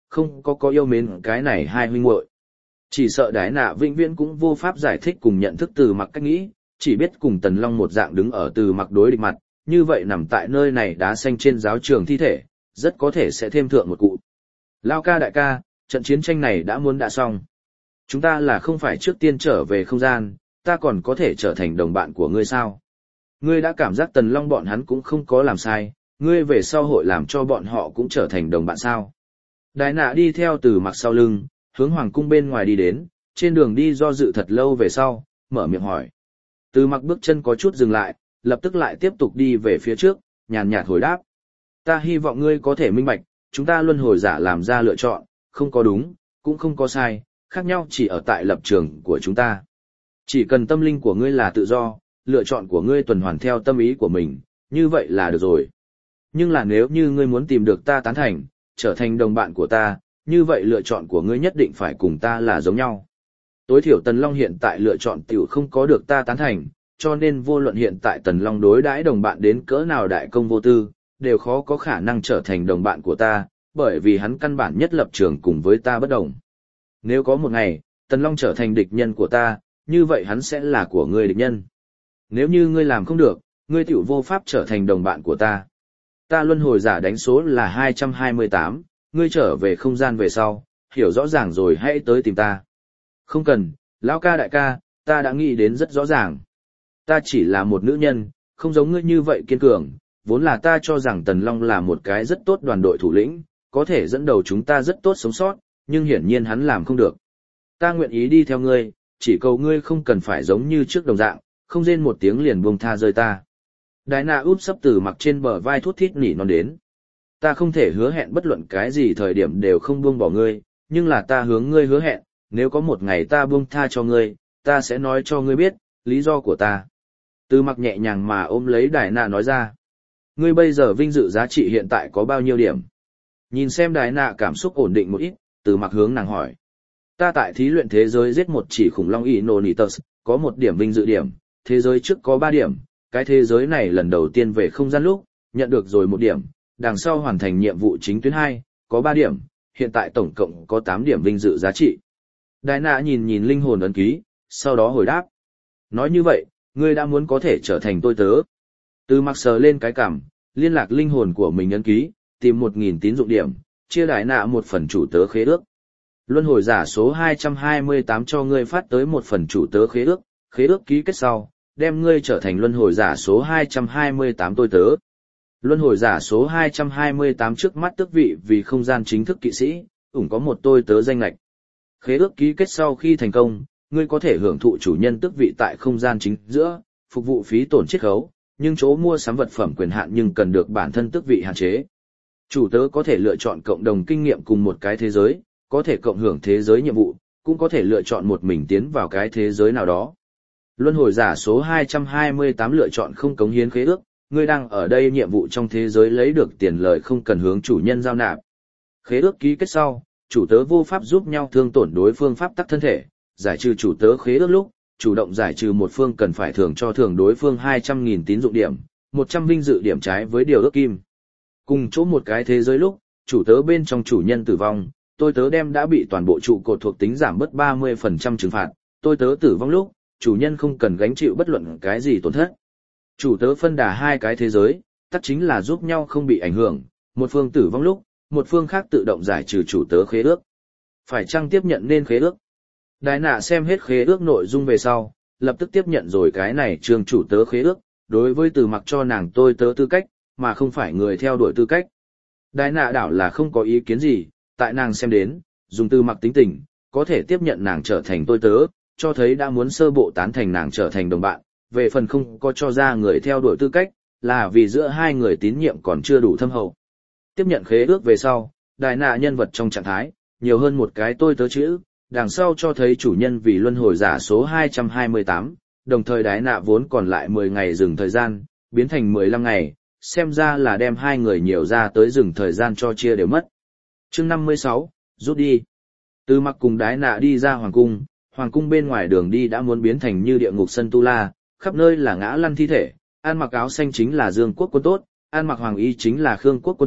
không có có yêu mến cái này hai huynh muội. Chỉ sợ Đái Nạ vĩnh viễn cũng vô pháp giải thích cùng nhận thức Từ Mặc cách nghĩ, chỉ biết cùng Tần Long một dạng đứng ở Từ Mặc đối địch mặt, như vậy nằm tại nơi này đá xanh trên giáo trường thi thể, rất có thể sẽ thêm thượng một cụ. Lao ca đại ca, trận chiến tranh này đã muốn đã xong. Chúng ta là không phải trước tiên trở về không gian, ta còn có thể trở thành đồng bạn của ngươi sao? Ngươi đã cảm giác Tần Long bọn hắn cũng không có làm sai, ngươi về sau hội làm cho bọn họ cũng trở thành đồng bạn sao? Đái Nạ đi theo Từ Mặc sau lưng, hướng hoàng cung bên ngoài đi đến, trên đường đi do dự thật lâu về sau, mở miệng hỏi. Từ Mặc bước chân có chút dừng lại, lập tức lại tiếp tục đi về phía trước, nhàn nhạt hồi đáp. Ta hy vọng ngươi có thể minh bạch, chúng ta luân hồi giả làm ra lựa chọn, không có đúng, cũng không có sai, khác nhau chỉ ở tại lập trường của chúng ta. Chỉ cần tâm linh của ngươi là tự do, lựa chọn của ngươi tuần hoàn theo tâm ý của mình, như vậy là được rồi. Nhưng là nếu như ngươi muốn tìm được ta tán thành, trở thành đồng bạn của ta, như vậy lựa chọn của ngươi nhất định phải cùng ta là giống nhau. Tối thiểu Tần Long hiện tại lựa chọn tiểu không có được ta tán thành, cho nên vô luận hiện tại Tần Long đối đãi đồng bạn đến cỡ nào đại công vô tư, đều khó có khả năng trở thành đồng bạn của ta, bởi vì hắn căn bản nhất lập trường cùng với ta bất đồng. Nếu có một ngày, Tần Long trở thành địch nhân của ta, như vậy hắn sẽ là của ngươi địch nhân. Nếu như ngươi làm không được, ngươi tiểu vô pháp trở thành đồng bạn của ta. Ta luân hồi giả đánh số là hai trăm hai mươi tám, ngươi trở về không gian về sau, hiểu rõ ràng rồi hãy tới tìm ta. Không cần, lão ca đại ca, ta đã nghĩ đến rất rõ ràng. Ta chỉ là một nữ nhân, không giống ngươi như vậy kiên cường, vốn là ta cho rằng Tần Long là một cái rất tốt đoàn đội thủ lĩnh, có thể dẫn đầu chúng ta rất tốt sống sót, nhưng hiển nhiên hắn làm không được. Ta nguyện ý đi theo ngươi, chỉ cầu ngươi không cần phải giống như trước đồng dạng, không rên một tiếng liền buông tha rơi ta. Đái Nạ úp sấp Từ Mặc trên bờ vai thút thít nỉ non đến. Ta không thể hứa hẹn bất luận cái gì thời điểm đều không buông bỏ ngươi, nhưng là ta hướng ngươi hứa hẹn, nếu có một ngày ta buông tha cho ngươi, ta sẽ nói cho ngươi biết, lý do của ta. Từ Mặc nhẹ nhàng mà ôm lấy Đái Nạ nói ra. Ngươi bây giờ vinh dự giá trị hiện tại có bao nhiêu điểm? Nhìn xem Đái Nạ cảm xúc ổn định một ít, Từ Mặc hướng nàng hỏi. Ta tại thí luyện thế giới giết một chỉ khủng long Inonitus, có một điểm vinh dự điểm, thế giới trước có ba điểm, cái thế giới này lần đầu tiên về không gian lúc, nhận được rồi một điểm, đằng sau hoàn thành nhiệm vụ chính tuyến hai, có ba điểm, hiện tại tổng cộng có tám điểm vinh dự giá trị. Đái Nạ nhìn nhìn linh hồn ấn ký, sau đó hồi đáp. Nói như vậy, ngươi đã muốn có thể trở thành tôi tớ. Từ Mặc sờ lên cái cằm, liên lạc linh hồn của mình ấn ký, tìm một nghìn tín dụng điểm, chia Đái Nạ một phần chủ tớ khế ước. Luân hồi giả số hai trăm hai mươi tám cho ngươi phát tới một phần chủ tớ khế ước, khế ước ký kết sau, đem ngươi trở thành luân hồi giả số hai trăm hai mươi tám tôi tớ. Luân hồi giả số hai trăm hai mươi tám trước mắt tước vị vì không gian chính thức kỵ sĩ, ủng có một tôi tớ danh lệch. Khế ước ký kết sau khi thành công, ngươi có thể hưởng thụ chủ nhân tước vị tại không gian chính giữa, phục vụ phí tổn chiết khấu, nhưng chỗ mua sắm vật phẩm quyền hạn nhưng cần được bản thân tước vị hạn chế. Chủ tớ có thể lựa chọn cộng đồng kinh nghiệm cùng một cái thế giới, có thể cộng hưởng thế giới nhiệm vụ, cũng có thể lựa chọn một mình tiến vào cái thế giới nào đó. Luân hồi giả số hai trăm hai mươi tám lựa chọn không cống hiến khế ước, ngươi đang ở đây nhiệm vụ trong thế giới lấy được tiền lời không cần hướng chủ nhân giao nạp. Khế ước ký kết sau, chủ tớ vô pháp giúp nhau thương tổn đối phương pháp tắc thân thể, giải trừ chủ tớ khế ước lúc, chủ động giải trừ một phương cần phải thưởng cho thưởng đối phương hai trăm nghìn tín dụng điểm, một trăm vinh dự điểm trái với điều ước kim. Cùng chỗ một cái thế giới lúc, chủ tớ bên trong chủ nhân tử vong, tôi tớ đem đã bị toàn bộ trụ cột thuộc tính giảm bớt ba mươi phần trăm trừng phạt, tôi tớ tử vong lúc, chủ nhân không cần gánh chịu bất luận cái gì tổn thất. Chủ tớ phân đà hai cái thế giới, tất chính là giúp nhau không bị ảnh hưởng, một phương tử vong lúc, một phương khác tự động giải trừ chủ tớ khế ước. Phải chăng tiếp nhận nên khế ước? Đái Nạ xem hết khế ước nội dung về sau, lập tức tiếp nhận rồi cái này trường chủ tớ khế ước, đối với Từ Mặc cho nàng tôi tớ tư cách, mà không phải người theo đuổi tư cách. Đái Nạ đảo là không có ý kiến gì, tại nàng xem đến, dùng Từ Mặc tính tình, có thể tiếp nhận nàng trở thành tôi tớ, cho thấy đã muốn sơ bộ tán thành nàng trở thành đồng bạn, về phần không có cho ra người theo đuổi tư cách, là vì giữa hai người tín nhiệm còn chưa đủ thâm hậu. Tiếp nhận khế ước về sau, Đái Nạ nhân vật trong trạng thái, nhiều hơn một cái tôi tớ chữ, đằng sau cho thấy chủ nhân vì luân hồi giả số hai trăm hai mươi tám, đồng thời Đái Nạ vốn còn lại mười ngày dừng thời gian, biến thành mười lăm ngày, xem ra là đem hai người nhiều ra tới dừng thời gian cho chia đều mất. Chương năm mươi sáu, rút đi. Từ Mặc cùng Đái Nạ đi ra hoàng cung, hoàng cung bên ngoài đường đi đã muốn biến thành như địa ngục sân tu la, khắp nơi là ngã lăn thi thể, ăn mặc áo xanh chính là Dương Quốc quân tốt, ăn mặc hoàng y chính là Khương Quốc quân tốt,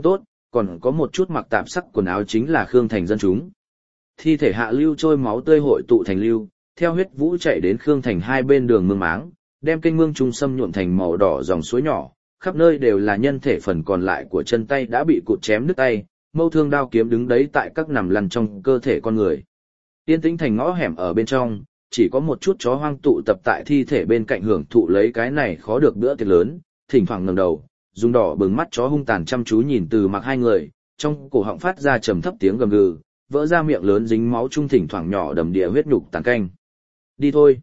còn có một chút mặc tạp sắc quần áo chính là Khương Thành dân chúng. Thi thể hạ lưu trôi máu tươi hội tụ thành lưu, theo huyết vũ chạy đến Khương Thành hai bên đường mương máng, đem kênh mương trung sâm nhuộm thành màu đỏ dòng suối nhỏ, khắp nơi đều là nhân thể, phần còn lại của chân tay đã bị cụt chém đứt tay, mâu thương đao kiếm đứng đấy tại các nằm lăn trong cơ thể con người. Yên tĩnh thành ngõ hẻm ở bên trong, chỉ có một chút chó hoang tụ tập tại thi thể bên cạnh hưởng thụ lấy cái này khó được bữa tiệc lớn, thỉnh thoảng ngẩng đầu, dùng đỏ bừng mắt chó hung tàn chăm chú nhìn Từ Mặc hai người, trong cổ họng phát ra trầm thấp tiếng gầm gừ, vỡ ra miệng lớn dính máu trung thỉnh thoảng nhỏ đầm địa huyết nhục tàn canh. Đi thôi.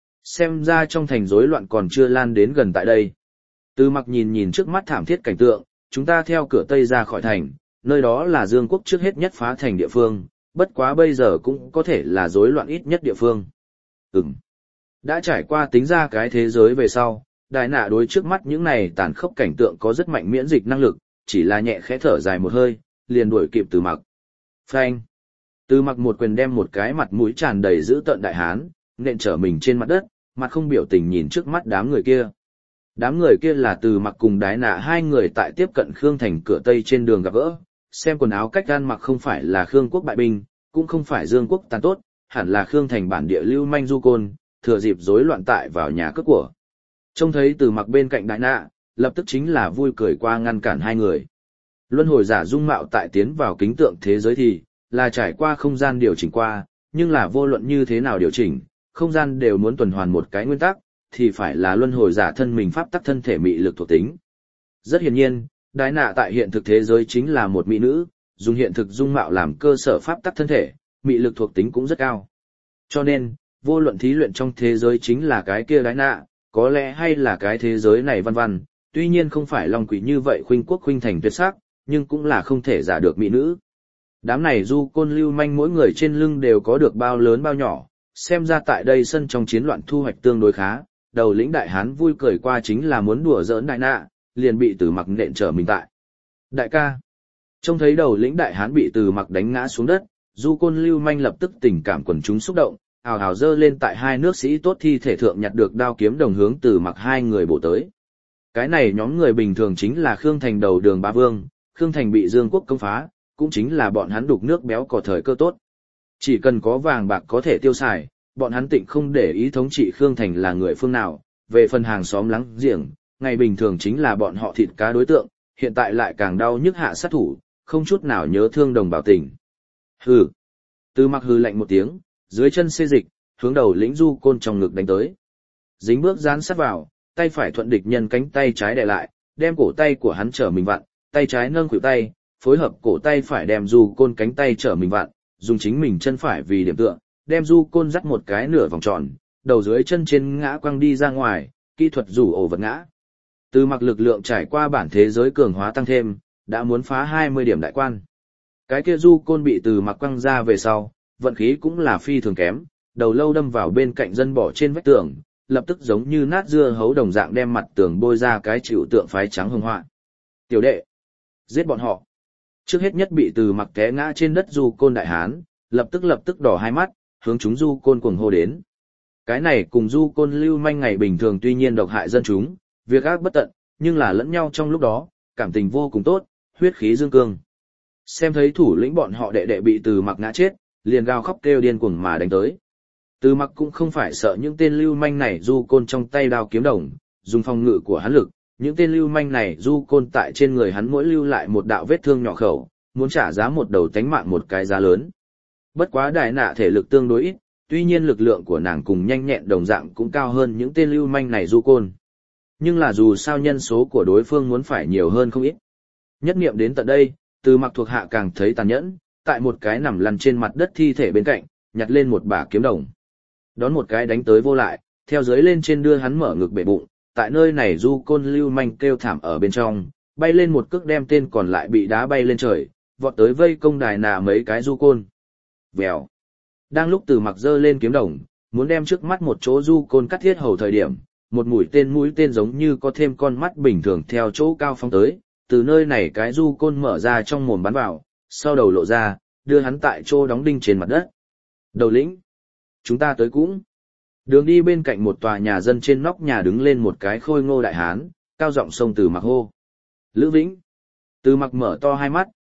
Xem ra trong thành rối loạn còn chưa lan đến gần tại đây. Từ Mặc nhìn nhìn trước mắt thảm thiết cảnh tượng, chúng ta theo cửa Tây ra khỏi thành, nơi đó là Dương quốc trước hết nhất phá thành địa phương, bất quá bây giờ cũng có thể là rối loạn ít nhất địa phương. Ừm. Đã trải qua tính ra cái thế giới về sau, đại nạ đối trước mắt những này tàn khốc cảnh tượng có rất mạnh miễn dịch năng lực, chỉ là nhẹ khẽ thở dài một hơi, liền đuổi kịp Từ Mặc. Phanh. Từ Mặc một quyền đem một cái mặt mũi tràn đầy dữ tợn đại hán, nện trở mình trên mặt đất, mặt không biểu tình nhìn trước mắt đám người kia. Đám người kia là Từ Mặc cùng Đái Nạ hai người tại tiếp cận Khương Thành cửa Tây trên đường gặp gỡ, xem quần áo cách ăn mặc không phải là Khương quốc bại binh, cũng không phải Dương quốc tàn tốt, hẳn là Khương Thành bản địa lưu manh du côn, thừa dịp rối loạn tại vào nhà cướp của. Trông thấy Từ Mặc bên cạnh Đái Nạ, lập tức chính là vui cười qua ngăn cản hai người. Luân hồi giả dung mạo tại tiến vào kính tượng thế giới thì là trải qua không gian điều chỉnh qua, nhưng là vô luận như thế nào điều chỉnh, không gian đều muốn tuần hoàn một cái nguyên tắc, thì phải là luân hồi giả thân mình pháp tắc thân thể mị lực thuộc tính. Rất hiển nhiên, Đái Nạ tại hiện thực thế giới chính là một mỹ nữ, dùng hiện thực dung mạo làm cơ sở pháp tắc thân thể, mị lực thuộc tính cũng rất cao. Cho nên, vô luận thí luyện trong thế giới chính là cái kia Đái Nạ, có lẽ hay là cái thế giới này văn văn, tuy nhiên không phải long quỷ như vậy khuynh quốc khuynh thành tuyệt sắc, nhưng cũng là không thể giả được mỹ nữ. Đám này du côn lưu manh mỗi người trên lưng đều có được bao lớn bao nhỏ, xem ra tại đây sân trong chiến loạn thu hoạch tương đối khá, đầu lĩnh đại hán vui cười qua chính là muốn đùa giỡn Đại Nạ, liền bị Từ Mặc nện trở mình tại. Đại ca. Trông thấy đầu lĩnh đại hán bị Từ Mặc đánh ngã xuống đất, du côn lưu manh lập tức tình cảm quần chúng xúc động, ào ào dơ lên tại hai nước sĩ tốt thi thể thượng nhặt được đao kiếm đồng hướng Từ Mặc hai người bổ tới. Cái này nhóm người bình thường chính là Khương Thành đầu đường ba vương, Khương Thành bị Dương quốc công phá, cũng chính là bọn hắn đục nước béo cò thời cơ tốt. Chỉ cần có vàng bạc có thể tiêu xài, bọn hắn tịnh không để ý thống trị Khương Thành là người phương nào, về phần hàng xóm láng giềng, ngày bình thường chính là bọn họ thịt cá đối tượng, hiện tại lại càng đau nhức hạ sát thủ, không chút nào nhớ thương đồng bào tình. Hừ. Từ Mặc hừ lạnh một tiếng, dưới chân xê dịch, hướng đầu lĩnh du côn trong ngực đánh tới. Dính bước dán sát vào, tay phải thuận địch nhân cánh tay trái đè lại, đem cổ tay của hắn trở mình vặn, tay trái nâng khuỷu tay, phối hợp cổ tay phải đem du côn cánh tay trở mình vặn, dùng chính mình chân phải vì điểm tựa, đem du côn dắt một cái nửa vòng tròn, đầu dưới chân trên ngã quăng đi ra ngoài, kỹ thuật rủ ổ vật ngã. Từ Mặc lực lượng trải qua bản thế giới cường hóa tăng thêm, đã muốn phá hai mươi điểm đại quan. Cái kia du côn bị Từ Mặc quăng ra về sau, vận khí cũng là phi thường kém, đầu lâu đâm vào bên cạnh dân bỏ trên vách tường, lập tức giống như nát dưa hấu đồng dạng đem mặt tường bôi ra cái chịu tượng phái trắng hồng họa. Tiểu đệ, giết bọn họ. Trước hết nhất bị Từ Mặc té ngã trên đất du côn đại hán, lập tức lập tức đỏ hai mắt, hướng chúng du côn cuồng hô đến. Cái này cùng du côn lưu manh ngày bình thường tuy nhiên độc hại dân chúng, việc ác bất tận, nhưng là lẫn nhau trong lúc đó, cảm tình vô cùng tốt, huyết khí dương cương. Xem thấy thủ lĩnh bọn họ đệ đệ bị Từ Mặc ngã chết, liền gào khóc kêu điên cuồng mà đánh tới. Từ Mặc cũng không phải sợ những tên lưu manh này du côn trong tay đao kiếm đồng, dùng phòng ngự của hắn lực, những tên lưu manh này du côn tại trên người hắn mỗi lưu lại một đạo vết thương nhỏ khẩu, muốn trả giá một đầu tánh mạng một cái giá lớn. Bất quá Đại Nạ thể lực tương đối ít, tuy nhiên lực lượng của nàng cùng nhanh nhẹn đồng dạng cũng cao hơn những tên lưu manh này du côn. Nhưng là dù sao nhân số của đối phương muốn phải nhiều hơn không ít. Nhất niệm đến tận đây, Từ Mặc thuộc hạ càng thấy tàn nhẫn, tại một cái nằm lăn trên mặt đất thi thể bên cạnh, nhặt lên một bả kiếm đồng. Đón một cái đánh tới vô lại, theo dưới lên trên đưa hắn mở ngực bể bụng, tại nơi này du côn lưu manh kêu thảm ở bên trong, bay lên một cước đem tên còn lại bị đá bay lên trời, vọt tới vây công Đài Nạ mấy cái du côn. Vèo. Đang lúc Từ Mặc giơ lên kiếm đồng, muốn đem trước mắt một chỗ du côn cắt thiết hầu thời điểm, một mũi tên mũi tên giống như có thêm con mắt bình thường theo chỗ cao phóng tới, từ nơi này cái du côn mở ra trong mồm bắn vào, sau đầu lộ ra, đưa hắn tại chỗ đóng đinh trên mặt đất. Đầu lĩnh. Chúng ta tới cũng. Đường đi bên cạnh một tòa nhà dân trên nóc nhà đứng lên một cái khôi ngô đại hán, cao giọng xông Từ Mặc hô. Lữ Vĩnh. Từ Mặc mở to hai mắt,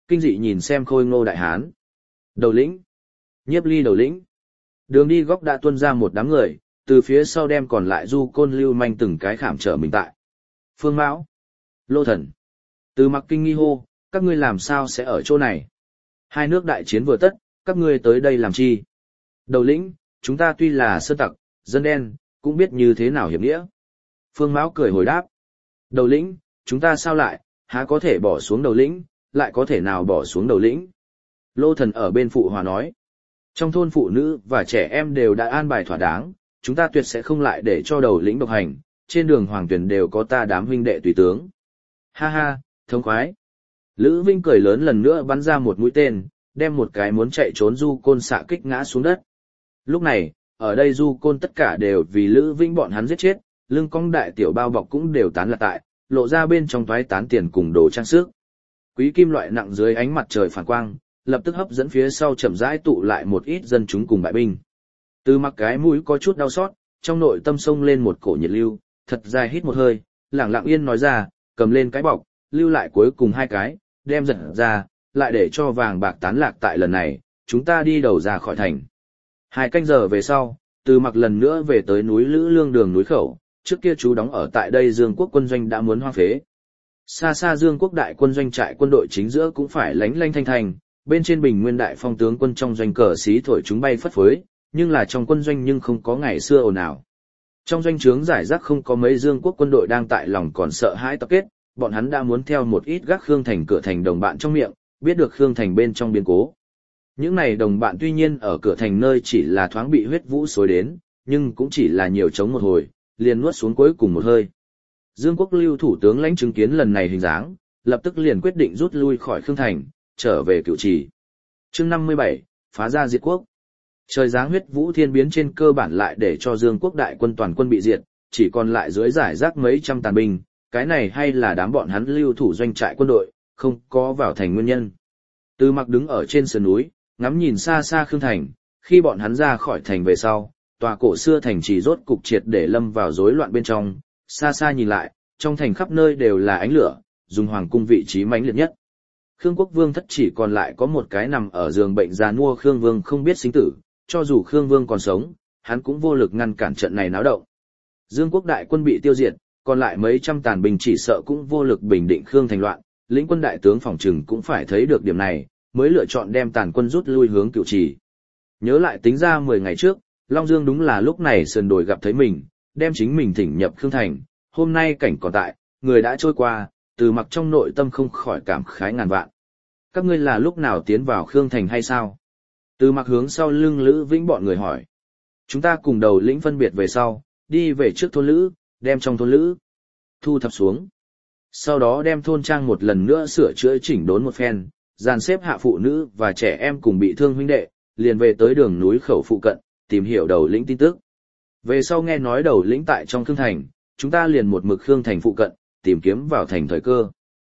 kinh dị nhìn xem khôi ngô đại hán. Đầu lĩnh. Nhiếp ly đầu lĩnh. Đường đi góc đã tuôn ra một đám người, từ phía sau đem còn lại du côn lưu manh từng cái khảm trở mình tại. Phương Mão. Lô Thần. Từ Mặc kinh nghi hô, các ngươi làm sao sẽ ở chỗ này? Hai nước đại chiến vừa tất, các ngươi tới đây làm chi? Đầu lĩnh, chúng ta tuy là sơn tặc, dân đen, cũng biết như thế nào hiệp nghĩa. Phương Mão cười hồi đáp. Đầu lĩnh, chúng ta sao lại, há có thể bỏ xuống đầu lĩnh, lại có thể nào bỏ xuống đầu lĩnh? Lô Thần ở bên phụ hòa nói. Trong thôn phụ nữ và trẻ em đều đã an bài thỏa đáng, chúng ta tuyệt sẽ không lại để cho đầu lĩnh độc hành, trên đường hoàng tuyển đều có ta đám huynh đệ tùy tướng. Ha ha, thống khoái. Lữ Vinh cười lớn lần nữa bắn ra một mũi tên, đem một cái muốn chạy trốn du côn xạ kích ngã xuống đất. Lúc này, ở đây du côn tất cả đều vì Lữ Vinh bọn hắn giết chết, lưng cong đại tiểu bao bọc cũng đều tán lạc tại, lộ ra bên trong toái tán tiền cùng đồ trang sức. Quý kim loại nặng dưới ánh mặt trời phản quang, lập tức hấp dẫn phía sau chậm rãi tụ lại một ít dân chúng cùng bại binh. Từ Mặc cái mũi có chút đau xót, trong nội tâm sông lên một cổ nhiệt lưu, thật dài hít một hơi, lẳng lặng yên nói ra, cầm lên cái bọc, lưu lại cuối cùng hai cái, đem giật ra, lại để cho vàng bạc tán lạc tại lần này, chúng ta đi đầu ra khỏi thành. Hai canh giờ về sau, Từ Mặc lần nữa về tới núi Lữ Lương đường núi khẩu, trước kia chú đóng ở tại đây Dương Quốc quân doanh đã muốn hoang phế. Xa xa Dương Quốc đại quân doanh trại quân đội chính giữa cũng phải lánh lanh thanh thanh, bên trên Bình Nguyên đại phong tướng quân trong doanh cờ xí thổi chúng bay phất phới, nhưng là trong quân doanh nhưng không có ngày xưa ồn ào. Trong doanh trướng giải rác không có mấy Dương Quốc quân đội đang tại lòng còn sợ hãi tập kết, bọn hắn đã muốn theo một ít gác Khương Thành cửa thành đồng bạn trong miệng, biết được Khương Thành bên trong biến cố. Những này đồng bạn tuy nhiên ở cửa thành nơi chỉ là thoáng bị huyết vũ xối đến, nhưng cũng chỉ là nhiều chống một hồi, liền nuốt xuống cuối cùng một hơi. Dương Quốc Lưu thủ tướng lãnh chứng kiến lần này hình dáng, lập tức liền quyết định rút lui khỏi Khương Thành, trở về Cựu Trì. Chương năm mươi bảy, phá ra diệt quốc. Trời giáng huyết vũ thiên biến trên cơ bản lại để cho Dương Quốc đại quân toàn quân bị diệt, chỉ còn lại dưới giải rác mấy trăm tàn binh, cái này hay là đám bọn hắn lưu thủ doanh trại quân đội, không có vào thành nguyên nhân. Từ Mặc đứng ở trên sườn núi, ngắm nhìn xa xa Khương Thành, khi bọn hắn ra khỏi thành về sau, tòa cổ xưa thành trì rốt cục triệt để lâm vào rối loạn bên trong, xa xa nhìn lại, trong thành khắp nơi đều là ánh lửa, dùng hoàng cung vị trí mãnh liệt nhất. Khương Quốc Vương thất chỉ còn lại có một cái nằm ở giường bệnh già nua Khương Vương không biết sinh tử, cho dù Khương Vương còn sống, hắn cũng vô lực ngăn cản trận này náo động. Dương Quốc đại quân bị tiêu diệt, còn lại mấy trăm tàn binh chỉ sợ cũng vô lực bình định Khương Thành loạn, lĩnh quân đại tướng phòng trừng cũng phải thấy được điểm này, mới lựa chọn đem tàn quân rút lui hướng Cựu Trì. Nhớ lại tính ra mười ngày trước, Long Dương đúng là lúc này sườn đồi gặp thấy mình, đem chính mình thỉnh nhập Khương Thành, hôm nay cảnh còn tại, người đã trôi qua, Từ Mặc trong nội tâm không khỏi cảm khái ngàn vạn. Các ngươi là lúc nào tiến vào Khương Thành hay sao? Từ Mặc hướng sau lưng Lữ Vĩnh bọn người hỏi. Chúng ta cùng đầu lĩnh phân biệt về sau, đi về trước thôn Lữ, đem trong thôn Lữ thu thập xuống. Sau đó đem thôn trang một lần nữa sửa chữa chỉnh đốn một phen, dàn xếp hạ phụ nữ và trẻ em cùng bị thương huynh đệ, liền về tới đường núi khẩu phụ cận, tìm hiểu đầu lĩnh tin tức. Về sau nghe nói đầu lĩnh tại trong Khương Thành, chúng ta liền một mực Khương Thành phụ cận, tìm kiếm vào thành thời cơ.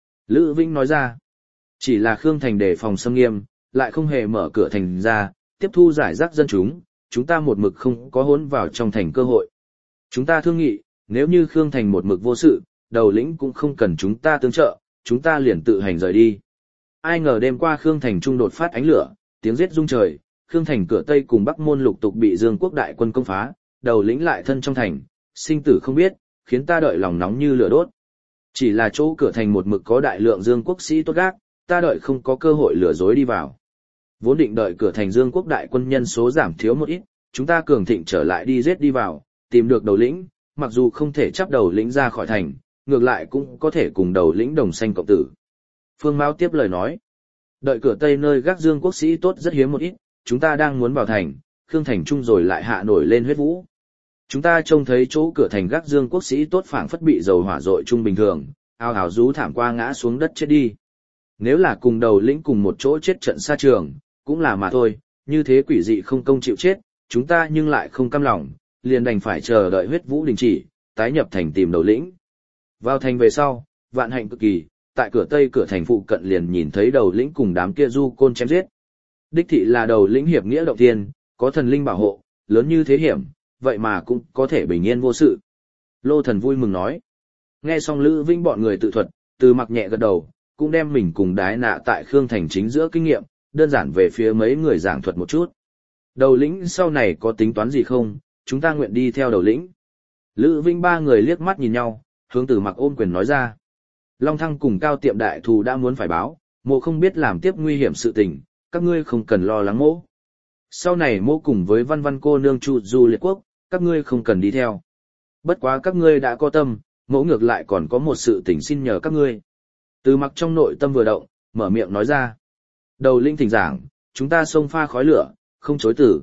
Lữ Vĩnh nói ra, chỉ là Khương Thành đề phòng xâm nghiêm, lại không hề mở cửa thành ra, tiếp thu giải rác dân chúng, chúng ta một mực không có hỗn vào trong thành cơ hội. Chúng ta thương nghị, nếu như Khương Thành một mực vô sự, đầu lĩnh cũng không cần chúng ta tương trợ, chúng ta liền tự hành rời đi. Ai ngờ đêm qua Khương Thành trung đột phát ánh lửa, tiếng giết rung trời, Khương Thành cửa Tây cùng Bắc môn lục tục bị Dương Quốc đại quân công phá, đầu lĩnh lại thân trong thành, sinh tử không biết, khiến ta đợi lòng nóng như lửa đốt. Chỉ là chỗ cửa thành một mực có đại lượng Dương Quốc sĩ tốt gác, ta đợi không có cơ hội lừa dối đi vào. Vốn định đợi cửa thành Dương Quốc đại quân nhân số giảm thiếu một ít, chúng ta cường thịnh trở lại đi giết đi vào, tìm được đầu lĩnh, mặc dù không thể chấp đầu lĩnh ra khỏi thành, ngược lại cũng có thể cùng đầu lĩnh đồng sanh cộng tử. Phương Mao tiếp lời nói, đợi cửa Tây nơi gác Dương Quốc sĩ tốt rất hiếm một ít, chúng ta đang muốn vào thành, Khương Thành trung rồi lại hạ nổi lên huyết vũ. Chúng ta trông thấy chỗ cửa thành gác Dương Quốc sĩ tốt phảng phất bị dầu hỏa dội trung bình thường, ao ào rú thảm qua ngã xuống đất chết đi. Nếu là cùng đầu lĩnh cùng một chỗ chết trận xa trường, cũng là mà thôi, như thế quỷ dị không công chịu chết, chúng ta nhưng lại không cam lòng, liền đành phải chờ đợi huyết vũ đình chỉ, tái nhập thành tìm đầu lĩnh. Vào thành về sau, vạn hạnh cực kỳ, tại cửa Tây cửa thành phụ cận liền nhìn thấy đầu lĩnh cùng đám kia du côn chém giết. Đích thị là đầu lĩnh hiệp nghĩa động thiên, có thần linh bảo hộ, lớn như thế hiểm, vậy mà cũng có thể bình yên vô sự. Lô Thần vui mừng nói. Nghe xong Lữ Vĩnh bọn người tự thuật, Từ Mặc nhẹ gật đầu, cũng đem mình cùng đái nạ tại Khương Thành chính giữa kinh nghiệm, đơn giản về phía mấy người giảng thuật một chút. Đầu lĩnh sau này có tính toán gì không, chúng ta nguyện đi theo đầu lĩnh. Lữ Vinh ba người liếc mắt nhìn nhau, hướng Từ Mặc ôm quyền nói ra. Long Thăng cùng Cao Tiệm đại thù đã muốn phải báo, mộ không biết làm tiếp nguy hiểm sự tình, các ngươi không cần lo lắng mộ. Sau này mộ cùng với văn văn cô nương chu du liệt quốc, các ngươi không cần đi theo. Bất quá các ngươi đã có tâm, mộ ngược lại còn có một sự tình xin nhờ các ngươi. Từ Mặc trong nội tâm vừa động, mở miệng nói ra. Đầu linh thỉnh giảng, chúng ta xông pha khói lửa, không chối tử.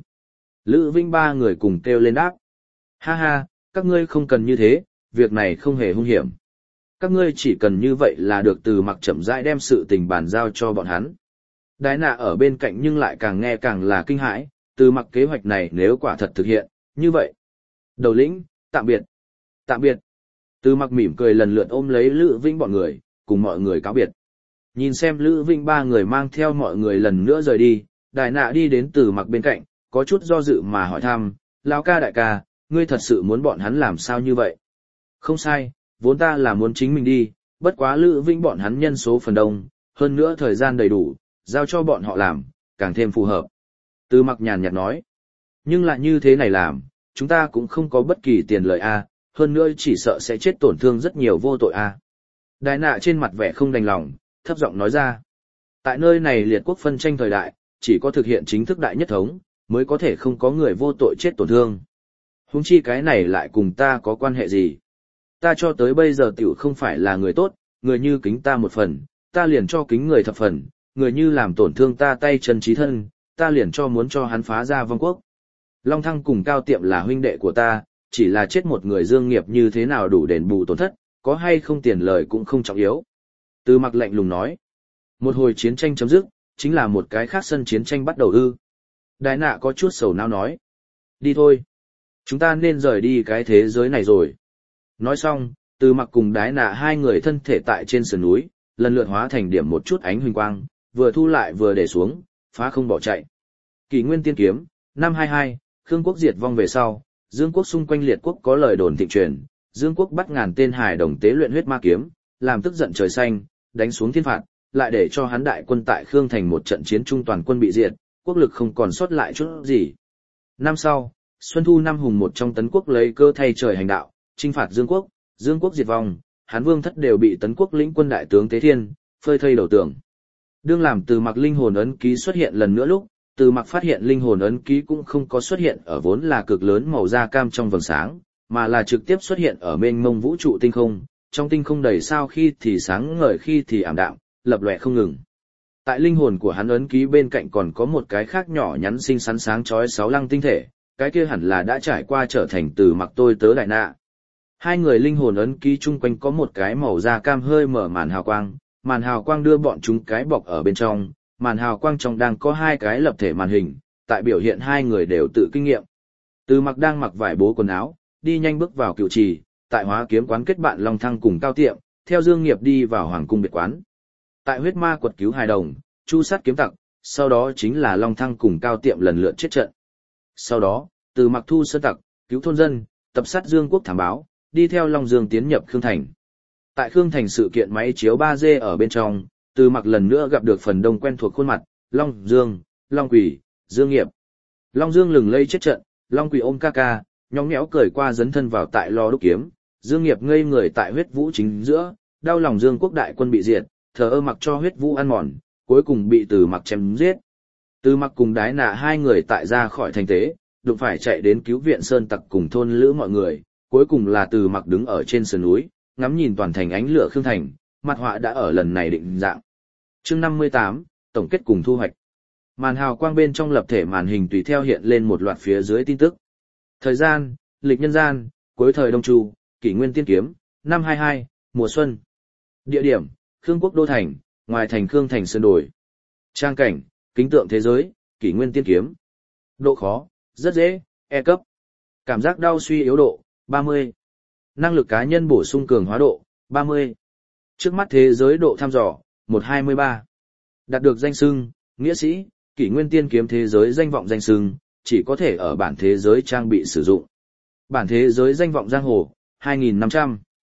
Lữ Vinh ba người cùng kêu lên đáp. Ha ha, các ngươi không cần như thế, việc này không hề hung hiểm. Các ngươi chỉ cần như vậy là được. Từ Mặc chậm rãi đem sự tình bàn giao cho bọn hắn. Đái nạ ở bên cạnh nhưng lại càng nghe càng là kinh hãi, Từ Mặc kế hoạch này nếu quả thật thực hiện, như vậy. Đầu lĩnh, tạm biệt. Tạm biệt. Từ Mặc mỉm cười lần lượt ôm lấy Lữ Vinh bọn người, cùng mọi người cáo biệt. Nhìn xem Lữ Vinh ba người mang theo mọi người lần nữa rời đi, Đái nạ đi đến Từ Mặc bên cạnh, có chút do dự mà hỏi thăm, lão ca đại ca, ngươi thật sự muốn bọn hắn làm sao như vậy? Không sai, vốn ta là muốn chính mình đi, bất quá Lữ Vinh bọn hắn nhân số phần đông, hơn nữa thời gian đầy đủ, giao cho bọn họ làm, càng thêm phù hợp. Từ Mặc nhàn nhạt nói, nhưng lại như thế này làm, chúng ta cũng không có bất kỳ tiền lợi a, hơn nữa chỉ sợ sẽ chết tổn thương rất nhiều vô tội a. Đái nạ trên mặt vẻ không đành lòng, thấp giọng nói ra. Tại nơi này liệt quốc phân tranh thời đại, chỉ có thực hiện chính thức đại nhất thống, mới có thể không có người vô tội chết tổn thương. Huống chi cái này lại cùng ta có quan hệ gì? Ta cho tới bây giờ tiểu không phải là người tốt, người như kính ta một phần, ta liền cho kính người thập phần, người như làm tổn thương ta tay chân trí thân, ta liền cho muốn cho hắn phá ra vong quốc. Long Thăng cùng Cao Tiệm là huynh đệ của ta, chỉ là chết một người dương nghiệp như thế nào đủ đền bù tổn thất, có hay không tiền lời cũng không trọng yếu. Từ Mặc lạnh lùng nói, một hồi chiến tranh chấm dứt, chính là một cái khác sân chiến tranh bắt đầu ư. Đái nạ có chút sầu não nói, đi thôi, chúng ta nên rời đi cái thế giới này rồi. Nói xong, Từ Mặc cùng Đái nạ hai người thân thể tại trên sườn núi, lần lượt hóa thành điểm một chút ánh huỳnh quang, vừa thu lại vừa để xuống, phá không bỏ chạy. Kỷ Nguyên Tiên Kiếm, năm hai hai, Khương quốc diệt vong về sau, Dương quốc xung quanh liệt quốc có lời đồn thịnh truyền, Dương quốc bắt ngàn tên hài đồng tế luyện huyết ma kiếm, làm tức giận trời xanh, đánh xuống thiên phạt, lại để cho hắn đại quân tại Khương thành một trận chiến trung toàn quân bị diệt, quốc lực không còn sót lại chút gì. Năm sau, Xuân Thu năm hùng một trong Tấn quốc lấy cơ thay trời hành đạo, chinh phạt Dương quốc, Dương quốc diệt vong, Hán Vương thất đều bị Tấn quốc lĩnh quân đại tướng Tế Thiên phơi thây đầu tường. Đương làm Từ Mặc linh hồn ấn ký xuất hiện lần nữa lúc, Từ Mặc phát hiện linh hồn ấn ký cũng không có xuất hiện ở vốn là cực lớn màu da cam trong vầng sáng, mà là trực tiếp xuất hiện ở mênh mông vũ trụ tinh không, trong tinh không đầy sao khi thì sáng ngời khi thì ảm đạm, lập lòe không ngừng. Tại linh hồn của hắn ấn ký bên cạnh còn có một cái khác nhỏ nhắn xinh xắn sáng chói sáu lăng tinh thể, cái kia hẳn là đã trải qua trở thành Từ Mặc tôi tớ đại nạ. Hai người linh hồn ấn ký chung quanh có một cái màu da cam hơi mở màn hào quang, màn hào quang đưa bọn chúng cái bọc ở bên trong, màn hào quang trong đang có hai cái lập thể màn hình, tại biểu hiện hai người đều tự kinh nghiệm. Từ Mặc đang mặc vải bố quần áo, đi nhanh bước vào cựu trì, tại Hóa Kiếm quán kết bạn Long Thăng cùng Cao Tiệm, theo Dương Nghiệp đi vào Hoàng cung biệt quán. Tại huyết ma quật cứu hài đồng, chu sát kiếm tặc, sau đó chính là Long Thăng cùng Cao Tiệm lần lượt chết trận. Sau đó, Từ Mặc thu sơn tặc, cứu thôn dân, tập sát Dương quốc thám báo, đi theo Long Dương tiến nhập Khương thành. Tại Khương thành sự kiện máy chiếu ba D ở bên trong, Từ Mặc lần nữa gặp được phần đông quen thuộc khuôn mặt, Long Dương, Long Quỷ, Dương Nghiệp. Long Dương lừng lây chết trận, Long Quỷ ôm ca ca, nhõng nhẽo cười qua dấn thân vào tại lò đúc kiếm, Dương Nghiệp ngây người tại huyết vũ chính giữa, đau lòng Dương quốc đại quân bị diệt, thờ ơ mặc cho huyết vũ ăn mòn, cuối cùng bị Từ Mặc chém giết. Từ Mặc cùng Đái nạ hai người tại ra khỏi thành tế, đụng phải chạy đến cứu viện sơn tặc cùng thôn lữ mọi người, cuối cùng là Từ Mặc đứng ở trên sườn núi, ngắm nhìn toàn thành ánh lửa Khương thành, mặt họa đã ở lần này định dạng. Chương năm mươi tám, tổng kết cùng thu hoạch. Màn hào quang bên trong lập thể màn hình tùy theo hiện lên một loạt phía dưới tin tức. Thời gian, lịch nhân gian, cuối thời Đông Chu, Kỷ Nguyên Tiên Kiếm, năm hai hai, mùa xuân. Địa điểm, Khương quốc đô thành, ngoài thành Khương thành sơn đồi. Trang cảnh, kính tượng thế giới, Kỷ Nguyên Tiên Kiếm. Độ khó, rất dễ, E cấp. Cảm giác đau suy yếu độ, ba mươi. Năng lực cá nhân bổ sung cường hóa độ, ba mươi. Trước mắt thế giới độ thăm dò, một trăm hai mươi ba. Đạt được danh xưng, nghĩa sĩ, Kỷ Nguyên Tiên Kiếm thế giới danh vọng danh xưng, chỉ có thể ở bản thế giới trang bị sử dụng. Bản thế giới danh vọng giang hồ, hai nghìn năm trăm.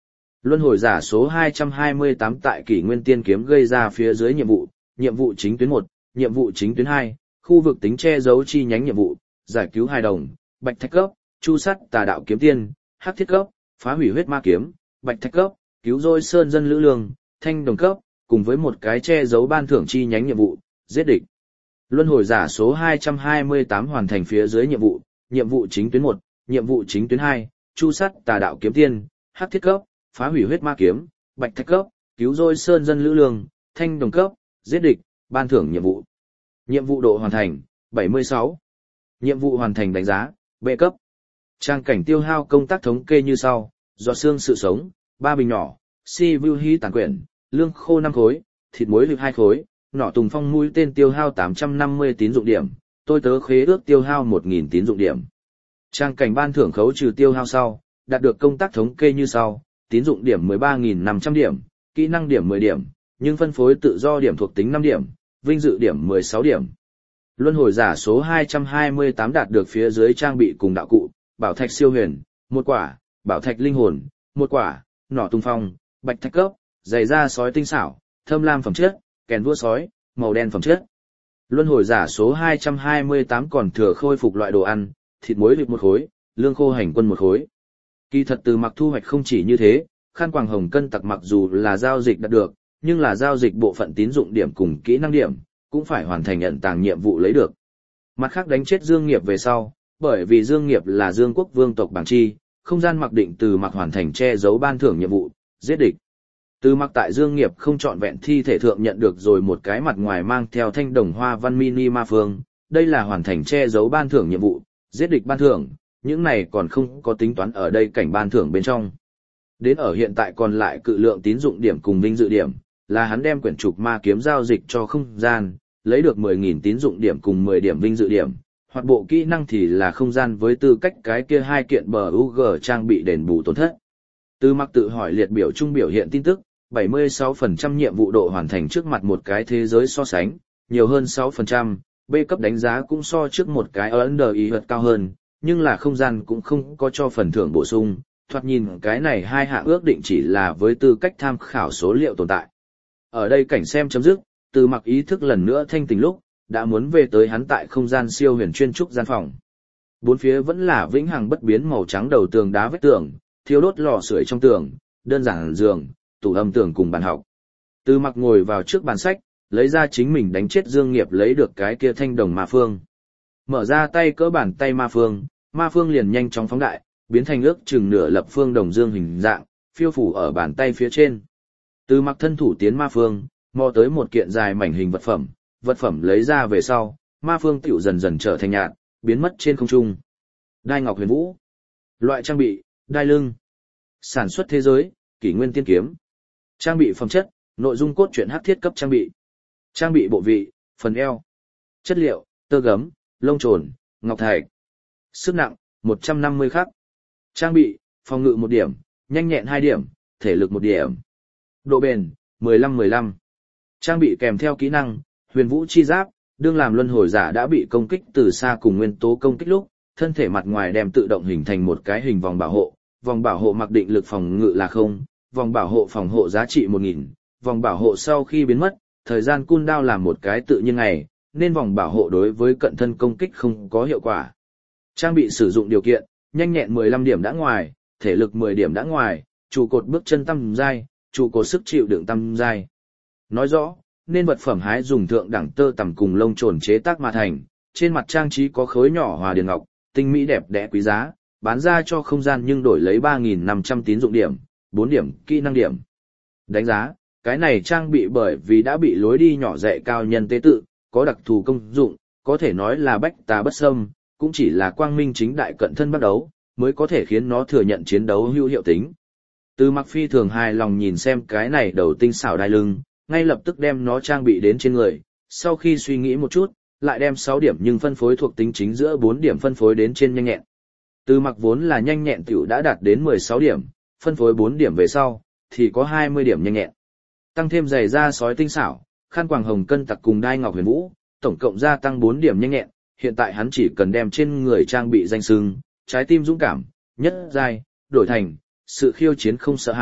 Luân hồi giả số hai trăm hai mươi tám tại kỷ nguyên tiên kiếm gây ra phía dưới nhiệm vụ, nhiệm vụ chính tuyến một, nhiệm vụ chính tuyến hai, khu vực tính che giấu chi nhánh nhiệm vụ, giải cứu hài đồng, bạch thạch cấp, chu sắt tà đạo kiếm tiên, hắc thiết cấp, phá hủy huyết ma kiếm, bạch thạch cấp, cứu rỗi sơn dân lữ lương, thanh đồng cấp, cùng với một cái che giấu ban thưởng chi nhánh nhiệm vụ, giết địch. Luân hồi giả số hai trăm hai mươi tám hoàn thành phía dưới nhiệm vụ, nhiệm vụ chính tuyến một, nhiệm vụ chính tuyến hai, chu sắt tà đạo kiếm tiên, hắc thiết cấp, phá hủy huyết ma kiếm, bạch thạch cấp, cứu rỗi sơn dân lữ lương, thanh đồng cấp, giết địch, ban thưởng nhiệm vụ. Nhiệm vụ độ hoàn thành, bảy mươi sáu. Nhiệm vụ hoàn thành đánh giá, B cấp. Trang cảnh tiêu hao công tác thống kê như sau, giọt xương sự sống, ba bình nhỏ, si view hí tàn quyển, lương khô năm khối, thịt muối lực hai khối, nỏ tùng phong mũi tên tiêu hao tám trăm năm mươi tín dụng điểm, tôi tớ khế ước tiêu hao một nghìn tín dụng điểm. Trang cảnh ban thưởng khấu trừ tiêu hao sau, đạt được công tác thống kê như sau, tín dụng điểm mười ba nghìn năm trăm điểm, kỹ năng điểm mười điểm, nhưng phân phối tự do điểm thuộc tính năm điểm, vinh dự điểm mười sáu điểm. Luân hồi giả số hai trăm hai mươi tám đạt được phía dưới trang bị cùng đạo cụ, bảo thạch siêu huyền, một quả, bảo thạch linh hồn, một quả, nỏ tung phong, bạch thạch cấp, giày da sói tinh xảo, thâm lam phẩm chất, kèn vua sói, màu đen phẩm chất. Luân hồi giả số hai trăm hai mươi tám còn thừa khôi phục loại đồ ăn, thịt muối vịt một khối, lương khô hành quân một khối. Kỳ thật từ mặc thu hoạch không chỉ như thế, khăn quàng hồng cân tặc mặc dù là giao dịch đạt được, nhưng là giao dịch bộ phận tín dụng điểm cùng kỹ năng điểm, cũng phải hoàn thành ẩn tàng nhiệm vụ lấy được. Mặt khác đánh chết Dương Nghiệp về sau, bởi vì Dương Nghiệp là Dương quốc vương tộc bảng chi, không gian mặc định từ mặc hoàn thành che giấu ban thưởng nhiệm vụ, giết địch. Từ mặc tại Dương Nghiệp không trọn vẹn thi thể thượng nhận được rồi một cái mặt ngoài mang theo thanh đồng hoa văn mini ma phương, đây là hoàn thành che giấu ban thưởng nhiệm vụ, giết địch ban thưởng, những này còn không có tính toán ở đây cảnh ban thưởng bên trong. Đến ở hiện tại còn lại cự lượng tín dụng điểm cùng vinh dự điểm, là hắn đem quyển trục ma kiếm giao dịch cho không gian, lấy được mười nghìn tín dụng điểm cùng mười điểm vinh dự điểm, hoặc bộ kỹ năng thì là không gian với tư cách cái kia hai kiện bờ u giê trang bị đền bù tổn thất. Từ mặc tự hỏi liệt biểu trung biểu hiện tin tức, bảy mươi sáu phần trăm nhiệm vụ độ hoàn thành trước mặt một cái thế giới so sánh, nhiều hơn sáu phần trăm, B cấp đánh giá cũng so trước một cái Under ý vật cao hơn, nhưng là không gian cũng không có cho phần thưởng bổ sung, thoạt nhìn cái này hai hạng ước định chỉ là với tư cách tham khảo số liệu tồn tại. Ở đây cảnh xem chấm dứt, từ mặc ý thức lần nữa thanh tỉnh lúc, đã muốn về tới hắn tại không gian siêu huyền chuyên trúc gian phòng. Bốn phía vẫn là vĩnh hằng bất biến màu trắng đầu tường đá vách tường, thiêu đốt lò sưởi trong tường, đơn giản giường, tủ âm tường cùng bàn học. Từ mặc ngồi vào trước bàn sách, lấy ra chính mình đánh chết Dương Nghiệp lấy được cái kia thanh đồng ma phương. Mở ra tay cỡ bàn tay ma phương, ma phương liền nhanh chóng phóng đại, biến thành ước chừng nửa lập phương đồng dương hình dạng, phiêu phủ ở bàn tay phía trên. Từ mặc thân thủ tiến ma phương, mò tới một kiện dài mảnh hình vật phẩm, vật phẩm lấy ra về sau, ma phương tiểu dần dần trở thành nhạt, biến mất trên không trung. Đai ngọc huyền vũ. Loại trang bị, đai lưng. Sản xuất thế giới, kỷ nguyên tiên kiếm. Trang bị phẩm chất, nội dung cốt truyện hắc thiết cấp trang bị. Trang bị bộ vị, phần eo. Chất liệu, tơ gấm, lông trồn, ngọc thạch. Sức nặng, một trăm năm mươi khắc. Trang bị, phòng ngự một điểm, nhanh nhẹn hai điểm, thể lực một điểm. Độ bền, mười lăm mười lăm. Trang bị kèm theo kỹ năng, huyền vũ chi giáp, đương làm luân hồi giả đã bị công kích từ xa cùng nguyên tố công kích lúc, thân thể mặt ngoài đem tự động hình thành một cái hình vòng bảo hộ, vòng bảo hộ mặc định lực phòng ngự là không, vòng bảo hộ phòng hộ giá trị một nghìn, vòng bảo hộ sau khi biến mất, thời gian cooldown làm một cái tự nhiên ngày, nên vòng bảo hộ đối với cận thân công kích không có hiệu quả. Trang bị sử dụng điều kiện, nhanh nhẹn mười lăm điểm đã ngoài, thể lực mười điểm đã ngoài, trụ cột bước chân tăng giai, trụ cột sức chịu đựng tăng giai. Nói rõ, nên vật phẩm hái dùng thượng đẳng tơ tằm cùng lông trồn chế tác mà thành, trên mặt trang trí có khối nhỏ hòa điền ngọc, tinh mỹ đẹp đẽ quý giá, bán ra cho không gian nhưng đổi lấy ba nghìn năm trăm tín dụng điểm, bốn điểm kỹ năng điểm. Đánh giá, cái này trang bị bởi vì đã bị lối đi nhỏ dạy cao nhân tế tự, có đặc thù công dụng, có thể nói là bách tà bất xâm, cũng chỉ là quang minh chính đại cận thân bắt đấu, mới có thể khiến nó thừa nhận chiến đấu hữu hiệu tính. Từ mặc phi thường hài lòng nhìn xem cái này đầu tinh xảo đai lưng, ngay lập tức đem nó trang bị đến trên người, sau khi suy nghĩ một chút, lại đem sáu điểm nhưng phân phối thuộc tính chính giữa bốn điểm phân phối đến trên nhanh nhẹn. Từ mặc vốn là nhanh nhẹn tiểu đã đạt đến mười sáu điểm, phân phối bốn điểm về sau, thì có hai mươi điểm nhanh nhẹn. Tăng thêm giày da sói tinh xảo, khăn quàng hồng cân tặc cùng đai ngọc huyền vũ, tổng cộng gia tăng bốn điểm nhanh nhẹn, hiện tại hắn chỉ cần đem trên người trang bị danh xưng, trái tim dũng cảm, nhất giai, đổi thành, sự khiêu chiến không sợ hãi,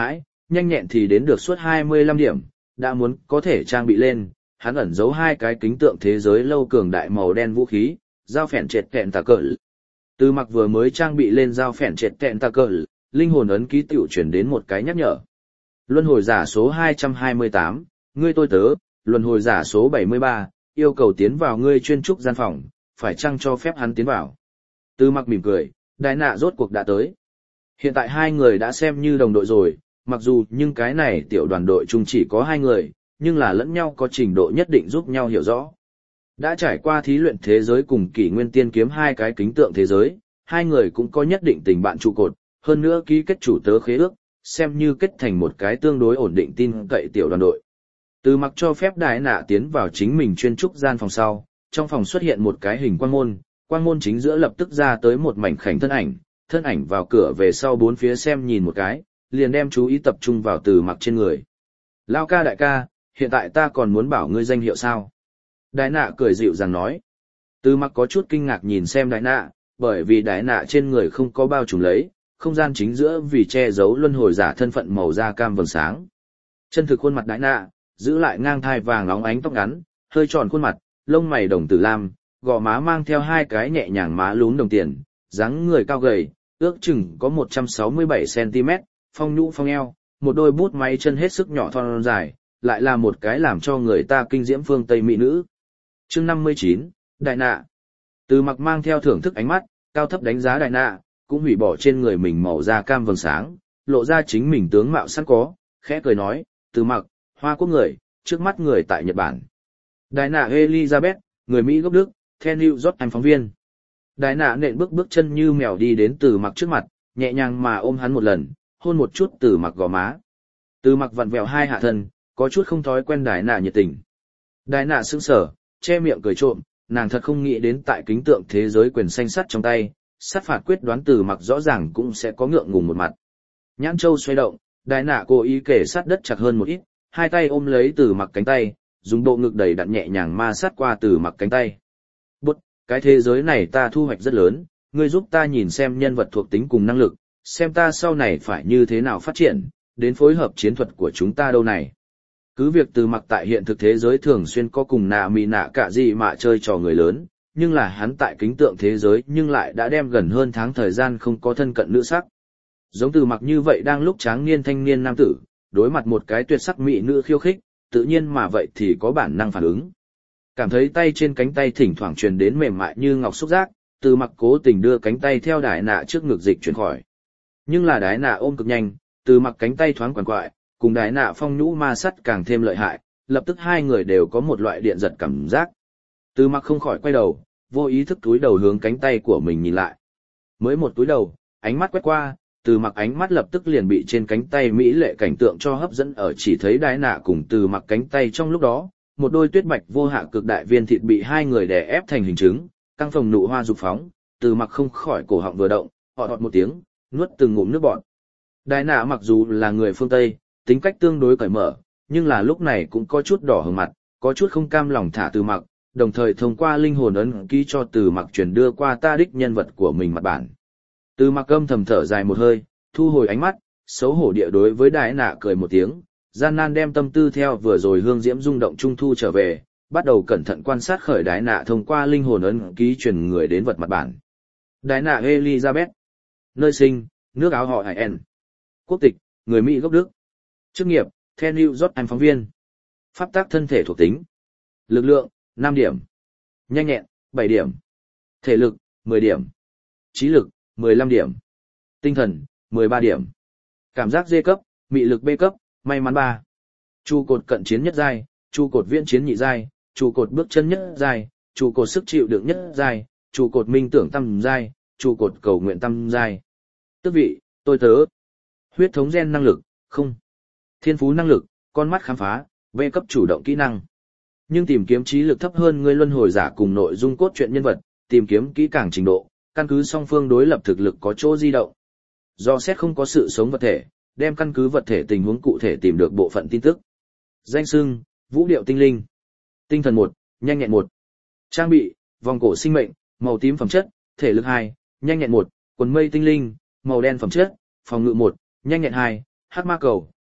nhanh nhẹn thì đến được suốt hai mươi lăm điểm, đã muốn có thể trang bị lên, hắn ẩn giấu hai cái kính tượng thế giới lâu cường đại màu đen vũ khí, dao phèn trệt kẹn tà cỡ. Từ mặc vừa mới trang bị lên dao phèn trệt kẹn tà cỡ, linh hồn ấn ký tiểu chuyển đến một cái nhắc nhở. Luân hồi giả số hai trăm hai mươi tám, ngươi tôi tớ, luân hồi giả số bảy mươi ba, yêu cầu tiến vào ngươi chuyên trúc gian phòng, phải chăng cho phép hắn tiến vào. Từ mặc mỉm cười, đại nạ rốt cuộc đã tới. Hiện tại hai người đã xem như đồng đội rồi, mặc dù nhưng cái này tiểu đoàn đội chung chỉ có hai người, nhưng là lẫn nhau có trình độ nhất định giúp nhau hiểu rõ. Đã trải qua thí luyện thế giới cùng kỷ nguyên tiên kiếm hai cái kính tượng thế giới, hai người cũng có nhất định tình bạn trụ cột, hơn nữa ký kết chủ tớ khế ước, xem như kết thành một cái tương đối ổn định tin cậy tiểu đoàn đội. Từ mặc cho phép đại nạ tiến vào chính mình chuyên trúc gian phòng sau, trong phòng xuất hiện một cái hình quang môn, quang môn chính giữa lập tức ra tới một mảnh khảnh thân ảnh, thân ảnh vào cửa về sau bốn phía xem nhìn một cái, liền đem chú ý tập trung vào từ mặc trên người. Lao ca đại ca, hiện tại ta còn muốn bảo ngươi danh hiệu sao? Đại nạ cười dịu dàng nói. Từ mặc có chút kinh ngạc nhìn xem đại nạ, bởi vì đại nạ trên người không có bao trùm lấy, không gian chính giữa vì che giấu luân hồi giả thân phận màu da cam vầng sáng. Chân thực khuôn mặt đại nạ, giữ lại ngang thai vàng óng ánh tóc ngắn, hơi tròn khuôn mặt, lông mày đồng tử lam, gò má mang theo hai cái nhẹ nhàng má lún đồng tiền, dáng người cao gầy, ước chừng có một trăm sáu mươi bảy xăng ti mét, phong nhũ phong eo, một đôi bút máy chân hết sức nhỏ thon dài, lại là một cái làm cho người ta kinh diễm phương Tây mỹ nữ. Chương năm mươi chín, Đại nạ. Từ mặc mang theo thưởng thức ánh mắt, cao thấp đánh giá đại nạ, cũng hủy bỏ trên người mình màu da cam vầng sáng, lộ ra chính mình tướng mạo sẵn có, khẽ cười nói, từ mặc, Hoa Quốc người, trước mắt người tại Nhật Bản. Đại nạ Elizabeth, người Mỹ gốc Đức, theo New York Times phóng viên. Đại nạ nện bước bước chân như mèo đi đến từ mặc trước mặt, nhẹ nhàng mà ôm hắn một lần, hôn một chút từ mặc gò má. Từ mặc vặn vẹo hai hạ thân, có chút không thói quen đại nạ nhiệt tình. Đại nạ sững sờ, che miệng cười trộm, nàng thật không nghĩ đến tại kính tượng thế giới quyền xanh sắt trong tay, sát phạt quyết đoán từ mặc rõ ràng cũng sẽ có ngượng ngùng một mặt. Nhãn châu xoay động, đại nạ cố ý kể sát đất chặt hơn một ít, hai tay ôm lấy từ mặc cánh tay, dùng bộ ngực đầy đặn nhẹ nhàng ma sát qua từ mặc cánh tay. Bút, cái thế giới này ta thu hoạch rất lớn, ngươi giúp ta nhìn xem nhân vật thuộc tính cùng năng lực, xem ta sau này phải như thế nào phát triển, đến phối hợp chiến thuật của chúng ta đâu này. Cứ việc từ mặc tại hiện thực thế giới thường xuyên có cùng nạ mì nạ cả gì mà chơi trò người lớn, nhưng là hắn tại kính tượng thế giới nhưng lại đã đem gần hơn tháng thời gian không có thân cận nữ sắc. Giống từ mặc như vậy đang lúc tráng niên thanh niên nam tử, đối mặt một cái tuyệt sắc mỹ nữ khiêu khích, tự nhiên mà vậy thì có bản năng phản ứng. Cảm thấy tay trên cánh tay thỉnh thoảng truyền đến mềm mại như ngọc xúc giác, từ mặc cố tình đưa cánh tay theo đái nạ trước ngực dịch chuyển khỏi. Nhưng là đái nạ ôm cực nhanh, từ mặc cánh tay thoáng quằn quại, cùng đái nạ phong nhũ ma sắt càng thêm lợi hại, lập tức hai người đều có một loại điện giật cảm giác. Từ mặc không khỏi quay đầu, vô ý thức túi đầu hướng cánh tay của mình nhìn lại. Mới một túi đầu, ánh mắt quét qua, từ mặc ánh mắt lập tức liền bị trên cánh tay mỹ lệ cảnh tượng cho hấp dẫn ở, chỉ thấy đái nạ cùng từ mặc cánh tay trong lúc đó, một đôi tuyết bạch vô hạ cực đại viên thịt bị hai người đè ép thành hình trứng, căng phồng nụ hoa dục phóng, từ mặc không khỏi cổ họng vừa động, họ đọt một tiếng, nuốt từng ngụm nước bọt. Đái nạ mặc dù là người phương Tây, tính cách tương đối cởi mở, nhưng là lúc này cũng có chút đỏ hừng mặt, có chút không cam lòng thả từ mặc, đồng thời thông qua linh hồn ấn ký cho từ mặc truyền đưa qua ta đích nhân vật của mình mặt bản. Từ mặc âm thầm thở dài một hơi, thu hồi ánh mắt, xấu hổ địa đối với đái nạ cười một tiếng, gian nan đem tâm tư theo vừa rồi hương diễm rung động trung thu trở về, bắt đầu cẩn thận quan sát khởi đái nạ thông qua linh hồn ấn ký truyền người đến vật mặt bản. Đái nạ Elizabeth, nơi sinh, nước Áo họ Hải N, quốc tịch, người Mỹ gốc Đức, chức nghiệp, theo New York Times phóng viên, pháp tác thân thể thuộc tính, lực lượng, năm điểm, nhanh nhẹn, bảy điểm, thể lực, mười điểm, trí lực, mười lăm điểm, tinh thần, mười ba điểm, cảm giác D cấp, mị lực B cấp, may mắn ba. Trụ cột cận chiến nhất giai, trụ cột viễn chiến nhị giai, trụ cột bước chân nhất giai, trụ cột sức chịu đựng nhất giai, trụ cột minh tưởng tam giai, trụ cột cầu nguyện tam giai. Tước vị, tôi tớ. Huyết thống gen năng lực, không. Thiên phú năng lực, con mắt khám phá, V cấp chủ động kỹ năng. Nhưng tìm kiếm trí lực thấp hơn người luân hồi giả cùng nội dung cốt truyện nhân vật, tìm kiếm kỹ càng trình độ, căn cứ song phương đối lập thực lực có chỗ di động. Do xét không có sự sống vật thể, đem căn cứ vật thể tình huống cụ thể tìm được bộ phận tin tức. Danh xưng, vũ điệu tinh linh. Tinh thần một, nhanh nhẹn một. Trang bị, vòng cổ sinh mệnh, màu tím phẩm chất, thể lực hai, nhanh nhẹn một, quần mây tinh linh, màu đen phẩm chất, phòng ngự một, nhanh nhẹn hai, hắc ma cầu,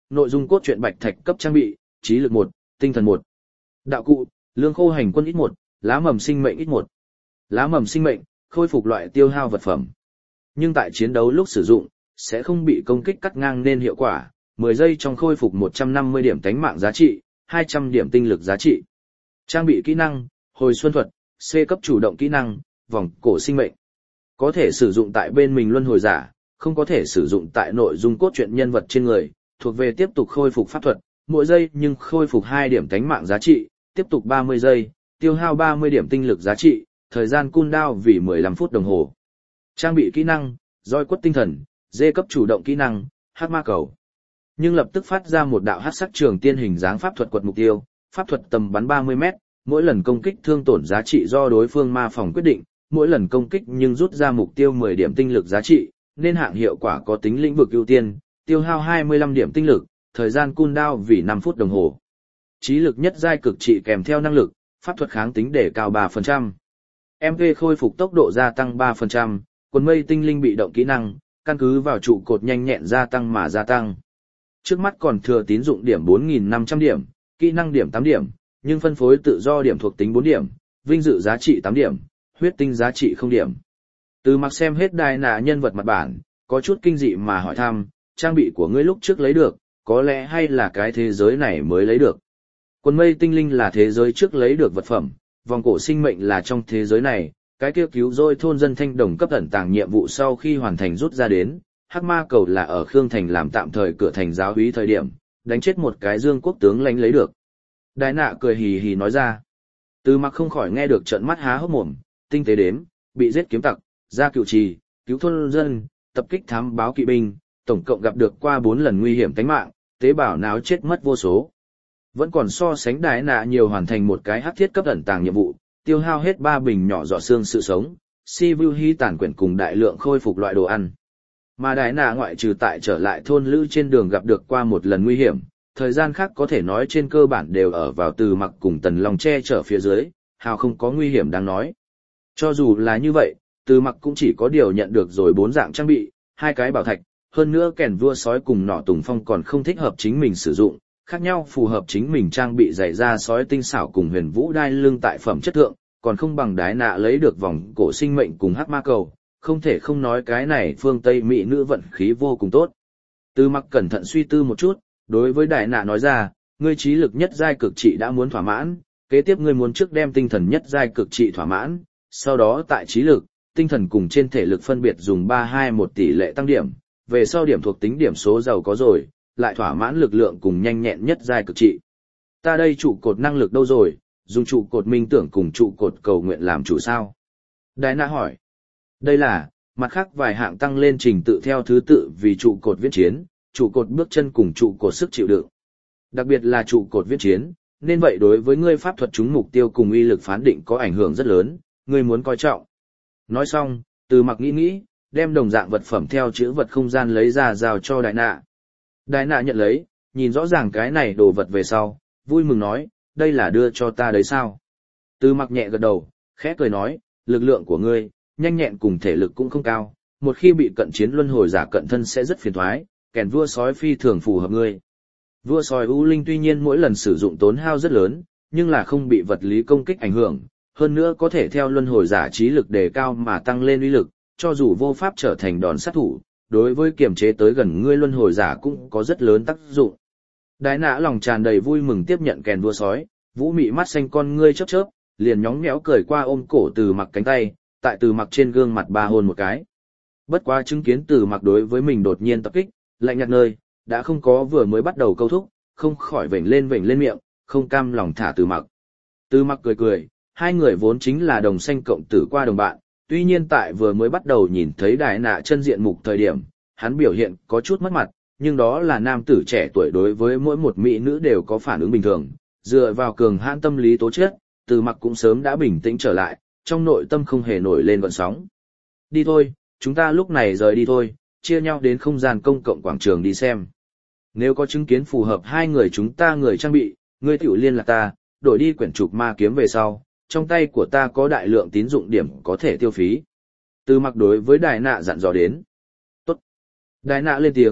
nội dung cốt truyện bạch thạch cấp trang bị, trí lực một, tinh thần một. Đạo cụ, lương khô hành quân ít một, lá mầm sinh mệnh ít một. Lá mầm sinh mệnh, khôi phục loại tiêu hao vật phẩm. Nhưng tại chiến đấu lúc sử dụng, sẽ không bị công kích cắt ngang nên hiệu quả, mười giây trong khôi phục một trăm năm mươi điểm tánh mạng giá trị, hai trăm điểm tinh lực giá trị. Trang bị kỹ năng, hồi xuân thuật, C cấp chủ động kỹ năng, vòng cổ sinh mệnh. Có thể sử dụng tại bên mình luân hồi giả, không có thể sử dụng tại nội dung cốt truyện nhân vật trên người, thuộc về tiếp tục khôi phục pháp thuật, mỗi giây nhưng khôi phục hai điểm tánh mạng giá trị, tiếp tục ba mươi giây, tiêu hao ba mươi điểm tinh lực giá trị, thời gian cooldown vì mười lăm phút đồng hồ. Trang bị kỹ năng, roi quất tinh thần, D cấp chủ động kỹ năng, hắc ma cầu. Nhưng lập tức phát ra một đạo hắc sắc trường tiên hình dáng pháp thuật quật mục tiêu, pháp thuật tầm bắn ba mươi mét, mỗi lần công kích thương tổn giá trị do đối phương ma phòng quyết định, mỗi lần công kích nhưng rút ra mục tiêu mười điểm tinh lực giá trị, nên hạng hiệu quả có tính lĩnh vực ưu tiên, tiêu hao hai mươi lăm điểm tinh lực, thời gian cooldown vì năm phút đồng hồ. Trí lực nhất giai cực trị kèm theo năng lực, pháp thuật kháng tính để cao ba phần trăm. em pê khôi phục tốc độ gia tăng ba phần trăm, quần mây tinh linh bị động kỹ năng, căn cứ vào trụ cột nhanh nhẹn gia tăng mà gia tăng. Trước mắt còn thừa tín dụng điểm bốn nghìn năm trăm điểm, kỹ năng điểm tám điểm, nhưng phân phối tự do điểm thuộc tính bốn điểm, vinh dự giá trị tám điểm, huyết tinh giá trị không điểm. Từ mặc xem hết đài nạ nhân vật mặt bản, có chút kinh dị mà hỏi thăm, trang bị của ngươi lúc trước lấy được, có lẽ hay là cái thế giới này mới lấy được. Quần mây tinh linh là thế giới trước lấy được vật phẩm, vòng cổ sinh mệnh là trong thế giới này, cái kia cứu rỗi thôn dân thanh đồng cấp ẩn tàng nhiệm vụ sau khi hoàn thành rút ra đến, hắc ma cầu là ở Khương Thành làm tạm thời cửa thành giáo úy thời điểm, đánh chết một cái dương quốc tướng lãnh lấy được. Đái nạ cười hì hì nói ra. Từ mặc không khỏi nghe được trợn mắt há hốc mồm, tinh tế đếm, bị giết kiếm tặc, ra cựu trì, cứu thôn dân, tập kích thám báo kỵ binh, tổng cộng gặp được qua bốn lần nguy hiểm tính mạng, tế bào não chết mất vô số. Vẫn còn so sánh đái nạ nhiều hoàn thành một cái hắc thiết cấp ẩn tàng nhiệm vụ, tiêu hao hết ba bình nhỏ giọt xương sự sống, si vu hy tàn quyển cùng đại lượng khôi phục loại đồ ăn. Mà đái nạ ngoại trừ tại trở lại thôn lữ trên đường gặp được qua một lần nguy hiểm, thời gian khác có thể nói trên cơ bản đều ở vào Từ Mặc cùng Tần Long che chở phía dưới, hào không có nguy hiểm đáng nói. Cho dù là như vậy, Từ Mặc cũng chỉ có điều nhận được rồi bốn dạng trang bị, hai cái bảo thạch, hơn nữa kèn vua sói cùng nỏ tùng phong còn không thích hợp chính mình sử dụng, khác nhau phù hợp chính mình trang bị dày ra sói tinh xảo cùng huyền vũ đai lưng tại phẩm chất thượng, còn không bằng đái nạ lấy được vòng cổ sinh mệnh cùng hắc ma cầu, không thể không nói cái này phương Tây mỹ nữ vận khí vô cùng tốt. Từ Mặc cẩn thận suy tư một chút, đối với đại nạ nói ra, ngươi trí lực nhất giai cực trị đã muốn thỏa mãn, kế tiếp ngươi muốn trước đem tinh thần nhất giai cực trị thỏa mãn, sau đó tại trí lực, tinh thần cùng trên thể lực phân biệt dùng ba hai một tỷ lệ tăng điểm, về sau điểm thuộc tính điểm số giàu có rồi, lại thỏa mãn lực lượng cùng nhanh nhẹn nhất giai cực trị. Ta đây trụ cột năng lực đâu rồi, dùng trụ cột minh tưởng cùng trụ cột cầu nguyện làm chủ sao? Đại nạ hỏi. Đây là, mặt khác vài hạng tăng lên trình tự theo thứ tự vì trụ cột viễn chiến, trụ cột bước chân cùng trụ cột sức chịu đựng. Đặc biệt là trụ cột viễn chiến, nên vậy đối với ngươi pháp thuật trúng mục tiêu cùng uy lực phán định có ảnh hưởng rất lớn, ngươi muốn coi trọng. Nói xong, Từ Mặc nghĩ nghĩ, đem đồng dạng vật phẩm theo chữ vật không gian lấy ra giao cho đại nạ. Đại nạ nhận lấy, nhìn rõ ràng cái này đồ vật về sau, vui mừng nói, đây là đưa cho ta đấy sao? Từ Mặc nhẹ gật đầu, khẽ cười nói, lực lượng của ngươi, nhanh nhẹn cùng thể lực cũng không cao, một khi bị cận chiến luân hồi giả cận thân sẽ rất phiền toái, kèn vua sói phi thường phù hợp ngươi. Vua sói U Linh tuy nhiên mỗi lần sử dụng tốn hao rất lớn, nhưng là không bị vật lý công kích ảnh hưởng, hơn nữa có thể theo luân hồi giả trí lực đề cao mà tăng lên uy lực, cho dù vô pháp trở thành đòn sát thủ, đối với kiềm chế tới gần ngươi luân hồi giả cũng có rất lớn tác dụng. Đái nã lòng tràn đầy vui mừng tiếp nhận kèn vua sói, vũ mị mắt xanh con ngươi chớp chớp, liền nhóng nhẽo cười qua ôm cổ Từ Mặc cánh tay, tại Từ Mặc trên gương mặt ba hôn một cái. Bất quá chứng kiến Từ Mặc đối với mình đột nhiên tập kích, lạnh nhạt nơi, đã không có vừa mới bắt đầu câu thúc, không khỏi vểnh lên vểnh lên miệng, không cam lòng thả Từ Mặc. Từ Mặc cười cười, hai người vốn chính là đồng sanh cộng tử qua đồng bạn, tuy nhiên tại vừa mới bắt đầu nhìn thấy đại nạ chân diện mục thời điểm, hắn biểu hiện có chút mất mặt, nhưng đó là nam tử trẻ tuổi đối với mỗi một mỹ nữ đều có phản ứng bình thường, dựa vào cường hãn tâm lý tố chất, Từ Mặc cũng sớm đã bình tĩnh trở lại, trong nội tâm không hề nổi lên gợn sóng. Đi thôi, chúng ta lúc này rời đi thôi, chia nhau đến không gian công cộng quảng trường đi xem. Nếu có chứng kiến phù hợp hai người chúng ta người trang bị, ngươi tiểu liên lạc ta, đổi đi quyển trục ma kiếm về sau, trong tay của ta có đại lượng tín dụng điểm có thể tiêu phí. Từ Mặc đối với Đài Nạ dặn dò đến. Tốt. Đài Nạ lên tiếng,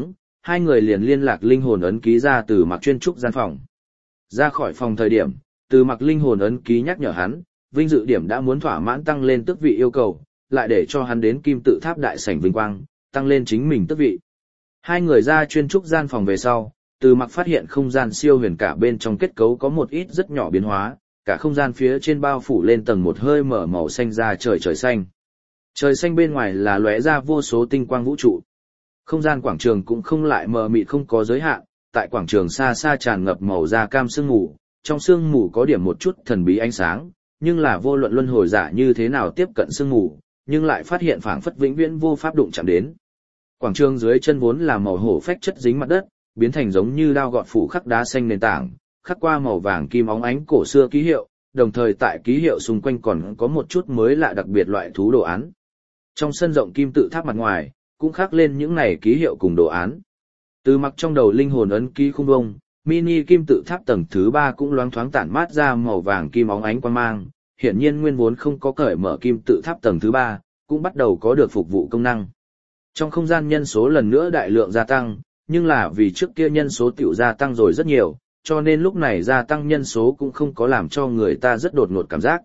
hai người liền liên lạc linh hồn ấn ký ra từ mặc chuyên trúc gian phòng. Ra khỏi phòng thời điểm, từ mặc linh hồn ấn ký nhắc nhở hắn, vinh dự điểm đã muốn thỏa mãn tăng lên tước vị yêu cầu, lại để cho hắn đến kim tự tháp đại sảnh vinh quang, tăng lên chính mình tước vị. Hai người ra chuyên trúc gian phòng về sau, từ mặc phát hiện không gian siêu huyền cả bên trong kết cấu có một ít rất nhỏ biến hóa, cả không gian phía trên bao phủ lên tầng một hơi mở màu xanh ra trời trời xanh. Trời xanh bên ngoài là lóe ra vô số tinh quang vũ trụ. Không gian quảng trường cũng không lại mờ mịt không có giới hạn, tại quảng trường xa xa tràn ngập màu da cam sương mù, trong sương mù có điểm một chút thần bí ánh sáng, nhưng là vô luận luân hồi giả như thế nào tiếp cận sương mù, nhưng lại phát hiện phảng phất vĩnh viễn vô pháp đụng chạm đến. Quảng trường dưới chân vốn là màu hổ phách chất dính mặt đất, biến thành giống như đao gọt phủ khắc đá xanh nền tảng, khắc qua màu vàng kim óng ánh cổ xưa ký hiệu, đồng thời tại ký hiệu xung quanh còn có một chút mới lạ đặc biệt loại thú đồ án. Trong sân rộng kim tự tháp mặt ngoài, cũng khắc lên những này ký hiệu cùng đồ án. Từ mặc trong đầu linh hồn ấn ký khung vông, mini kim tự tháp tầng thứ ba cũng loáng thoáng tản mát ra màu vàng kim óng ánh quang mang, hiển nhiên nguyên vốn không có cởi mở kim tự tháp tầng thứ ba, cũng bắt đầu có được phục vụ công năng. Trong không gian nhân số lần nữa đại lượng gia tăng, nhưng là vì trước kia nhân số tiểu gia tăng rồi rất nhiều, cho nên lúc này gia tăng nhân số cũng không có làm cho người ta rất đột ngột cảm giác.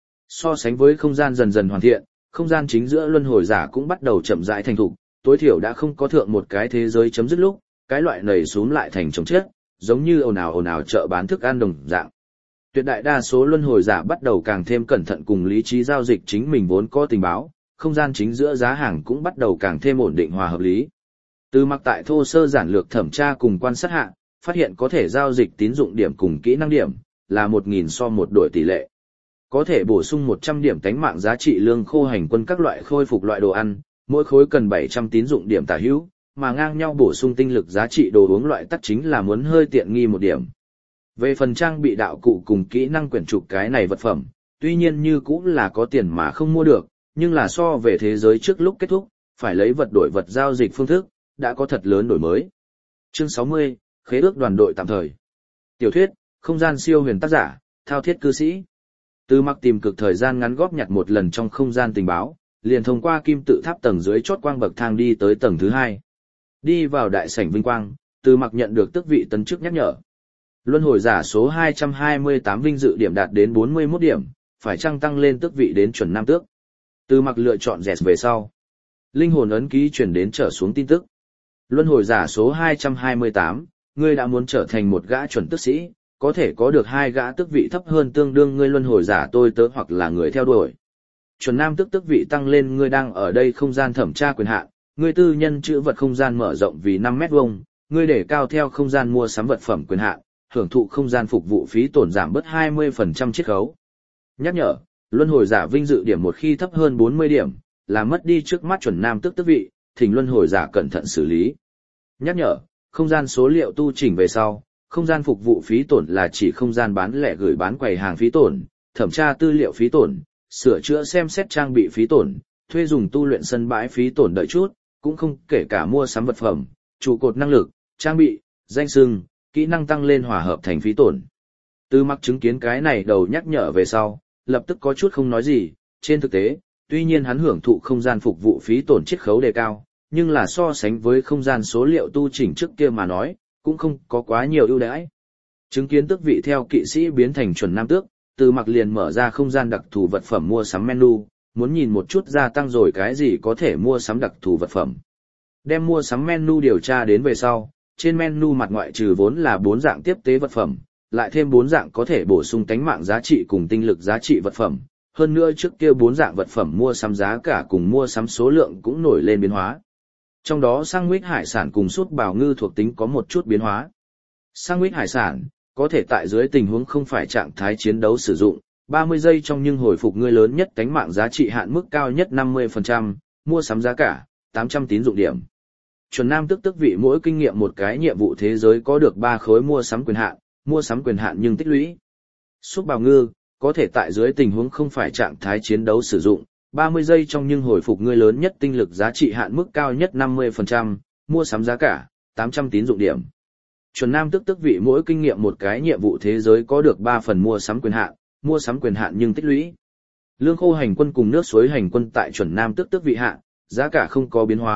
So sánh với không gian dần dần hoàn thiện, không gian chính giữa luân hồi giả cũng bắt đầu chậm rãi thành thục, tối thiểu đã không có thượng một cái thế giới chấm dứt lúc, cái loại nảy xuống lại thành chồng chết, giống như ồn ào ồn ào chợ bán thức ăn đồng dạng. Tuyệt đại đa số luân hồi giả bắt đầu càng thêm cẩn thận cùng lý trí giao dịch chính mình vốn có tình báo, không gian chính giữa giá hàng cũng bắt đầu càng thêm ổn định hòa hợp lý. Từ mặc tại thô sơ giản lược thẩm tra cùng quan sát hạ, phát hiện có thể giao dịch tín dụng điểm cùng kỹ năng điểm, là một nghìn so một đổi tỷ lệ. Có thể bổ sung một trăm điểm tánh mạng giá trị lương khô hành quân các loại khôi phục loại đồ ăn, mỗi khối cần bảy trăm tín dụng điểm tả hữu, mà ngang nhau bổ sung tinh lực giá trị đồ uống loại tắc chính là muốn hơi tiện nghi một điểm. Về phần trang bị đạo cụ cùng kỹ năng quyển trục cái này vật phẩm, tuy nhiên như cũng là có tiền mà không mua được, nhưng là so về thế giới trước lúc kết thúc, phải lấy vật đổi vật giao dịch phương thức, đã có thật lớn đổi mới. Chương sáu mươi, khế ước đoàn đội tạm thời. Tiểu thuyết, không gian siêu huyền tác giả, thao thiết cư sĩ. Từ mặc tìm cực thời gian ngắn góp nhặt một lần trong không gian tình báo, liền thông qua kim tự tháp tầng dưới chót quang bậc thang đi tới tầng thứ hai. Đi vào đại sảnh vinh quang, từ mặc nhận được tước vị tấn chức nhắc nhở. Luân hồi giả số hai trăm hai mươi tám vinh dự điểm đạt đến bốn mươi mốt điểm, phải chăng tăng lên tước vị đến chuẩn nam tước. Từ mặc lựa chọn dẹt về sau. Linh hồn ấn ký chuyển đến trở xuống tin tức. Luân hồi giả số hai trăm hai mươi tám, ngươi đã muốn trở thành một gã chuẩn tước sĩ, có thể có được hai gã tước vị thấp hơn tương đương ngươi luân hồi giả tôi tớ hoặc là người theo đuổi. Chuẩn nam tước tước vị tăng lên ngươi đang ở đây không gian thẩm tra quyền hạn, ngươi tư nhân chữ vật không gian mở rộng vì năm mét vuông, ngươi để cao theo không gian mua sắm vật phẩm quyền hạn, hưởng thụ không gian phục vụ phí tổn giảm bớt hai mươi phần trăm chiết khấu. Nhắc nhở, luân hồi giả vinh dự điểm một khi thấp hơn bốn mươi điểm, là mất đi trước mắt chuẩn nam tước tước vị, thỉnh luân hồi giả cẩn thận xử lý. Nhắc nhở, không gian số liệu tu chỉnh về sau, không gian phục vụ phí tổn là chỉ không gian bán lẻ gửi bán quầy hàng phí tổn, thẩm tra tư liệu phí tổn, sửa chữa xem xét trang bị phí tổn, thuê dùng tu luyện sân bãi phí tổn đợi chút, cũng không kể cả mua sắm vật phẩm, trụ cột năng lực, trang bị, danh xưng, kỹ năng tăng lên hòa hợp thành phí tổn. Từ mặc chứng kiến cái này đầu nhắc nhở về sau, lập tức có chút không nói gì, trên thực tế, tuy nhiên hắn hưởng thụ không gian phục vụ phí tổn chiết khấu đề cao, nhưng là so sánh với không gian số liệu tu chỉnh trước kia mà nói, cũng không có quá nhiều ưu đãi. Chứng kiến tước vị theo kỵ sĩ biến thành chuẩn nam tước, Từ mặc liền mở ra không gian đặc thù vật phẩm mua sắm menu, muốn nhìn một chút gia tăng rồi cái gì có thể mua sắm đặc thù vật phẩm. Đem mua sắm menu điều tra đến về sau, trên menu mặt ngoại trừ vốn là bốn dạng tiếp tế vật phẩm, lại thêm bốn dạng có thể bổ sung tánh mạng giá trị cùng tinh lực giá trị vật phẩm. Hơn nữa trước kia bốn dạng vật phẩm mua sắm giá cả cùng mua sắm số lượng cũng nổi lên biến hóa. Trong đó sandwich hải sản cùng sút bào ngư thuộc tính có một chút biến hóa. Sandwich hải sản có thể tại dưới tình huống không phải trạng thái chiến đấu sử dụng, ba mươi giây trong nhưng hồi phục ngươi lớn nhất tánh mạng giá trị hạn mức cao nhất năm mươi phần trăm, mua sắm giá cả tám trăm tín dụng điểm. Chuẩn nam tức tức vị mỗi kinh nghiệm một cái nhiệm vụ thế giới có được ba khối mua sắm quyền hạn, mua sắm quyền hạn nhưng tích lũy. Sút bào ngư có thể tại dưới tình huống không phải trạng thái chiến đấu sử dụng, ba mươi giây trong nhưng hồi phục ngươi lớn nhất tinh lực giá trị hạn mức cao nhất năm mươi phần trăm, mua sắm giá cả tám trăm tín dụng điểm. Chuẩn nam tức tức vị mỗi kinh nghiệm một cái nhiệm vụ thế giới có được ba phần mua sắm quyền hạn, mua sắm quyền hạn nhưng tích lũy. Lương khô hành quân cùng nước suối hành quân tại chuẩn nam tức tức vị hạn, giá cả không có biến hóa,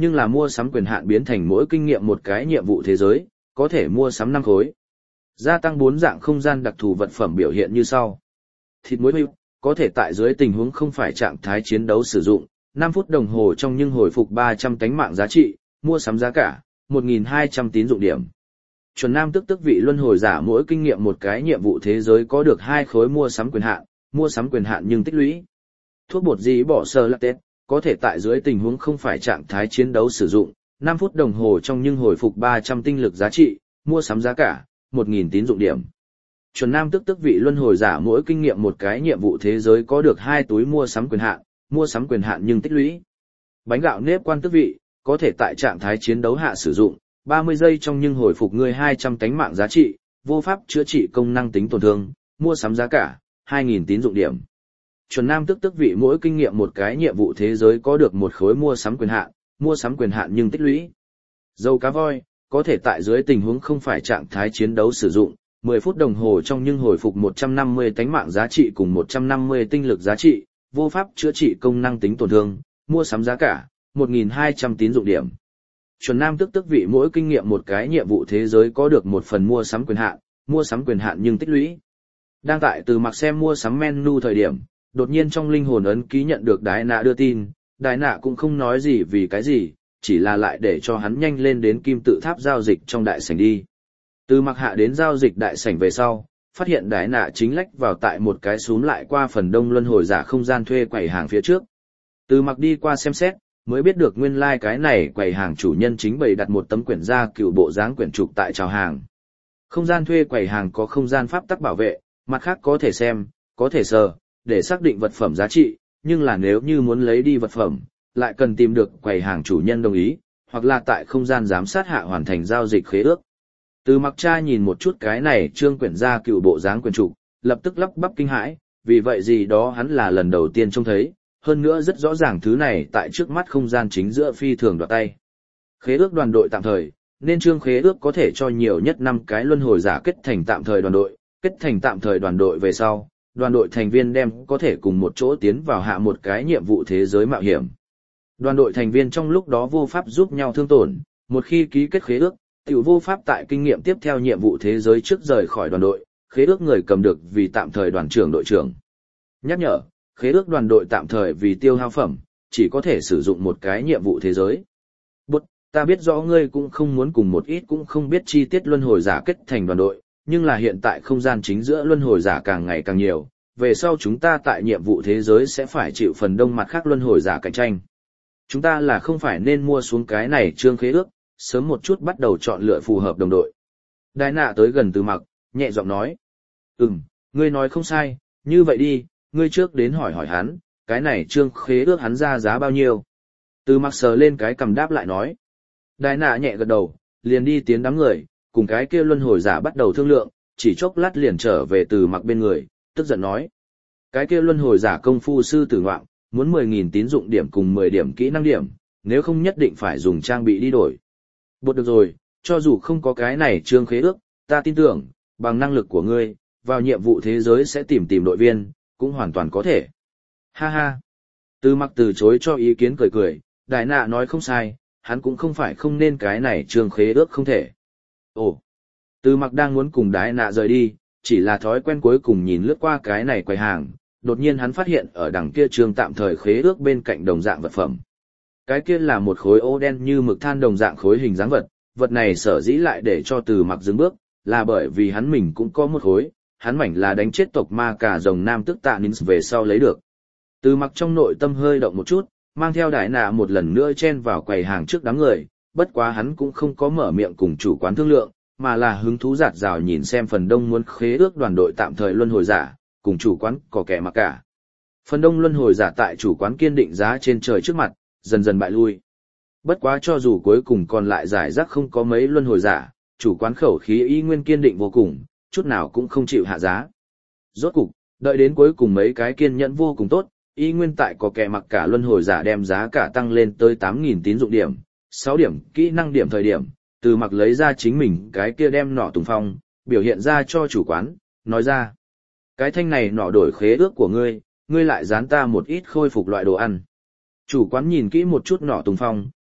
nhưng là mua sắm quyền hạn biến thành mỗi kinh nghiệm một cái nhiệm vụ thế giới, có thể mua sắm năm khối. Gia tăng bốn dạng không gian đặc thù vật phẩm biểu hiện như sau. Thịt muối hữu, có thể tại dưới tình huống không phải trạng thái chiến đấu sử dụng, năm phút đồng hồ trong nhưng hồi phục ba trăm tánh mạng giá trị, mua sắm giá cả, một nghìn hai trăm tín dụng điểm. Chuẩn nam tức tức vị luân hồi giả mỗi kinh nghiệm một cái nhiệm vụ thế giới có được hai khối mua sắm quyền hạn, mua sắm quyền hạn nhưng tích lũy. Thuốc bột dí bỏ sơ lạc tết, có thể tại dưới tình huống không phải trạng thái chiến đấu sử dụng, năm phút đồng hồ trong nhưng hồi phục ba trăm tinh lực giá trị, mua sắm giá cả, một nghìn tín dụng điểm. Chuẩn nam tức tức vị luân hồi giả mỗi kinh nghiệm một cái nhiệm vụ thế giới có được hai túi mua sắm quyền hạn, mua sắm quyền hạn nhưng tích lũy. Bánh gạo nếp quan tức vị, có thể tại trạng thái chiến đấu hạ sử dụng, ba mươi giây trong nhưng hồi phục người hai trăm tánh mạng giá trị, vô pháp chữa trị công năng tính tổn thương, mua sắm giá cả, hai nghìn tín dụng điểm. Chuẩn nam tức tức vị mỗi kinh nghiệm một cái nhiệm vụ thế giới có được một khối mua sắm quyền hạn, mua sắm quyền hạn nhưng tích lũy. Dầu cá voi, có thể tại dưới tình huống không phải trạng thái chiến đấu sử dụng, mười phút đồng hồ trong nhưng hồi phục một trăm năm mươi tánh mạng giá trị cùng một trăm năm mươi tinh lực giá trị, vô pháp chữa trị công năng tính tổn thương, mua sắm giá cả, một nghìn hai trăm tín dụng điểm. Chuẩn nam tức tức vị mỗi kinh nghiệm một cái nhiệm vụ thế giới có được một phần mua sắm quyền hạn, mua sắm quyền hạn nhưng tích lũy. Đang tại từ mặc xem mua sắm menu thời điểm, đột nhiên trong linh hồn ấn ký nhận được Đái Nạ đưa tin, Đái Nạ cũng không nói gì vì cái gì, chỉ là lại để cho hắn nhanh lên đến kim tự tháp giao dịch trong đại sảnh đi. Từ mặc hạ đến giao dịch đại sảnh về sau, phát hiện Đái Nạ chính lách vào tại một cái xúm lại qua phần đông luân hồi giả không gian thuê quầy hàng phía trước. Từ mặc đi qua xem xét, mới biết được nguyên lai like cái này quầy hàng chủ nhân chính bày đặt một tấm quyển gia cựu bộ dáng quyển trục tại chào hàng. Không gian thuê quầy hàng có không gian pháp tắc bảo vệ, mặt khác có thể xem, có thể sờ, để xác định vật phẩm giá trị, nhưng là nếu như muốn lấy đi vật phẩm, lại cần tìm được quầy hàng chủ nhân đồng ý, hoặc là tại không gian giám sát hạ hoàn thành giao dịch khế ước. Từ mặc cha nhìn một chút cái này trương quyển gia cựu bộ dáng quyển trục, lập tức lắp bắp kinh hãi, vì vậy gì đó hắn là lần đầu tiên trông thấy, hơn nữa rất rõ ràng thứ này tại trước mắt không gian chính giữa phi thường đoạt tay. Khế ước đoàn đội tạm thời, nên trương khế ước có thể cho nhiều nhất năm cái luân hồi giả kết thành tạm thời đoàn đội, kết thành tạm thời đoàn đội về sau, đoàn đội thành viên đem có thể cùng một chỗ tiến vào hạ một cái nhiệm vụ thế giới mạo hiểm. Đoàn đội thành viên trong lúc đó vô pháp giúp nhau thương tổn, một khi ký kết khế ước, tiểu vô pháp tại kinh nghiệm tiếp theo nhiệm vụ thế giới trước rời khỏi đoàn đội, khế ước người cầm được vì tạm thời đoàn trưởng đội trưởng. Nhắc nhở, khế ước đoàn đội tạm thời vì tiêu hao phẩm, chỉ có thể sử dụng một cái nhiệm vụ thế giới. Bút, ta biết rõ ngươi cũng không muốn cùng một ít cũng không biết chi tiết luân hồi giả kết thành đoàn đội, nhưng là hiện tại không gian chính giữa luân hồi giả càng ngày càng nhiều, về sau chúng ta tại nhiệm vụ thế giới sẽ phải chịu phần đông mặt khác luân hồi giả cạnh tranh. Chúng ta là không phải nên mua xuống cái này trương khế ước, sớm một chút bắt đầu chọn lựa phù hợp đồng đội. Đái Nạ tới gần Từ Mặc, nhẹ giọng nói. Ừm, ngươi nói không sai, như vậy đi, ngươi trước đến hỏi hỏi hắn, cái này trương khế ước hắn ra giá bao nhiêu. Từ Mặc sờ lên cái cầm đáp lại nói. Đái Nạ nhẹ gật đầu, liền đi tiến đám người, cùng cái kia luân hồi giả bắt đầu thương lượng, chỉ chốc lát liền trở về Từ Mặc bên người, tức giận nói. Cái kia luân hồi giả công phu sư tử ngoạm, muốn mười nghìn tín dụng điểm cùng mười điểm kỹ năng điểm, nếu không nhất định phải dùng trang bị đi đổi. Bột được rồi, cho dù không có cái này trương khế ước, ta tin tưởng, bằng năng lực của ngươi, vào nhiệm vụ thế giới sẽ tìm tìm đội viên, cũng hoàn toàn có thể. Ha ha. Từ Mặc từ chối cho ý kiến cười cười, Đái Nạ nói không sai, hắn cũng không phải không nên cái này trương khế ước không thể. Ồ. Từ Mặc đang muốn cùng Đái Nạ rời đi, chỉ là thói quen cuối cùng nhìn lướt qua cái này quầy hàng, đột nhiên hắn phát hiện ở đằng kia trương tạm thời khế ước bên cạnh đồng dạng vật phẩm. Cái kia là một khối ô đen như mực than đồng dạng khối hình dáng vật, vật này sở dĩ lại để cho Từ Mặc dừng bước, là bởi vì hắn mình cũng có một khối, hắn mảnh là đánh chết tộc ma cả rồng nam tức Tạ Nín về sau lấy được. Từ Mặc trong nội tâm hơi động một chút, mang theo Đái Nạ một lần nữa chen vào quầy hàng trước đám người, bất quá hắn cũng không có mở miệng cùng chủ quán thương lượng, mà là hứng thú giạt rào nhìn xem phần đông muốn khế ước đoàn đội tạm thời luân hồi giả, cùng chủ quán có kẻ mặc cả. Phần đông luân hồi giả tại chủ quán kiên định giá trên trời trước mặt, dần dần bại lui. Bất quá cho dù cuối cùng còn lại giải rác không có mấy luân hồi giả, chủ quán khẩu khí y nguyên kiên định vô cùng, chút nào cũng không chịu hạ giá. Rốt cục, đợi đến cuối cùng mấy cái kiên nhẫn vô cùng tốt, y nguyên tại có kẻ mặc cả luân hồi giả đem giá cả tăng lên tới tám nghìn tín dụng điểm, sáu điểm kỹ năng điểm thời điểm, Từ Mặc lấy ra chính mình cái kia đem nỏ tùng phong, biểu hiện ra cho chủ quán, nói ra. Cái thanh này nỏ đổi khế ước của ngươi, ngươi lại dán ta một ít khôi phục loại đồ ăn. Chủ quán nhìn kỹ một chút nỏ tùng phong,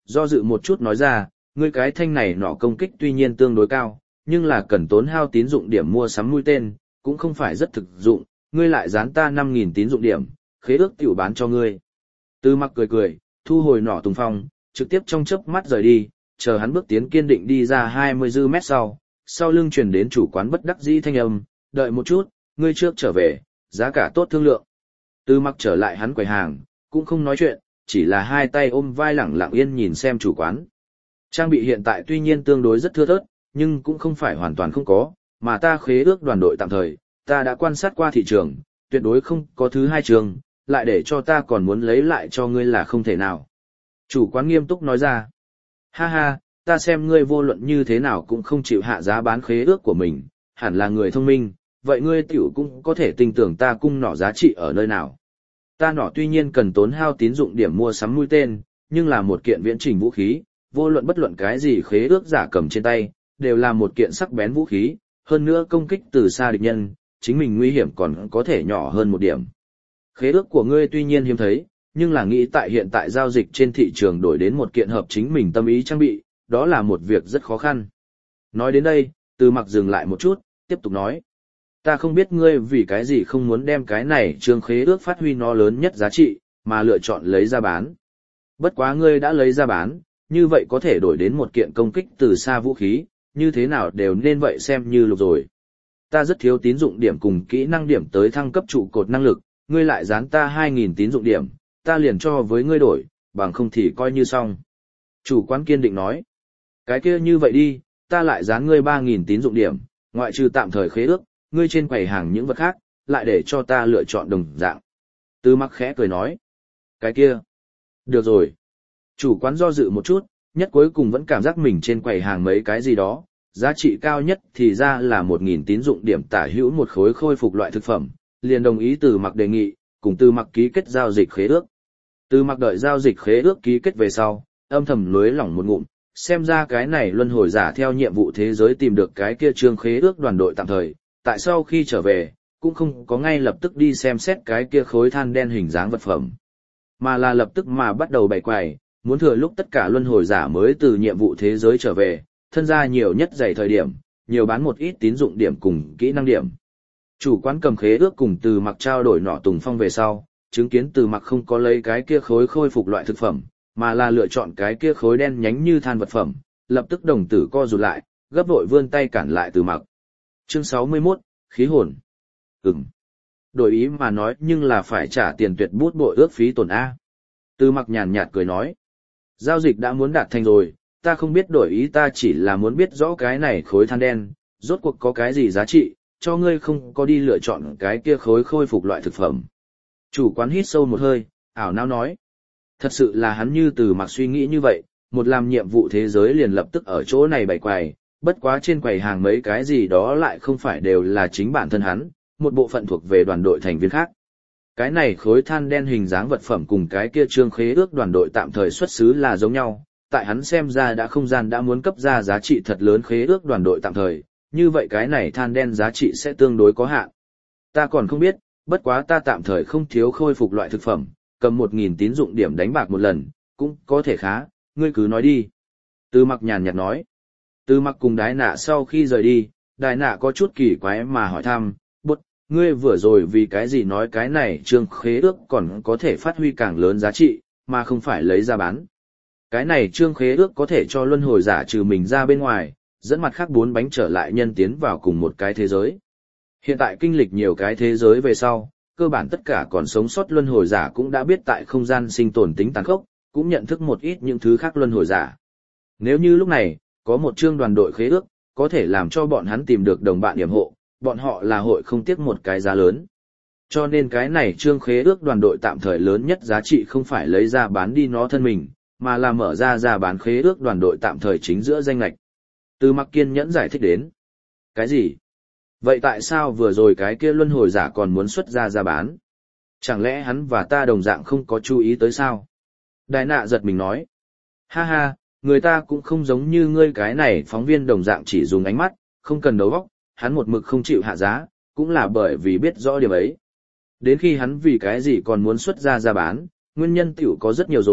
do dự một chút nói ra, ngươi cái thanh này nọ công kích tuy nhiên tương đối cao, nhưng là cần tốn hao tín dụng điểm mua sắm mũi tên, cũng không phải rất thực dụng, ngươi lại dán ta năm nghìn tín dụng điểm, khế ước tiểu bán cho ngươi. Từ Mặc cười cười, thu hồi nỏ Tùng Phong, trực tiếp trong chớp mắt rời đi, chờ hắn bước tiến kiên định đi ra hai mươi dư mét sau, sau lưng truyền đến chủ quán bất đắc dĩ thanh âm, đợi một chút, ngươi trước trở về, giá cả tốt thương lượng. Từ Mặc trở lại hắn quầy hàng, cũng không nói chuyện, chỉ là hai tay ôm vai lẳng lặng yên nhìn xem chủ quán. Trang bị hiện tại tuy nhiên tương đối rất thưa thớt, nhưng cũng không phải hoàn toàn không có, mà ta khế ước đoàn đội tạm thời, ta đã quan sát qua thị trường, tuyệt đối không có thứ hai trường, lại để cho ta còn muốn lấy lại cho ngươi là không thể nào. Chủ quán nghiêm túc nói ra, ha ha, ta xem ngươi vô luận như thế nào cũng không chịu hạ giá bán khế ước của mình, hẳn là người thông minh, vậy ngươi tiểu cũng có thể tin tưởng ta cung nỏ giá trị ở nơi nào. Ta nỏ tuy nhiên cần tốn hao tín dụng điểm mua sắm mũi tên, nhưng là một kiện viễn trình vũ khí, vô luận bất luận cái gì khế ước giả cầm trên tay, đều là một kiện sắc bén vũ khí, hơn nữa công kích từ xa địch nhân, chính mình nguy hiểm còn có thể nhỏ hơn một điểm. Khế ước của ngươi tuy nhiên hiếm thấy, nhưng là nghĩ tại hiện tại giao dịch trên thị trường đổi đến một kiện hợp chính mình tâm ý trang bị, đó là một việc rất khó khăn. Nói đến đây, Từ Mặc dừng lại một chút, tiếp tục nói. Ta không biết ngươi vì cái gì không muốn đem cái này trường khế ước phát huy nó lớn nhất giá trị, mà lựa chọn lấy ra bán. Bất quá ngươi đã lấy ra bán, như vậy có thể đổi đến một kiện công kích từ xa vũ khí, như thế nào đều nên vậy xem như lục rồi. Ta rất thiếu tín dụng điểm cùng kỹ năng điểm tới thăng cấp trụ cột năng lực, ngươi lại dán ta hai nghìn tín dụng điểm, ta liền cho với ngươi đổi, bằng không thì coi như xong. Chủ quán kiên định nói, cái kia như vậy đi, ta lại dán ngươi ba nghìn tín dụng điểm, ngoại trừ tạm thời khế ước, ngươi trên quầy hàng những vật khác, lại để cho ta lựa chọn đồng dạng. Từ Mặc khẽ cười nói, cái kia, được rồi. Chủ quán do dự một chút, nhất cuối cùng vẫn cảm giác mình trên quầy hàng mấy cái gì đó, giá trị cao nhất thì ra là một nghìn tín dụng điểm tả hữu một khối khôi phục loại thực phẩm, liền đồng ý Từ Mặc đề nghị, cùng Từ Mặc ký kết giao dịch khế ước. Từ Mặc đợi giao dịch khế ước ký kết về sau, âm thầm lưới lỏng một ngụm, xem ra cái này luân hồi giả theo nhiệm vụ thế giới tìm được cái kia trương khế ước đoàn đội tạm thời, tại sau khi trở về, cũng không có ngay lập tức đi xem xét cái kia khối than đen hình dáng vật phẩm, mà là lập tức mà bắt đầu bày quầy, muốn thừa lúc tất cả luân hồi giả mới từ nhiệm vụ thế giới trở về, thân ra nhiều nhất dày thời điểm, nhiều bán một ít tín dụng điểm cùng kỹ năng điểm. Chủ quán cầm khế ước cùng Từ Mặc trao đổi nọ Tùng Phong về sau, chứng kiến Từ Mặc không có lấy cái kia khối khôi phục loại thực phẩm, mà là lựa chọn cái kia khối đen nhánh như than vật phẩm, lập tức đồng tử co rụt lại, gấp vội vươn tay cản lại Từ Mặc. Chương sáu mươi mốt, khí hồn. Ừm. Đổi ý mà nói nhưng là phải trả tiền tuyệt bút bội ước phí tổn A. Từ Mặc nhàn nhạt cười nói. Giao dịch đã muốn đạt thành rồi, ta không biết đổi ý, ta chỉ là muốn biết rõ cái này khối than đen, rốt cuộc có cái gì giá trị, cho ngươi không có đi lựa chọn cái kia khối khôi phục loại thực phẩm. Chủ quán hít sâu một hơi, ảo não nói. Thật sự là hắn như Từ Mặc suy nghĩ như vậy, một làm nhiệm vụ thế giới liền lập tức ở chỗ này bày quầy, bất quá trên quầy hàng mấy cái gì đó lại không phải đều là chính bản thân hắn, một bộ phận thuộc về đoàn đội thành viên khác. Cái này khối than đen hình dáng vật phẩm cùng cái kia trương khế ước đoàn đội tạm thời xuất xứ là giống nhau, tại hắn xem ra đã không gian đã muốn cấp ra giá trị thật lớn khế ước đoàn đội tạm thời, như vậy cái này than đen giá trị sẽ tương đối có hạn. Ta còn không biết, bất quá ta tạm thời không thiếu khôi phục loại thực phẩm, cầm một nghìn tín dụng điểm đánh bạc một lần, cũng có thể khá, ngươi cứ nói đi. Từ Mặc nhàn nhạt nói. Từ Mặc cùng Đái Nạ sau khi rời đi, Đái Nạ có chút kỳ quái mà hỏi thăm, bút, ngươi vừa rồi vì cái gì nói cái này trương khế ước còn có thể phát huy càng lớn giá trị, mà không phải lấy ra bán. Cái này trương khế ước có thể cho luân hồi giả trừ mình ra bên ngoài, dẫn mặt khác bốn bánh trở lại nhân tiến vào cùng một cái thế giới. Hiện tại kinh lịch nhiều cái thế giới về sau, cơ bản tất cả còn sống sót luân hồi giả cũng đã biết tại không gian sinh tồn tính tàn khốc, cũng nhận thức một ít những thứ khác luân hồi giả. Nếu như lúc này, có một chương đoàn đội khế ước, có thể làm cho bọn hắn tìm được đồng bạn điểm hộ, bọn họ là hội không tiếc một cái giá lớn. Cho nên cái này chương khế ước đoàn đội tạm thời lớn nhất giá trị không phải lấy ra bán đi nó thân mình, mà là mở ra ra bán khế ước đoàn đội tạm thời chính giữa danh lệch. Từ Mặc kiên nhẫn giải thích đến. Cái gì? Vậy tại sao vừa rồi cái kia luân hồi giả còn muốn xuất ra ra bán? Chẳng lẽ hắn và ta đồng dạng không có chú ý tới sao? Đái Nạ giật mình nói. Ha ha, người ta cũng không giống như ngươi cái này phóng viên đồng dạng chỉ dùng ánh mắt, không cần đầu óc, hắn một mực không chịu hạ giá, cũng là bởi vì biết rõ điểm ấy. Đến khi hắn vì cái gì còn muốn xuất ra ra bán, nguyên nhân tiểu có rất nhiều rồi,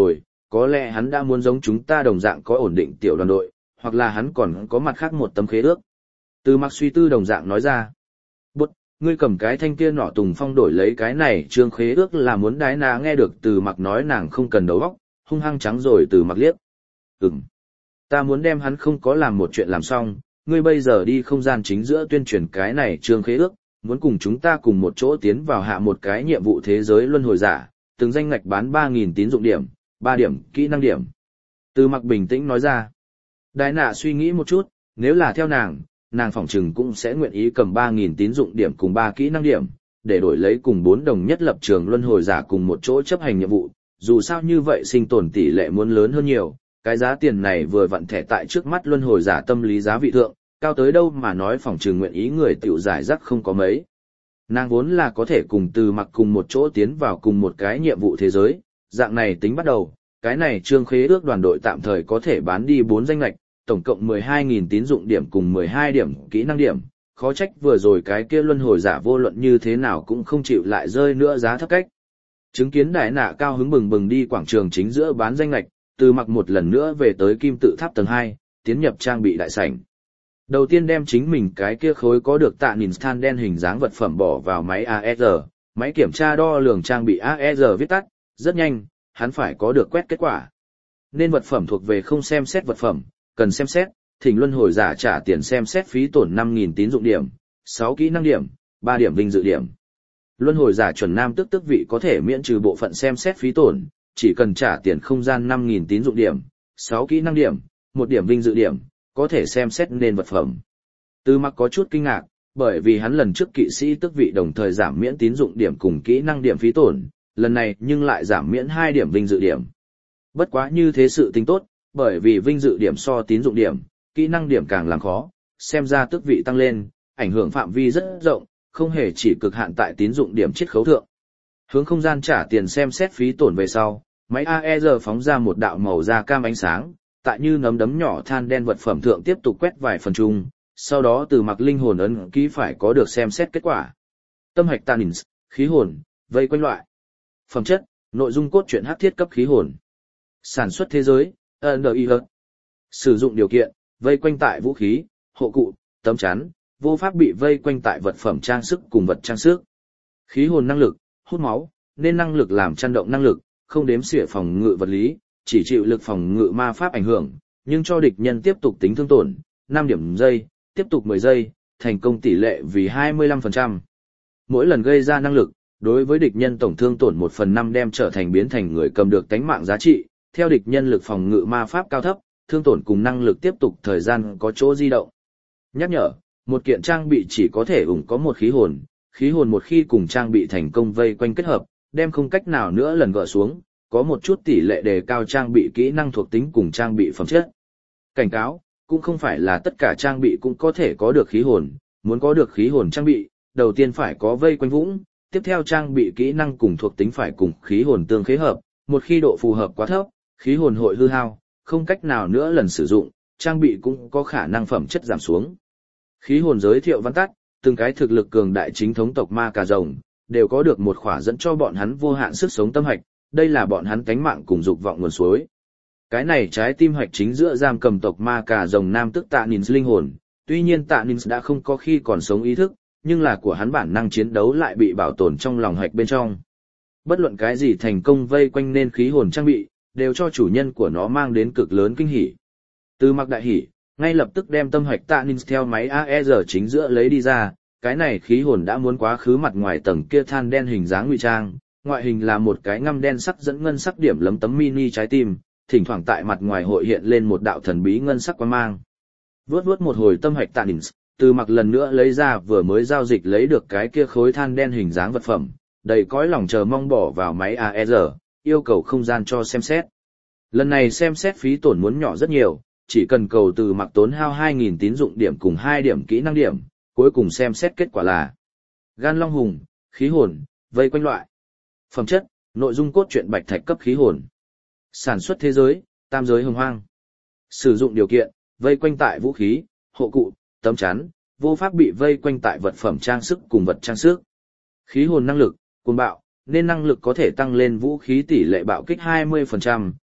có lẽ hắn đã muốn giống chúng ta đồng dạng có ổn định tiểu đoàn đội, hoặc là hắn còn có mặt khác một tấm khế ước. Từ Mặc suy tư đồng dạng nói ra. Bút, ngươi cầm cái thanh kia nỏ Tùng Phong đổi lấy cái này trương khế ước là muốn đái nà nghe được Từ Mặc nói nàng không cần đầu óc, hung hăng trắng rồi Từ Mặc liếc. Ừm, ta muốn đem hắn không có làm một chuyện làm xong, ngươi bây giờ đi không gian chính giữa tuyên truyền cái này trương khế ước, muốn cùng chúng ta cùng một chỗ tiến vào hạ một cái nhiệm vụ thế giới luân hồi giả, từng danh ngạch bán ba nghìn tín dụng điểm, ba điểm kỹ năng điểm. Từ Mặc bình tĩnh nói ra. Đái nạ suy nghĩ một chút, nếu là theo nàng, nàng phỏng chừng cũng sẽ nguyện ý cầm ba nghìn tín dụng điểm cùng ba kỹ năng điểm, để đổi lấy cùng bốn đồng nhất lập trường luân hồi giả cùng một chỗ chấp hành nhiệm vụ, dù sao như vậy sinh tồn tỷ lệ muốn lớn hơn nhiều, cái giá tiền này vừa vặn thẻ tại trước mắt luân hồi giả tâm lý giá vị thượng, cao tới đâu mà nói phỏng chừng nguyện ý người tiểu giải rắc không có mấy. Nàng vốn là có thể cùng Từ Mặc cùng một chỗ tiến vào cùng một cái nhiệm vụ thế giới, dạng này tính bắt đầu, cái này trương khế ước đoàn đội tạm thời có thể bán đi bốn danh lệch, tổng cộng mười hai nghìn tín dụng điểm cùng mười hai điểm kỹ năng điểm, khó trách vừa rồi cái kia luân hồi giả vô luận như thế nào cũng không chịu lại rơi nữa giá thấp cách. Chứng kiến đại nạ cao hứng bừng bừng đi quảng trường chính giữa bán danh lệch, Từ Mặc một lần nữa về tới kim tự tháp tầng hai, tiến nhập trang bị đại sảnh. Đầu tiên đem chính mình cái kia khối có được tạ nhìn than đen hình dáng vật phẩm bỏ vào máy a e rờ, máy kiểm tra đo lường trang bị a e rờ viết tắt, rất nhanh, hắn phải có được quét kết quả. Nên vật phẩm thuộc về không xem xét vật phẩm, cần xem xét, thỉnh luân hồi giả trả tiền xem xét phí tổn năm nghìn tín dụng điểm, sáu kỹ năng điểm, ba điểm vinh dự điểm. Luân hồi giả chuẩn nam tức tức vị có thể miễn trừ bộ phận xem xét phí tổn, chỉ cần trả tiền không gian năm nghìn tín dụng điểm, sáu kỹ năng điểm, một điểm vinh dự điểm, có thể xem xét nên vật phẩm. Từ Mặc có chút kinh ngạc, bởi vì hắn lần trước kỵ sĩ tức vị đồng thời giảm miễn tín dụng điểm cùng kỹ năng điểm phí tổn, lần này nhưng lại giảm miễn hai điểm vinh dự điểm. Bất quá như thế sự tính tốt, bởi vì vinh dự điểm so tín dụng điểm, kỹ năng điểm càng làm khó, xem ra tước vị tăng lên, ảnh hưởng phạm vi rất rộng, không hề chỉ cực hạn tại tín dụng điểm chiết khấu thượng. Hướng không gian trả tiền xem xét phí tổn về sau, máy a e rờ phóng ra một đạo màu da cam ánh sáng, tại như nấm đấm nhỏ than đen vật phẩm thượng tiếp tục quét vài phần chung, sau đó Từ Mặc linh hồn ấn ký phải có được xem xét kết quả. Tâm hạch tannins, khí hồn, vây quanh loại. Phẩm chất, nội dung cốt truyện hắc thiết cấp khí hồn. Sản xuất thế giới, en đê i hát. Sử dụng điều kiện, vây quanh tại vũ khí, hộ cụ, tấm chắn, vô pháp bị vây quanh tại vật phẩm trang sức cùng vật trang sức. Khí hồn năng lực, hút máu, nên năng lực làm chăn động năng lực, không đếm xỉa phòng ngự vật lý, chỉ chịu lực phòng ngự ma pháp ảnh hưởng, nhưng cho địch nhân tiếp tục tính thương tổn, năm điểm giây, tiếp tục mười giây, thành công tỷ lệ vì hai mươi lăm phần trăm. Mỗi lần gây ra năng lực, đối với địch nhân tổng thương tổn một phần năm đem trở thành biến thành người cầm được tánh mạng giá trị, theo địch nhân lực phòng ngự ma pháp cao thấp, thương tổn cùng năng lực tiếp tục thời gian có chỗ di động. Nhắc nhở, một kiện trang bị chỉ có thể ủng có một khí hồn, khí hồn một khi cùng trang bị thành công vây quanh kết hợp, đem không cách nào nữa lần gỡ xuống, có một chút tỷ lệ đề cao trang bị kỹ năng thuộc tính cùng trang bị phẩm chất. Cảnh cáo, cũng không phải là tất cả trang bị cũng có thể có được khí hồn, muốn có được khí hồn trang bị, đầu tiên phải có vây quanh vũng, tiếp theo trang bị kỹ năng cùng thuộc tính phải cùng khí hồn tương khế hợp, một khi độ phù hợp quá thấp, khí hồn hội hư hao, không cách nào nữa lần sử dụng, trang bị cũng có khả năng phẩm chất giảm xuống. Khí hồn giới thiệu văn tắt, từng cái thực lực cường đại chính thống tộc ma cà rồng, đều có được một khỏa dẫn cho bọn hắn vô hạn sức sống tâm hạch, đây là bọn hắn cánh mạng cùng dục vọng nguồn suối. Cái này trái tim hạch chính giữa giam cầm tộc ma cà rồng nam tức Tạ Nins linh hồn, tuy nhiên Tạ Nins đã không có khi còn sống ý thức, nhưng là của hắn bản năng chiến đấu lại bị bảo tồn trong lòng hạch bên trong. Bất luận cái gì thành công vây quanh nên khí hồn trang bị, đều cho chủ nhân của nó mang đến cực lớn kinh hỉ. Từ Mặc đại hỉ, ngay lập tức đem tâm hạch Tạ Nins theo máy a e rờ chính giữa lấy đi ra, cái này khí hồn đã muốn quá khứ mặt ngoài tầng kia than đen hình dáng ngụy trang, ngoại hình là một cái ngăm đen sắc dẫn ngân sắc điểm lấm tấm mini trái tim, thỉnh thoảng tại mặt ngoài hội hiện lên một đạo thần bí ngân sắc quang mang. Vướt vướt một hồi tâm hạch Tạ Nins, Từ Mặc lần nữa lấy ra vừa mới giao dịch lấy được cái kia khối than đen hình dáng vật phẩm, đầy cõi lòng chờ mong bỏ vào máy a e rờ, yêu cầu không gian cho xem xét. Lần này xem xét phí tổn muốn nhỏ rất nhiều, chỉ cần cầu Từ Mặc tốn hao hai nghìn tín dụng điểm cùng hai điểm kỹ năng điểm, cuối cùng xem xét kết quả là gan long hùng, khí hồn, vây quanh loại. Phẩm chất, nội dung cốt truyện bạch thạch cấp khí hồn. Sản xuất thế giới, tam giới hồng hoang. Sử dụng điều kiện, vây quanh tại vũ khí, hộ cụ, tấm chắn, vô pháp bị vây quanh tại vật phẩm trang sức cùng vật trang sức. Khí hồn năng lực, cuồng bạo, nên năng lực có thể tăng lên vũ khí tỷ lệ bạo kích hai mươi phần trăm,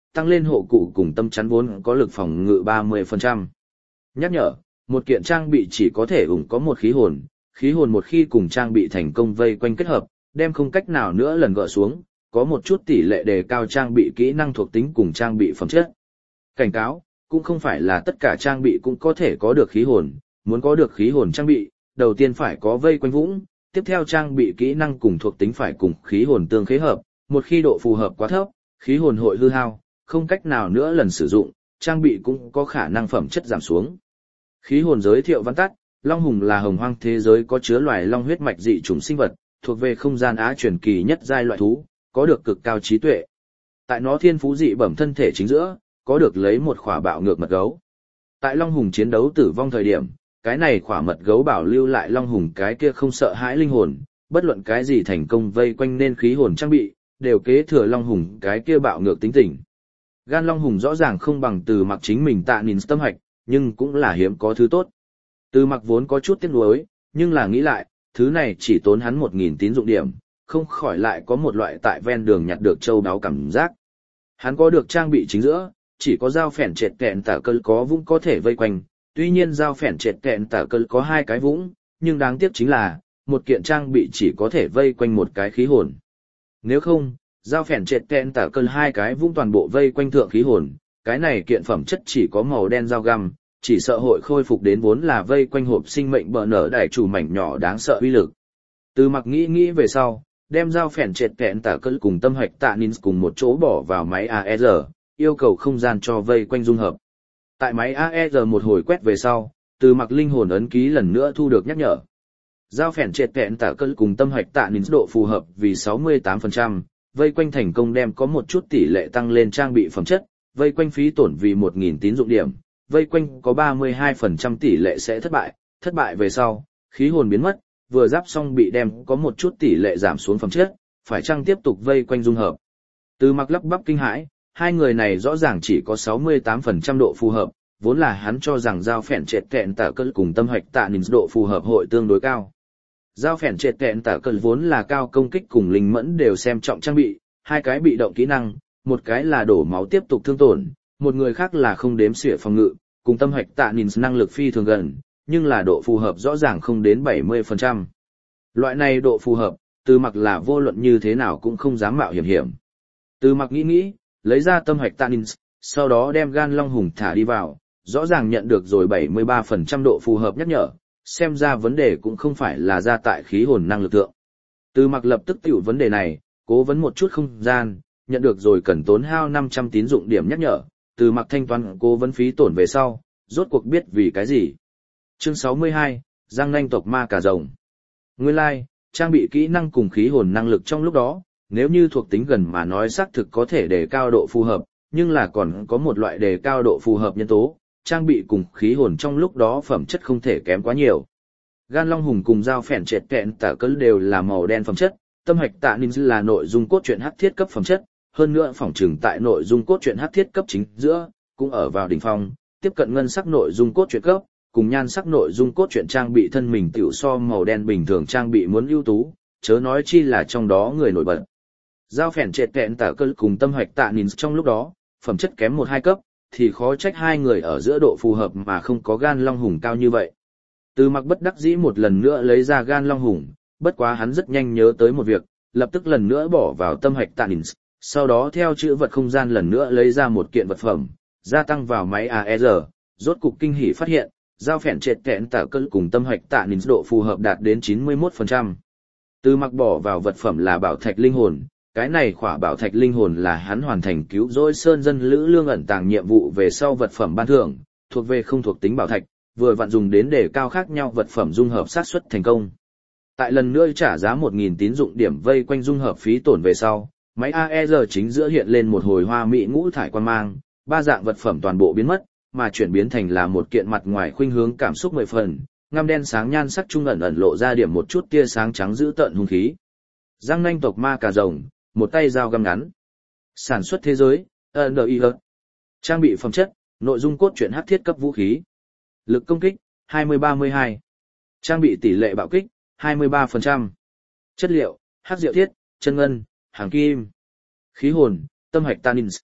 tăng lên hộ cụ cùng tâm chắn vốn có lực phòng ngự ba mươi phần trăm. Nhắc nhở, một kiện trang bị chỉ có thể ủng có một khí hồn, khí hồn một khi cùng trang bị thành công vây quanh kết hợp, đem không cách nào nữa lần gỡ xuống, có một chút tỷ lệ đề cao trang bị kỹ năng thuộc tính cùng trang bị phẩm chất. Cảnh cáo, cũng không phải là tất cả trang bị cũng có thể có được khí hồn, muốn có được khí hồn trang bị, đầu tiên phải có vây quanh vũng, tiếp theo trang bị kỹ năng cùng thuộc tính phải cùng khí hồn tương khế hợp, một khi độ phù hợp quá thấp, khí hồn hội hư hao, không cách nào nữa lần sử dụng, trang bị cũng có khả năng phẩm chất giảm xuống. Khí hồn giới thiệu văn tắt, Long Hùng là hồng hoang thế giới có chứa loài long huyết mạch dị chủng sinh vật, thuộc về không gian á truyền kỳ nhất giai loại thú, có được cực cao trí tuệ. Tại nó thiên phú dị bẩm thân thể chính giữa, có được lấy một khỏa bạo ngược mật gấu. Tại Long Hùng chiến đấu tử vong thời điểm, cái này khỏa mật gấu bảo lưu lại Long Hùng cái kia không sợ hãi linh hồn, bất luận cái gì thành công vây quanh nên khí hồn trang bị, đều kế thừa Long Hùng cái kia bạo ngược tính tình. Gan Long Hùng rõ ràng không bằng Từ Mặc chính mình tạ nín tâm hạch, nhưng cũng là hiếm có thứ tốt. Từ Mặc vốn có chút tiếc nuối, nhưng là nghĩ lại, thứ này chỉ tốn hắn một nghìn tín dụng điểm, không khỏi lại có một loại tại ven đường nhặt được châu đáo cảm giác. Hắn có được trang bị chính giữa, chỉ có dao phèn trệt kẹn tả cơn có vũng có thể vây quanh, tuy nhiên dao phèn trệt kẹn tả cơn có hai cái vũng, nhưng đáng tiếc chính là, một kiện trang bị chỉ có thể vây quanh một cái khí hồn. Nếu không, dao phèn trệt kẹn tả cơn hai cái vũng toàn bộ vây quanh thượng khí hồn, cái này kiện phẩm chất chỉ có màu đen dao găm, chỉ sợ hội khôi phục đến vốn là vây quanh hộp sinh mệnh bờ nở đại chủ mảnh nhỏ đáng sợ uy lực. Từ Mặc nghĩ nghĩ về sau, đem dao phèn trệt kẹn tả cơn cùng tâm hạch tạ nín cùng một chỗ bỏ vào máy a e rờ, yêu cầu không gian cho vây quanh dung hợp. Tại máy a e rờ một hồi quét về sau, Từ Mặc linh hồn ấn ký lần nữa thu được nhắc nhở. Dao phèn trệt kẹn tả cơn cùng tâm hạch tạ nín độ phù hợp vì sáu mươi tám phần trăm, vây quanh thành công đem có một chút tỷ lệ tăng lên trang bị phẩm chất, vây quanh phí tổn vì một nghìn tín dụng điểm, vây quanh có ba mươi hai phần trăm tỷ lệ sẽ thất bại, thất bại về sau, khí hồn biến mất, vừa giáp xong bị đem có một chút tỷ lệ giảm xuống phẩm chất, phải chăng tiếp tục vây quanh dung hợp. Từ Mặc lắp bắp kinh hãi, hai người này rõ ràng chỉ có sáu mươi tám phần trăm độ phù hợp, vốn là hắn cho rằng dao phèn trệt kẹn tả cơn cùng tâm hạch tạ nín độ phù hợp hội tương đối cao. Dao phèn trệt kẹn tả cơn vốn là cao công kích cùng linh mẫn đều xem trọng trang bị, hai cái bị động kỹ năng, một cái là đổ máu tiếp tục thương tổn, một người khác là không đếm xỉa phòng ngự, cùng tâm hạch tạ nín năng lực phi thường gần, nhưng là độ phù hợp rõ ràng không đến bảy mươi phần trăm. Loại này độ phù hợp, Từ Mặc là vô luận như thế nào cũng không dám mạo hiểm hiểm. Từ Mặc nghĩ nghĩ, lấy ra tâm hạch tạ nín, sau đó đem gan Long Hùng thả đi vào, rõ ràng nhận được rồi bảy mươi ba phần trăm độ phù hợp nhắc nhở, xem ra vấn đề cũng không phải là ra tại khí hồn năng lực thượng. Từ Mặc lập tức tiểu vấn đề này, cố vấn một chút không gian, nhận được rồi cần tốn hao năm trăm tín dụng điểm nhắc nhở, Từ Mặc thanh toán cố vấn phí tổn về sau, rốt cuộc biết vì cái gì. Chương sáu mươi hai, Giang Nanh tộc ma cà rồng. Nguyên lai, like, trang bị kỹ năng cùng khí hồn năng lực trong lúc đó, nếu như thuộc tính gần mà nói xác thực có thể đề cao độ phù hợp, nhưng là còn có một loại đề cao độ phù hợp nhân tố, trang bị cùng khí hồn trong lúc đó phẩm chất không thể kém quá nhiều. Gan Long Hùng cùng dao phèn trệt kẹn tả cơn đều là màu đen phẩm chất, tâm hạch tạ nín là nội dung cốt truyện hắc thiết cấp phẩm chất, hơn nữa phỏng trừng tại nội dung cốt truyện hắc thiết cấp chính giữa, cũng ở vào đỉnh phong, tiếp cận ngân sắc nội dung cốt truyện cấp, cùng nhan sắc nội dung cốt truyện trang bị thân mình tiểu so màu đen bình thường trang bị muốn ưu tú, chớ nói chi là trong đó người nổi bật. Dao phèn trệt kẹn tả cơn cùng tâm hạch tạ nín trong lúc đó, phẩm chất kém một hai cấp, thì khó trách hai người ở giữa độ phù hợp mà không có gan Long Hùng cao như vậy. Từ Mặc bất đắc dĩ một lần nữa lấy ra gan Long Hùng, bất quá hắn rất nhanh nhớ tới một việc, lập tức lần nữa bỏ vào tâm hạch tạ nín, sau đó theo chữ vật không gian lần nữa lấy ra một kiện vật phẩm, gia tăng vào máy a e rờ, rốt cục kinh hỉ phát hiện, dao phèn trệt kẹn tả cơn cùng tâm hạch tạ nín độ phù hợp đạt đến chín mươi mốt phần trăm. Từ Mặc bỏ vào vật phẩm là bảo thạch linh hồn, cái này khỏa bảo thạch linh hồn là hắn hoàn thành cứu rỗi sơn dân lữ lương ẩn tàng nhiệm vụ về sau vật phẩm ban thưởng, thuộc về không thuộc tính bảo thạch, vừa vặn dùng đến để cao khác nhau vật phẩm dung hợp xác suất thành công. Tại lần nữa trả giá một nghìn tín dụng điểm vây quanh dung hợp phí tổn về sau, máy a e rờ chính giữa hiện lên một hồi hoa mỹ ngũ thải quan mang, ba dạng vật phẩm toàn bộ biến mất, mà chuyển biến thành là một kiện mặt ngoài khuynh hướng cảm xúc mười phần, ngăm đen sáng nhan sắc trung ẩn ẩn lộ ra điểm một chút tia sáng trắng dữ tợn hung khí. Giang Nanh tộc ma cà rồng, một tay dao găm ngắn. Sản xuất thế giới, en i e. Trang bị phẩm chất, nội dung cốt truyện hắc thiết cấp vũ khí. Lực công kích, hai mươi ba mươi hai. Trang bị tỷ lệ bạo kích, hai mươi ba phần trăm. Chất liệu, hắc diệu thiết, chân ngân, hàng kim. Khí hồn, tâm hạch tanins.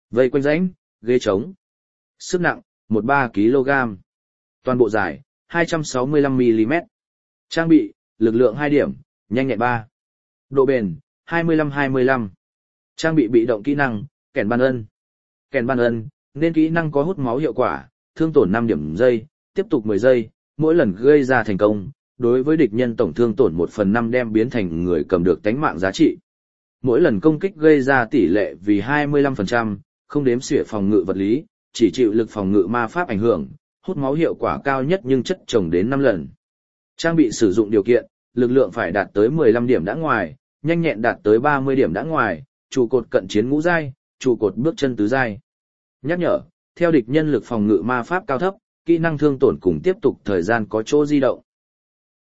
Vây quanh rãnh, ghế trống. Sức nặng, mười ba ki lô gam. Toàn bộ dài, hai trăm sáu mươi lăm mi-li-mét. Trang bị, lực lượng hai điểm, nhanh nhẹn ba. Độ bền, hai mươi lăm hai mươi lăm. Trang bị bị động kỹ năng, kèn ban ân. Kèn ban ân, nên kỹ năng có hút máu hiệu quả, thương tổn năm điểm giây, tiếp tục mười giây, mỗi lần gây ra thành công, đối với địch nhân tổng thương tổn một phần năm đem biến thành người cầm được tánh mạng giá trị. Mỗi lần công kích gây ra tỷ lệ vì hai mươi lăm phần trăm, không đếm xỉa phòng ngự vật lý, chỉ chịu lực phòng ngự ma pháp ảnh hưởng, hút máu hiệu quả cao nhất nhưng chất chồng đến năm lần. Trang bị sử dụng điều kiện, lực lượng phải đạt tới mười lăm điểm đã ngoài, nhanh nhẹn đạt tới ba mươi điểm đã ngoài, trụ cột cận chiến ngũ giai, trụ cột bước chân tứ giai. Nhắc nhở, theo địch nhân lực phòng ngự ma pháp cao thấp, kỹ năng thương tổn cùng tiếp tục thời gian có chỗ di động.